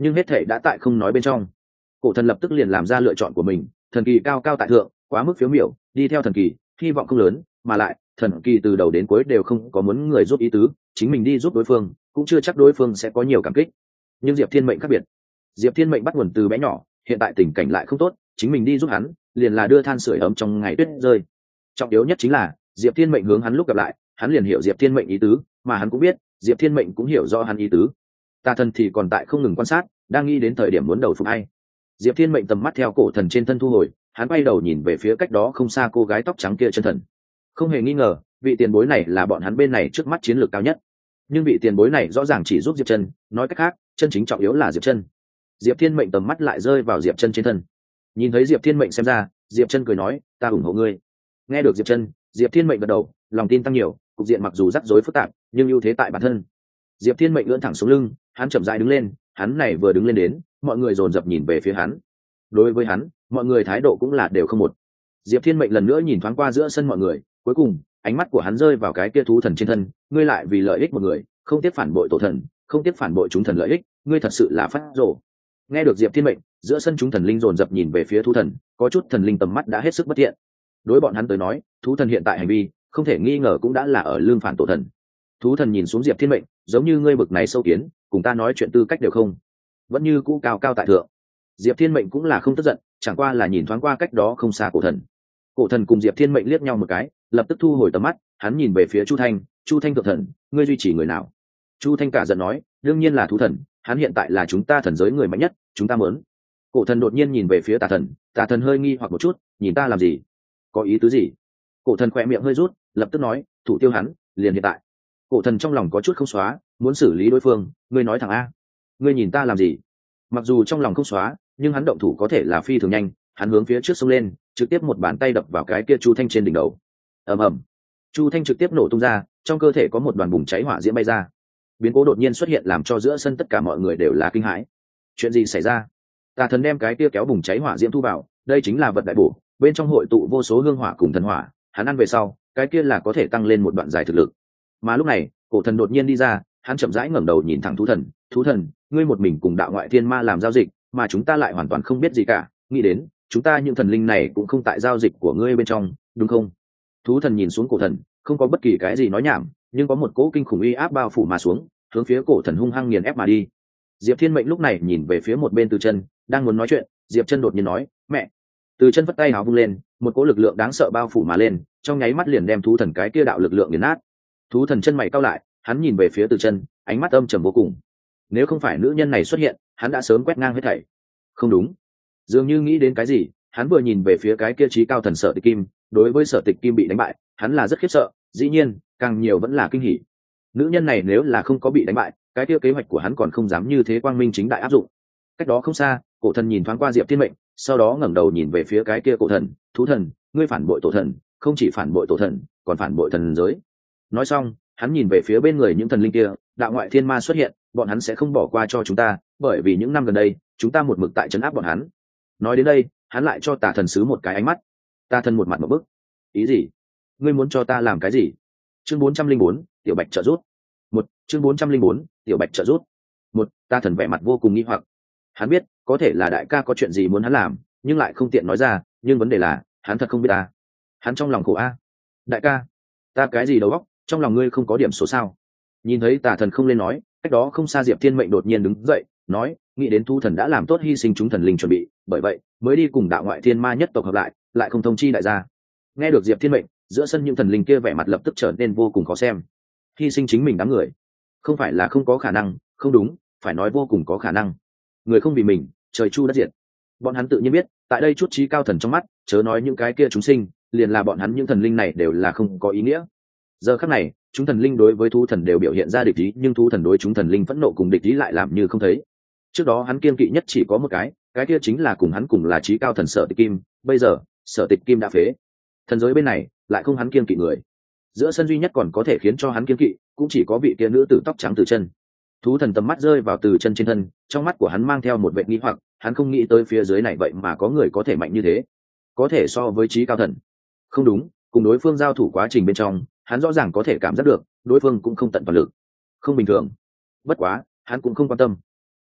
Speaker 1: nhưng hết thể đã tại không nói bên trong. Cổ thần lập tức liền làm ra lựa chọn của mình, thần kỳ cao cao tại thượng, quá mức phiếu miểu, đi theo thần kỳ hy vọng không lớn, mà lại thần kỳ từ đầu đến cuối đều không có muốn người giúp ý tứ, chính mình đi giúp đối phương cũng chưa chắc đối phương sẽ có nhiều cảm kích. Nhưng Diệp Thiên Mệnh khác biệt, Diệp Thiên Mệnh bắt nguồn từ bé nhỏ, hiện tại tình cảnh lại không tốt, chính mình đi giúp hắn liền là đưa than sưởi ấm trong ngày tuyết rơi. Trọng yếu nhất chính là Diệp Thiên Mệnh hướng hắn lúc gặp lại, hắn liền hiểu Diệp Thiên Mệnh ý tứ, mà hắn cũng biết Diệp Thiên Mệnh cũng hiểu rõ hắn ý tứ. Tà thần thì còn tại không ngừng quan sát, đang nghĩ đến thời điểm muốn đầu phục ai. Diệp Thiên Mệnh tầm mắt theo cổ thần trên thân thu hồi, hắn quay đầu nhìn về phía cách đó không xa cô gái tóc trắng kia chân thần. Không hề nghi ngờ, vị tiền bối này là bọn hắn bên này trước mắt chiến lược cao nhất. Nhưng vị tiền bối này rõ ràng chỉ giúp Diệp Chân, nói cách khác, chân chính trọng yếu là Diệp Chân. Diệp Thiên Mệnh tầm mắt lại rơi vào Diệp Chân trên thân. Nhìn thấy Diệp Thiên Mệnh xem ra, Diệp Chân cười nói, ta ủng hộ ngươi. Nghe được Diệp Chân, Diệp Thiên Mệnh gật đầu, lòng tin tăng nhiều, cục diện mặc dù rắc rối phức tạp, nhưng ưu thế tại bản thân. Diệp Thiên Mệnh ưỡn thẳng xuống lưng, hắn chậm rãi đứng lên, hắn này vừa đứng lên đến, mọi người dồn dập nhìn về phía hắn. Đối với hắn, mọi người thái độ cũng là đều không một. Diệp Thiên Mệnh lần nữa nhìn thoáng qua giữa sân mọi người, cuối cùng ánh mắt của hắn rơi vào cái kia thú thần trên thân, ngươi lại vì lợi ích một người, không tiếc phản bội tổ thần, không tiếc phản bội chúng thần lợi ích, ngươi thật sự là phát rồ. Nghe được Diệp Thiên Mệnh, giữa sân chúng thần linh dồn dập nhìn về phía thú thần, có chút thần linh tầm mắt đã hết sức bất thiện. Đối bọn hắn tới nói, thú thần hiện tại hành vi không thể nghi ngờ cũng đã là ở lương phản tổ thần. Thú thần nhìn xuống Diệp Thiên Mệnh, giống như ngươi bực này sâu kiến, cùng ta nói chuyện tư cách đều không, vẫn như cũ cao cao tại thượng. Diệp Thiên Mệnh cũng là không tức giận, chẳng qua là nhìn thoáng qua cách đó không xa cổ thần. Cổ thần cùng Diệp Thiên Mệnh liếc nhau một cái, lập tức thu hồi tầm mắt, hắn nhìn về phía Chu Thanh, Chu Thanh thượng thần, ngươi duy trì người nào? Chu Thanh cả giận nói, đương nhiên là thú thần, hắn hiện tại là chúng ta thần giới người mạnh nhất, chúng ta muốn. Cổ thần đột nhiên nhìn về phía Tà thần, Tà thần hơi nghi hoặc một chút, nhìn ta làm gì? Có ý tứ gì? Cổ thần khỏe miệng hơi rút, lập tức nói, thủ tiêu hắn, liền hiện tại. Cổ thần trong lòng có chút không xóa, muốn xử lý đối phương, ngươi nói thẳng a, ngươi nhìn ta làm gì? Mặc dù trong lòng không xóa, nhưng hắn động thủ có thể là phi thường nhanh, hắn hướng phía trước xông lên, trực tiếp một bàn tay đập vào cái kia Chu Thanh trên đỉnh đầu. Ầm ầm, Chu Thanh trực tiếp nổ tung ra, trong cơ thể có một đoàn bùng cháy hỏa diễm bay ra. Biến cố đột nhiên xuất hiện làm cho giữa sân tất cả mọi người đều là kinh hãi. Chuyện gì xảy ra? Tà thần đem cái kia kéo bùng cháy hỏa diễm thu vào, đây chính là vật đại bổ, bên trong hội tụ vô số hương hỏa cùng thần hỏa, hắn ăn về sau, cái kia là có thể tăng lên một đoạn dài thực lực. Mà lúc này, cổ thần đột nhiên đi ra, hắn chậm rãi ngẩng đầu nhìn thẳng thú thần, thú thần, ngươi một mình cùng đạo ngoại thiên ma làm giao dịch, mà chúng ta lại hoàn toàn không biết gì cả, nghĩ đến chúng ta những thần linh này cũng không tại giao dịch của ngươi bên trong, đúng không? Thú thần nhìn xuống cổ thần, không có bất kỳ cái gì nói nhảm, nhưng có một cỗ kinh khủng uy áp bao phủ mà xuống, hướng phía cổ thần hung hăng nghiền ép mà đi. Diệp Thiên Mệnh lúc này nhìn về phía một bên Từ Chân, đang muốn nói chuyện, Diệp Chân đột nhiên nói, mẹ. Từ Chân vất tay áo vung lên, một cỗ lực lượng đáng sợ bao phủ mà lên, trong nháy mắt liền đem thú thần cái kia đạo lực lượng nghiền nát. Thú thần chân mày cau lại, hắn nhìn về phía Từ Chân, ánh mắt âm trầm vô cùng. Nếu không phải nữ nhân này xuất hiện, hắn đã sớm quét ngang hết thảy. Không đúng, dường như nghĩ đến cái gì, hắn vừa nhìn về phía cái kia trí cao thần Sở Tịch Kim, đối với Sở Tịch Kim bị đánh bại, hắn là rất khiếp sợ, dĩ nhiên, càng nhiều vẫn là kinh hỉ. Nữ nhân này nếu là không có bị đánh bại, cái kia kế hoạch của hắn còn không dám như thế quang minh chính đại áp dụng. Cách đó không xa, cổ thần nhìn thoáng qua Diệp Thiên Mệnh, sau đó ngẩng đầu nhìn về phía cái kia cổ thần, thú thần, ngươi phản bội tổ thần, không chỉ phản bội tổ thần, còn phản bội thần giới. Nói xong, hắn nhìn về phía bên người những thần linh kia, đạo ngoại thiên ma xuất hiện, bọn hắn sẽ không bỏ qua cho chúng ta, bởi vì những năm gần đây chúng ta một mực tại trấn áp bọn hắn. Nói đến đây, hắn lại cho Tà thần sứ một cái ánh mắt. Tà thần một mặt một bức, ý gì? Ngươi muốn cho ta làm cái gì? Chương bốn trăm linh bốn, tiểu bạch trợ rút. Một, chương bốn trăm linh bốn, tiểu bạch trợ rút. Một, Tà thần vẻ mặt vô cùng nghi hoặc. Hắn biết, có thể là đại ca có chuyện gì muốn hắn làm, nhưng lại không tiện nói ra, nhưng vấn đề là, hắn thật không biết ta. Hắn trong lòng khổ a. Đại ca, ta cái gì đầu óc, trong lòng ngươi không có điểm số sao? Nhìn thấy Tà thần không lên nói, cách đó không xa Diệp Thiên Mệnh đột nhiên đứng dậy, nói, nghĩ đến thú thần đã làm tốt hy sinh chúng thần linh chuẩn bị, bởi vậy mới đi cùng đạo ngoại thiên ma nhất tộc hợp lại, lại không thông chi đại gia. Nghe được Diệp Thiên Mệnh, giữa sân những thần linh kia vẻ mặt lập tức trở nên vô cùng khó xem. Hy sinh chính mình đám người, không phải là không có khả năng, không đúng, phải nói vô cùng có khả năng. Người không vì mình, trời chu đất diệt. Bọn hắn tự nhiên biết, tại đây chút trí cao thần trong mắt, chớ nói những cái kia chúng sinh, liền là bọn hắn những thần linh này đều là không có ý nghĩa. Giờ khắc này, chúng thần linh đối với thú thần đều biểu hiện ra địch ý, nhưng thú thần đối chúng thần linh phẫn nộ cùng địch ý lại làm như không thấy. Trước đó hắn kiên kỵ nhất chỉ có một cái, cái kia chính là cùng hắn cùng là trí cao thần Sở Tịch Kim, bây giờ, Sở Tịch Kim đã phế. Thần giới bên này lại không hắn kiên kỵ người. Giữa sân duy nhất còn có thể khiến cho hắn kiên kỵ, cũng chỉ có vị kia nữ tử tóc trắng Từ Chân. Thú thần tầm mắt rơi vào Từ Chân trên thân, trong mắt của hắn mang theo một vẻ nghi hoặc, hắn không nghĩ tới phía dưới này vậy mà có người có thể mạnh như thế, có thể so với trí cao thần. Không đúng, cùng đối phương giao thủ quá trình bên trong, hắn rõ ràng có thể cảm giác được đối phương cũng không tận toàn lực, không bình thường. Bất quá hắn cũng không quan tâm,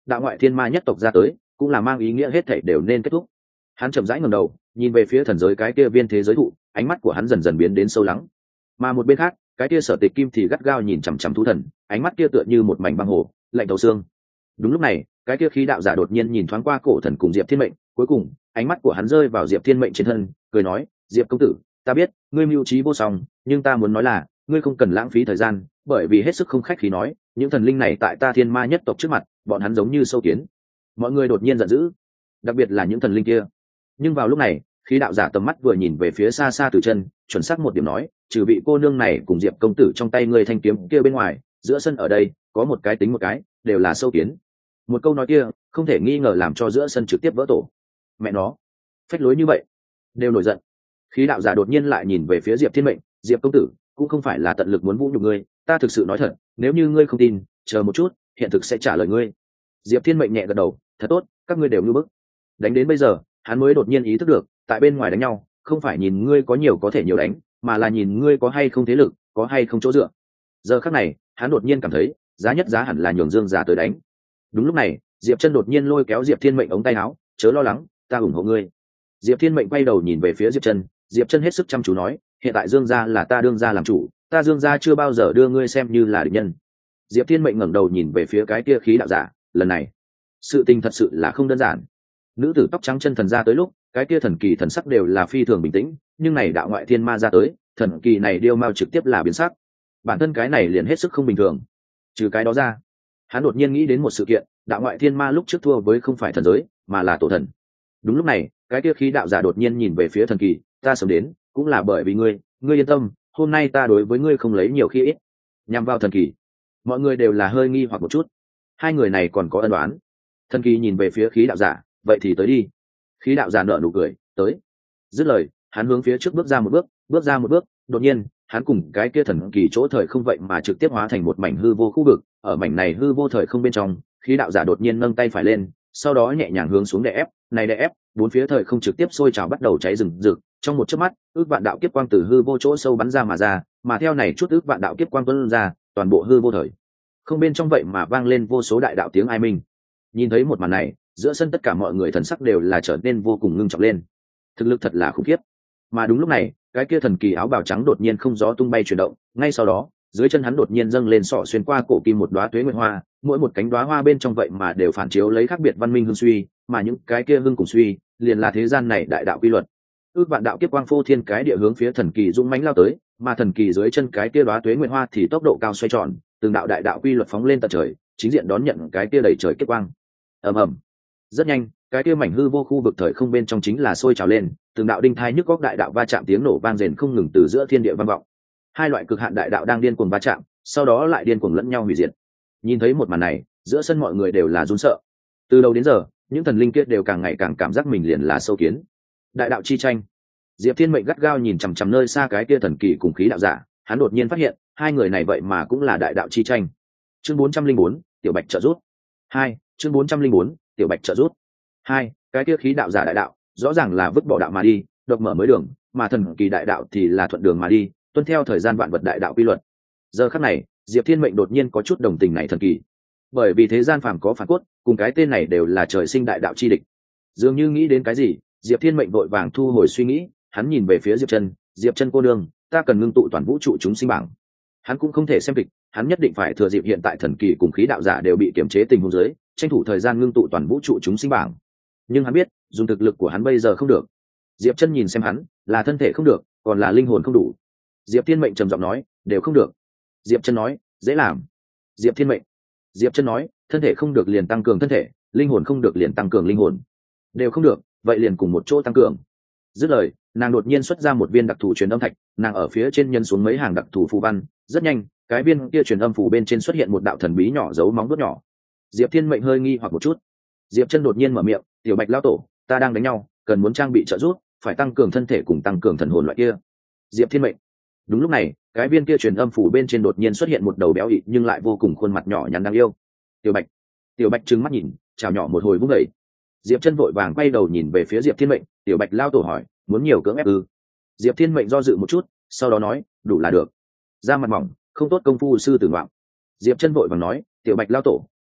Speaker 1: đạo ngoại thiên ma nhất tộc ra tới cũng là mang ý nghĩa hết thảy đều nên kết thúc. Hắn chậm rãi ngẩng đầu nhìn về phía thần giới cái kia viên thế giới thụ, ánh mắt của hắn dần dần biến đến sâu lắng. Mà một bên khác, cái kia Sở Tịch Kim thì gắt gao nhìn chằm chằm thú thần, ánh mắt kia tựa như một mảnh băng hồ, lạnh thấu xương. Đúng lúc này, cái kia khí đạo giả đột nhiên nhìn thoáng qua cổ thần cùng Diệp Thiên Mệnh, cuối cùng ánh mắt của hắn rơi vào Diệp Thiên Mệnh trên thân, cười nói, Diệp công tử, ta biết ngươi mưu trí vô song, nhưng ta muốn nói là ngươi không cần lãng phí thời gian, bởi vì hết sức không khách khí nói, những thần linh này tại ta thiên ma nhất tộc trước mặt, bọn hắn giống như sâu kiến. Mọi người đột nhiên giận dữ, đặc biệt là những thần linh kia. Nhưng vào lúc này, khí đạo giả tầm mắt vừa nhìn về phía xa xa Từ Chân, chuẩn xác một điểm nói, trừ vị cô nương này cùng Diệp công tử trong tay ngươi thanh kiếm kia bên ngoài, giữa sân ở đây có một cái tính một cái, đều là sâu kiến. Một câu nói kia không thể nghi ngờ làm cho giữa sân trực tiếp vỡ tổ. Mẹ nó, phách lối như vậy, đều nổi giận. Khí đạo giả đột nhiên lại nhìn về phía Diệp Thiên Mệnh, Diệp công tử cũng không phải là tận lực muốn vũ nhục ngươi, ta thực sự nói thật, nếu như ngươi không tin, chờ một chút, hiện thực sẽ trả lời ngươi. Diệp Thiên Mệnh nhẹ gật đầu, thật tốt, các ngươi đều như bức. Đánh đến bây giờ, hắn mới đột nhiên ý thức được, tại bên ngoài đánh nhau, không phải nhìn ngươi có nhiều có thể nhiều đánh, mà là nhìn ngươi có hay không thế lực, có hay không chỗ dựa. Giờ khắc này, hắn đột nhiên cảm thấy, giá nhất giá hẳn là nhường Dương giả tới đánh. Đúng lúc này, Diệp Chân đột nhiên lôi kéo Diệp Thiên Mệnh ống tay áo, chớ lo lắng, ta ủng hộ ngươi. Diệp Thiên Mệnh quay đầu nhìn về phía Diệp Chân, Diệp Chân hết sức chăm chú nói, hiện tại Dương gia là ta đương gia làm chủ, ta Dương gia chưa bao giờ đưa ngươi xem như là địch nhân. Diệp Thiên Mệnh ngẩng đầu nhìn về phía cái kia khí đạo giả, lần này, sự tình thật sự là không đơn giản. Nữ tử tóc trắng chân thần ra tới lúc, cái kia thần kỳ thần sắc đều là phi thường bình tĩnh, nhưng này đạo ngoại thiên ma ra tới, thần kỳ này điêu mao trực tiếp là biến sắc. Bản thân cái này liền hết sức không bình thường. Trừ cái đó ra, hắn đột nhiên nghĩ đến một sự kiện, đạo ngoại thiên ma lúc trước thua với không phải thần giới, mà là tổ thần. Đúng lúc này, cái kia khí đạo giả đột nhiên nhìn về phía thần kỳ, ta sớm đến, cũng là bởi vì ngươi, ngươi yên tâm, hôm nay ta đối với ngươi không lấy nhiều khi ít. Nhằm vào thần kỳ, mọi người đều là hơi nghi hoặc một chút. Hai người này còn có ân oán. Thần kỳ nhìn về phía khí đạo giả, vậy thì tới đi. Khí đạo giả nở nụ cười, tới. Dứt lời, hắn hướng phía trước bước ra một bước, bước ra một bước, đột nhiên, hắn cùng cái kia thần kỳ chỗ thời không vậy mà trực tiếp hóa thành một mảnh hư vô khu vực, ở mảnh này hư vô thời không bên trong, khí đạo giả đột nhiên nâng tay phải lên, sau đó nhẹ nhàng hướng xuống đè ép, này đè ép, bốn phía thời không trực tiếp sôi trào bắt đầu cháy rừng rực, trong một chớp mắt, ước vạn đạo kiếp quang từ hư vô chỗ sâu bắn ra mà ra, mà theo này chút ước vạn đạo kiếp quang tuôn ra, toàn bộ hư vô thời không bên trong vậy mà vang lên vô số đại đạo tiếng ai minh. Nhìn thấy một màn này, giữa sân tất cả mọi người thần sắc đều là trở nên vô cùng ngưng trọng lên. Thực lực thật là khủng khiếp. Mà đúng lúc này, cái kia thần kỳ áo bào trắng đột nhiên không gió tung bay chuyển động, ngay sau đó, dưới chân hắn đột nhiên dâng lên sọ xuyên qua cổ kim một đóa tuế nguyệt hoa, mỗi một cánh đóa hoa bên trong vậy mà đều phản chiếu lấy khác biệt văn minh hương suy, mà những cái kia hương cùng suy, liền là thế gian này đại đạo quy luật. Ước vạn đạo kiếp quang phô thiên cái địa hướng phía thần kỳ dũng mãnh lao tới, mà thần kỳ dưới chân cái kia đóa tuế nguyệt hoa thì tốc độ cao xoay tròn, từng đạo đại đạo quy luật phóng lên tận trời, chính diện đón nhận cái kia đầy trời kiếp quang. Ầm ầm. Rất nhanh, cái kia mảnh hư vô khu vực thời không bên trong chính là sôi trào lên, từng đạo đinh thai nhức góc đại đạo va chạm tiếng nổ vang rền không ngừng từ giữa thiên địa vang vọng. Hai loại cực hạn đại đạo đang điên cuồng va chạm, sau đó lại điên cuồng lẫn nhau hủy diệt. Nhìn thấy một màn này, giữa sân mọi người đều là run sợ. Từ đầu đến giờ, những thần linh kia đều càng ngày càng cảm giác mình liền là sâu kiến. Đại đạo chi tranh. Diệp Thiên Mệnh gắt gao nhìn chằm chằm nơi xa cái kia thần kỳ cùng khí đạo giả, hắn đột nhiên phát hiện, hai người này vậy mà cũng là đại đạo chi tranh. Chương bốn trăm linh bốn, Tiểu Bạch trợ rút. Hai, chương bốn trăm linh bốn, Tiểu Bạch trợ rút. Hai, cái kia khí đạo giả đại đạo, rõ ràng là vứt bỏ đạo mà đi, độc mở mới đường, mà thần kỳ đại đạo thì là thuận đường mà đi, tuân theo thời gian vạn vật đại đạo quy luật. Giờ khắc này, Diệp Thiên Mệnh đột nhiên có chút đồng tình này thần kỳ, bởi vì thế gian phàm có phản cốt, cùng cái tên này đều là trời sinh đại đạo chi địch. Dường như nghĩ đến cái gì, Diệp Thiên Mệnh vội vàng thu hồi suy nghĩ, hắn nhìn về phía Diệp Chân, Diệp Chân cô đương, ta cần ngưng tụ toàn vũ trụ chúng sinh bảng. Hắn cũng không thể xem kịch, hắn nhất định phải thừa dịp hiện tại thần kỳ cùng khí đạo giả đều bị kiềm chế tình huống dưới, tranh thủ thời gian ngưng tụ toàn vũ trụ chúng sinh bảng. Nhưng hắn biết, dùng thực lực của hắn bây giờ không được. Diệp Chân nhìn xem hắn, là thân thể không được, còn là linh hồn không đủ. Diệp Thiên Mệnh trầm giọng nói, đều không được. Diệp Chân nói, dễ làm. Diệp Thiên Mệnh. Diệp Chân nói, thân thể không được liền tăng cường thân thể, linh hồn không được liền tăng cường linh hồn. Đều không được, vậy liền cùng một chỗ tăng cường. Dứt lời, nàng đột nhiên xuất ra một viên đặc thù truyền âm thạch, nàng ở phía trên nhân xuống mấy hàng đặc thù phù văn, rất nhanh, cái viên kia truyền âm phù bên trên xuất hiện một đạo thần bí nhỏ dấu móng vuốt nhỏ. Diệp Thiên Mệnh hơi nghi hoặc một chút. Diệp Chân đột nhiên mở miệng, "Tiểu Bạch lão tổ, ta đang đánh nhau, cần muốn trang bị trợ giúp, phải tăng cường thân thể cùng tăng cường thần hồn loại kia." Diệp Thiên Mệnh. Đúng lúc này, cái viên kia truyền âm phủ bên trên đột nhiên xuất hiện một đầu béo ị nhưng lại vô cùng khuôn mặt nhỏ nhắn đáng yêu. "Tiểu Bạch." Tiểu Bạch trừng mắt nhìn, chào nhỏ một hồi vung dậy. Diệp Chân vội vàng quay đầu nhìn về phía Diệp Thiên Mệnh, "Tiểu Bạch lão tổ hỏi, muốn nhiều cưỡng ép ư?" Diệp Thiên Mệnh do dự một chút, sau đó nói, "Đủ là được." Da mặt mỏng, không tốt công phu sư tử ngoạm. Diệp Chân vội vàng nói, "Tiểu Bạch lão tổ,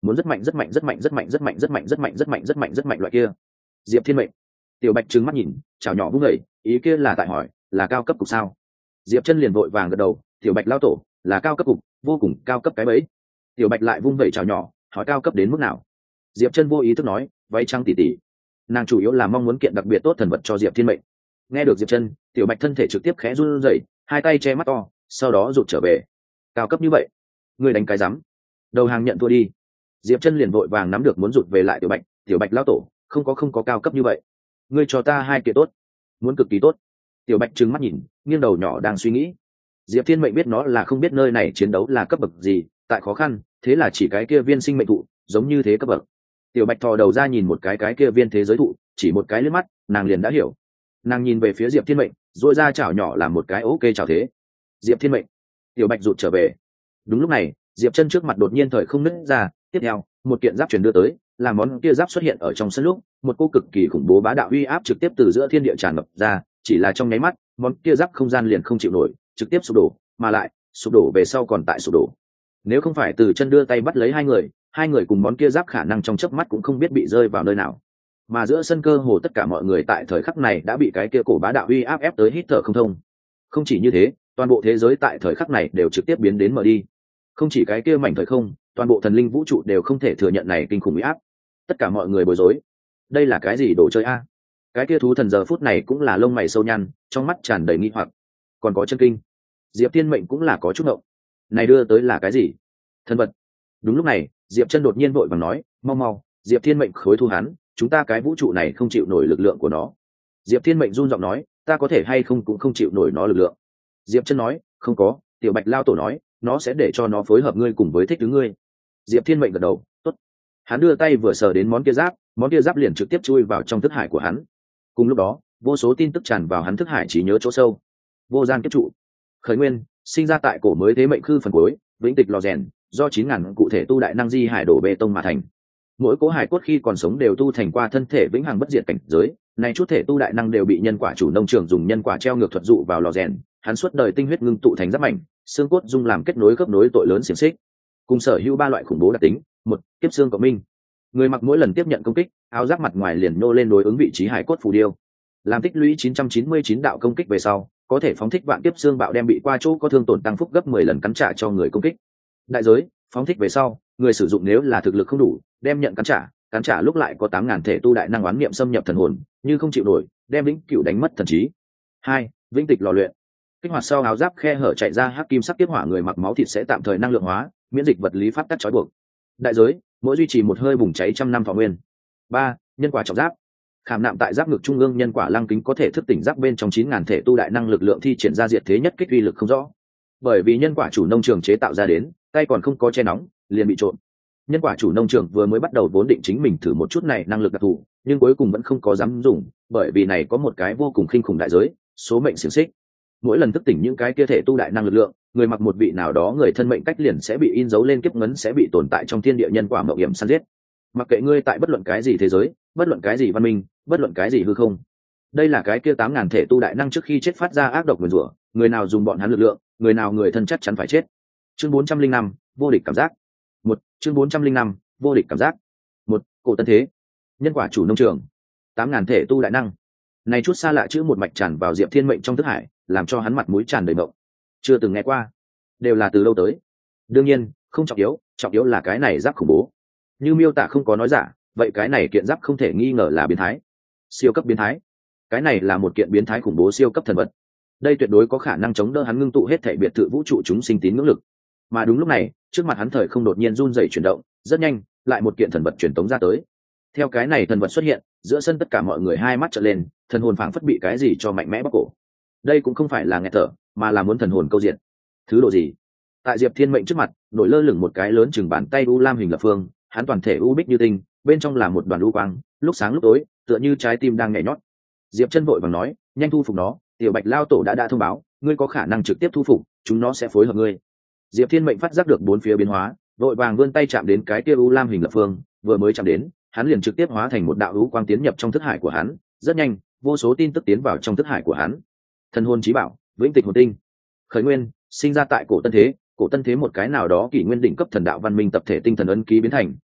Speaker 1: muốn rất mạnh rất mạnh rất mạnh rất mạnh rất mạnh rất mạnh rất mạnh rất mạnh rất mạnh rất mạnh loại kia. Diệp Thiên mệnh. Tiểu Bạch trừng mắt nhìn, chảo nhỏ vung vẩy, ý kia là tại hỏi, là cao cấp cục sao? Diệp Chân liền vội vàng gật đầu, Tiểu Bạch lao tổ, là cao cấp cục, vô cùng cao cấp cái bẫy. Tiểu Bạch lại vung vẩy chảo nhỏ, hỏi cao cấp đến mức nào? Diệp Chân vô ý thức nói, váy trắng tỷ tỷ. Nàng chủ yếu là mong muốn kiện đặc biệt tốt thần vật cho Diệp Thiên mệnh. Nghe được Diệp Chân, Tiểu Bạch thân thể trực tiếp khẽ run rẩy, hai tay che mắt to, sau đó rụt trở về. Cao cấp như vậy, ngươi đánh cái rắm. Đầu hàng nhận thua đi. Diệp Chân liền vội vàng nắm được muốn rụt về lại Tiểu Bạch, Tiểu Bạch lao tổ, không có không có cao cấp như vậy. Ngươi cho ta hai kiện tốt, muốn cực kỳ tốt. Tiểu Bạch trừng mắt nhìn, nghiêng đầu nhỏ đang suy nghĩ. Diệp Thiên mệnh biết nó là không biết nơi này chiến đấu là cấp bậc gì, tại khó khăn, thế là chỉ cái kia viên sinh mệnh thụ, giống như thế cấp bậc. Tiểu Bạch thò đầu ra nhìn một cái cái kia viên thế giới thụ, chỉ một cái liếc mắt, nàng liền đã hiểu. Nàng nhìn về phía Diệp Thiên mệnh, duỗi ra chảo nhỏ làm một cái ok chào thế. Diệp Thiên mệnh. Tiểu Bạch rụt trở về. Đúng lúc này, Diệp Chân trước mặt đột nhiên thời không nứt ra, tiếp theo, một kiện giáp truyền đưa tới, làm món kia giáp xuất hiện ở trong sân lúc, một cô cực kỳ khủng bố bá đạo uy áp trực tiếp từ giữa thiên địa tràn ngập ra, chỉ là trong nháy mắt, món kia giáp không gian liền không chịu nổi, trực tiếp sụp đổ, mà lại, sụp đổ về sau còn tại sụp đổ. Nếu không phải Từ Chân đưa tay bắt lấy hai người, hai người cùng món kia giáp khả năng trong chớp mắt cũng không biết bị rơi vào nơi nào. Mà giữa sân cơ hồ tất cả mọi người tại thời khắc này đã bị cái kia cổ bá đạo uy áp ép tới hít thở không thông. Không chỉ như thế, toàn bộ thế giới tại thời khắc này đều trực tiếp biến đến mờ đi. Không chỉ cái kia mảnh thời không, toàn bộ thần linh vũ trụ đều không thể thừa nhận này kinh khủng uy áp. Tất cả mọi người bối rối. Đây là cái gì đồ chơi a? Cái kia thú thần giờ phút này cũng là lông mày sâu nhăn, trong mắt tràn đầy nghi hoặc. Còn có chân kinh. Diệp Thiên mệnh cũng là có chút ngộng. Này đưa tới là cái gì? Thần vật. Đúng lúc này, Diệp Chân đột nhiên vội vàng nói, mau mau, Diệp Thiên mệnh khối thu hắn, chúng ta cái vũ trụ này không chịu nổi lực lượng của nó. Diệp Thiên mệnh run giọng nói, ta có thể hay không cũng không chịu nổi nó lực lượng. Diệp Chân nói, không có. Tiểu Bạch lao tổ nói, nó sẽ để cho nó phối hợp ngươi cùng với thích thứ ngươi. Diệp Thiên mệnh gật đầu, tốt. Hắn đưa tay vừa sờ đến món kia giáp, món kia giáp liền trực tiếp chui vào trong thức hải của hắn. Cùng lúc đó, vô số tin tức tràn vào hắn thức hải trí nhớ chỗ sâu. Vô gian kiếp trụ, khởi nguyên, sinh ra tại cổ mới thế mệnh khư phần cuối, vĩnh tịch lò rèn, do chín ngàn cụ thể tu đại năng di hải đổ bê tông mà thành. Mỗi cố hải cốt khi còn sống đều tu thành qua thân thể vĩnh hằng bất diệt cảnh giới, này chút thể tu đại năng đều bị nhân quả chủ nông trường dùng nhân quả treo ngược thuật dụ vào lò rèn, hắn suốt đời tinh huyết ngưng tụ thành giáp mảnh, xương cốt dung làm kết nối khớp nối tội lớn xiềng xích. Cùng sở hữu ba loại khủng bố đặc tính, một, kiếp xương cộng minh. Người mặc mỗi lần tiếp nhận công kích, áo giáp mặt ngoài liền nô lên đối ứng vị trí hải cốt phù điêu. Làm tích lũy chín trăm chín mươi chín đạo công kích về sau, có thể phóng thích vạn kiếp xương bạo đem bị qua chỗ có thương tổn tăng phúc gấp mười lần cắn trả cho người công kích. Đại giới, phóng thích về sau, người sử dụng nếu là thực lực không đủ, đem nhận cắn trả, cắn trả lúc lại có tám ngàn thể tu đại năng oán niệm xâm nhập thần hồn, như không chịu nổi, đem vĩnh cửu đánh mất thần trí. Hai, vĩnh tịch lò luyện. Kích hoạt sau áo giáp khe hở chạy ra hắc kim sắc tiếp hỏa, người mặc máu thịt sẽ tạm thời năng lượng hóa, miễn dịch vật lý pháp tắc trói buộc. Đại giới, mỗi duy trì một hơi bùng cháy trăm năm thọ nguyên. Ba, nhân quả trọng giáp. Khảm nạm tại giáp ngực trung ương nhân quả lăng kính có thể thức tỉnh giáp bên trong chín ngàn thể tu đại năng lực lượng thi triển ra diệt thế nhất kích uy lực không rõ. Bởi vì nhân quả chủ nông trường chế tạo ra đến, tay còn không có che nóng, liền bị trộn. Nhân quả chủ nông trường vừa mới bắt đầu vốn định chính mình thử một chút này năng lực đặc thù, nhưng cuối cùng vẫn không có dám dùng, bởi vì này có một cái vô cùng kinh khủng đại giới, số mệnh xiềng xích. Mỗi lần thức tỉnh những cái kia thể tu đại năng lực lượng, người mặc một vị nào đó người thân mệnh cách liền sẽ bị in dấu lên kiếp ngấn, sẽ bị tồn tại trong thiên địa nhân quả mạo hiểm săn giết. Mặc kệ ngươi tại bất luận cái gì thế giới, bất luận cái gì văn minh, bất luận cái gì hư không. Đây là cái kia tám ngàn thể tu đại năng trước khi chết phát ra ác độc nguyền rủa, người nào dùng bọn hắn lực lượng, người nào người thân chắc chắn phải chết. Chương bốn trăm linh năm, vô địch cảm giác. Một, chương bốn trăm linh năm, vô địch cảm giác. Một, cổ tân thế. Nhân quả chủ nông trường. tám ngàn thể tu đại năng. Này chút xa lạ chữ một mạch tràn vào Diệp Thiên mệnh trong thức hải, làm cho hắn mặt mũi tràn đầy mộng. Chưa từng nghe qua, đều là từ lâu tới. Đương nhiên, không trọng yếu, trọng yếu là cái này giáp khủng bố. Như miêu tả không có nói giả, vậy cái này kiện giáp không thể nghi ngờ là biến thái. Siêu cấp biến thái. Cái này là một kiện biến thái khủng bố siêu cấp thần vật. Đây tuyệt đối có khả năng chống đỡ hắn ngưng tụ hết thảy biệt thự vũ trụ chúng sinh tín ngưỡng lực. Mà đúng lúc này, trước mặt hắn thời không đột nhiên run rẩy chuyển động, rất nhanh, lại một kiện thần vật truyền tống ra tới. Theo cái này thần vật xuất hiện, giữa sân tất cả mọi người hai mắt trợn lên, thần hồn phảng phất bị cái gì cho mạnh mẽ bóp cổ. Đây cũng không phải là nghẹt thở, mà là muốn thần hồn câu diện. Thứ độ gì? Tại Diệp Thiên mệnh trước mặt, nổi lơ lửng một cái lớn chừng bàn tay u lam hình lập phương, hắn toàn thể u bích như tinh, bên trong là một đoàn u quang, lúc sáng lúc tối, tựa như trái tim đang nhảy nhót. Diệp Chân vội vàng nói, nhanh thu phục nó, Tiểu Bạch lao tổ đã đã thông báo, ngươi có khả năng trực tiếp thu phục, chúng nó sẽ phối hợp ngươi. Diệp Thiên mệnh phát giác được bốn phía biến hóa, vội vàng vươn tay chạm đến cái kia u lam hình lập phương, vừa mới chạm đến, hắn liền trực tiếp hóa thành một đạo u quang tiến nhập trong thức hải của hắn, rất nhanh, vô số tin tức tiến vào trong thức hải của hắn. Thần hồn chí bảo, vĩnh tịch hồn tinh. Khởi nguyên, sinh ra tại cổ tân thế, cổ tân thế một cái nào đó kỷ nguyên đỉnh cấp thần đạo văn minh tập thể tinh thần ấn ký biến thành,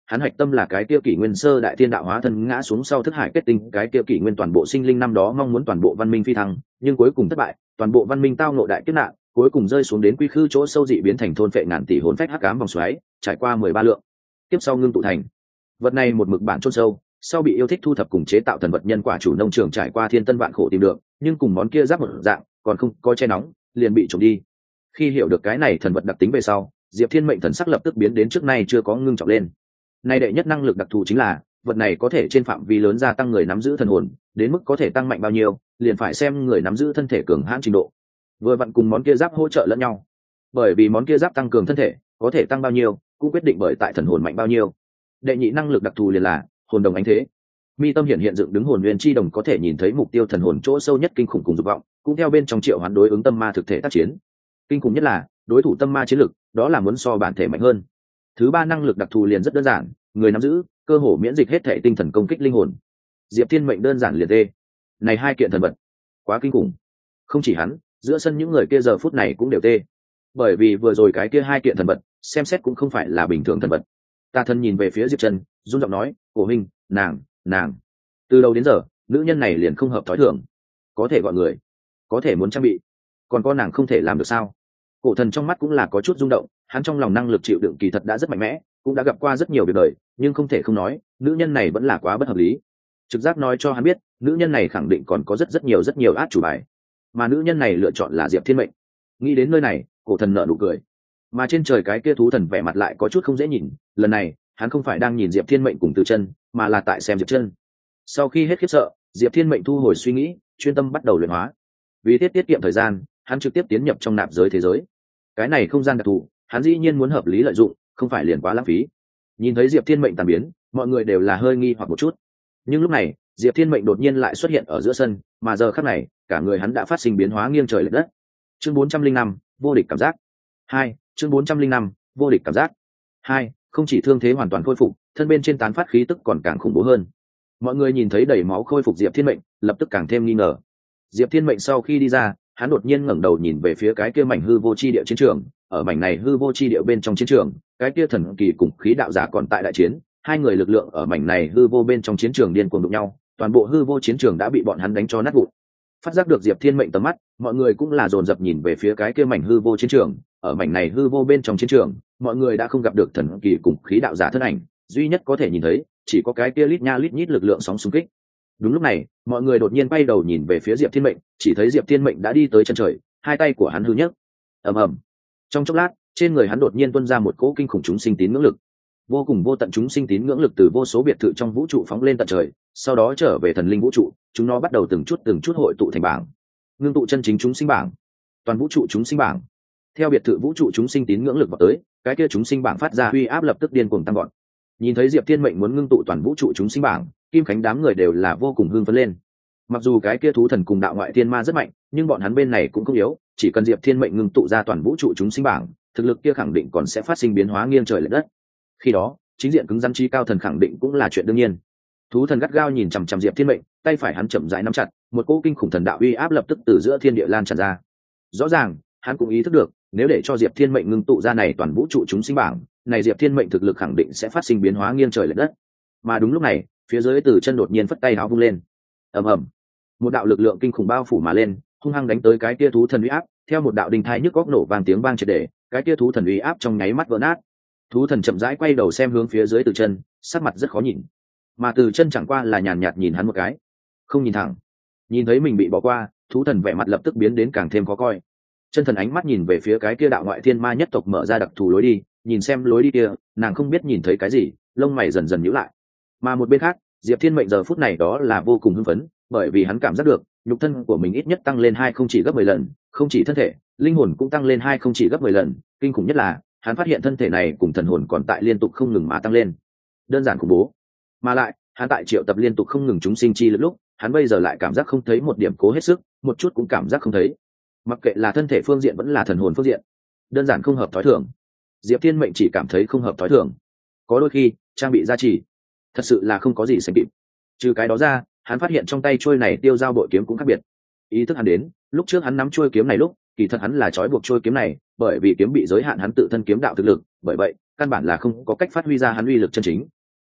Speaker 1: hắn hạch tâm là cái kia kỷ nguyên sơ đại thiên đạo hóa thân ngã xuống sau thức hải kết tinh, cái kia kỷ nguyên toàn bộ sinh linh năm đó mong muốn toàn bộ văn minh phi thăng, nhưng cuối cùng thất bại, toàn bộ văn minh tao ngộ đại kiếp nạn, cuối cùng rơi xuống đến quy khư chỗ sâu dị biến thành thôn phệ ngàn tỷ hồn phách hắc ám vòng xoáy, trải qua mười ba lượng tiếp sau ngưng tụ thành vật này một mực bản chôn sâu, sau bị yêu thích thu thập cùng chế tạo thần vật nhân quả chủ nông trường trải qua thiên tân vạn khổ tìm được, nhưng cùng món kia giáp một dạng, còn không có che nóng, liền bị trộm đi. Khi hiểu được cái này thần vật đặc tính về sau, Diệp Thiên mệnh thần sắc lập tức biến đến trước nay chưa có ngưng trọng lên. Nay đệ nhất năng lực đặc thù chính là vật này có thể trên phạm vi lớn gia tăng người nắm giữ thần hồn, đến mức có thể tăng mạnh bao nhiêu, liền phải xem người nắm giữ thân thể cường hãn trình độ. Vừa vặn cùng món kia giáp hỗ trợ lẫn nhau, bởi vì món kia giáp tăng cường thân thể, có thể tăng bao nhiêu, cũng quyết định bởi tại thần hồn mạnh bao nhiêu. Đệ nhị năng lực đặc thù liền là hồn đồng ánh thế. Mi tâm hiện hiện dựng đứng hồn nguyên chi đồng có thể nhìn thấy mục tiêu thần hồn chỗ sâu nhất kinh khủng cùng dục vọng, cũng theo bên trong triệu hoán đối ứng tâm ma thực thể tác chiến. Kinh khủng nhất là đối thủ tâm ma chiến lực, đó là muốn so bản thể mạnh hơn. Thứ ba năng lực đặc thù liền rất đơn giản, người nắm giữ cơ hồ miễn dịch hết thể tinh thần công kích linh hồn. Diệp Thiên mệnh đơn giản liệt tê. Này hai kiện thần vật, quá kinh khủng. Không chỉ hắn, giữa sân những người kia giờ phút này cũng đều tê. Bởi vì vừa rồi cái kia hai kiện thần vật, xem xét cũng không phải là bình thường thần vật. Tà Thần nhìn về phía Diệp Trần, run giọng nói, "Cổ huynh, nàng, nàng, từ đầu đến giờ, nữ nhân này liền không hợp thói thường. Có thể gọi người, có thể muốn trang bị, còn có nàng không thể làm được sao?" Cổ Thần trong mắt cũng là có chút rung động, hắn trong lòng năng lực chịu đựng kỳ thật đã rất mạnh mẽ, cũng đã gặp qua rất nhiều việc đời, nhưng không thể không nói, nữ nhân này vẫn là quá bất hợp lý. Trực giác nói cho hắn biết, nữ nhân này khẳng định còn có rất rất nhiều rất nhiều át chủ bài, mà nữ nhân này lựa chọn là Diệp Thiên mệnh. Nghĩ đến nơi này, Cổ Thần nở nụ cười. Mà trên trời cái kia thú thần vẻ mặt lại có chút không dễ nhìn, lần này, hắn không phải đang nhìn Diệp Thiên mệnh cùng Từ Chân, mà là tại xem Diệp Chân. Sau khi hết khiếp sợ, Diệp Thiên mệnh thu hồi suy nghĩ, chuyên tâm bắt đầu luyện hóa. Vì tiết tiết kiệm thời gian, hắn trực tiếp tiến nhập trong nạp giới thế giới. Cái này không gian đặc thù, hắn dĩ nhiên muốn hợp lý lợi dụng, không phải liền quá lãng phí. Nhìn thấy Diệp Thiên mệnh tàn biến, mọi người đều là hơi nghi hoặc một chút. Nhưng lúc này, Diệp Thiên mệnh đột nhiên lại xuất hiện ở giữa sân, mà giờ khắc này, cả người hắn đã phát sinh biến hóa nghiêng trời lệch đất. Chương bốn trăm linh năm, vô địch cảm giác. Hai, chương bốn trăm linh năm, vô địch cảm giác. Hai, không chỉ thương thế hoàn toàn khôi phục, thân bên trên tán phát khí tức còn càng khủng bố hơn. Mọi người nhìn thấy đầy máu khôi phục Diệp Thiên mệnh, lập tức càng thêm nghi ngờ. Diệp Thiên mệnh sau khi đi ra, hắn đột nhiên ngẩng đầu nhìn về phía cái kia mảnh hư vô chi địa chiến trường, ở mảnh này hư vô chi địa bên trong chiến trường, cái kia thần kỳ cùng khí đạo giả còn tại đại chiến, hai người lực lượng ở mảnh này hư vô bên trong chiến trường điên cuồng đụng nhau, toàn bộ hư vô chiến trường đã bị bọn hắn đánh cho nát vụn. Phát giác được Diệp Thiên mệnh tầm mắt, mọi người cũng là dồn dập nhìn về phía cái kia mảnh hư vô chiến trường, ở mảnh này hư vô bên trong chiến trường, mọi người đã không gặp được thần kỳ cùng khí đạo giả thân ảnh, duy nhất có thể nhìn thấy chỉ có cái kia lít nha lít nhít lực lượng sóng xung kích. Đúng lúc này, mọi người đột nhiên bay đầu nhìn về phía Diệp Thiên mệnh, chỉ thấy Diệp Thiên mệnh đã đi tới chân trời, hai tay của hắn hư nhất. Ầm ầm. Trong chốc lát, trên người hắn đột nhiên tuôn ra một cỗ kinh khủng chúng sinh tín ngưỡng lực. Vô cùng vô tận chúng sinh tín ngưỡng lực từ vô số biệt thự trong vũ trụ phóng lên tận trời, sau đó trở về thần linh vũ trụ, chúng nó bắt đầu từng chút từng chút hội tụ thành bảng. Ngưng tụ chân chính chúng sinh bảng. Toàn vũ trụ chúng sinh bảng. Theo biệt thự vũ trụ chúng sinh tín ngưỡng lực vào tới, cái kia chúng sinh bảng phát ra uy áp lập tức điên cuồng tăng gọn. Nhìn thấy Diệp Thiên mệnh muốn ngưng tụ toàn vũ trụ chúng sinh bảng, Kim Khánh đám người đều là vô cùng hưng phấn lên. Mặc dù cái kia thú thần cùng đạo ngoại thiên ma rất mạnh, nhưng bọn hắn bên này cũng không yếu, chỉ cần Diệp Thiên mệnh ngưng tụ ra toàn vũ trụ chúng sinh bảng, thực lực kia khẳng định còn sẽ phát sinh biến hóa nghiêng trời lệch đất. Khi đó, chính diện cứng rắn chi cao thần khẳng định cũng là chuyện đương nhiên. Thú thần gắt gao nhìn chằm chằm Diệp Thiên mệnh, tay phải hắn chậm rãi nắm chặt, một cỗ kinh khủng thần đạo uy áp lập tức từ giữa thiên địa lan tràn ra. Rõ ràng, hắn cũng ý thức được, nếu để cho Diệp Thiên mệnh ngưng tụ ra này toàn vũ trụ chúng sinh bảng, này Diệp Thiên mệnh thực lực khẳng định sẽ phát sinh biến hóa nghiêng trời lệch đất. Mà đúng lúc này, phía dưới Từ Chân đột nhiên phất tay áo vung lên. Ầm ầm. Một đạo lực lượng kinh khủng bao phủ mà lên, hung hăng đánh tới cái kia thú thần uy áp, theo một đạo đình thai nhức góc nổ vang tiếng vang triệt để, cái kia thú thần uy áp trong nháy mắt vỡ nát. Thú thần chậm rãi quay đầu xem hướng phía dưới Từ Chân, sắc mặt rất khó nhìn. Mà Từ Chân chẳng qua là nhàn nhạt nhìn hắn một cái, không nhìn thẳng. Nhìn thấy mình bị bỏ qua, thú thần vẻ mặt lập tức biến đến càng thêm khó coi. Chân thần ánh mắt nhìn về phía cái kia đạo ngoại thiên ma nhất tộc mở ra đặc thù lối đi, nhìn xem lối đi kia, nàng không biết nhìn thấy cái gì, lông mày dần dần nhíu lại. Mà một bên khác, Diệp Thiên mệnh giờ phút này đó là vô cùng hưng phấn, bởi vì hắn cảm giác được nhục thân của mình ít nhất tăng lên hai không chỉ gấp mười lần, không chỉ thân thể, linh hồn cũng tăng lên hai không chỉ gấp mười lần, kinh khủng nhất là hắn phát hiện thân thể này cùng thần hồn còn tại liên tục không ngừng mà tăng lên, đơn giản khủng bố. Mà lại, hắn tại triệu tập liên tục không ngừng chúng sinh chi lực lúc, hắn bây giờ lại cảm giác không thấy một điểm cố hết sức, một chút cũng cảm giác không thấy. Mặc kệ là thân thể phương diện vẫn là thần hồn phương diện, đơn giản không hợp thói thường. Diệp Thiên mệnh chỉ cảm thấy không hợp thói thường. Có đôi khi, trang bị gia trì, thật sự là không có gì sánh kịp. Trừ cái đó ra, hắn phát hiện trong tay chuôi này tiêu giao bội kiếm cũng khác biệt. Ý thức hắn đến, lúc trước hắn nắm chuôi kiếm này lúc, kỳ thật hắn là trói buộc chuôi kiếm này, bởi vì kiếm bị giới hạn hắn tự thân kiếm đạo thực lực, bởi vậy, căn bản là không có cách phát huy ra hắn uy lực chân chính,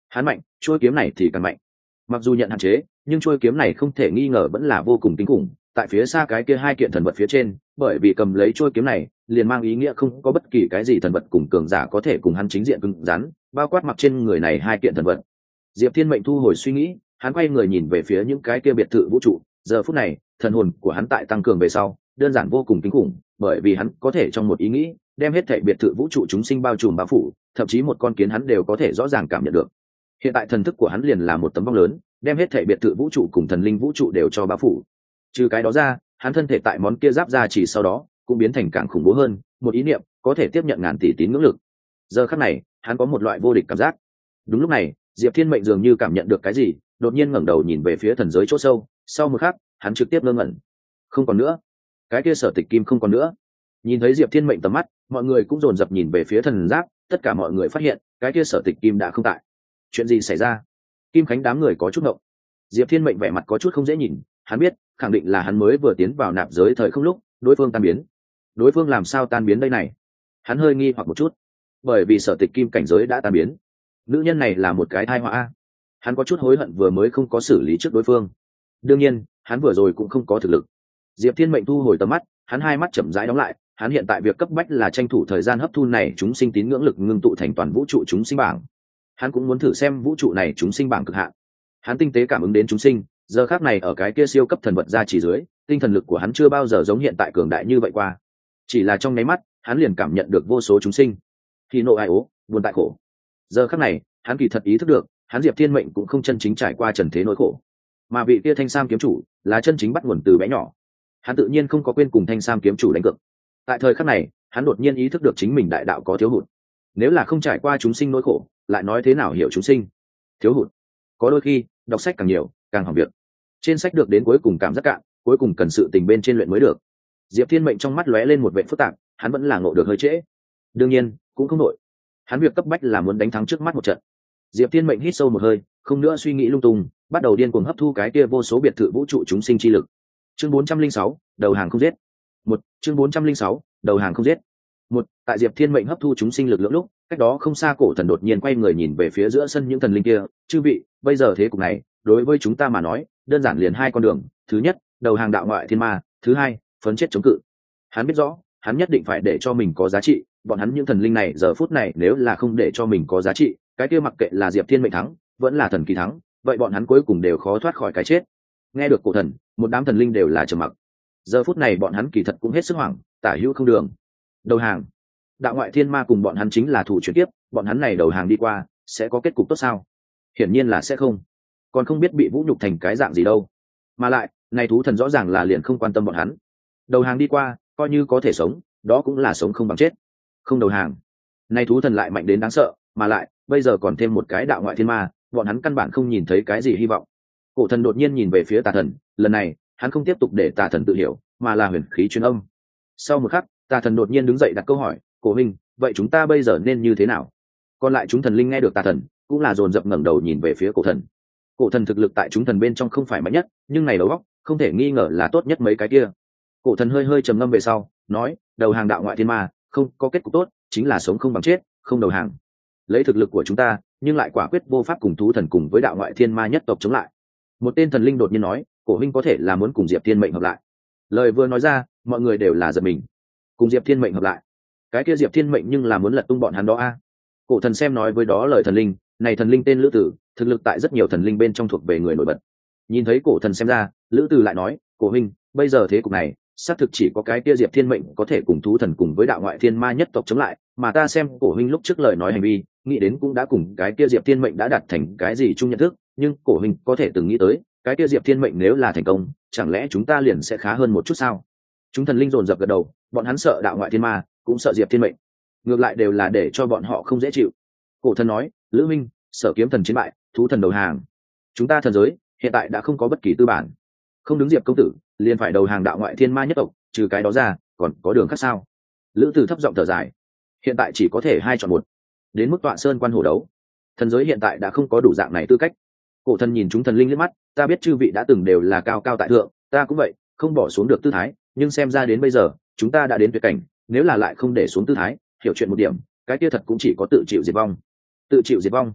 Speaker 1: Hắn mạnh, chuôi kiếm này thì càng mạnh. Mặc dù nhận hạn chế, nhưng chuôi kiếm này không thể nghi ngờ vẫn là vô cùng kinh khủng. Tại phía xa cái kia hai kiện thần vật phía trên, bởi vì cầm lấy chuôi kiếm này liền mang ý nghĩa không có bất kỳ cái gì thần vật cùng cường giả có thể cùng hắn chính diện cứng rắn, bao quát mặc trên người này hai kiện thần vật. Diệp Thiên Mệnh thu hồi suy nghĩ, hắn quay người nhìn về phía những cái kia biệt thự vũ trụ. Giờ phút này thần hồn của hắn tại tăng cường về sau đơn giản vô cùng kinh khủng, bởi vì hắn có thể trong một ý nghĩ đem hết thảy biệt thự vũ trụ chúng sinh bao trùm bao phủ, thậm chí một con kiến hắn đều có thể rõ ràng cảm nhận được. Hiện tại thần thức của hắn liền là một tấm vong lớn, đem hết thảy biệt thự vũ trụ cùng thần linh vũ trụ đều cho bao phủ. Trừ cái đó ra, hắn thân thể tại món kia giáp ra chỉ sau đó cũng biến thành càng khủng bố hơn, một ý niệm có thể tiếp nhận ngàn tỷ tín ngưỡng lực. Giờ khắc này hắn có một loại vô địch cảm giác. Đúng lúc này Diệp Thiên Mệnh dường như cảm nhận được cái gì, đột nhiên ngẩng đầu nhìn về phía thần giới chỗ sâu. Sau một khắc hắn trực tiếp ngơ ngẩn. Không còn nữa, cái kia Sở Tịch Kim không còn nữa. Nhìn thấy Diệp Thiên Mệnh tầm mắt, mọi người cũng dồn dập nhìn về phía thần giáp. Tất cả mọi người phát hiện cái kia Sở Tịch Kim đã không tại. Chuyện gì xảy ra? Kim Khánh đám người có chút ngộng. Diệp Thiên Mệnh vẻ mặt có chút không dễ nhìn, hắn biết khẳng định là hắn mới vừa tiến vào nạp giới thời không lúc đối phương tan biến. Đối phương làm sao tan biến đây này? Hắn hơi nghi hoặc một chút, bởi vì Sở Tịch Kim cảnh giới đã tan biến. Nữ nhân này là một cái tai họa. Hắn có chút hối hận vừa mới không có xử lý trước đối phương. Đương nhiên hắn vừa rồi cũng không có thực lực. Diệp Thiên Mệnh thu hồi tầm mắt, hắn hai mắt chậm rãi đóng lại. Hắn hiện tại việc cấp bách là tranh thủ thời gian hấp thu này chúng sinh tín ngưỡng lực ngưng tụ thành toàn vũ trụ chúng sinh bảng. Hắn cũng muốn thử xem vũ trụ này chúng sinh bảng cực hạn. Hắn tinh tế cảm ứng đến chúng sinh, giờ khác này ở cái kia siêu cấp thần vật ra chỉ dưới, tinh thần lực của hắn chưa bao giờ giống hiện tại cường đại như vậy qua. Chỉ là trong nháy mắt hắn liền cảm nhận được vô số chúng sinh khi nộ ai ố buồn tại khổ. Giờ khắc này hắn kỳ thật ý thức được, hắn Diệp Thiên Mệnh cũng không chân chính trải qua trần thế nỗi khổ, mà vị kia Thanh Sam kiếm chủ là chân chính bắt nguồn từ bé nhỏ. Hắn tự nhiên không có quên cùng Thanh Sam kiếm chủ đánh cược. Tại thời khắc này hắn đột nhiên ý thức được chính mình đại đạo có thiếu hụt. Nếu là không trải qua chúng sinh nỗi khổ, lại nói thế nào hiểu chúng sinh? Thiếu hụt. Có đôi khi đọc sách càng nhiều càng hỏng việc. Trên sách được đến cuối cùng cảm giác cạn, cuối cùng cần sự tình bên trên luyện mới được. Diệp Thiên Mệnh trong mắt lóe lên một vẻ phức tạp, hắn vẫn là ngộ được hơi trễ. Đương nhiên cũng không nổi, hắn việc cấp bách là muốn đánh thắng trước mắt một trận. Diệp Thiên Mệnh hít sâu một hơi, không nữa suy nghĩ lung tung, bắt đầu điên cuồng hấp thu cái kia vô số biệt thự vũ trụ chúng sinh chi lực. Chương bốn trăm linh sáu, đầu hàng không giết. Một, chương bốn trăm linh sáu, đầu hàng không giết. Một, tại Diệp Thiên Mệnh hấp thu chúng sinh lực lượng lúc, cách đó không xa Cổ Thần đột nhiên quay người nhìn về phía giữa sân những thần linh kia, "Chư vị, bây giờ thế cục này, đối với chúng ta mà nói, đơn giản liền hai con đường, thứ nhất, đầu hàng đạo ngoại thiên ma, thứ hai, phấn chết chống cự." Hắn biết rõ, hắn nhất định phải để cho mình có giá trị, bọn hắn những thần linh này giờ phút này nếu là không để cho mình có giá trị, cái kia mặc kệ là Diệp Thiên Mệnh thắng, vẫn là thần kỳ thắng, vậy bọn hắn cuối cùng đều khó thoát khỏi cái chết. Nghe được Cổ Thần, một đám thần linh đều là trầm mặc. Giờ phút này bọn hắn kỳ thật cũng hết sức hoảng, tả hữu không đường. Đầu hàng. Đạo ngoại thiên ma cùng bọn hắn chính là thủ chuyển tiếp, bọn hắn này đầu hàng đi qua, sẽ có kết cục tốt sao? Hiển nhiên là sẽ không. Còn không biết bị vũ nhục thành cái dạng gì đâu. Mà lại, này thú thần rõ ràng là liền không quan tâm bọn hắn. Đầu hàng đi qua, coi như có thể sống, đó cũng là sống không bằng chết. Không đầu hàng. Này thú thần lại mạnh đến đáng sợ, mà lại, bây giờ còn thêm một cái đạo ngoại thiên ma, bọn hắn căn bản không nhìn thấy cái gì hy vọng. Cổ Thần đột nhiên nhìn về phía Tà Thần, lần này, hắn không tiếp tục để Tà Thần tự hiểu, mà là huyền khí truyền âm. Sau một khắc, Tà Thần đột nhiên đứng dậy đặt câu hỏi, "Cổ huynh, vậy chúng ta bây giờ nên như thế nào?" Còn lại chúng thần linh nghe được Tà Thần, cũng là dồn dập ngẩng đầu nhìn về phía Cổ Thần. Cổ Thần thực lực tại chúng thần bên trong không phải mạnh nhất, nhưng này đầu óc, không thể nghi ngờ là tốt nhất mấy cái kia. Cổ Thần hơi hơi trầm ngâm về sau, nói, "Đầu hàng đạo ngoại thiên ma, không có kết cục tốt, chính là sống không bằng chết, không đầu hàng. Lấy thực lực của chúng ta, nhưng lại quả quyết vô pháp cùng thú thần cùng với đạo ngoại thiên ma nhất tộc chống lại." Một tên thần linh đột nhiên nói, "Cổ huynh có thể là muốn cùng Diệp Thiên Mệnh hợp lại." Lời vừa nói ra, mọi người đều là giật mình. Cùng Diệp Thiên Mệnh hợp lại? Cái kia Diệp Thiên Mệnh nhưng là muốn lật tung bọn hắn đó a. Cổ Thần xem nói với đó lời thần linh, này thần linh tên Lữ Tử, thực lực tại rất nhiều thần linh bên trong thuộc về người nổi bật. Nhìn thấy Cổ Thần xem ra, Lữ Tử lại nói, "Cổ huynh, bây giờ thế cục này, xác thực chỉ có cái kia Diệp Thiên Mệnh có thể cùng thú thần cùng với đạo ngoại thiên ma nhất tộc chống lại, mà ta xem Cổ huynh lúc trước lời nói hành vi, nghĩ đến cũng đã cùng cái kia Diệp Thiên Mệnh đã đạt thành cái gì chung nhận thức, nhưng Cổ huynh có thể từng nghĩ tới, cái kia Diệp Thiên Mệnh nếu là thành công, chẳng lẽ chúng ta liền sẽ khá hơn một chút sao?" Chúng thần linh dồn dập gật đầu, bọn hắn sợ đạo ngoại thiên ma, cũng sợ Diệp Thiên Mệnh, ngược lại đều là để cho bọn họ không dễ chịu. Cổ Thần nói, "Lữ minh, Sở Kiếm Thần chiến bại, thú thần đầu hàng, chúng ta thần giới hiện tại đã không có bất kỳ tư bản, không đứng Diệp công tử liền phải đầu hàng đạo ngoại thiên ma nhất tộc, trừ cái đó ra còn có đường khác sao?" Lữ Tử thấp giọng thở dài, "Hiện tại chỉ có thể hai chọn một, đến mức tọa sơn quan hổ đấu, thần giới hiện tại đã không có đủ dạng này tư cách." Cổ Thần nhìn chúng thần linh liếc mắt, "Ta biết chư vị đã từng đều là cao cao tại thượng, ta cũng vậy, không bỏ xuống được tư thái, nhưng xem ra đến bây giờ chúng ta đã đến tuyệt cảnh, nếu là lại không để xuống tư thái, hiểu chuyện một điểm, cái kia thật cũng chỉ có tự chịu diệt vong." Tự chịu diệt vong?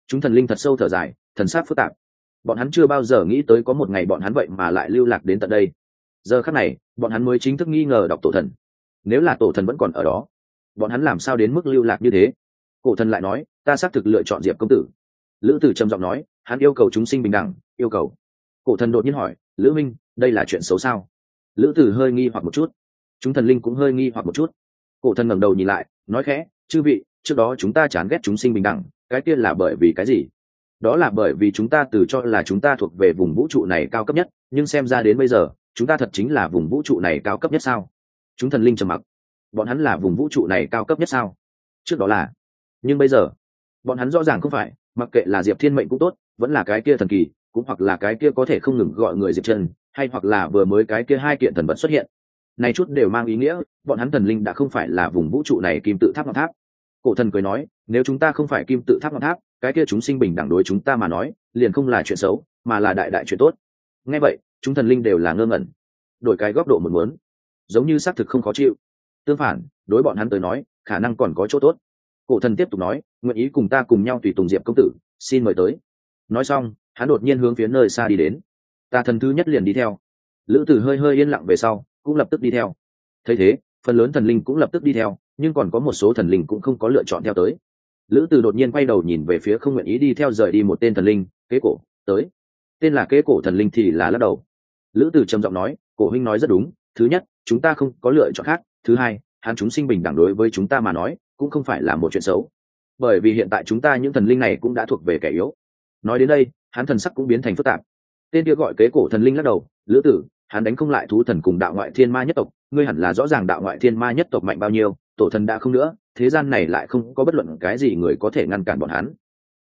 Speaker 1: Chúng thần linh thật sâu thở dài, thần sắc phức tạp. Bọn hắn chưa bao giờ nghĩ tới có một ngày bọn hắn vậy mà lại lưu lạc đến tận đây. Giờ khắc này bọn hắn mới chính thức nghi ngờ đọc tổ thần. Nếu là tổ thần vẫn còn ở đó, bọn hắn làm sao đến mức lưu lạc như thế? Cổ thần lại nói, ta xác thực lựa chọn Diệp công tử. Lữ Tử trầm giọng nói, hắn yêu cầu chúng sinh bình đẳng, yêu cầu. Cổ thần đột nhiên hỏi, Lữ Minh, đây là chuyện xấu sao? Lữ Tử hơi nghi hoặc một chút, chúng thần linh cũng hơi nghi hoặc một chút. Cổ thần ngẩng đầu nhìn lại, nói khẽ, chư vị, trước đó chúng ta chán ghét chúng sinh bình đẳng, cái kia là bởi vì cái gì? Đó là bởi vì chúng ta tự cho là chúng ta thuộc về vùng vũ trụ này cao cấp nhất, nhưng xem ra đến bây giờ chúng ta thật chính là vùng vũ trụ này cao cấp nhất sao? Chúng thần linh trầm mặc. Bọn hắn là vùng vũ trụ này cao cấp nhất sao? Trước đó là, nhưng bây giờ bọn hắn rõ ràng không phải. Mặc kệ là Diệp Thiên Mệnh cũng tốt, vẫn là cái kia thần kỳ, cũng hoặc là cái kia có thể không ngừng gọi người Diệp Chân, hay hoặc là vừa mới cái kia hai kiện thần vật xuất hiện, này chút đều mang ý nghĩa bọn hắn thần linh đã không phải là vùng vũ trụ này kim tự tháp ngọn tháp. Cổ thần cười nói, nếu chúng ta không phải kim tự tháp ngọn tháp, cái kia chúng sinh bình đẳng đối chúng ta mà nói liền không là chuyện xấu, mà là đại đại chuyện tốt. Nghe vậy chúng thần linh đều là ngơ ngẩn. Đổi cái góc độ một muốn, giống như xác thực không khó chịu. Tương phản, đối bọn hắn tới nói khả năng còn có chỗ tốt. Cổ thần tiếp tục nói, nguyện ý cùng ta cùng nhau tùy tùng Diệp công tử, xin mời tới. Nói xong hắn đột nhiên hướng phía nơi xa đi đến. Ta thần thứ nhất liền đi theo. Lữ Tử hơi hơi yên lặng về sau cũng lập tức đi theo. Thấy thế phần lớn thần linh cũng lập tức đi theo, nhưng còn có một số thần linh cũng không có lựa chọn theo tới. Lữ Tử đột nhiên quay đầu nhìn về phía không nguyện ý đi theo rời đi một tên thần linh, Kế Cổ tới. Tên là Kế Cổ thần linh thì là lắc đầu. Lữ Tử trầm giọng nói, Cổ huynh nói rất đúng, thứ nhất chúng ta không có lựa chọn khác, thứ hai hắn chúng sinh bình đẳng đối với chúng ta mà nói cũng không phải là một chuyện xấu, bởi vì hiện tại chúng ta những thần linh này cũng đã thuộc về kẻ yếu. Nói đến đây hắn thần sắc cũng biến thành phức tạp. Tên kia gọi Kế Cổ thần linh lắc đầu, Lữ Tử, hắn đánh không lại thú thần cùng đạo ngoại thiên ma nhất tộc, ngươi hẳn là rõ ràng đạo ngoại thiên ma nhất tộc mạnh bao nhiêu, tổ thần đã không nữa, thế gian này lại không có bất luận cái gì người có thể ngăn cản bọn hắn.